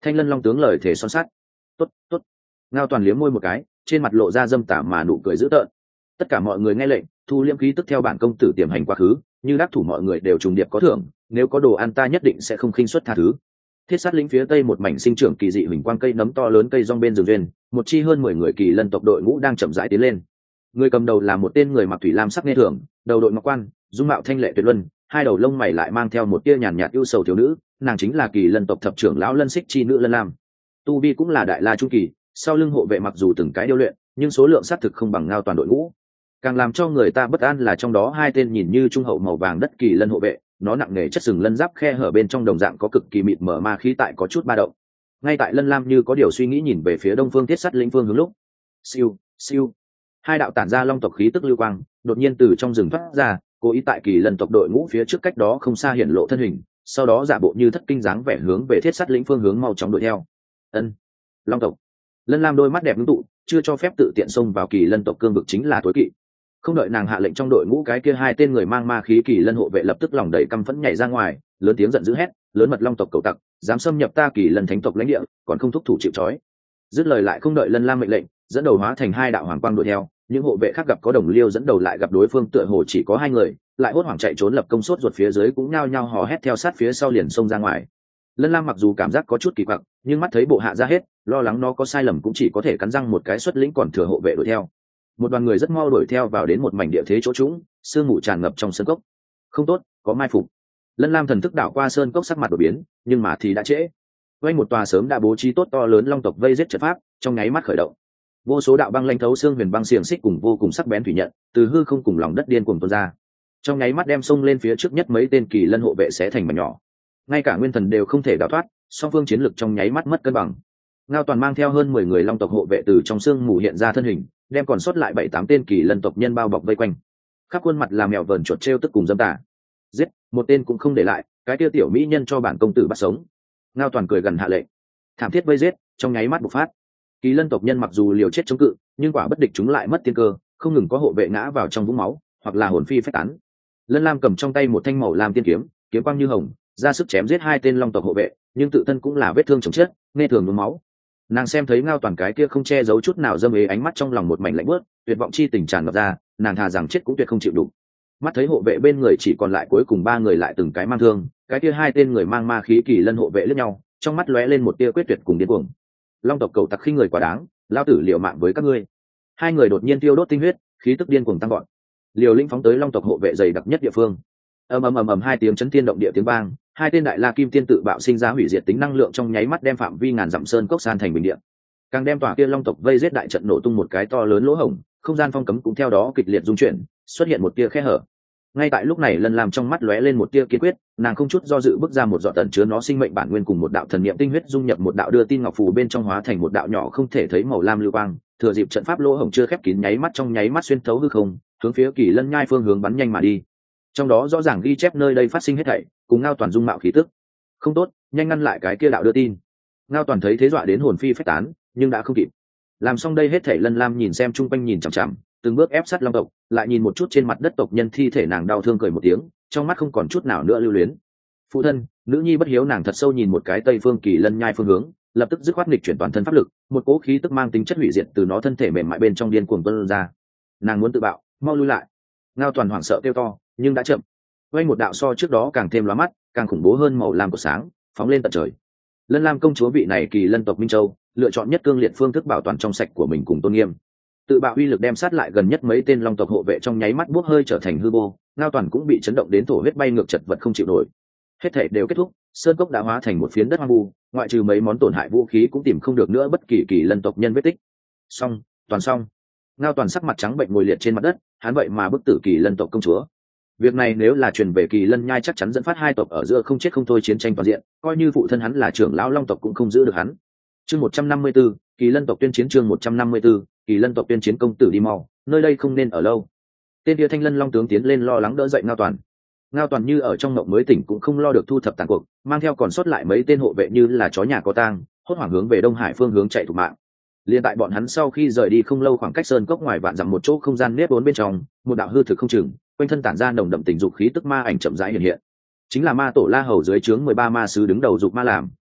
Thanh Lân Long tướng lời thể son sắt. Tốt, tốt. Ngao Toàn liếm môi một cái, trên mặt lộ ra dâm tả mà nụ cười dữ tợn. Tất cả mọi người nghe lệnh, thu liễm khí tức theo bản công tử tiềm hành quá khứ, như đắc thủ mọi người đều trùng điệp có thưởng, nếu có đồ ăn ta nhất định sẽ không khinh suất tha thứ. Thiết sát lĩnh phía tây một mảnh sinh trưởng kỳ dị huỳnh quang cây nấm to lớn cây rong bên rừng duyên, một chi hơn 10 người kỳ lân tộc đội ngũ đang chậm rãi tiến lên. Người cầm đầu là một tên người mặc thủy lam sắc nghe thường, đầu đội ngọc quan, dung mạo thanh lệ tuyệt luân, hai đầu lông mày lại mang theo một tia nhàn nhạt ưu sầu thiếu nữ, nàng chính là kỳ lân tộc thập trưởng lão Lân Xích chi nữ Lân Lam. Tu vi cũng là đại la trung kỳ, sau lưng hộ vệ mặc dù từng cái điêu luyện, nhưng số lượng xác thực không bằng Ngao Toàn đội ngũ. Càng làm cho người ta bất an là trong đó hai tên nhìn như trung hậu màu vàng đất kỳ lân hộ vệ, nó nặng nề chất sừng lân giáp khe hở bên trong đồng dạng có cực kỳ mịt mờ ma khí tại có chút ba động. Ngay tại Lân Lam như có điều suy nghĩ nhìn về phía đông phương thiết sắt lĩnh phương hướng lúc, siêu siêu, hai đạo tản ra long tộc khí tức lưu quang đột nhiên từ trong rừng thoát ra, cố ý tại kỳ lân tộc đội ngũ phía trước cách đó không xa hiển lộ thân hình, sau đó giả bộ như thất kinh dáng vẻ hướng về thiết sắt lĩnh phương hướng mau chóng đuổi theo. Ân, long tộc. Lân Lam đôi mắt đẹp ngưng tụ, chưa cho phép tự tiện xông vào kỳ lân tộc cương vực chính là tối kỵ. Không đợi nàng hạ lệnh, trong đội ngũ cái kia hai tên người mang ma khí kỳ lân hộ vệ lập tức lòng đầy căm phẫn nhảy ra ngoài, lớn tiếng giận dữ hét, lớn mật long tộc cầu tặc, dám xâm nhập ta kỳ lân thánh tộc lãnh địa, còn không thúc thủ chịu trói. Dứt lời lại không đợi Lân Lam mệnh lệnh, dẫn đầu hóa thành hai đạo hoàng quang đuổi theo. Những hộ vệ khác gặp có đồng liêu dẫn đầu lại gặp đối phương tựa hồ chỉ có hai người, lại hốt hoảng chạy trốn, lập công sốt ruột phía dưới cũng nhao nhao hò hét theo sát phía sau liền xông ra ngoài. Lân Lam mặc dù cảm giác có chút kỳ quặc, nhưng mắt thấy bộ hạ ra hết, lo lắng nó có sai lầm cũng chỉ có thể cắn răng một cái xuất lĩnh còn thừa hộ vệ đuổi theo. Một đoàn người rất mau đuổi theo vào đến một mảnh địa thế chỗ trũng, sương mù tràn ngập trong sơn cốc. Không tốt, có mai phục. Lân Lam thần thức đảo qua sơn cốc, sắc mặt đổi biến, nhưng mà thì đã trễ. Quanh một tòa sớm đã bố trí tốt to lớn long tộc vây giết trận pháp, trong nháy mắt khởi động. Vô số đạo băng lãnh thấu xương huyền băng xiềng xích cùng vô cùng sắc bén thủy nhận, từ hư không cùng lòng đất điên cuồng tuôn ra. Trong nháy mắt đem xông lên phía trước nhất mấy tên kỳ lân hộ vệ xé thành mảnh nhỏ. Ngay cả nguyên thần đều không thể đào thoát, song phương chiến lực trong nháy mắt mất cân bằng. Ngao Toàn mang theo hơn 10 người long tộc hộ vệ từ trong sương mù hiện ra thân hình, đem còn sót lại 7-8 tên kỳ lân tộc nhân bao bọc vây quanh. Khắp khuôn mặt là mèo vờn chuột trêu tức cùng dâm tà. Giết, một tên cũng không để lại, cái kia tiểu mỹ nhân cho bản công tử bắt sống. Ngao Toàn cười gần hạ lệnh. Thảm thiết vây giết, trong nháy mắt bộc phát. Kỳ lân tộc nhân mặc dù liều chết chống cự, nhưng quả bất địch chúng lại mất tiên cơ, không ngừng có hộ vệ ngã vào trong vũng máu, hoặc là hồn phi phách tán. Lân Lam cầm trong tay một thanh màu lam tiên kiếm, kiếm quang như hồng, ra sức chém giết hai tên long tộc hộ vệ, nhưng tự thân cũng là vết thương chồng chết, nghe thường nhuốm máu. Nàng xem thấy Ngao Toàn cái kia không che giấu chút nào dâm ế ánh mắt, trong lòng một mảnh lạnh bớt, tuyệt vọng chi tình tràn ngập ra, nàng thà rằng chết cũng tuyệt không chịu đủ. Mắt thấy hộ vệ bên người chỉ còn lại cuối cùng 3 người lại từng cái mang thương, cái kia hai tên người mang ma khí kỳ lân hộ vệ lẫn nhau, trong mắt lóe lên một tia quyết tuyệt cùng điên cuồng. Long tộc cầu tặc khinh người quá đáng, lao tử liều mạng với các ngươi. Hai người đột nhiên tiêu đốt tinh huyết, khí tức điên cuồng tăng gọn, liều lĩnh phóng tới long tộc hộ vệ dày đặc nhất địa phương. Ầm ầm ầm ầm, hai tiếng chấn thiên động địa tiếng vang, hai tên đại la kim tiên tự bạo sinh ra hủy diệt tính năng lượng, trong nháy mắt đem phạm vi ngàn dặm sơn cốc san thành bình địa, càng đem tòa kia long tộc vây giết đại trận nổ tung một cái to lớn lỗ hổng, không gian phong cấm cũng theo đó kịch liệt rung chuyển, xuất hiện một tia khe hở. Ngay tại lúc này, Lân Lam trong mắt lóe lên một tia kiên quyết, nàng không chút do dự bước ra một giọt tẩn chứa nó sinh mệnh bản nguyên cùng một đạo thần niệm tinh huyết, dung nhập một đạo đưa tin ngọc phù bên trong, hóa thành một đạo nhỏ không thể thấy màu lam lưu quang, thừa dịp trận pháp lỗ hổng chưa khép kín, nháy mắt trong nháy mắt xuyên thấu hư không, hướng phía Kỳ Lân nhai phương hướng bắn nhanh mà đi. Trong đó rõ ràng ghi chép nơi đây phát sinh hết thảy, cùng Ngao Toàn dung mạo khí tức. Không tốt, nhanh ngăn lại cái kia đạo đưa tin. Ngao Toàn thấy thế dọa đến hồn phi phách tán, nhưng đã không kịp. Làm xong đây hết thảy, Lân Lam nhìn xem chung quanh, nhìn chằm chằm, từng bước ép sát long tộc, lại nhìn một chút trên mặt đất tộc nhân thi thể, nàng đau thương cười một tiếng, trong mắt không còn chút nào nữa lưu luyến. Phụ thân, nữ nhi bất hiếu. Nàng thật sâu nhìn một cái Tây Phương Kỳ Lân nhai phương hướng, lập tức dứt khoát nghịch chuyển toàn thân pháp lực, một cỗ khí tức mang tính chất hủy diệt từ nó thân thể mềm mại bên trong điên cuồng tuôn ra. Nàng muốn tự bạo, mau lui lại. Ngao Toàn hoảng sợ kêu to, nhưng đã chậm. Quay một đạo so trước đó càng thêm lóa mắt, càng khủng bố hơn màu lam của sáng, phóng lên tận trời. Lân Lam công chúa vị này Kỳ Lân tộc Minh Châu, lựa chọn nhất cương liệt phương thức bảo toàn trong sạch của mình cùng tôn nghiêm. Tự bạo uy lực đem sát lại gần nhất mấy tên long tộc hộ vệ, trong nháy mắt bốc hơi trở thành hư vô. Ngao Toàn cũng bị chấn động đến thổ huyết bay ngược, chật vật không chịu nổi. Hết thể đều kết thúc, sơn cốc đã hóa thành một phiến đất hoang vu, ngoại trừ mấy món tổn hại vũ khí cũng tìm không được nữa bất kỳ Kỳ Lân tộc nhân vết tích. Xong, toàn xong. Ngao Toàn sắc mặt trắng bệnh ngồi liệt trên mặt đất, hắn vậy mà bức tử Kỳ Lân tộc công chúa. Việc này nếu là truyền về Kỳ Lân nhai, chắc chắn dẫn phát hai tộc ở giữa không chết không thôi chiến tranh toàn diện, coi như phụ thân hắn là trưởng lão long tộc cũng không giữ được hắn. Chương 154, Kỳ Lân tộc tuyên chiến. Chương 154, Kỳ Lân tộc tuyên chiến. Công tử đi mau, nơi đây không nên ở lâu. Tên kia Thanh Lân long tướng tiến lên lo lắng đỡ dậy Ngao Toàn. Ngao Toàn như ở trong mộng mới tỉnh, cũng không lo được thu thập tàn cuộc, mang theo còn sót lại mấy tên hộ vệ như là chó nhà có tang, hốt hoảng hướng về Đông Hải phương hướng chạy thục mạng. Liên tại bọn hắn sau khi rời đi không lâu, khoảng cách sơn cốc ngoài vạn dặm một chỗ không gian nếp vốn bên trong, một đạo hư thực không chừng, quanh thân tản ra nồng đậm tình dục khí tức ma ảnh chậm rãi hiện hiện. Chính là ma tổ La Hầu dưới trướng 13 ma sứ đứng đầu dục ma làm,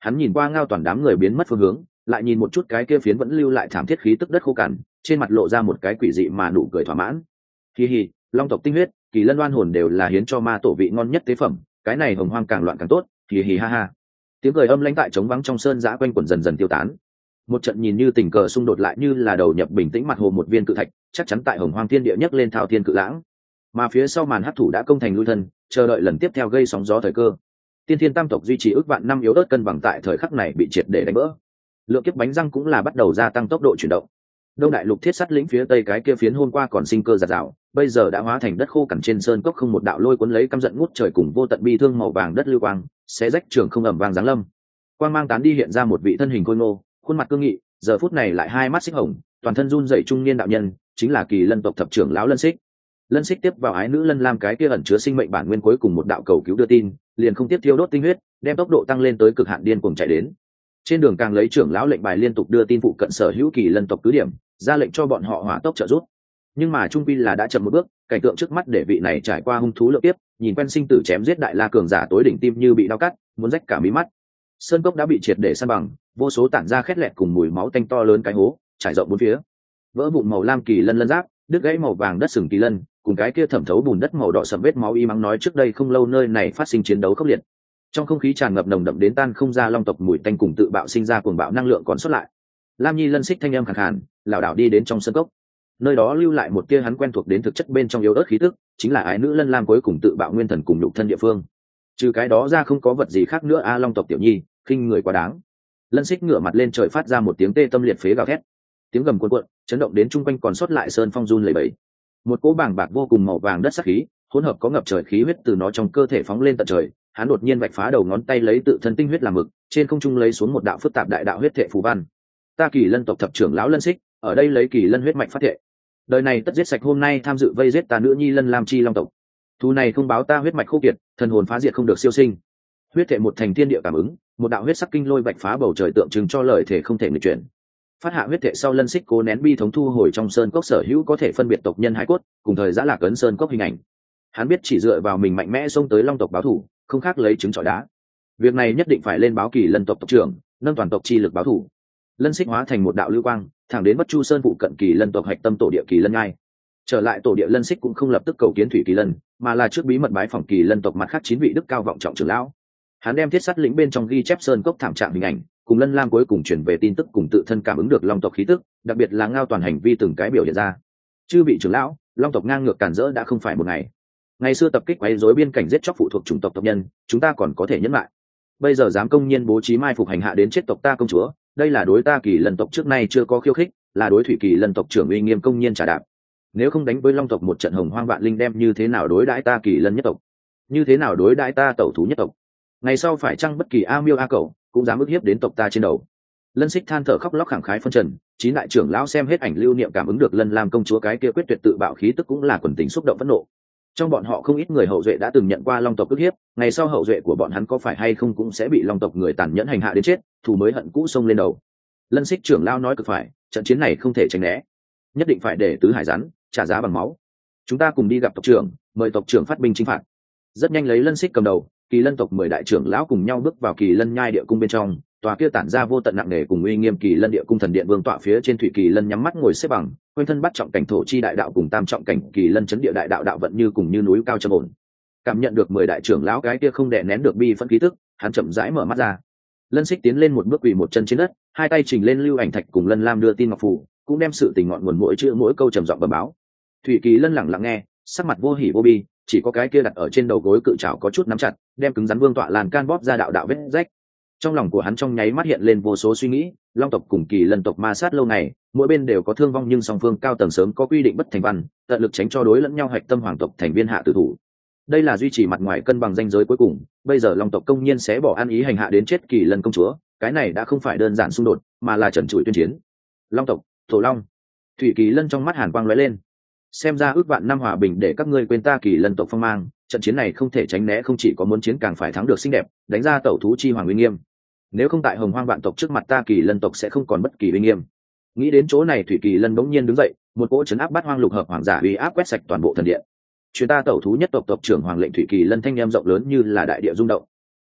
Hắn nhìn qua Ngao Toàn đám người biến mất phương hướng, lại nhìn một chút cái kia phiến vẫn lưu lại thảm thiết khí tức đất khô cằn, trên mặt lộ ra một cái quỷ dị mà nụ cười thỏa mãn. Hi hi, long tộc tinh huyết, kỳ lân oan hồn đều là hiến cho ma tổ vị ngon nhất tế phẩm, cái này hồng hoang càng loạn càng tốt. Hi hi ha ha. Tiếng cười âm lãnh tại trống vắng trong sơn giã quanh quẩn dần dần tiêu tán. Một trận nhìn như tình cờ xung đột lại như là đầu nhập bình tĩnh mặt hồ một viên cự thạch, chắc chắn tại hồng hoang thiên địa nhấc lên thao thiên cự lãng. Mà phía sau màn hắc thủ đã công thành lui thân, chờ đợi lần tiếp theo gây sóng gió thời cơ. Tiên thiên tam tộc duy trì ước vạn năm yếu ớt cân bằng tại thời khắc này bị triệt để đánh vỡ. Lượng kiếp bánh răng cũng là bắt đầu gia tăng tốc độ chuyển động. Đông đại lục thiết sắt lĩnh phía tây cái kia phiến hôm qua còn sinh cơ giạt rào, bây giờ đã hóa thành đất khô cằn, trên sơn cốc không một đạo lôi cuốn lấy căm giận ngút trời cùng vô tận bi thương màu vàng đất lưu quang, xé rách trường không ầm vang giáng lâm. Quang mang tán đi, hiện ra một vị thân hình khôi ngô, khuôn mặt cương nghị, giờ phút này lại hai mắt xích hồng, toàn thân run rẩy trung niên đạo nhân, chính là Kỳ Lân tộc thập trưởng lão Lân Xích. Lân Xích tiếp vào ái nữ Lân Lam cái kia ẩn chứa sinh mệnh bản nguyên cuối cùng một đạo cầu cứu đưa tin, liền không tiếp thiêu đốt tinh huyết, đem tốc độ tăng lên tới cực hạn, điên cuồng chạy đến. Trên đường càng lấy trưởng lão lệnh bài liên tục đưa tin phụ cận sở hữu Kỳ Lân tộc cứ điểm, ra lệnh cho bọn họ hỏa tốc trợ giúp. Nhưng mà trung quy là đã chậm một bước, cảnh tượng trước mắt để vị này trải qua hung thú lượng tiếp, nhìn quen sinh tử chém giết đại la cường giả tối đỉnh tim như bị đau cắt, muốn rách cả mí mắt. Sơn cốc đã bị triệt để san bằng, vô số tản ra khét lẹt cùng mùi máu tanh to lớn cái hố trải rộng bốn phía, vỡ vụn màu lam kỳ lân lân giáp, đứt gãy màu vàng đất sừng kỳ lân, cùng cái kia thẩm thấu bùn đất màu đỏ sẫm vết máu y mắng nói trước đây không lâu nơi này phát sinh chiến đấu khốc liệt. Trong không khí tràn ngập nồng đậm đến tan không ra long tộc mùi tanh cùng tự bạo sinh ra cuồng bạo năng lượng còn sót lại. Lam Nhi Lân Xích thanh âm khàn khàn, lảo đảo đi đến trong sân cốc, nơi đó lưu lại một tia hắn quen thuộc đến thực chất bên trong yếu ớt khí tức, chính là ái nữ Lân Lam cuối cùng tự bạo nguyên thần cùng nhục thân địa phương. Trừ cái đó ra không có vật gì khác nữa. A Long tộc tiểu nhi, khinh người quá đáng. Lân Xích ngửa mặt lên trời phát ra một tiếng tê tâm liệt phế gào thét, tiếng gầm cuồn cuộn chấn động đến chung quanh còn sót lại sơn phong run lẩy bẩy. Một cỗ bàng bạc vô cùng màu vàng đất sắc khí hỗn hợp có ngập trời khí huyết từ nó trong cơ thể phóng lên tận trời. Hắn đột nhiên vạch phá đầu ngón tay, lấy tự thân tinh huyết làm mực, trên không trung lấy xuống một đạo phức tạp đại đạo huyết thể phù văn. Ta Kỳ Lân tộc thập trưởng lão Lân Xích ở đây lấy Kỳ Lân huyết mạch phát thệ, đời này tất giết sạch hôm nay tham dự vây giết ta nữ nhi Lân Lam chi long tộc. Thù này không báo ta huyết mạch khô kiệt, thần hồn phá diệt không được siêu sinh. Huyết thể một thành thiên địa cảm ứng, một đạo huyết sắc kinh lôi vạch phá bầu trời, tượng trưng cho lời thể không thể nghịch chuyển. Phát hạ huyết thể sau, Lân Xích cố nén bi thống thu hồi trong sơn cốc sở hữu có thể phân biệt tộc nhân hải cốt cùng thời giã lạc ấn sơn cốc hình ảnh. Hắn biết chỉ dựa vào mình mạnh mẽ xông tới long tộc báo thù, không khác lấy trứng trọi đá. Việc này nhất định phải lên báo Kỳ Lân tộc tộc trưởng, nâng toàn tộc chi lực báo thù. Lân Xích hóa thành một đạo lưu quang, thẳng đến Bất Chu Sơn phụ cận Kỳ Lân tộc hạch tâm tổ địa Kỳ Lân Ngai. Trở lại tổ địa, Lân Xích cũng không lập tức cầu kiến Thủy Kỳ Lân, mà là trước bí mật bái phỏng Kỳ Lân tộc mặt khác 9 vị đức cao vọng trọng trưởng lão. Hắn đem thiết sắt lĩnh bên trong ghi chép sơn cốc thảm trạng hình ảnh cùng Lân Lam cuối cùng chuyển về tin tức cùng tự thân cảm ứng được long tộc khí tức, đặc biệt là Ngao Toàn hành vi từng cái biểu hiện ra. Chư vị trưởng lão, long tộc ngang ngược cản rỡ đã không phải một ngày. Ngày xưa tập kích quấy rối biên cảnh giết chóc phụ thuộc chủng tộc tộc nhân, chúng ta còn có thể nhẫn lại. Bây giờ dám công nhiên bố trí mai phục hành hạ đến chết tộc ta công chúa, đây là đối ta Kỳ Lân tộc trước nay chưa có khiêu khích, là đối Thủy Kỳ Lân tộc trưởng uy nghiêm công nhiên trả đạp. Nếu không đánh với long tộc một trận hồng hoang vạn linh, đem như thế nào đối đãi ta Kỳ Lân nhất tộc, như thế nào đối đãi ta Tẩu thú nhất tộc? Ngày sau phải chăng bất kỳ a miêu a cẩu cũng dám ức hiếp đến tộc ta trên đầu? Lân Xích than thở khóc lóc khẳng khái phân trần. 9 đại trưởng lão xem hết ảnh lưu niệm, cảm ứng được Lân Lam công chúa cái kia quyết tuyệt tự bạo khí tức, cũng là quần tình xúc động phẫn nộ. Trong bọn họ không ít người hậu duệ đã từng nhận qua long tộc ức hiếp, ngày sau hậu duệ của bọn hắn có phải hay không cũng sẽ bị long tộc người tàn nhẫn hành hạ đến chết, thù mới hận cũ xông lên đầu. Lân Xích trưởng lão nói cực phải, trận chiến này không thể tránh né, nhất định phải để tứ hải rắn trả giá bằng máu. Chúng ta cùng đi gặp tộc trưởng, mời tộc trưởng phát binh chinh phạt. Rất nhanh lấy Lân Xích cầm đầu, Kỳ Lân tộc 10 đại trưởng lão cùng nhau bước vào Kỳ Lân Nhai địa cung bên trong. Tòa kia tản ra vô tận nặng nề cùng uy nghiêm Kỳ Lân địa cung thần điện vương tọa phía trên, Thủy Kỳ Lân nhắm mắt ngồi xếp bằng, quanh thân bắt trọng cảnh thổ chi đại đạo cùng tam trọng cảnh Kỳ Lân chấn địa đại đạo đạo vận như cùng như núi cao trầm ổn. Cảm nhận được 10 đại trưởng lão cái kia không đè nén được bi phẫn khí tức, hắn chậm rãi mở mắt ra. Lân Xích tiến lên một bước, quỳ một chân trên đất, hai tay trình lên lưu ảnh thạch cùng Lân Lam đưa tin ngọc phù, cũng đem sự tình ngọn nguồn mỗi chữ mỗi câu trầm giọng bẩm báo. Thủy Kỳ Lân lặng lặng nghe, sắc mặt vô hỉ vô bi, chỉ có cái kia đặt ở trên đầu gối cự trảo có chút nắm chặt, đem cứng rắn vương tọa lan can bóp ra đạo đạo vết rách. Trong lòng của hắn trong nháy mắt hiện lên vô số suy nghĩ. Long tộc cùng Kỳ Lân tộc ma sát lâu ngày, mỗi bên đều có thương vong, nhưng song phương cao tầng sớm có quy định bất thành văn, tận lực tránh cho đối lẫn nhau hạch tâm hoàng tộc thành viên hạ tử thủ. Đây là duy trì mặt ngoài cân bằng ranh giới cuối cùng. Bây giờ Long tộc công nhiên sẽ bỏ ăn ý hành hạ đến chết Kỳ Lân công chúa, cái này đã không phải đơn giản xung đột, mà là trần trụi tuyên chiến. Long tộc, Thổ Long. Thủy Kỳ Lân trong mắt hàn quang lóe lên. Xem ra ước vạn năm hòa bình để các ngươi quên ta Kỳ Lân tộc phong mang, trận chiến này không thể tránh né, không chỉ có muốn chiến càng phải thắng được xinh đẹp, đánh ra tẩu thú chi hoàng uy nghiêm. Nếu không tại hồng hoang vạn tộc trước mặt ta Kỳ Lân tộc sẽ không còn bất kỳ uy nghiêm. Nghĩ đến chỗ này, Thủy Kỳ Lân bỗng nhiên đứng dậy, một cỗ chấn áp bát hoang lục hợp hoàng giả uy áp quét sạch toàn bộ thần điện. Chuyến ta tẩu thú nhất tộc tộc trưởng hoàng lệnh Thủy Kỳ Lân thanh em rộng lớn như là đại địa rung động.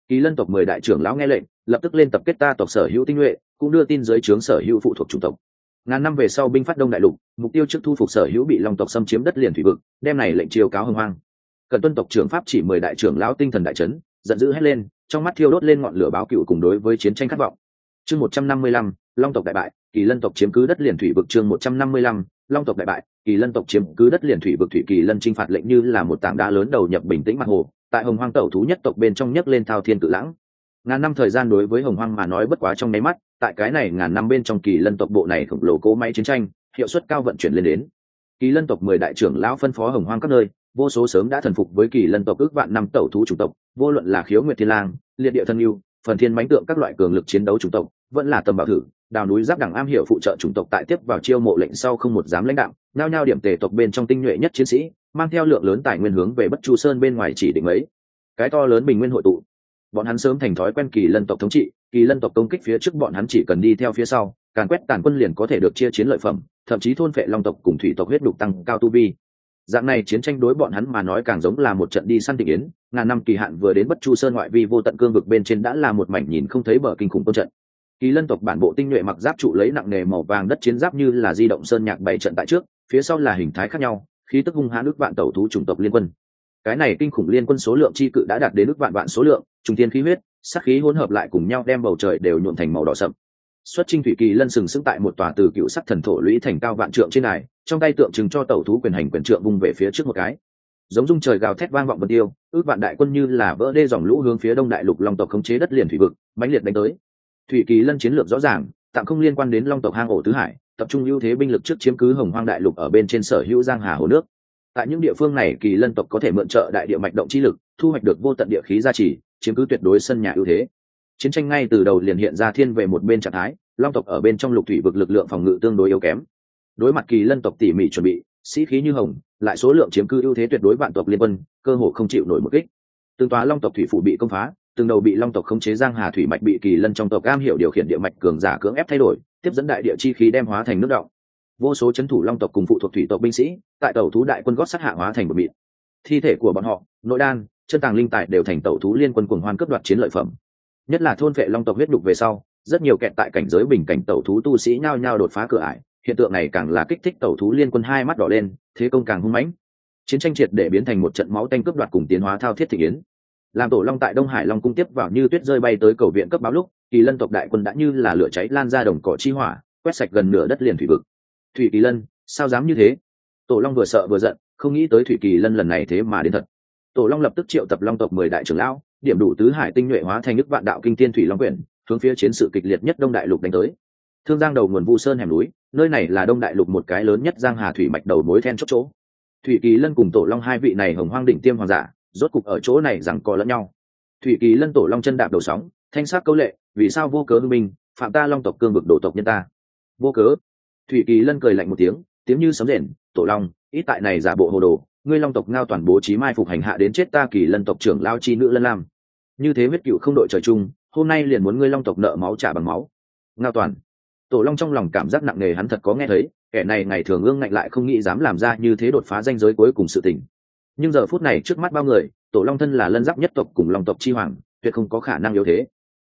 Kỳ Lân tộc 10 đại trưởng lão nghe lệnh, lập tức lên tập kết ta tộc sở hữu tinh nhuệ, cũng đưa tin dưới trướng sở hữu phụ thuộc chủng tộc. Ngàn năm về sau binh phát Đông Đại Lục, mục tiêu trước thu phục sở hữu bị Long tộc xâm chiếm đất liền thủy vực, đem này lệnh chiêu cáo hưng hoang. Cần tuân tộc trưởng pháp chỉ 10 đại trưởng lão tinh thần đại chấn, giận dữ hét lên, trong mắt thiêu đốt lên ngọn lửa báo cựu cùng đối với chiến tranh khát vọng. Chương 155, Long tộc đại bại, Kỳ Lân tộc chiếm cứ đất liền thủy vực. Chương 155, Long tộc đại bại, Kỳ Lân tộc chiếm cứ đất liền thủy vực. Thủy Kỳ Lân chinh phạt lệnh như là một tảng đá lớn đầu nhập bình tĩnh mặt hồ, tại Hồng Hoang tẩu thú nhất tộc bên trong nhấc lên thao thiên cự lãng. Ngàn năm thời gian đối với Hồng Hoang mà nói bất quá trong nháy mắt, tại cái này ngàn năm bên trong Kỳ Lân tộc bộ này khổng lồ cỗ máy chiến tranh, hiệu suất cao vận chuyển lên đến. Kỳ Lân tộc 10 đại trưởng lão phân phó Hồng Hoang các nơi, vô số sớm đã thần phục với Kỳ Lân tộc ước vạn năm tẩu thú chủng tộc, vô luận là Khiếu Nguyệt Thiên Lang, Liệt Địa Thần Yêu, Phần Thiên Mãnh Tượng các loại cường lực chiến đấu chủng tộc, vẫn là tầm bảo thử, đào núi giáp đẳng am hiểu phụ trợ chủng tộc tại tiếp vào chiêu mộ lệnh sau không một dám lãnh đạo, nhao nhao điểm tề tộc bên trong tinh nhuệ nhất chiến sĩ, mang theo lượng lớn tài nguyên hướng về Bất Chu Sơn bên ngoài chỉ định ấy. Cái to lớn bình nguyên hội tụ. Bọn hắn sớm thành thói quen Kỳ Lân tộc thống trị, Kỳ Lân tộc công kích phía trước bọn hắn chỉ cần đi theo phía sau, càn quét tàn quân liền có thể được chia chiến lợi phẩm, thậm chí thôn phệ Long tộc cùng thủy tộc huyết đục tăng cao tu vi. Dạng này chiến tranh đối bọn hắn mà nói càng giống là một trận đi săn thịnh yến, ngàn năm kỳ hạn vừa đến Bất Chu Sơn ngoại vi vô tận cương vực bên trên đã là một mảnh nhìn không thấy bờ kinh khủng tôn trận. Kỳ Lân tộc bản bộ tinh nhuệ mặc giáp trụ lấy nặng nề màu vàng đất chiến giáp như là di động sơn nhạc bày trận tại trước, phía sau là hình thái khác nhau, khí tức hung hãn ước vạn tẩu thú chủng tộc liên quân. Cái này kinh khủng liên quân số lượng chi cự đã đạt đến ước vạn vạn số lượng, trùng thiên khí huyết, sát khí hỗn hợp lại cùng nhau đem bầu trời đều nhuộm thành màu đỏ sậm. Xuất chinh thủy Kỳ Lân sừng sững tại một tòa từ cựu sắc thần thổ lũy thành cao vạn trượng trên này, trong tay tượng trưng cho tẩu thú quyền hành quyền trượng vung về phía trước một cái. Giống rung trời gào thét vang vọng vân tiêu, ước vạn đại quân như là vỡ đê dòng lũ hướng phía Đông Đại Lục Long tộc khống chế đất liền thủy vực, mãnh liệt đánh tới. Thủy Kỳ Lân chiến lược rõ ràng, tạm không liên quan đến Long tộc hang ổ tứ hải, tập trung ưu thế binh lực trước chiếm cứ Hồng Hoang Đại Lục ở bên trên sở hữu giang hà hồ nước. Tại những địa phương này Kỳ Lân tộc có thể mượn trợ đại địa mạch động chi lực, thu hoạch được vô tận địa khí gia trì, chiếm cứ tuyệt đối sân nhà ưu thế. Chiến tranh ngay từ đầu liền hiện ra thiên về một bên trạng thái, Long tộc ở bên trong lục thủy vực lực lượng phòng ngự tương đối yếu kém. Đối mặt Kỳ Lân tộc tỉ mỉ chuẩn bị, sĩ khí như hồng, lại số lượng chiếm cứ ưu thế tuyệt đối vạn tộc liên quân, cơ hồ không chịu nổi một kích. Từng tòa Long tộc thủy phủ bị công phá, từng đầu bị Long tộc khống chế giang hà thủy mạch bị Kỳ Lân trong tộc am hiểu điều khiển địa mạch cường giả cưỡng ép thay đổi, tiếp dẫn đại địa chi khí đem hóa thành nước động. Vô số chấn thủ Long tộc cùng phụ thuộc thủy tộc binh sĩ, tại tẩu thú đại quân gót sắt hạ hóa thành một mịn. Thi thể của bọn họ, nội đan, chân tàng linh tài đều thành tẩu thú liên quân cuồng hoan cướp đoạt chiến lợi phẩm. Nhất là thôn vệ Long tộc huyết đục về sau, rất nhiều kẹt tại cảnh giới bình cảnh tẩu thú tu sĩ nhao nhao đột phá cửa ải, hiện tượng này càng là kích thích tẩu thú liên quân hai mắt đỏ lên, thế công càng hung mãnh. Chiến tranh triệt để biến thành một trận máu tanh cướp đoạt cùng tiến hóa thao thiết thị yến. Làm Tổ Long tại Đông Hải Long cung tiếp vào như tuyết rơi bay tới cầu viện cấp báo lúc, Kỳ Lân tộc đại quân đã như là lửa cháy lan ra đồng cỏ chi hỏa, quét sạch gần nửa đất liền thủy vực. Thủy Kỳ Lân, sao dám như thế? Tổ Long vừa sợ vừa giận, không nghĩ tới Thủy Kỳ Lân lần này thế mà đến thật. Tổ Long lập tức triệu tập Long tộc 10 đại trưởng lão, điểm đủ tứ hải tinh nhuệ hóa thành nước vạn đạo kinh tiên thủy long quyển, hướng phía chiến sự kịch liệt nhất Đông Đại Lục đánh tới. Thương Giang đầu nguồn Vu Sơn hẻm núi, nơi này là Đông Đại Lục một cái lớn nhất giang hà thủy mạch đầu mối then chốt chỗ. Thủy Kỳ Lân cùng Tổ Long hai vị này hồng hoang đỉnh tiêm hoàng giả, rốt cục ở chỗ này giằng co lẫn nhau. Thủy Kỳ Lân Tổ Long chân đạp đầu sóng, thanh sắc câu lệ, vì sao vô cớ hưng binh, phạm ta Long tộc cương vực đổ tộc nhân ta. Vô cớ. Thủy Kỳ Lân cười lạnh một tiếng, tiếng như sấm rền, Tổ Long, ít tại này giả bộ hồ đồ, ngươi Long tộc ngao toàn bố trí mai phục hành hạ đến chết ta Kỳ Lân tộc trưởng lao chi nữ Lân Lam. Như thế huyết cựu không đội trời chung, hôm nay liền muốn ngươi Long tộc nợ máu trả bằng máu. Ngao toàn. Tổ Long trong lòng cảm giác nặng nề, hắn thật có nghe thấy, kẻ này ngày thường ương ngạnh lại không nghĩ dám làm ra như thế đột phá ranh giới cuối cùng sự tình. Nhưng giờ phút này trước mắt bao người, Tổ Long thân là lân giáp nhất tộc cùng Long tộc chi hoàng, tuyệt không có khả năng yếu thế.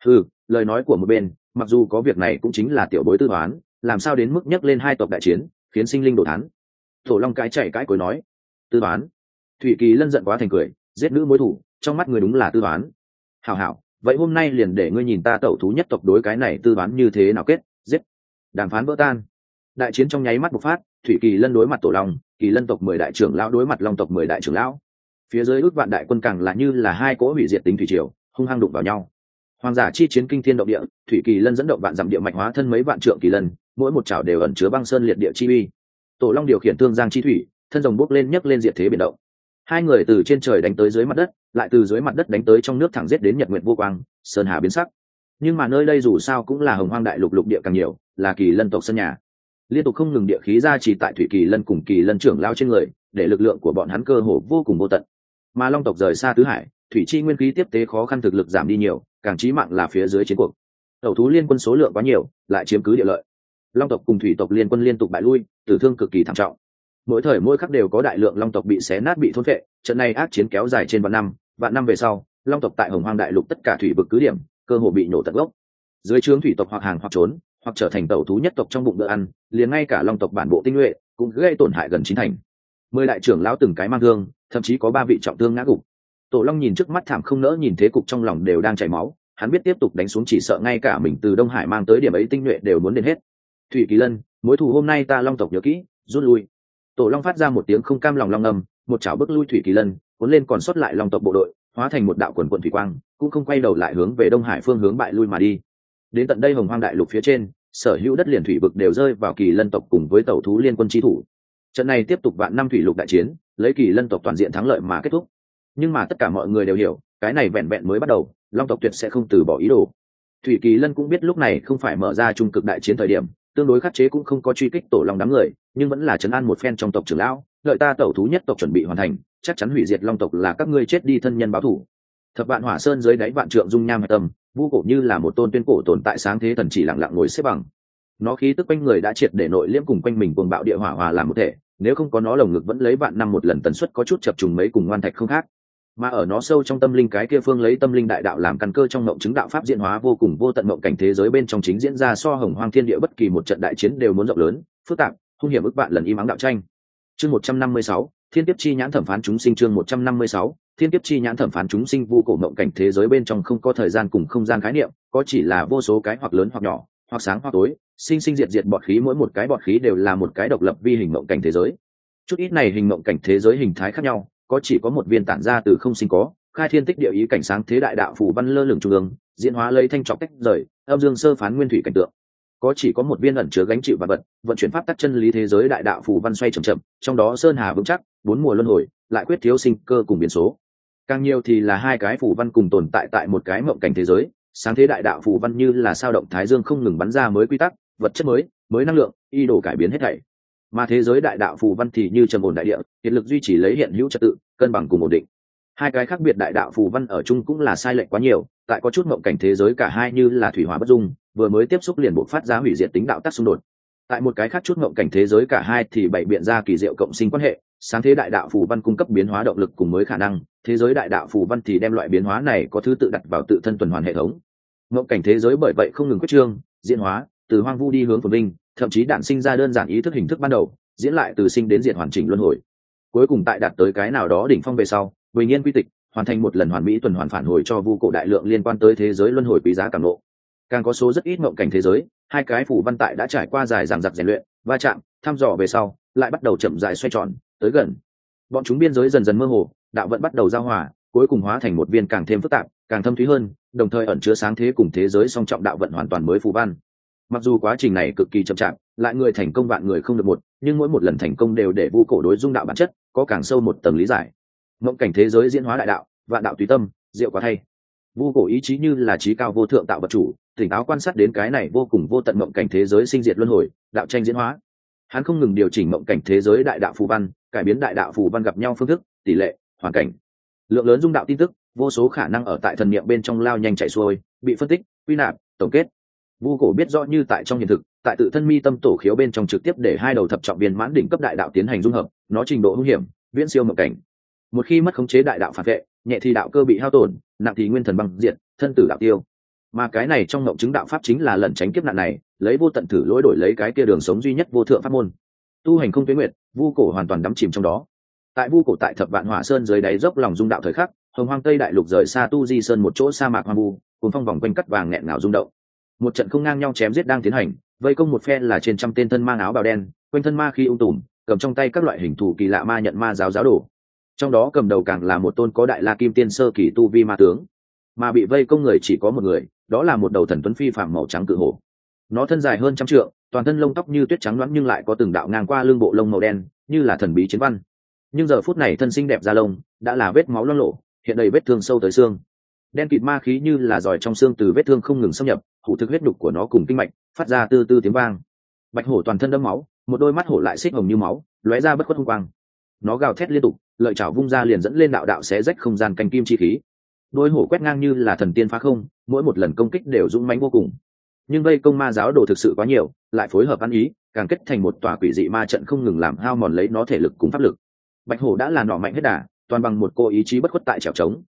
Lời nói của một bên, mặc dù có việc này cũng chính là tiểu bối tư toán, làm sao đến mức nhắc lên hai tộc đại chiến, khiến sinh linh đổ thán. Tổ Long cái chạy cãi cối nói, tư toán. Thủy Kỳ Lân giận quá thành cười, giết nữ mối thủ, trong mắt người đúng là tư toán. Hảo hảo, vậy hôm nay liền để ngươi nhìn ta tẩu thú nhất tộc đối cái này tư toán như thế nào kết, giết. Đàm phán vỡ tan. Đại chiến trong nháy mắt bộc phát, Thủy Kỳ Lân đối mặt Tổ Long, Kỳ Lân tộc 10 đại trưởng lão đối mặt Long tộc 10 đại trưởng lão. Phía dưới ước vạn đại quân càng là như là hai cỗ hủy diệt tính thủy triều, hung hăng đụng vào nhau. Hoàng giả chi chiến kinh thiên động địa, Thủy Kỳ Lân dẫn động vạn dặm địa mạch hóa thân mấy vạn trượng kỳ lân, mỗi một chảo đều ẩn chứa băng sơn liệt địa chi uy. Tổ Long điều khiển Thương Giang chi thủy, thân rồng bốc lên nhấc lên diệt thế biển động. Hai người từ trên trời đánh tới dưới mặt đất, lại từ dưới mặt đất đánh tới trong nước thẳng giết đến nhật nguyện vô quang, sơn hà biến sắc. Nhưng mà nơi đây dù sao cũng là hồng hoang đại lục, lục địa càng nhiều, là Kỳ Lân tộc sân nhà. Liên tục không ngừng địa khí ra chỉ tại Thủy Kỳ Lân cùng Kỳ Lân trưởng lao trên người, để lực lượng của bọn hắn cơ hồ vô cùng vô tận. Mà Long tộc rời xa tứ hải, thủy chi nguyên khí tiếp tế khó khăn, thực lực giảm đi nhiều, càng chí mạng là phía dưới chiến cuộc. Tẩu thú liên quân số lượng quá nhiều, lại chiếm cứ địa lợi. Long tộc cùng thủy tộc liên quân liên tục bại lui, tử thương cực kỳ thảm trọng. Mỗi thời mỗi khắc đều có đại lượng Long tộc bị xé nát bị thôn phệ, trận này ác chiến kéo dài trên vạn năm về sau, long tộc tại hồng hoang đại lục tất cả thủy vực cứ điểm cơ hồ bị nổ tận gốc. Dưới trướng thủy tộc hoặc hàng hoặc trốn hoặc trở thành tẩu thú nhất tộc trong bụng bữa ăn, liền ngay cả long tộc bản bộ tinh nhuệ cũng gây tổn hại gần 9 thành. 10 đại trưởng lão từng cái mang thương, thậm chí có 3 vị trọng thương ngã gục. Tổ Long nhìn trước mắt thảm không nỡ nhìn thế cục trong lòng đều đang chảy máu, hắn biết tiếp tục đánh xuống chỉ sợ ngay cả mình từ Đông Hải mang tới điểm ấy tinh nhuệ đều muốn đến hết. Thủy Kỳ Lân, mối thù hôm nay ta long tộc nhớ kỹ, rút lui. Tổ Long phát ra một tiếng không cam lòng long ngầm, một chảo bước lui Thủy Kỳ Lân, cuốn lên còn sót lại long tộc bộ đội, hóa thành một đạo quần quần thủy quang, cũng không quay đầu lại hướng về Đông Hải phương hướng bại lui mà đi. Đến tận đây Hồng Hoang đại lục phía trên, sở hữu đất liền thủy vực đều rơi vào Kỳ Lân tộc cùng với tẩu thú liên quân chi thủ. Trận này tiếp tục vạn năm thủy lục đại chiến, lấy Kỳ Lân tộc toàn diện thắng lợi mà kết thúc. Nhưng mà tất cả mọi người đều hiểu, cái này vẹn vẹn mới bắt đầu, long tộc tuyệt sẽ không từ bỏ ý đồ. Thủy Kỳ Lân cũng biết lúc này không phải mở ra trung cực đại chiến thời điểm, tương đối khắc chế cũng không có truy kích tổ long đám người, nhưng vẫn là trấn an một phen trong tộc trưởng lão, đợi ta tẩu thú nhất tộc chuẩn bị hoàn thành, chắc chắn hủy diệt long tộc là các ngươi chết đi thân nhân báo thù. Thập vạn hỏa sơn dưới đáy vạn trượng dung nham hạch tâm, vu cổ như là một tôn tuyên cổ tồn tại sáng thế thần chỉ lặng lặng ngồi xếp bằng. Nó khí tức quanh người đã triệt để nội liễm cùng quanh mình cuồng bạo địa hỏa hòa làm một thể, nếu không có nó lồng ngực vẫn lấy vạn năm một lần tần suất có chút chập trùng mấy cùng ngoan thạch không khác. Mà ở nó sâu trong tâm linh cái kia phương lấy tâm linh đại đạo làm căn cơ trong mộng chứng đạo pháp diễn hóa vô cùng vô tận mộng cảnh thế giới bên trong chính diễn ra so hồng hoang thiên địa bất kỳ một trận đại chiến đều muốn rộng lớn, phức tạp, hung hiểm ức vạn lần im ắng đạo tranh. Chương 156, Thiên Kiếp chi nhãn thẩm phán chúng sinh. Chương 156, Thiên Kiếp chi nhãn thẩm phán chúng sinh. Vu cổ mộng cảnh thế giới bên trong không có thời gian cùng không gian khái niệm, có chỉ là vô số cái hoặc lớn hoặc nhỏ, hoặc sáng hoặc tối, sinh sinh diệt diệt bọt khí, mỗi một cái bọt khí đều là một cái độc lập vi hình mộng cảnh thế giới. Chút ít này hình mộng cảnh thế giới hình thái khác nhau, có chỉ có một viên tản ra từ không sinh có, khai thiên tích địa ý cảnh sáng thế đại đạo phù văn lơ lửng trung ương, diễn hóa lấy thanh trọc tách rời, âm dương sơ phán nguyên thủy cảnh tượng. Có chỉ có một viên ẩn chứa gánh chịu vật vật, vận chuyển pháp tắc chân lý thế giới đại đạo phù văn xoay chậm chậm, trong đó sơn hà vững chắc, 4 mùa luân hồi, lại quyết thiếu sinh cơ cùng biến số. Càng nhiều thì là 2 cái phù văn cùng tồn tại tại một cái mộng cảnh thế giới, sáng thế đại đạo phù văn như là sao động thái dương không ngừng bắn ra mới quy tắc, vật chất mới, mới năng lượng, y đồ cải biến hết thảy. Mà thế giới đại đạo phù văn thì như trầm ổn đại địa, hiện lực duy trì lấy hiện hữu trật tự, cân bằng cùng ổn định. 2 cái khác biệt đại đạo phù văn ở chung cũng là sai lệch quá nhiều, tại có chút mộng cảnh thế giới cả hai như là thủy hỏa bất dung, vừa mới tiếp xúc liền bộc phát ra hủy diệt tính đạo tác xung đột. Tại một cái khác chút mộng cảnh thế giới cả hai thì bày biện ra kỳ diệu cộng sinh quan hệ, sáng thế đại đạo phù văn cung cấp biến hóa động lực cùng mới khả năng, thế giới đại đạo phù văn thì đem loại biến hóa này có thứ tự đặt vào tự thân tuần hoàn hệ thống. Mộng cảnh thế giới bởi vậy không ngừng quyết trương, diễn hóa, từ hoang vu đi hướng phồn vinh, thậm chí đản sinh ra đơn giản ý thức hình thức ban đầu, diễn lại từ sinh đến diệt hoàn chỉnh luân hồi. Cuối cùng tại đạt tới cái nào đó đỉnh phong về sau, bình yên quy tịch, hoàn thành một lần hoàn mỹ tuần hoàn phản hồi cho vu cổ đại lượng liên quan tới thế giới luân hồi quý giá càng lộ. Càng có số rất ít mộng cảnh thế giới, 2 cái phù văn tại đã trải qua dài dằng dặc rèn luyện, va chạm, thăm dò về sau, lại bắt đầu chậm rãi xoay tròn, tới gần. Bọn chúng biên giới dần dần mơ hồ, đạo vận bắt đầu giao hòa, cuối cùng hóa thành một viên càng thêm phức tạp, càng thâm thúy hơn, đồng thời ẩn chứa sáng thế cùng thế giới song trọng đạo vận hoàn toàn mới phù văn. Mặc dù quá trình này cực kỳ chậm chạp, lại người thành công vạn người không được một, nhưng mỗi một lần thành công đều để vu cổ đối dung đạo bản chất có càng sâu một tầng lý giải. Mộng cảnh thế giới diễn hóa đại đạo, vạn đạo tùy tâm, diệu quá thay. Vu cổ ý chí như là trí cao vô thượng tạo vật chủ, tỉnh táo quan sát đến cái này vô cùng vô tận mộng cảnh thế giới sinh diệt luân hồi, đạo tranh diễn hóa. Hắn không ngừng điều chỉnh mộng cảnh thế giới đại đạo phù văn, cải biến đại đạo phù văn gặp nhau phương thức, tỷ lệ, hoàn cảnh. Lượng lớn dung đạo tin tức, vô số khả năng ở tại thần niệm bên trong lao nhanh chạy xuôi, bị phân tích, quy nạp, tổng kết. Vu cổ biết rõ như tại trong hiện thực, tại tự thân mi tâm tổ khiếu bên trong trực tiếp để 2 đầu thập trọng viên mãn đỉnh cấp đại đạo tiến hành dung hợp, nó trình độ hung hiểm, viễn siêu mộng cảnh. Một khi mất khống chế đại đạo phản vệ, nhẹ thì đạo cơ bị hao tổn, nặng thì nguyên thần băng diệt, thân tử đạo tiêu. Mà cái này trong mộng chứng đạo pháp chính là lẩn tránh kiếp nạn này, lấy vô tận thử lỗi đổi lấy cái kia đường sống duy nhất vô thượng pháp môn. Tu hành không tuyến nguyệt, vu cổ hoàn toàn đắm chìm trong đó. Tại vu cổ tại thập vạn hỏa sơn dưới đáy dốc lòng dung đạo thời khắc, hồng hoang tây đại lục rời xa tu di sơn một chỗ sa mạc hoang vu, cuốn phong vòng quanh cắt vàng nghẹn ngào rung động. Một trận không ngang nhau chém giết đang tiến hành, vây công một phe là trên trăm tên thân mang áo bào đen, quanh thân ma khí tùm, cầm trong tay các loại hình thù kỳ lạ ma nhận ma giáo giáo đồ. Trong đó cầm đầu càng là một tôn có đại la kim tiên sơ kỳ tu vi ma tướng, mà bị vây công người chỉ có một người, đó là một đầu thần tuấn phi phàm màu trắng cự hổ. Nó thân dài hơn 100 trượng, toàn thân lông tóc như tuyết trắng loãng nhưng lại có từng đạo ngang qua lưng bộ lông màu đen, như là thần bí chiến văn. Nhưng giờ phút này thân xinh đẹp da lông đã là vết máu loang lổ, hiện đầy vết thương sâu tới xương. Đen kịt ma khí như là giỏi trong xương từ vết thương không ngừng xâm nhập, hủ thực huyết đục của nó cùng kinh mạch, phát ra tư tư tiếng vang. Bạch hổ toàn thân đẫm máu, một đôi mắt hổ lại xích hồng như máu, lóe ra bất khuất hung quang. Nó gào thét liên tục, lợi chảo vung ra liền dẫn lên đạo đạo xé rách không gian canh kim chi khí. Đôi hổ quét ngang như là thần tiên phá không, mỗi một lần công kích đều dũng mãnh vô cùng. Nhưng vây công ma giáo đồ thực sự quá nhiều, lại phối hợp ăn ý, càng kết thành một tòa quỷ dị ma trận không ngừng làm hao mòn lấy nó thể lực cùng pháp lực. Bạch hổ đã là nỏ mạnh hết đà, toàn bằng một cô ý chí bất khuất tại trèo trống.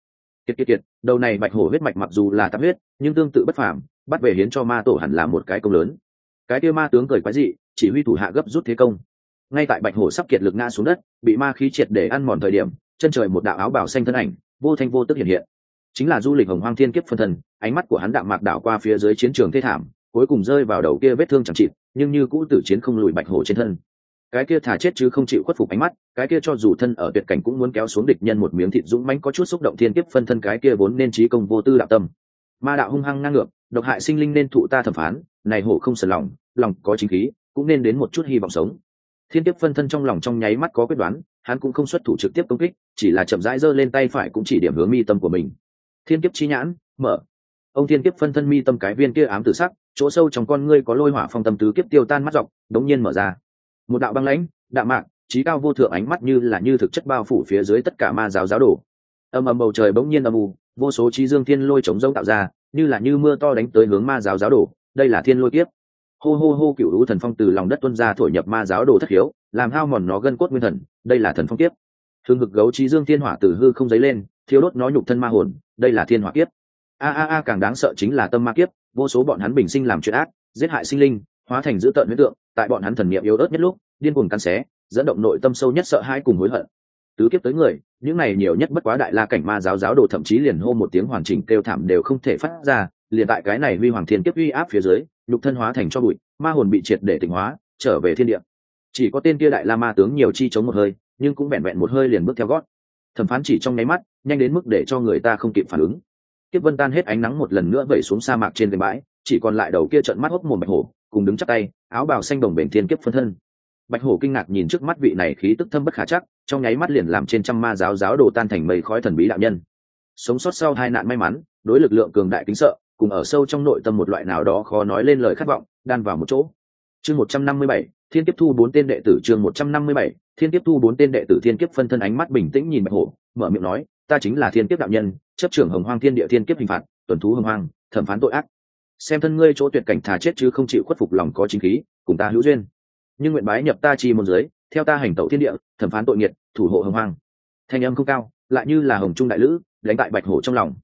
Kiệt, đầu này bạch hổ huyết mạch mặc dù là tạp huyết nhưng tương tự bất phàm, bắt về hiến cho ma tổ hẳn là một cái công lớn. Cái kia ma tướng cười quái dị, chỉ huy thủ hạ gấp rút thế công. Ngay tại bạch hổ sắp kiệt lực ngã xuống đất, bị ma khí triệt để ăn mòn thời điểm, chân trời một đạo áo bào xanh thân ảnh vô thanh vô tức hiện hiện, chính là du lịch hồng hoang thiên kiếp phân thân. Ánh mắt của hắn đạm mạc đảo qua phía dưới chiến trường thê thảm, cuối cùng rơi vào đầu kia vết thương chẳng chịt nhưng như cũ tử chiến không lùi bạch hổ trên thân. Cái kia thả chết chứ không chịu khuất phục ánh mắt, cái kia cho dù thân ở tuyệt cảnh cũng muốn kéo xuống địch nhân một miếng thịt dũng mãnh có chút xúc động thiên kiếp phân thân, cái kia vốn nên trí công vô tư đạo tâm. Ma đạo hung hăng ngang ngược, độc hại sinh linh nên thụ ta thẩm phán, này hổ không sờn lòng, lòng có chính khí, cũng nên đến một chút hy vọng sống. Thiên kiếp phân thân trong lòng trong nháy mắt có quyết đoán, hắn cũng không xuất thủ trực tiếp công kích, chỉ là chậm rãi giơ lên tay phải cũng chỉ điểm hướng mi tâm của mình. Thiên kiếp chi nhãn mở. Ông thiên kiếp phân thân mi tâm cái viên kia ám tử sắc, chỗ sâu trong con ngươi có lôi hỏa phong tâm tứ kiếp tiêu tan mắt dọc, đống nhiên mở ra. Một đạo băng lãnh, đạm mạc, trí cao vô thượng ánh mắt như là như thực chất bao phủ phía dưới tất cả ma giáo giáo đồ. Âm ầm bầu trời bỗng nhiên âm u, vô số trí dương thiên lôi chống rông tạo ra, như là như mưa to đánh tới hướng ma giáo giáo đồ. Đây là thiên lôi kiếp. Hô hô hô, cựu lũ thần phong từ lòng đất tuôn ra thổi nhập ma giáo đồ thất hiếu, làm hao mòn nó gân cốt nguyên thần. Đây là thần phong kiếp. Thương ngực gấu trí dương thiên hỏa từ hư không giấy lên, thiêu đốt nó nhục thân ma hồn. Đây là thiên hỏa kiếp. Càng đáng sợ chính là tâm ma kiếp, vô số bọn hắn bình sinh làm chuyện ác, giết hại sinh linh, hóa thành dữ tợn huyễn tượng, tại bọn hắn thần niệm yếu ớt nhất lúc, điên cuồng cắn xé, dẫn động nội tâm sâu nhất sợ hãi cùng hối hận. Tứ kiếp tới người, những này nhiều nhất bất quá đại la cảnh ma giáo giáo đồ thậm chí liền hô một tiếng hoàn chỉnh kêu thảm đều không thể phát ra, liền tại cái này huy hoàng thiên kiếp uy áp phía dưới, nhục thân hóa thành cho bụi, ma hồn bị triệt để tịnh hóa, trở về thiên địa. Chỉ có tên kia đại la ma tướng nhiều chi chống một hơi, nhưng cũng vẹn vẹn một hơi liền bước theo gót. Thẩm phán chỉ trong nháy mắt, nhanh đến mức để cho người ta không kịp phản ứng. Kiếp vân tan hết, ánh nắng một lần nữa vẩy xuống sa mạc trên cái bãi, chỉ còn lại đầu kia trợn mắt hốc mồm bạch hổ, cùng đứng chắp tay, áo bào xanh đồng bền thiên kiếp phân thân. Bạch hổ kinh ngạc nhìn trước mắt vị này khí tức thâm bất khả chắc, trong nháy mắt liền làm trên trăm ma giáo giáo đồ tan thành mây khói thần bí đạo nhân. Sống sót sau hai nạn may mắn, đối lực lượng cường đại kính sợ, cùng ở sâu trong nội tâm một loại nào đó khó nói lên lời khát vọng, đan vào một chỗ. Chương 157, Thiên kiếp thu 4 tên đệ tử. Chương 157, Thiên kiếp thu 4 tên đệ tử. Thiên kiếp phân thân ánh mắt bình tĩnh nhìn bạch hổ, mở miệng nói, ta chính là thiên kiếp đạo nhân, chấp trưởng hồng hoang thiên địa thiên kiếp hình phạt, tuần thú hồng hoang, thẩm phán tội ác. Xem thân ngươi chỗ tuyệt cảnh thà chết chứ không chịu khuất phục, lòng có chính khí, cùng ta hữu duyên, nhưng nguyện bái nhập ta chi môn giới, theo ta hành tẩu thiên địa, thẩm phán tội nghiệt, thủ hộ hồng hoang. Thanh âm không cao, lại như là hồng trung đại lữ, đánh tại bạch hổ trong lòng.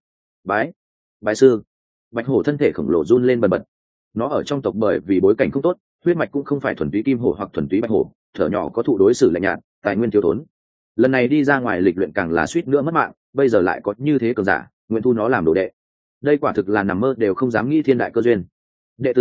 Bái sư. Bạch hổ thân thể khổng lồ run lên bần bật. Nó ở trong tộc bởi vì bối cảnh không tốt, huyết mạch cũng không phải thuần túy kim hổ hoặc thuần túy bạch hổ, thở nhỏ có thụ đối xử lạnh nhạt, tài nguyên thiếu thốn. Lần này đi ra ngoài lịch luyện càng là suýt nữa mất mạng, bây giờ lại có như thế cường giả, nguyện thu nó làm đồ đệ. Đây quả thực là nằm mơ đều không dám nghĩ thiên đại cơ duyên. Đệ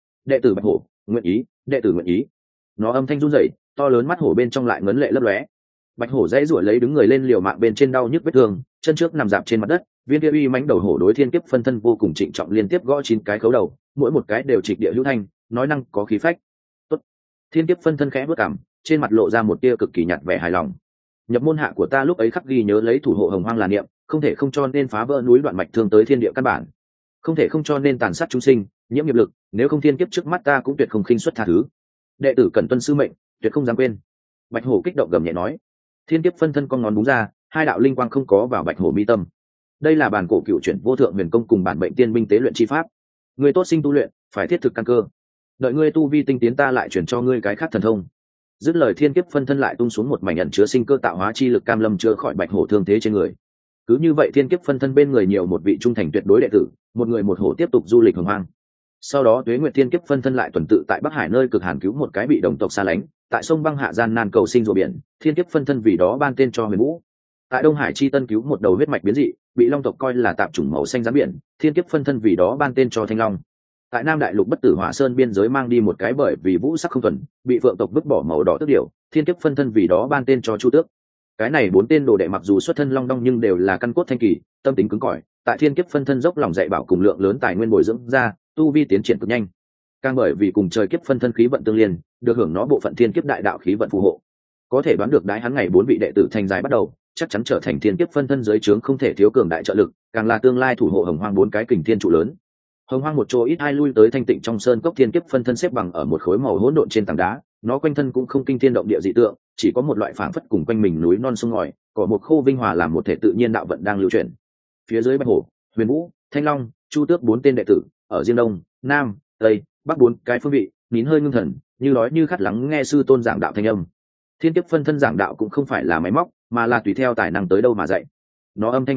tử bạch hổ, nguyện ý, đệ tử nguyện ý. Nó âm thanh run rẩy, to lớn mắt hổ bên trong lại ngấn lệ lấp lóe. Bạch hổ dãy rủa lấy đứng người lên, liều mạng bên trên đau nhức vết thương, chân trước nằm dạp trên mặt đất. Viên kia uy mãnh đầu hổ đối thiên kiếp phân thân vô cùng trịnh trọng, liên tiếp gõ 9 cái khấu đầu, mỗi một cái đều trịch địa hữu thanh, nói năng có khí phách. Tốt. Thiên kiếp phân thân khẽ bước cằm, trên mặt lộ ra một tia cực kỳ nhạt vẻ hài lòng. Nhập môn hạ của ta lúc ấy khắc ghi nhớ lấy thủ hộ hồng hoang là niệm, không thể không cho nên phá vỡ núi đoạn mạch thương tới thiên địa căn bản, không thể không cho nên tàn sát chúng sinh, nhiễm nghiệp lực, nếu không thiên kiếp trước mắt ta cũng tuyệt không khinh suất tha thứ. Đệ tử cần tuân sư mệnh, tuyệt không dám quên. Bạch hổ kích động gầm nhẹ nói. Thiên kiếp phân thân con ngón búng ra, hai đạo linh quang không có vào bạch hổ mi tâm. Đây là bản cổ cựu chuyển vô thượng huyền công cùng bản bệnh tiên binh tế luyện chi pháp. Người tốt sinh tu luyện, phải thiết thực căn cơ. Đợi ngươi tu vi tinh tiến, ta lại chuyển cho ngươi cái khác thần thông. Dứt lời, thiên kiếp phân thân lại tung xuống một mảnh ẩn chứa sinh cơ tạo hóa chi lực, cam lâm chữa khỏi bạch hổ thương thế trên người. Cứ như vậy, thiên kiếp phân thân bên người nhiều một vị trung thành tuyệt đối đệ tử, một người một hổ tiếp tục du lịch hồng hoang. Sau đó Tuế Nguyệt thiên kiếp phân thân lại tuần tự tại Bắc Hải nơi cực hàn cứu một cái bị đồng tộc xa lánh, tại sông băng hạ gian nan cầu sinh rùa biển, thiên kiếp phân thân vì đó ban tên cho Huyền Vũ. Tại Đông Hải chi tân cứu một đầu huyết mạch biến dị, bị long tộc coi là tạp chủng màu xanh rắn biển, thiên kiếp phân thân vì đó ban tên cho Thanh Long. Tại Nam Đại Lục Bất Tử Hỏa Sơn biên giới mang đi một cái bởi vì vũ sắc không thuần, bị phượng tộc vứt bỏ màu đỏ tước điểu, thiên kiếp phân thân vì đó ban tên cho Chu Tước. Cái này 4 tên đồ đệ mặc dù xuất thân long đong nhưng đều là căn cốt thanh kỳ, tâm tính cứng cỏi, tại thiên kiếp phân thân dốc lòng dạy bảo cùng lượng lớn tài nguyên bồi dưỡng ra, tu vi tiến triển cực nhanh. Càng bởi vì cùng trời kiếp phân thân khí vận tương liên, được hưởng nó bộ phận thiên kiếp đại đạo khí vận phù hộ. Có thể đoán được đái hắn ngày 4 vị đệ tử thành dài bắt đầu, chắc chắn trở thành thiên kiếp phân thân dưới trướng không thể thiếu cường đại trợ lực, càng là tương lai thủ hộ hồng hoang 4 cái kình thiên trụ lớn. Hồng hoang một chỗ ít ai lui tới thanh tịnh trong sơn cốc, thiên kiếp phân thân xếp bằng ở một khối màu hỗn độn trên tảng đá, nó quanh thân cũng không kinh thiên động địa dị tượng, chỉ có một loại phảng phất cùng quanh mình núi non sông ngòi, cỏ một khô vinh hòa làm một thể tự nhiên đạo vận đang lưu chuyển. Phía dưới Bạch Hổ, Huyền Vũ, Thanh Long, Chu Tước 4 tên đệ tử, ở riêng đông, nam, tây, bắc 4 cái phương vị, nín hơi ngưng thần, như nói như khát lắng nghe sư tôn giảng đạo thanh âm. Thiên kiếp phân thân giảng đạo cũng không phải là máy móc, mà là tùy theo tài năng tới đâu mà dạy. Nó âm thanh không cao,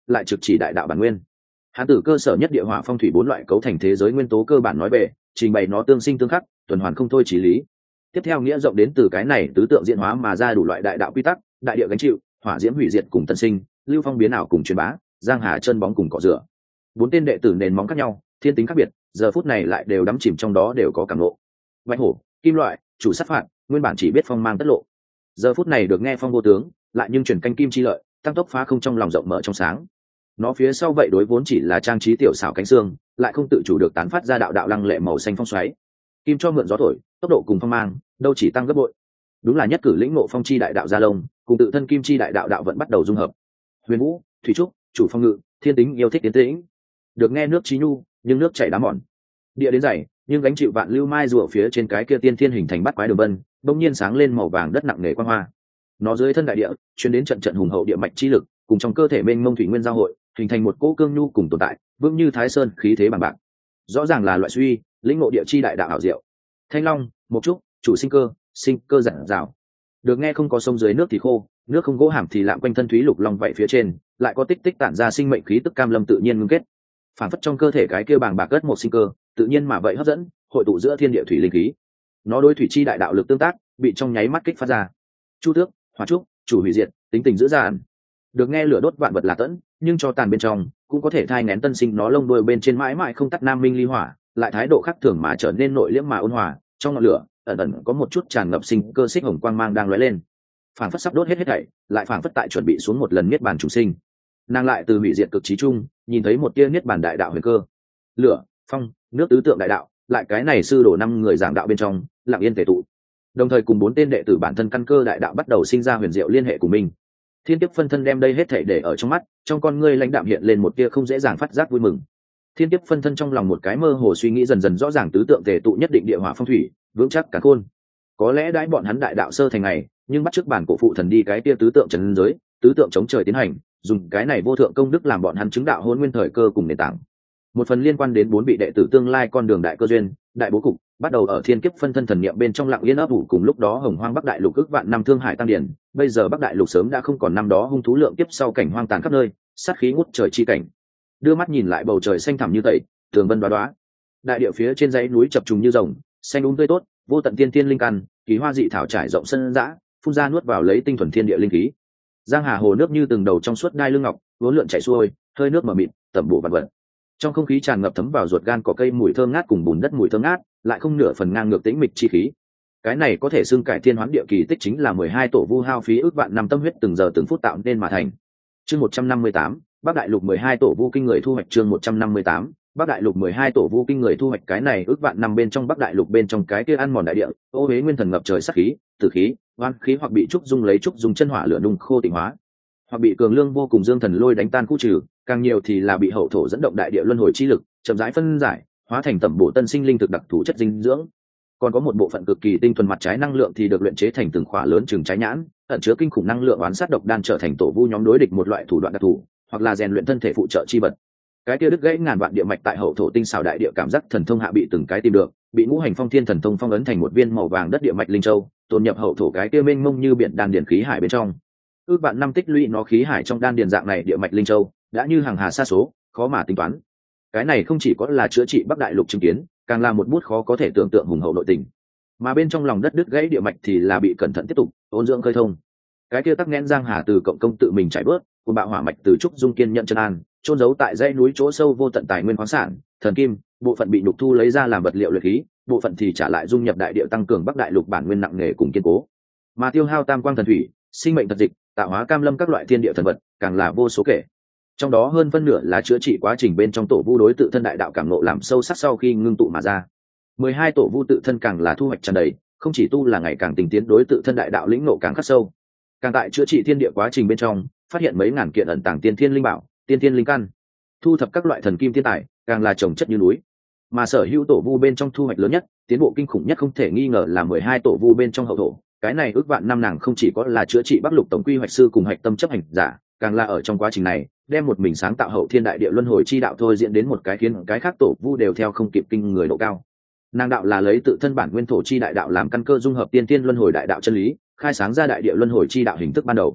lại trực chỉ đại đạo bản nguyên. Hắn từ cơ sở nhất địa hỏa phong thủy bốn loại cấu thành thế giới nguyên tố cơ bản nói về, trình bày nó tương sinh tương khắc, tuần hoàn không thôi chí lý. Tiếp theo nghĩa rộng đến từ cái này tứ tượng diễn hóa mà ra đủ loại đại đạo quy tắc, đại địa gánh chịu, hỏa diễm hủy diệt cùng tân sinh, lưu phong biến ảo cùng truyền bá, giang hà chân bóng cùng cỏ rửa. Bốn tên đệ tử nền móng khác nhau, thiên tính khác biệt, giờ phút này lại đều đắm chìm trong đó, đều có cảm ngộ. Bạch hổ, kim loại, chủ sát phạt, nguyên bản chỉ biết phong mang tất lộ, giờ phút này được nghe phong vô tướng, lại nhưng chuyển canh kim chi lợi, tăng tốc phá không trong lòng rộng mở trong sáng. Nó phía sau vậy đối vốn chỉ là trang trí tiểu xảo cánh xương, lại không tự chủ được tán phát ra đạo đạo lăng lệ màu xanh phong xoáy. Kim cho mượn gió thổi, tốc độ cùng phong mang đâu chỉ tăng gấp bội. Đúng là nhất cử lĩnh ngộ phong chi đại đạo gia lông, cùng tự thân kim chi đại đạo đạo vẫn bắt đầu dung hợp. Huyền vũ, thủy trúc, chủ phong ngự, thiên tính yêu thích tiến tĩnh. Được nghe nước trí nhu, nhưng nước chảy đá mòn. Địa đến dày, nhưng gánh chịu vạn lưu mai rùa phía trên cái kia tiên thiên hình thành bắt quái đường vân, bỗng nhiên sáng lên màu vàng đất nặng nề quang hoa. Nó dưới thân đại địa truyền đến trận trận hùng hậu địa mạch chi lực, cùng trong cơ thể mênh mông thủy nguyên giao hội, hình thành một cỗ cương nhu cùng tồn tại, vững như thái sơn, khí thế bằng bạc. Rõ ràng là loại suy lĩnh ngộ địa chi đại đạo ảo diệu. Thanh long, mộc trúc, chủ sinh cơ giản rào. Được nghe không có sông dưới nước thì khô, nước không gỗ hàm thì lạm quanh thân thúy lục long vậy phía trên, lại có tích tích tản ra sinh mệnh khí tức cam lâm tự nhiên ngưng kết. Phản phất trong cơ thể cái kia bàng bạc cất một sinh cơ, tự nhiên mà vậy hấp dẫn, hội tụ giữa thiên địa thủy linh khí. Nó đối thủy chi đại đạo lực tương tác, bị trong nháy mắt kích phát ra. Chu tước, hỏa trúc, chủ hủy diệt, tính tình dữ dằn. Được nghe lửa đốt vạn vật là tẫn, nhưng cho tàn bên trong cũng có thể thai nghén tân sinh, nó lông đuôi bên trên mãi mãi không tắt nam minh ly hỏa, lại thái độ khác thường mà trở nên nội liễm mà ôn hòa, trong ngọn lửa ẩn ẩn có một chút tràn ngập sinh cơ xích hồng quang mang đang lóe lên. Phản phất sắp đốt hết thảy, lại phản phất tại chuẩn bị xuống một lần niết bàn chủ sinh. Nàng lại từ hủy diệt cực trí trung nhìn thấy một tia niết bàn đại đạo huyền cơ. Lửa, phong, nước tứ tượng đại đạo, lại cái này sư đổ năm người giảng đạo bên trong lặng yên tề tụ, đồng thời cùng bốn tên đệ tử bản thân căn cơ đại đạo bắt đầu sinh ra huyền diệu liên hệ của mình. Thiên kiếp phân thân đem đây hết thảy để ở trong mắt, trong con ngươi lãnh đạm hiện lên một tia không dễ dàng phát giác vui mừng. Thiên kiếp phân thân trong lòng một cái mơ hồ suy nghĩ dần dần rõ ràng, tứ tượng tề tụ nhất định địa hỏa phong thủy vững chắc cả khôn. Có lẽ đãi bọn hắn đại đạo sơ thành ngày, nhưng bắt chước bản cổ phụ thần đi cái tia tứ tượng trần giới, tứ tượng chống trời tiến hành, dùng cái này vô thượng công đức làm bọn hắn chứng đạo hôn nguyên thời cơ cùng nền tảng. Một phần liên quan đến bốn vị đệ tử tương lai con đường đại cơ duyên, đại bố cục bắt đầu ở thiên kiếp phân thân thần niệm bên trong lặng yên ấp ủ. Cùng lúc đó hồng hoang bắc đại lục ước vạn năm thương hải tăng điển, bây giờ bắc đại lục sớm đã không còn năm đó hung thú lượng kiếp sau cảnh hoang tàn khắp nơi, sát khí ngút trời chi cảnh. Đưa mắt nhìn lại bầu trời xanh thẳm như tẩy, tường vân đoá đoá, đại địa phía trên dãy núi chập trùng như rồng, xanh tươi tốt, vô tận tiên tiên linh căn, kỳ hoa dị thảo trải rộng sân dã, phun ra nuốt vào lấy tinh thuần thiên địa linh khí. Giang hà hồ nước như từng đầu trong suốt đai lưng ngọc, uốn lượn chảy xuôi, hơi nước mờ mịt, tẩm bổ vạn vật. Trong không khí tràn ngập thấm vào ruột gan cỏ cây mùi thơm ngát cùng bùn đất mùi thơm ngát, lại không nửa phần ngang ngược tĩnh mịch chi khí. Cái này có thể xưng cải thiên hoán địa kỳ tích, chính là 12 tổ vu hao phí ước vạn năm tâm huyết từng giờ từng phút tạo nên mà thành. Chương 158, Bắc Đại Lục 12 tổ vu kinh người thu hoạch. Chương 158, Bắc Đại Lục 12 tổ vu kinh người thu hoạch. Cái này ước vạn năm bên trong Bắc Đại Lục bên trong cái kia ăn mòn đại địa, ô uế nguyên thần ngập trời sát khí, tử khí, oan khí, hoặc bị trúc dung lấy trúc dùng chân hỏa lửa nung khô tịnh hóa, hoặc bị cường lương vô cùng dương thần lôi đánh tan khu trừ, càng nhiều thì là bị hậu thổ dẫn động đại địa luân hồi chi lực chậm rãi phân giải, hóa thành tẩm bổ tân sinh linh thực đặc thù chất dinh dưỡng. Còn có một bộ phận cực kỳ tinh thuần mặt trái năng lượng thì được luyện chế thành từng khỏa lớn chừng trái nhãn, ẩn chứa kinh khủng năng lượng oán sát độc đan, trở thành tổ vu nhóm đối địch một loại thủ đoạn đặc thù, hoặc là rèn luyện thân thể phụ trợ chi vật. Cái kia đứt gãy ngàn vạn địa mạch tại hậu thổ tinh xảo đại địa cảm giác thần thông hạ bị từng cái tìm được, bị ngũ hành phong thiên thần thông phong ấn thành một viên màu vàng đất địa mạch linh châu, tồn nhập hậu thổ cái kia mênh mông như biển đan điển khí hải bên trong. Ước vạn năm tích lũy nó khí hải trong đan điền dạng này địa mạch linh châu đã như hàng hà sa số, khó mà tính toán. Cái này không chỉ có là chữa trị Bắc Đại Lục chứng kiến, càng là một bút khó có thể tưởng tượng hùng hậu nội tình. Mà bên trong lòng đất đứt gãy địa mạch thì là bị cẩn thận tiếp tục ôn dưỡng khơi thông. Cái kia tắc nghẽn giang hà từ cộng công tự mình trải bớt, cùng bạo hỏa mạch từ trúc dung kiên nhận chân an, trôn giấu tại dãy núi chỗ sâu vô tận tài nguyên khoáng sản, thần kim, bộ phận bị nhục thu lấy ra làm vật liệu luyện khí, bộ phận thì trả lại dung nhập đại địa, tăng cường Bắc Đại Lục bản nguyên nặng nề cùng kiên cố. Mà tiêu hao tam quang thần thủy, sinh mệnh thật dịch, tạo hóa cam lâm các loại thiên địa thần vật, càng là vô số kể. Trong đó hơn phân nửa là chữa trị quá trình bên trong tổ vu đối tự thân đại đạo cảm ngộ làm sâu sắc sau khi ngưng tụ mà ra. 12 tổ vu tự thân càng là thu hoạch tràn đầy, không chỉ tu là ngày càng tinh tiến đối tự thân đại đạo lĩnh ngộ càng khắc sâu, càng tại chữa trị thiên địa quá trình bên trong phát hiện mấy ngàn kiện ẩn tàng tiên thiên linh bảo, tiên thiên linh căn, thu thập các loại thần kim thiên tài, càng là trồng chất như núi. Mà sở hữu tổ vu bên trong thu hoạch lớn nhất, tiến bộ kinh khủng nhất không thể nghi ngờ là 12 tổ vu bên trong hậu thổ. Cái này ước vạn năm nàng không chỉ có là chữa trị Bắc Lục tổng quy hoạch sư cùng hạch tâm chấp hành giả, càng là ở trong quá trình này đem một mình sáng tạo hậu thiên đại địa luân hồi chi đạo thôi diễn đến một cái khiến cái khác tổ vu đều theo không kịp kinh người độ cao. Nàng đạo là lấy tự thân bản nguyên thổ chi đại đạo làm căn cơ, dung hợp tiên thiên luân hồi đại đạo chân lý, khai sáng ra đại địa luân hồi chi đạo hình thức ban đầu.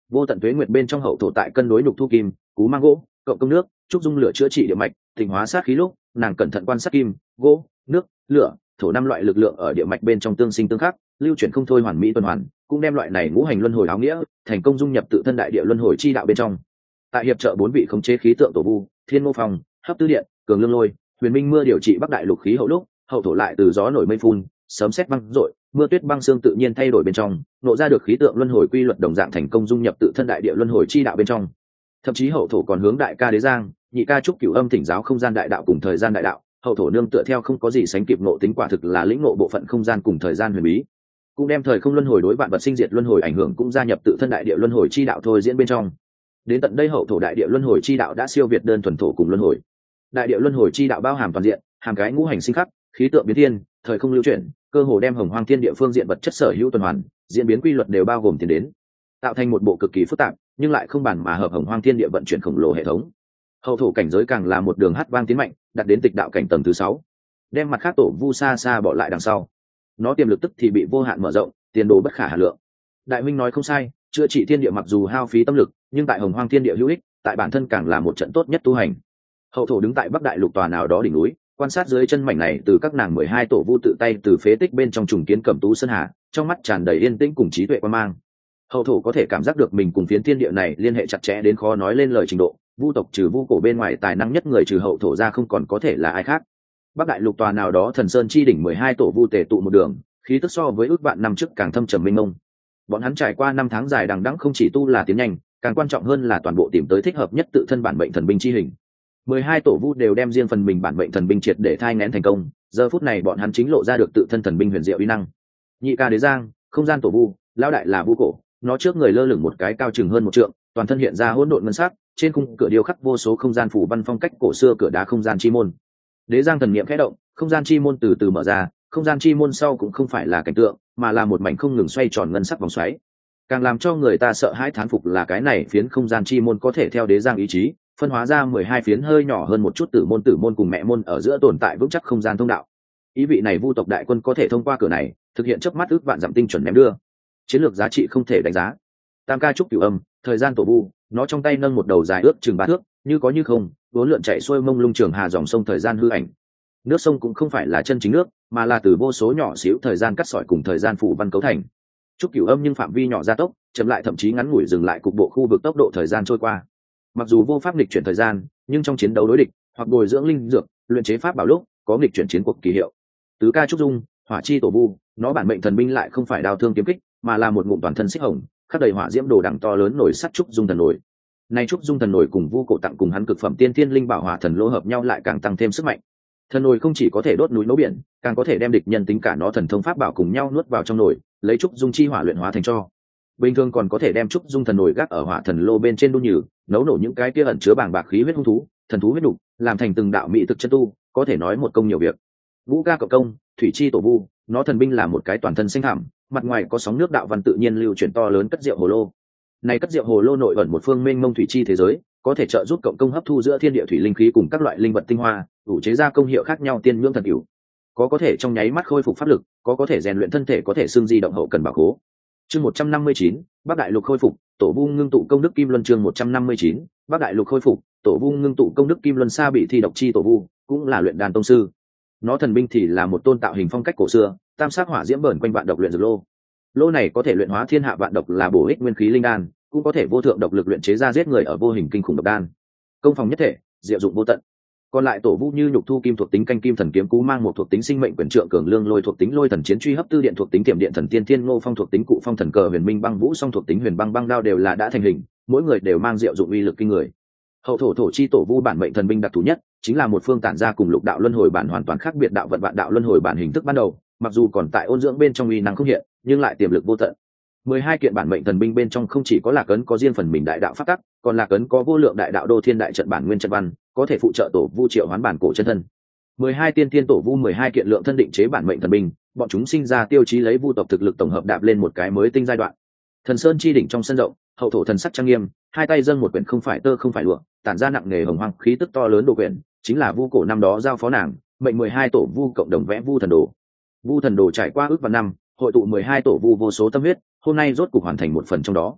Vô tận tuế nguyệt bên trong hậu thổ tại cân đối nhục thu kim, cú mang gỗ, cộng công nước, trúc dung lửa chữa trị địa mạch, tịnh hóa sát khí lúc, nàng cẩn thận quan sát kim, gỗ, nước, lửa, thổ năm loại lực lượng ở địa mạch bên trong tương sinh tương khắc, lưu chuyển không thôi hoàn mỹ tuần hoàn, cũng đem loại này ngũ hành luân hồi áo nghĩa, thành công dung nhập tự thân đại địa luân hồi chi đạo bên trong. Tại hiệp trợ 4 vị khống chế khí tượng tổ vu, Thiên Ngô Phong, Hấp Tư Điện, Cường Lương Lôi, Huyền Minh Mưa điều trị Bắc Đại Lục khí hậu lúc, hậu thổ lại từ gió nổi mây phun, sấm sét băng rội, mưa tuyết băng xương tự nhiên thay đổi bên trong, nộ ra được khí tượng luân hồi quy luật đồng dạng thành công dung nhập tự thân đại địa luân hồi chi đạo bên trong. Thậm chí hậu thổ còn hướng đại ca Đế Giang, nhị ca Trúc Cửu Âm thỉnh giáo không gian đại đạo cùng thời gian đại đạo, hậu thổ nương tựa theo không có gì sánh kịp ngộ tính quả thực là lĩnh ngộ bộ phận không gian cùng thời gian huyền bí, cũng đem thời không luân hồi đối vạn vật sinh diệt luân hồi ảnh hưởng cũng gia nhập tự thân đại địa luân hồi chi đạo thôi diễn bên trong. Đến tận đây hậu thổ đại địa luân hồi chi đạo đã siêu việt đơn thuần thổ cùng luân hồi. Đại địa luân hồi chi đạo bao hàm toàn diện, hàm cái ngũ hành sinh khắc, khí tượng biến thiên, thời không lưu chuyển, cơ hồ đem hồng hoang thiên địa phương diện vật chất sở hữu tuần hoàn, diễn biến quy luật đều bao gồm tiền đến, tạo thành một bộ cực kỳ phức tạp nhưng lại không bàn mà hợp hồng hoang thiên địa vận chuyển khổng lồ hệ thống. Hậu thổ cảnh giới càng là một đường hát vang tiến mạnh, đặt đến tịch đạo cảnh tầng thứ 6, đem mặt khác tổ vu xa xa bỏ lại đằng sau. Nó tiềm lực tức thì bị vô hạn mở rộng, tiền đồ bất khả hà lượng. Đại minh nói không sai, chữa trị thiên địa mặc dù hao phí tâm lực, nhưng tại hồng hoang thiên địa hữu ích, tại bản thân càng là một trận tốt nhất tu hành. Hậu thổ đứng tại Bắc Đại Lục tòa nào đó đỉnh núi, quan sát dưới chân mảnh này từ các nàng 12 tổ vu tự tay từ phế tích bên trong trùng kiến Cẩm Tú Sơn Hà, trong mắt tràn đầy yên tĩnh cùng trí tuệ quan mang. Hậu thổ có thể cảm giác được mình cùng phiến thiên địa này liên hệ chặt chẽ đến khó nói lên lời trình độ, vu tộc trừ vu cổ bên ngoài tài năng nhất người trừ hậu thổ ra không còn có thể là ai khác. Bắc Đại Lục tòa nào đó thần sơn chi đỉnh 12 tổ vu tề tụ một đường, khí tức so với ước vạn năm trước càng thâm trầm mênh mông. Bọn hắn trải qua 5 tháng dài đằng đẵng không chỉ tu là tiến nhanh, càng quan trọng hơn là toàn bộ tìm tới thích hợp nhất tự thân bản mệnh thần binh chi hình. 12 tổ vu đều đem riêng phần mình bản mệnh thần binh triệt để thai nghén thành công, giờ phút này bọn hắn chính lộ ra được tự thân thần binh huyền diệu uy năng. Nhị ca Đế Giang, không gian tổ vu, lão đại là vu cổ, nó trước người lơ lửng một cái cao chừng hơn 1 trượng, toàn thân hiện ra hỗn độn ngân sắc, trên khung cửa điêu khắc vô số không gian phù văn phong cách cổ xưa cửa đá không gian chi môn. Đế Giang thần niệm khẽ động, không gian chi môn từ từ mở ra, không gian chi môn sau cũng không phải là cảnh tượng, mà là một mảnh không ngừng xoay tròn ngân sắc vòng xoáy. Càng làm cho người ta sợ hãi thán phục là cái này phiến không gian chi môn có thể theo Đế Giang ý chí, phân hóa ra 12 phiến hơi nhỏ hơn một chút tử môn cùng mẹ môn ở giữa tồn tại vững chắc không gian thông đạo. Ý vị này vu tộc đại quân có thể thông qua cửa này, thực hiện chớp mắt ước vạn dặm tinh chuẩn ném đưa. Chiến lược giá trị không thể đánh giá. Tam ca Trúc Cửu Âm, thời gian tổ vu, nó trong tay nâng một đầu dài ước chừng 3 thước, như có như không, vốn lượn chạy xuôi mông lung trường hà dòng sông thời gian hư ảnh. Nước sông cũng không phải là chân chính nước, mà là từ vô số nhỏ xíu thời gian cắt sỏi cùng thời gian phủ văn cấu thành. Trúc Cửu Âm nhưng phạm vi nhỏ gia tốc, chậm lại thậm chí ngắn ngủi dừng lại cục bộ khu vực tốc độ thời gian trôi qua. Mặc dù vô pháp nghịch chuyển thời gian, nhưng trong chiến đấu đối địch hoặc bồi dưỡng linh dược, luyện chế pháp bảo lúc có nghịch chuyển chiến cuộc kỳ hiệu. Tứ ca Trúc Dung, hỏa chi tổ vu, nó bản mệnh thần binh lại không phải đao thương kiếm kích, mà là một ngụm toàn thân xích hồng, khắc đầy hỏa diễm đồ đằng to lớn nổi sắt Trúc Dung thần nổi. Nay Trúc Dung thần nổi cùng vu cổ tặng cùng hắn cực phẩm tiên thiên linh bảo hỏa thần lô hợp nhau lại càng tăng thêm sức mạnh. Thần nổi không chỉ có thể đốt núi nấu biển, càng có thể đem địch nhân tính cả nó thần thông pháp bảo cùng nhau nuốt vào trong nổi, lấy Trúc Dung chi hỏa luyện hóa thành tro. Bình thường còn có thể đem Trúc Dung thần nổi gác ở hỏa thần lô bên trên đun nhừ, nấu nổ những cái kia ẩn chứa bàng bạc khí huyết hung thú, thần thú huyết đục, làm thành từng đạo mỹ thực chân tu, có thể nói một công nhiều việc. Vũ ca cộng công, thủy chi tổ vu, nó thần binh là một cái toàn thân sinh hàm, mặt ngoài có sóng nước đạo văn tự nhiên lưu chuyển to lớn cất rượu hồ lô. Này cất rượu hồ lô nội ẩn một phương mênh mông thủy chi thế giới, có thể trợ giúp cộng công hấp thu giữa thiên địa thủy linh khí cùng các loại linh vật tinh hoa, đủ chế ra công hiệu khác nhau tiên nhưỡng thần cửu. Có thể trong nháy mắt khôi phục pháp lực, có thể rèn luyện thân thể, có thể xương di động hậu cần bảo cố. Chương 159, Bắc Đại Lục khôi phục, tổ vu ngưng tụ công đức kim luân. Chương 159, Bắc Đại Lục khôi phục, tổ vu ngưng tụ công đức kim luân. Sa bị thi độc chi tổ vu, cũng là luyện đan tông sư. Nó thần binh thì là một tôn tạo hình phong cách cổ xưa, tam sắc hỏa diễm bờn quanh vạn độc luyện dược lô. Lô này có thể luyện hóa thiên hạ vạn độc là bổ ích nguyên khí linh đan, cũng có thể vô thượng độc lực luyện chế ra giết người ở vô hình kinh khủng độc đan. Công phòng nhất thể, diệu dụng vô tận. Còn lại tổ vu như nhục thu kim thuộc tính canh kim thần kiếm cú mang một thuộc tính sinh mệnh quyền trượng cường lương lôi thuộc tính lôi thần chiến truy hấp tư điện thuộc tính tiềm điện thần tiên thiên ngô phong thuộc tính cụ phong thần cờ huyền minh băng vũ song thuộc tính huyền băng băng đao đều là đã thành hình, mỗi người đều mang diệu dụng uy lực kinh người. Hậu thổ thổ chi tổ vu bản mệnh thần binh đặc thù nhất chính là một phương tản ra cùng lục đạo luân hồi bản hoàn toàn khác biệt đạo vận vạn đạo luân hồi bản hình thức ban đầu, mặc dù còn tại ôn dưỡng bên trong uy năng không hiện, nhưng lại tiềm lực vô tận. 12 kiện bản mệnh thần binh bên trong không chỉ có lạc ấn có riêng phần mình đại đạo pháp tắc, còn lạc ấn có vô lượng đại đạo đô thiên đại trận bản nguyên trận văn, có thể phụ trợ tổ vu triệu hoán bản cổ chân thân. 12 tiên thiên tổ vu 12 kiện lượng thân định chế bản mệnh thần binh, bọn chúng sinh ra tiêu chí lấy vu tộc thực lực tổng hợp đạp lên một cái mới tinh giai đoạn. Thần Sơn chi đỉnh trong sân rộng, hậu thổ thần sắc trang nghiêm, hai tay dâng một quyển không phải tơ không phải lụa, tản ra nặng nề hồng hoang khí tức to lớn đồ quyển, chính là vu cổ năm đó giao phó nàng, mệnh 12 tổ vu cộng đồng vẽ vu thần đồ. Vu thần đồ trải qua ước vạn năm, hội tụ 12 tổ vu vô số tâm huyết, hôm nay rốt cục hoàn thành một phần trong đó.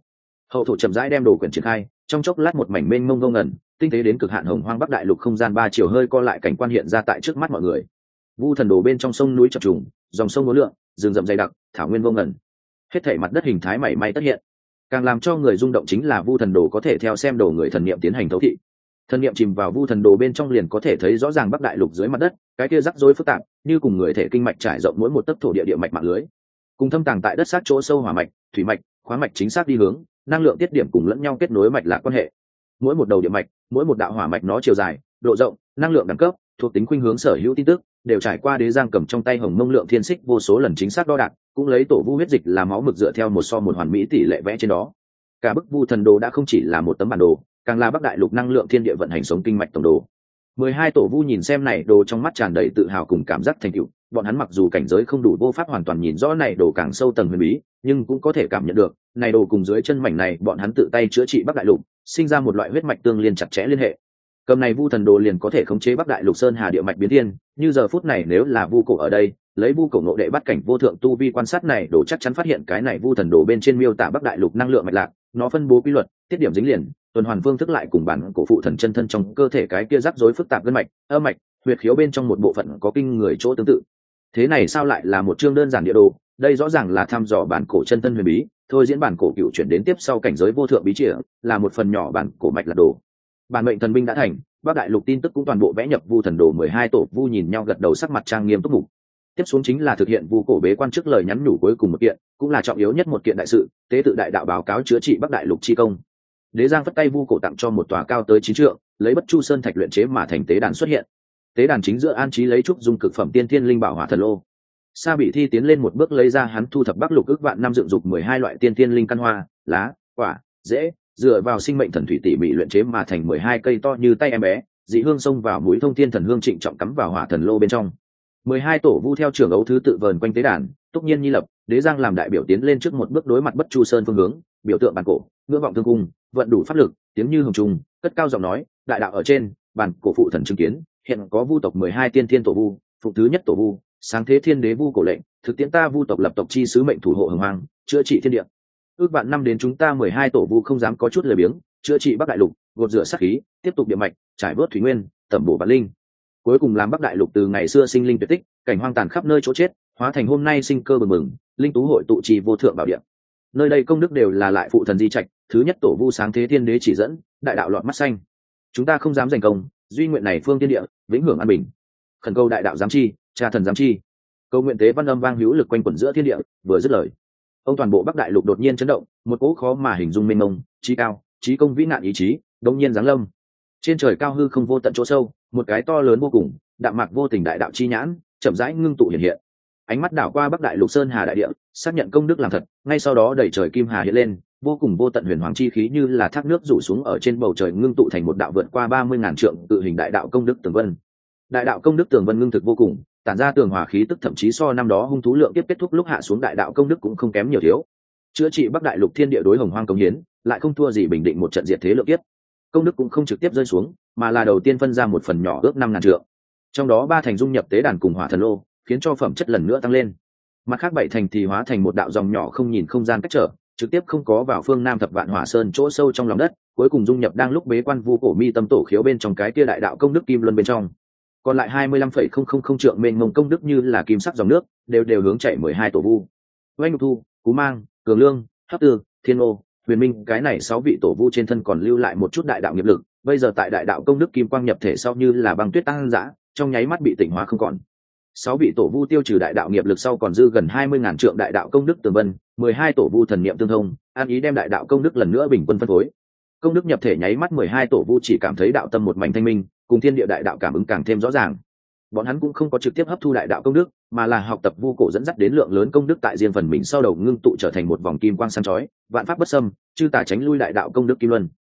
Hậu thổ chậm rãi đem đồ quyển triển khai, trong chốc lát một mảnh mênh mông vô ngần, tinh tế đến cực hạn hồng hoang bắc đại lục không gian ba chiều hơi co lại, cảnh quan hiện ra tại trước mắt mọi người. Vu thần đồ bên trong sông núi chập trùng, dòng sông uốn lượn, rừng rậm dày đặc, thảo nguyên vô ngần, hết thảy mặt đất hình thái mảy may tất hiện. Càng làm cho người rung động chính là vu thần đồ có thể theo xem đồ người thần niệm tiến hành thấu thị. Thần niệm chìm vào vu thần đồ bên trong liền có thể thấy rõ ràng bắc đại lục dưới mặt đất, cái kia rắc rối phức tạp, như cùng người thể kinh mạch trải rộng mỗi một tấc thổ địa địa mạch mạng lưới, cùng thâm tàng tại đất sát chỗ sâu hỏa mạch, thủy mạch, khoáng mạch chính xác đi hướng, năng lượng tiết điểm cùng lẫn nhau kết nối mạch lạc quan hệ. Mỗi một đầu địa mạch, mỗi một đạo hỏa mạch nó chiều dài, độ rộng, năng lượng đẳng cấp, thuộc tính khuynh hướng sở hữu tin tức, đều trải qua đế giang cầm trong tay hồng mông lượng thiên xích vô số lần chính xác đo đạc, cũng lấy tổ vu huyết dịch làm máu mực dựa theo một so một hoàn mỹ tỷ lệ vẽ trên đó. Cả bức vu thần đồ đã không chỉ là một tấm bản đồ, càng là bắc đại lục năng lượng thiên địa vận hành sống kinh mạch tổng đồ. 12 tổ vu nhìn xem này đồ trong mắt tràn đầy tự hào cùng cảm giác thành tựu, bọn hắn mặc dù cảnh giới không đủ vô pháp hoàn toàn nhìn rõ này đồ càng sâu tầng huyền bí, nhưng cũng có thể cảm nhận được, này đồ cùng dưới chân mảnh này bọn hắn tự tay chữa trị bắc đại lục, sinh ra một loại huyết mạch tương liên chặt chẽ liên hệ. Cầm này vu thần đồ liền có thể khống chế bắc đại lục sơn hà địa mạch biến thiên, như giờ phút này nếu là vu cổ ở đây, lấy vu cổ ngộ đệ bắt cảnh vô thượng tu vi quan sát này đồ chắc chắn phát hiện cái này vu thần đồ bên trên miêu tả bắc đại lục năng lượng mạch lạc, nó phân bố quy luật, tiết điểm dính liền, tuần hoàn phương thức lại cùng bản cổ phụ thần chân thân trong cơ thể cái kia rắc rối phức tạp gân mạch, âm mạch, huyệt khiếu bên trong một bộ phận có kinh người chỗ tương tự. Thế này sao lại là một chương đơn giản địa đồ, đây rõ ràng là thăm dò bản cổ chân thân huyền bí, thôi diễn bản cổ cựu chuyển đến tiếp sau cảnh giới vô thượng bí triệt, là một phần nhỏ bản cổ mạch là đồ. Bản mệnh thần binh đã thành, bắc đại lục tin tức cũng toàn bộ vẽ nhập vu thần đồ. 12 tổ vu nhìn nhau gật đầu, sắc mặt trang nghiêm túc mục. Tiếp xuống chính là thực hiện vu cổ bế quan trước lời nhắn nhủ cuối cùng một kiện, cũng là trọng yếu nhất một kiện đại sự, tế tự đại đạo báo cáo chữa trị bắc đại lục chi công. Đế giang phất tay vu cổ tặng cho một tòa cao tới 9 trượng, lấy bất chu sơn thạch luyện chế mà thành tế đàn xuất hiện. Tế đàn chính giữa an trí lấy trúc dung cực phẩm tiên thiên linh bảo hỏa thần lô. Sa Bị Thi tiến lên một bước lấy ra hắn thu thập bắc lục ước vạn năm dựng dục 12 loại tiên thiên linh căn hoa, lá, quả, rễ, dựa vào sinh mệnh thần thủy tỉ mỉ luyện chế mà thành 12 cây to như tay em bé, dị hương xông vào mũi thông thiên thần hương trịnh trọng cắm vào hỏa thần lô bên trong. 12 tổ vu theo trưởng ấu thứ tự vờn quanh tế đàn, túc nhiên nhi lập, đế giang làm đại biểu tiến lên trước một bước đối mặt bất chu sơn phương hướng, biểu tượng bản cổ, ngưỡng vọng thương cung, vận đủ pháp lực, tiếng như hồng trùng, cất cao giọng nói, đại đạo ở trên, bản cổ phụ thần chứng kiến, hiện có vu tộc 12 tiên thiên tổ vu, phụ thứ nhất tổ vu, sáng thế thiên đế vu cổ lệnh, thực tiễn ta vu tộc lập tộc chi sứ mệnh thủ hộ hồng hoang, chữa trị thiên địa. Ước vạn năm đến chúng ta 12 tổ vu không dám có chút lười biếng, chữa trị bắc đại lục, gột rửa sát khí, tiếp tục địa mạch, trải vớt thủy nguyên, tẩm bổ bản linh. Cuối cùng làm bắc đại lục từ ngày xưa sinh linh tuyệt tích, cảnh hoang tàn khắp nơi chỗ chết, hóa thành hôm nay sinh cơ bừng bừng, linh tú hội tụ trì vô thượng bảo địa. Nơi đây công đức đều là lại phụ thần di trạch, thứ nhất tổ vu sáng thế thiên đế chỉ dẫn, đại đạo lọt mắt xanh. Chúng ta không dám giành công, duy nguyện này phương thiên địa, vĩnh hưởng an bình. Khẩn cầu đại đạo giám chi, cha thần giám chi. Câu nguyện tế văn âm vang hữu lực quanh quẩn giữa thiên địa, vừa dứt lời, ông toàn bộ bắc đại lục đột nhiên chấn động, một cỗ khó mà hình dung mênh mông, trí cao, trí công vĩ nạn ý chí, đột nhiên giáng lâm. Trên trời cao hư không vô tận chỗ sâu, một cái to lớn vô cùng, đạm mạc vô tình đại đạo chi nhãn, chậm rãi ngưng tụ hiện hiện. Ánh mắt đảo qua bắc đại lục sơn hà đại địa, xác nhận công đức làm thật, ngay sau đó đẩy trời kim hà hiện lên, vô cùng vô tận huyền hoàng chi khí như là thác nước rủ xuống ở trên bầu trời, ngưng tụ thành một đạo vượt qua 30.000 trượng tự hình đại đạo công đức tường vân. Đại đạo công đức tường vân ngưng thực vô cùng, tản ra tường hòa khí tức thậm chí so năm đó hung thú lượng tiếp kết thúc lúc hạ xuống đại đạo công đức cũng không kém nhiều thiếu. Chữa trị bắc đại lục thiên địa đối hồng hoang công hiến, lại không thua gì bình định một trận diệt thế lượng tiếp. Công đức cũng không trực tiếp rơi xuống, mà là đầu tiên phân ra một phần nhỏ ước 5.000 trượng, trong đó 3 thành dung nhập tế đàn cùng hỏa thần lô, khiến cho phẩm chất lần nữa tăng lên. Mặt khác 7 thành thì hóa thành một đạo dòng nhỏ không nhìn không gian cách trở, trực tiếp không có vào phương nam thập vạn hỏa sơn chỗ sâu trong lòng đất, cuối cùng dung nhập đang lúc bế quan vu cổ mi tâm tổ khiếu bên trong cái kia đại đạo công đức kim luân bên trong. Còn lại 25,000 trượng mênh mông công đức như là kim sắc dòng nước, đều hướng chạy 12 tổ vu. Oanh Thu, Cú Mang, Cường Lương, Hấp Tư, Thiên Ô, Huyền Minh, cái này 6 vị tổ vu trên thân còn lưu lại một chút đại đạo nghiệp lực, bây giờ tại đại đạo công đức kim quang nhập thể sau như là băng tuyết tăng dã, trong nháy mắt bị tỉnh hóa không còn. 6 vị tổ vu tiêu trừ đại đạo nghiệp lực sau còn dư gần 20.000 trượng đại đạo công đức tường vân, 12 tổ vu thần niệm tương thông, an ý đem đại đạo công đức lần nữa bình quân phân phối. Công đức nhập thể nháy mắt 12 tổ vu chỉ cảm thấy đạo tâm một mảnh thanh minh, cùng thiên địa đại đạo cảm ứng càng thêm rõ ràng. Bọn hắn cũng không có trực tiếp hấp thu đại đạo công đức, mà là học tập vu cổ dẫn dắt đến lượng lớn công đức tại riêng phần mình sau đầu ngưng tụ trở thành một vòng kim quang sáng chói, vạn pháp bất xâm, chư tà tránh lui đại đạo công đức kim luân.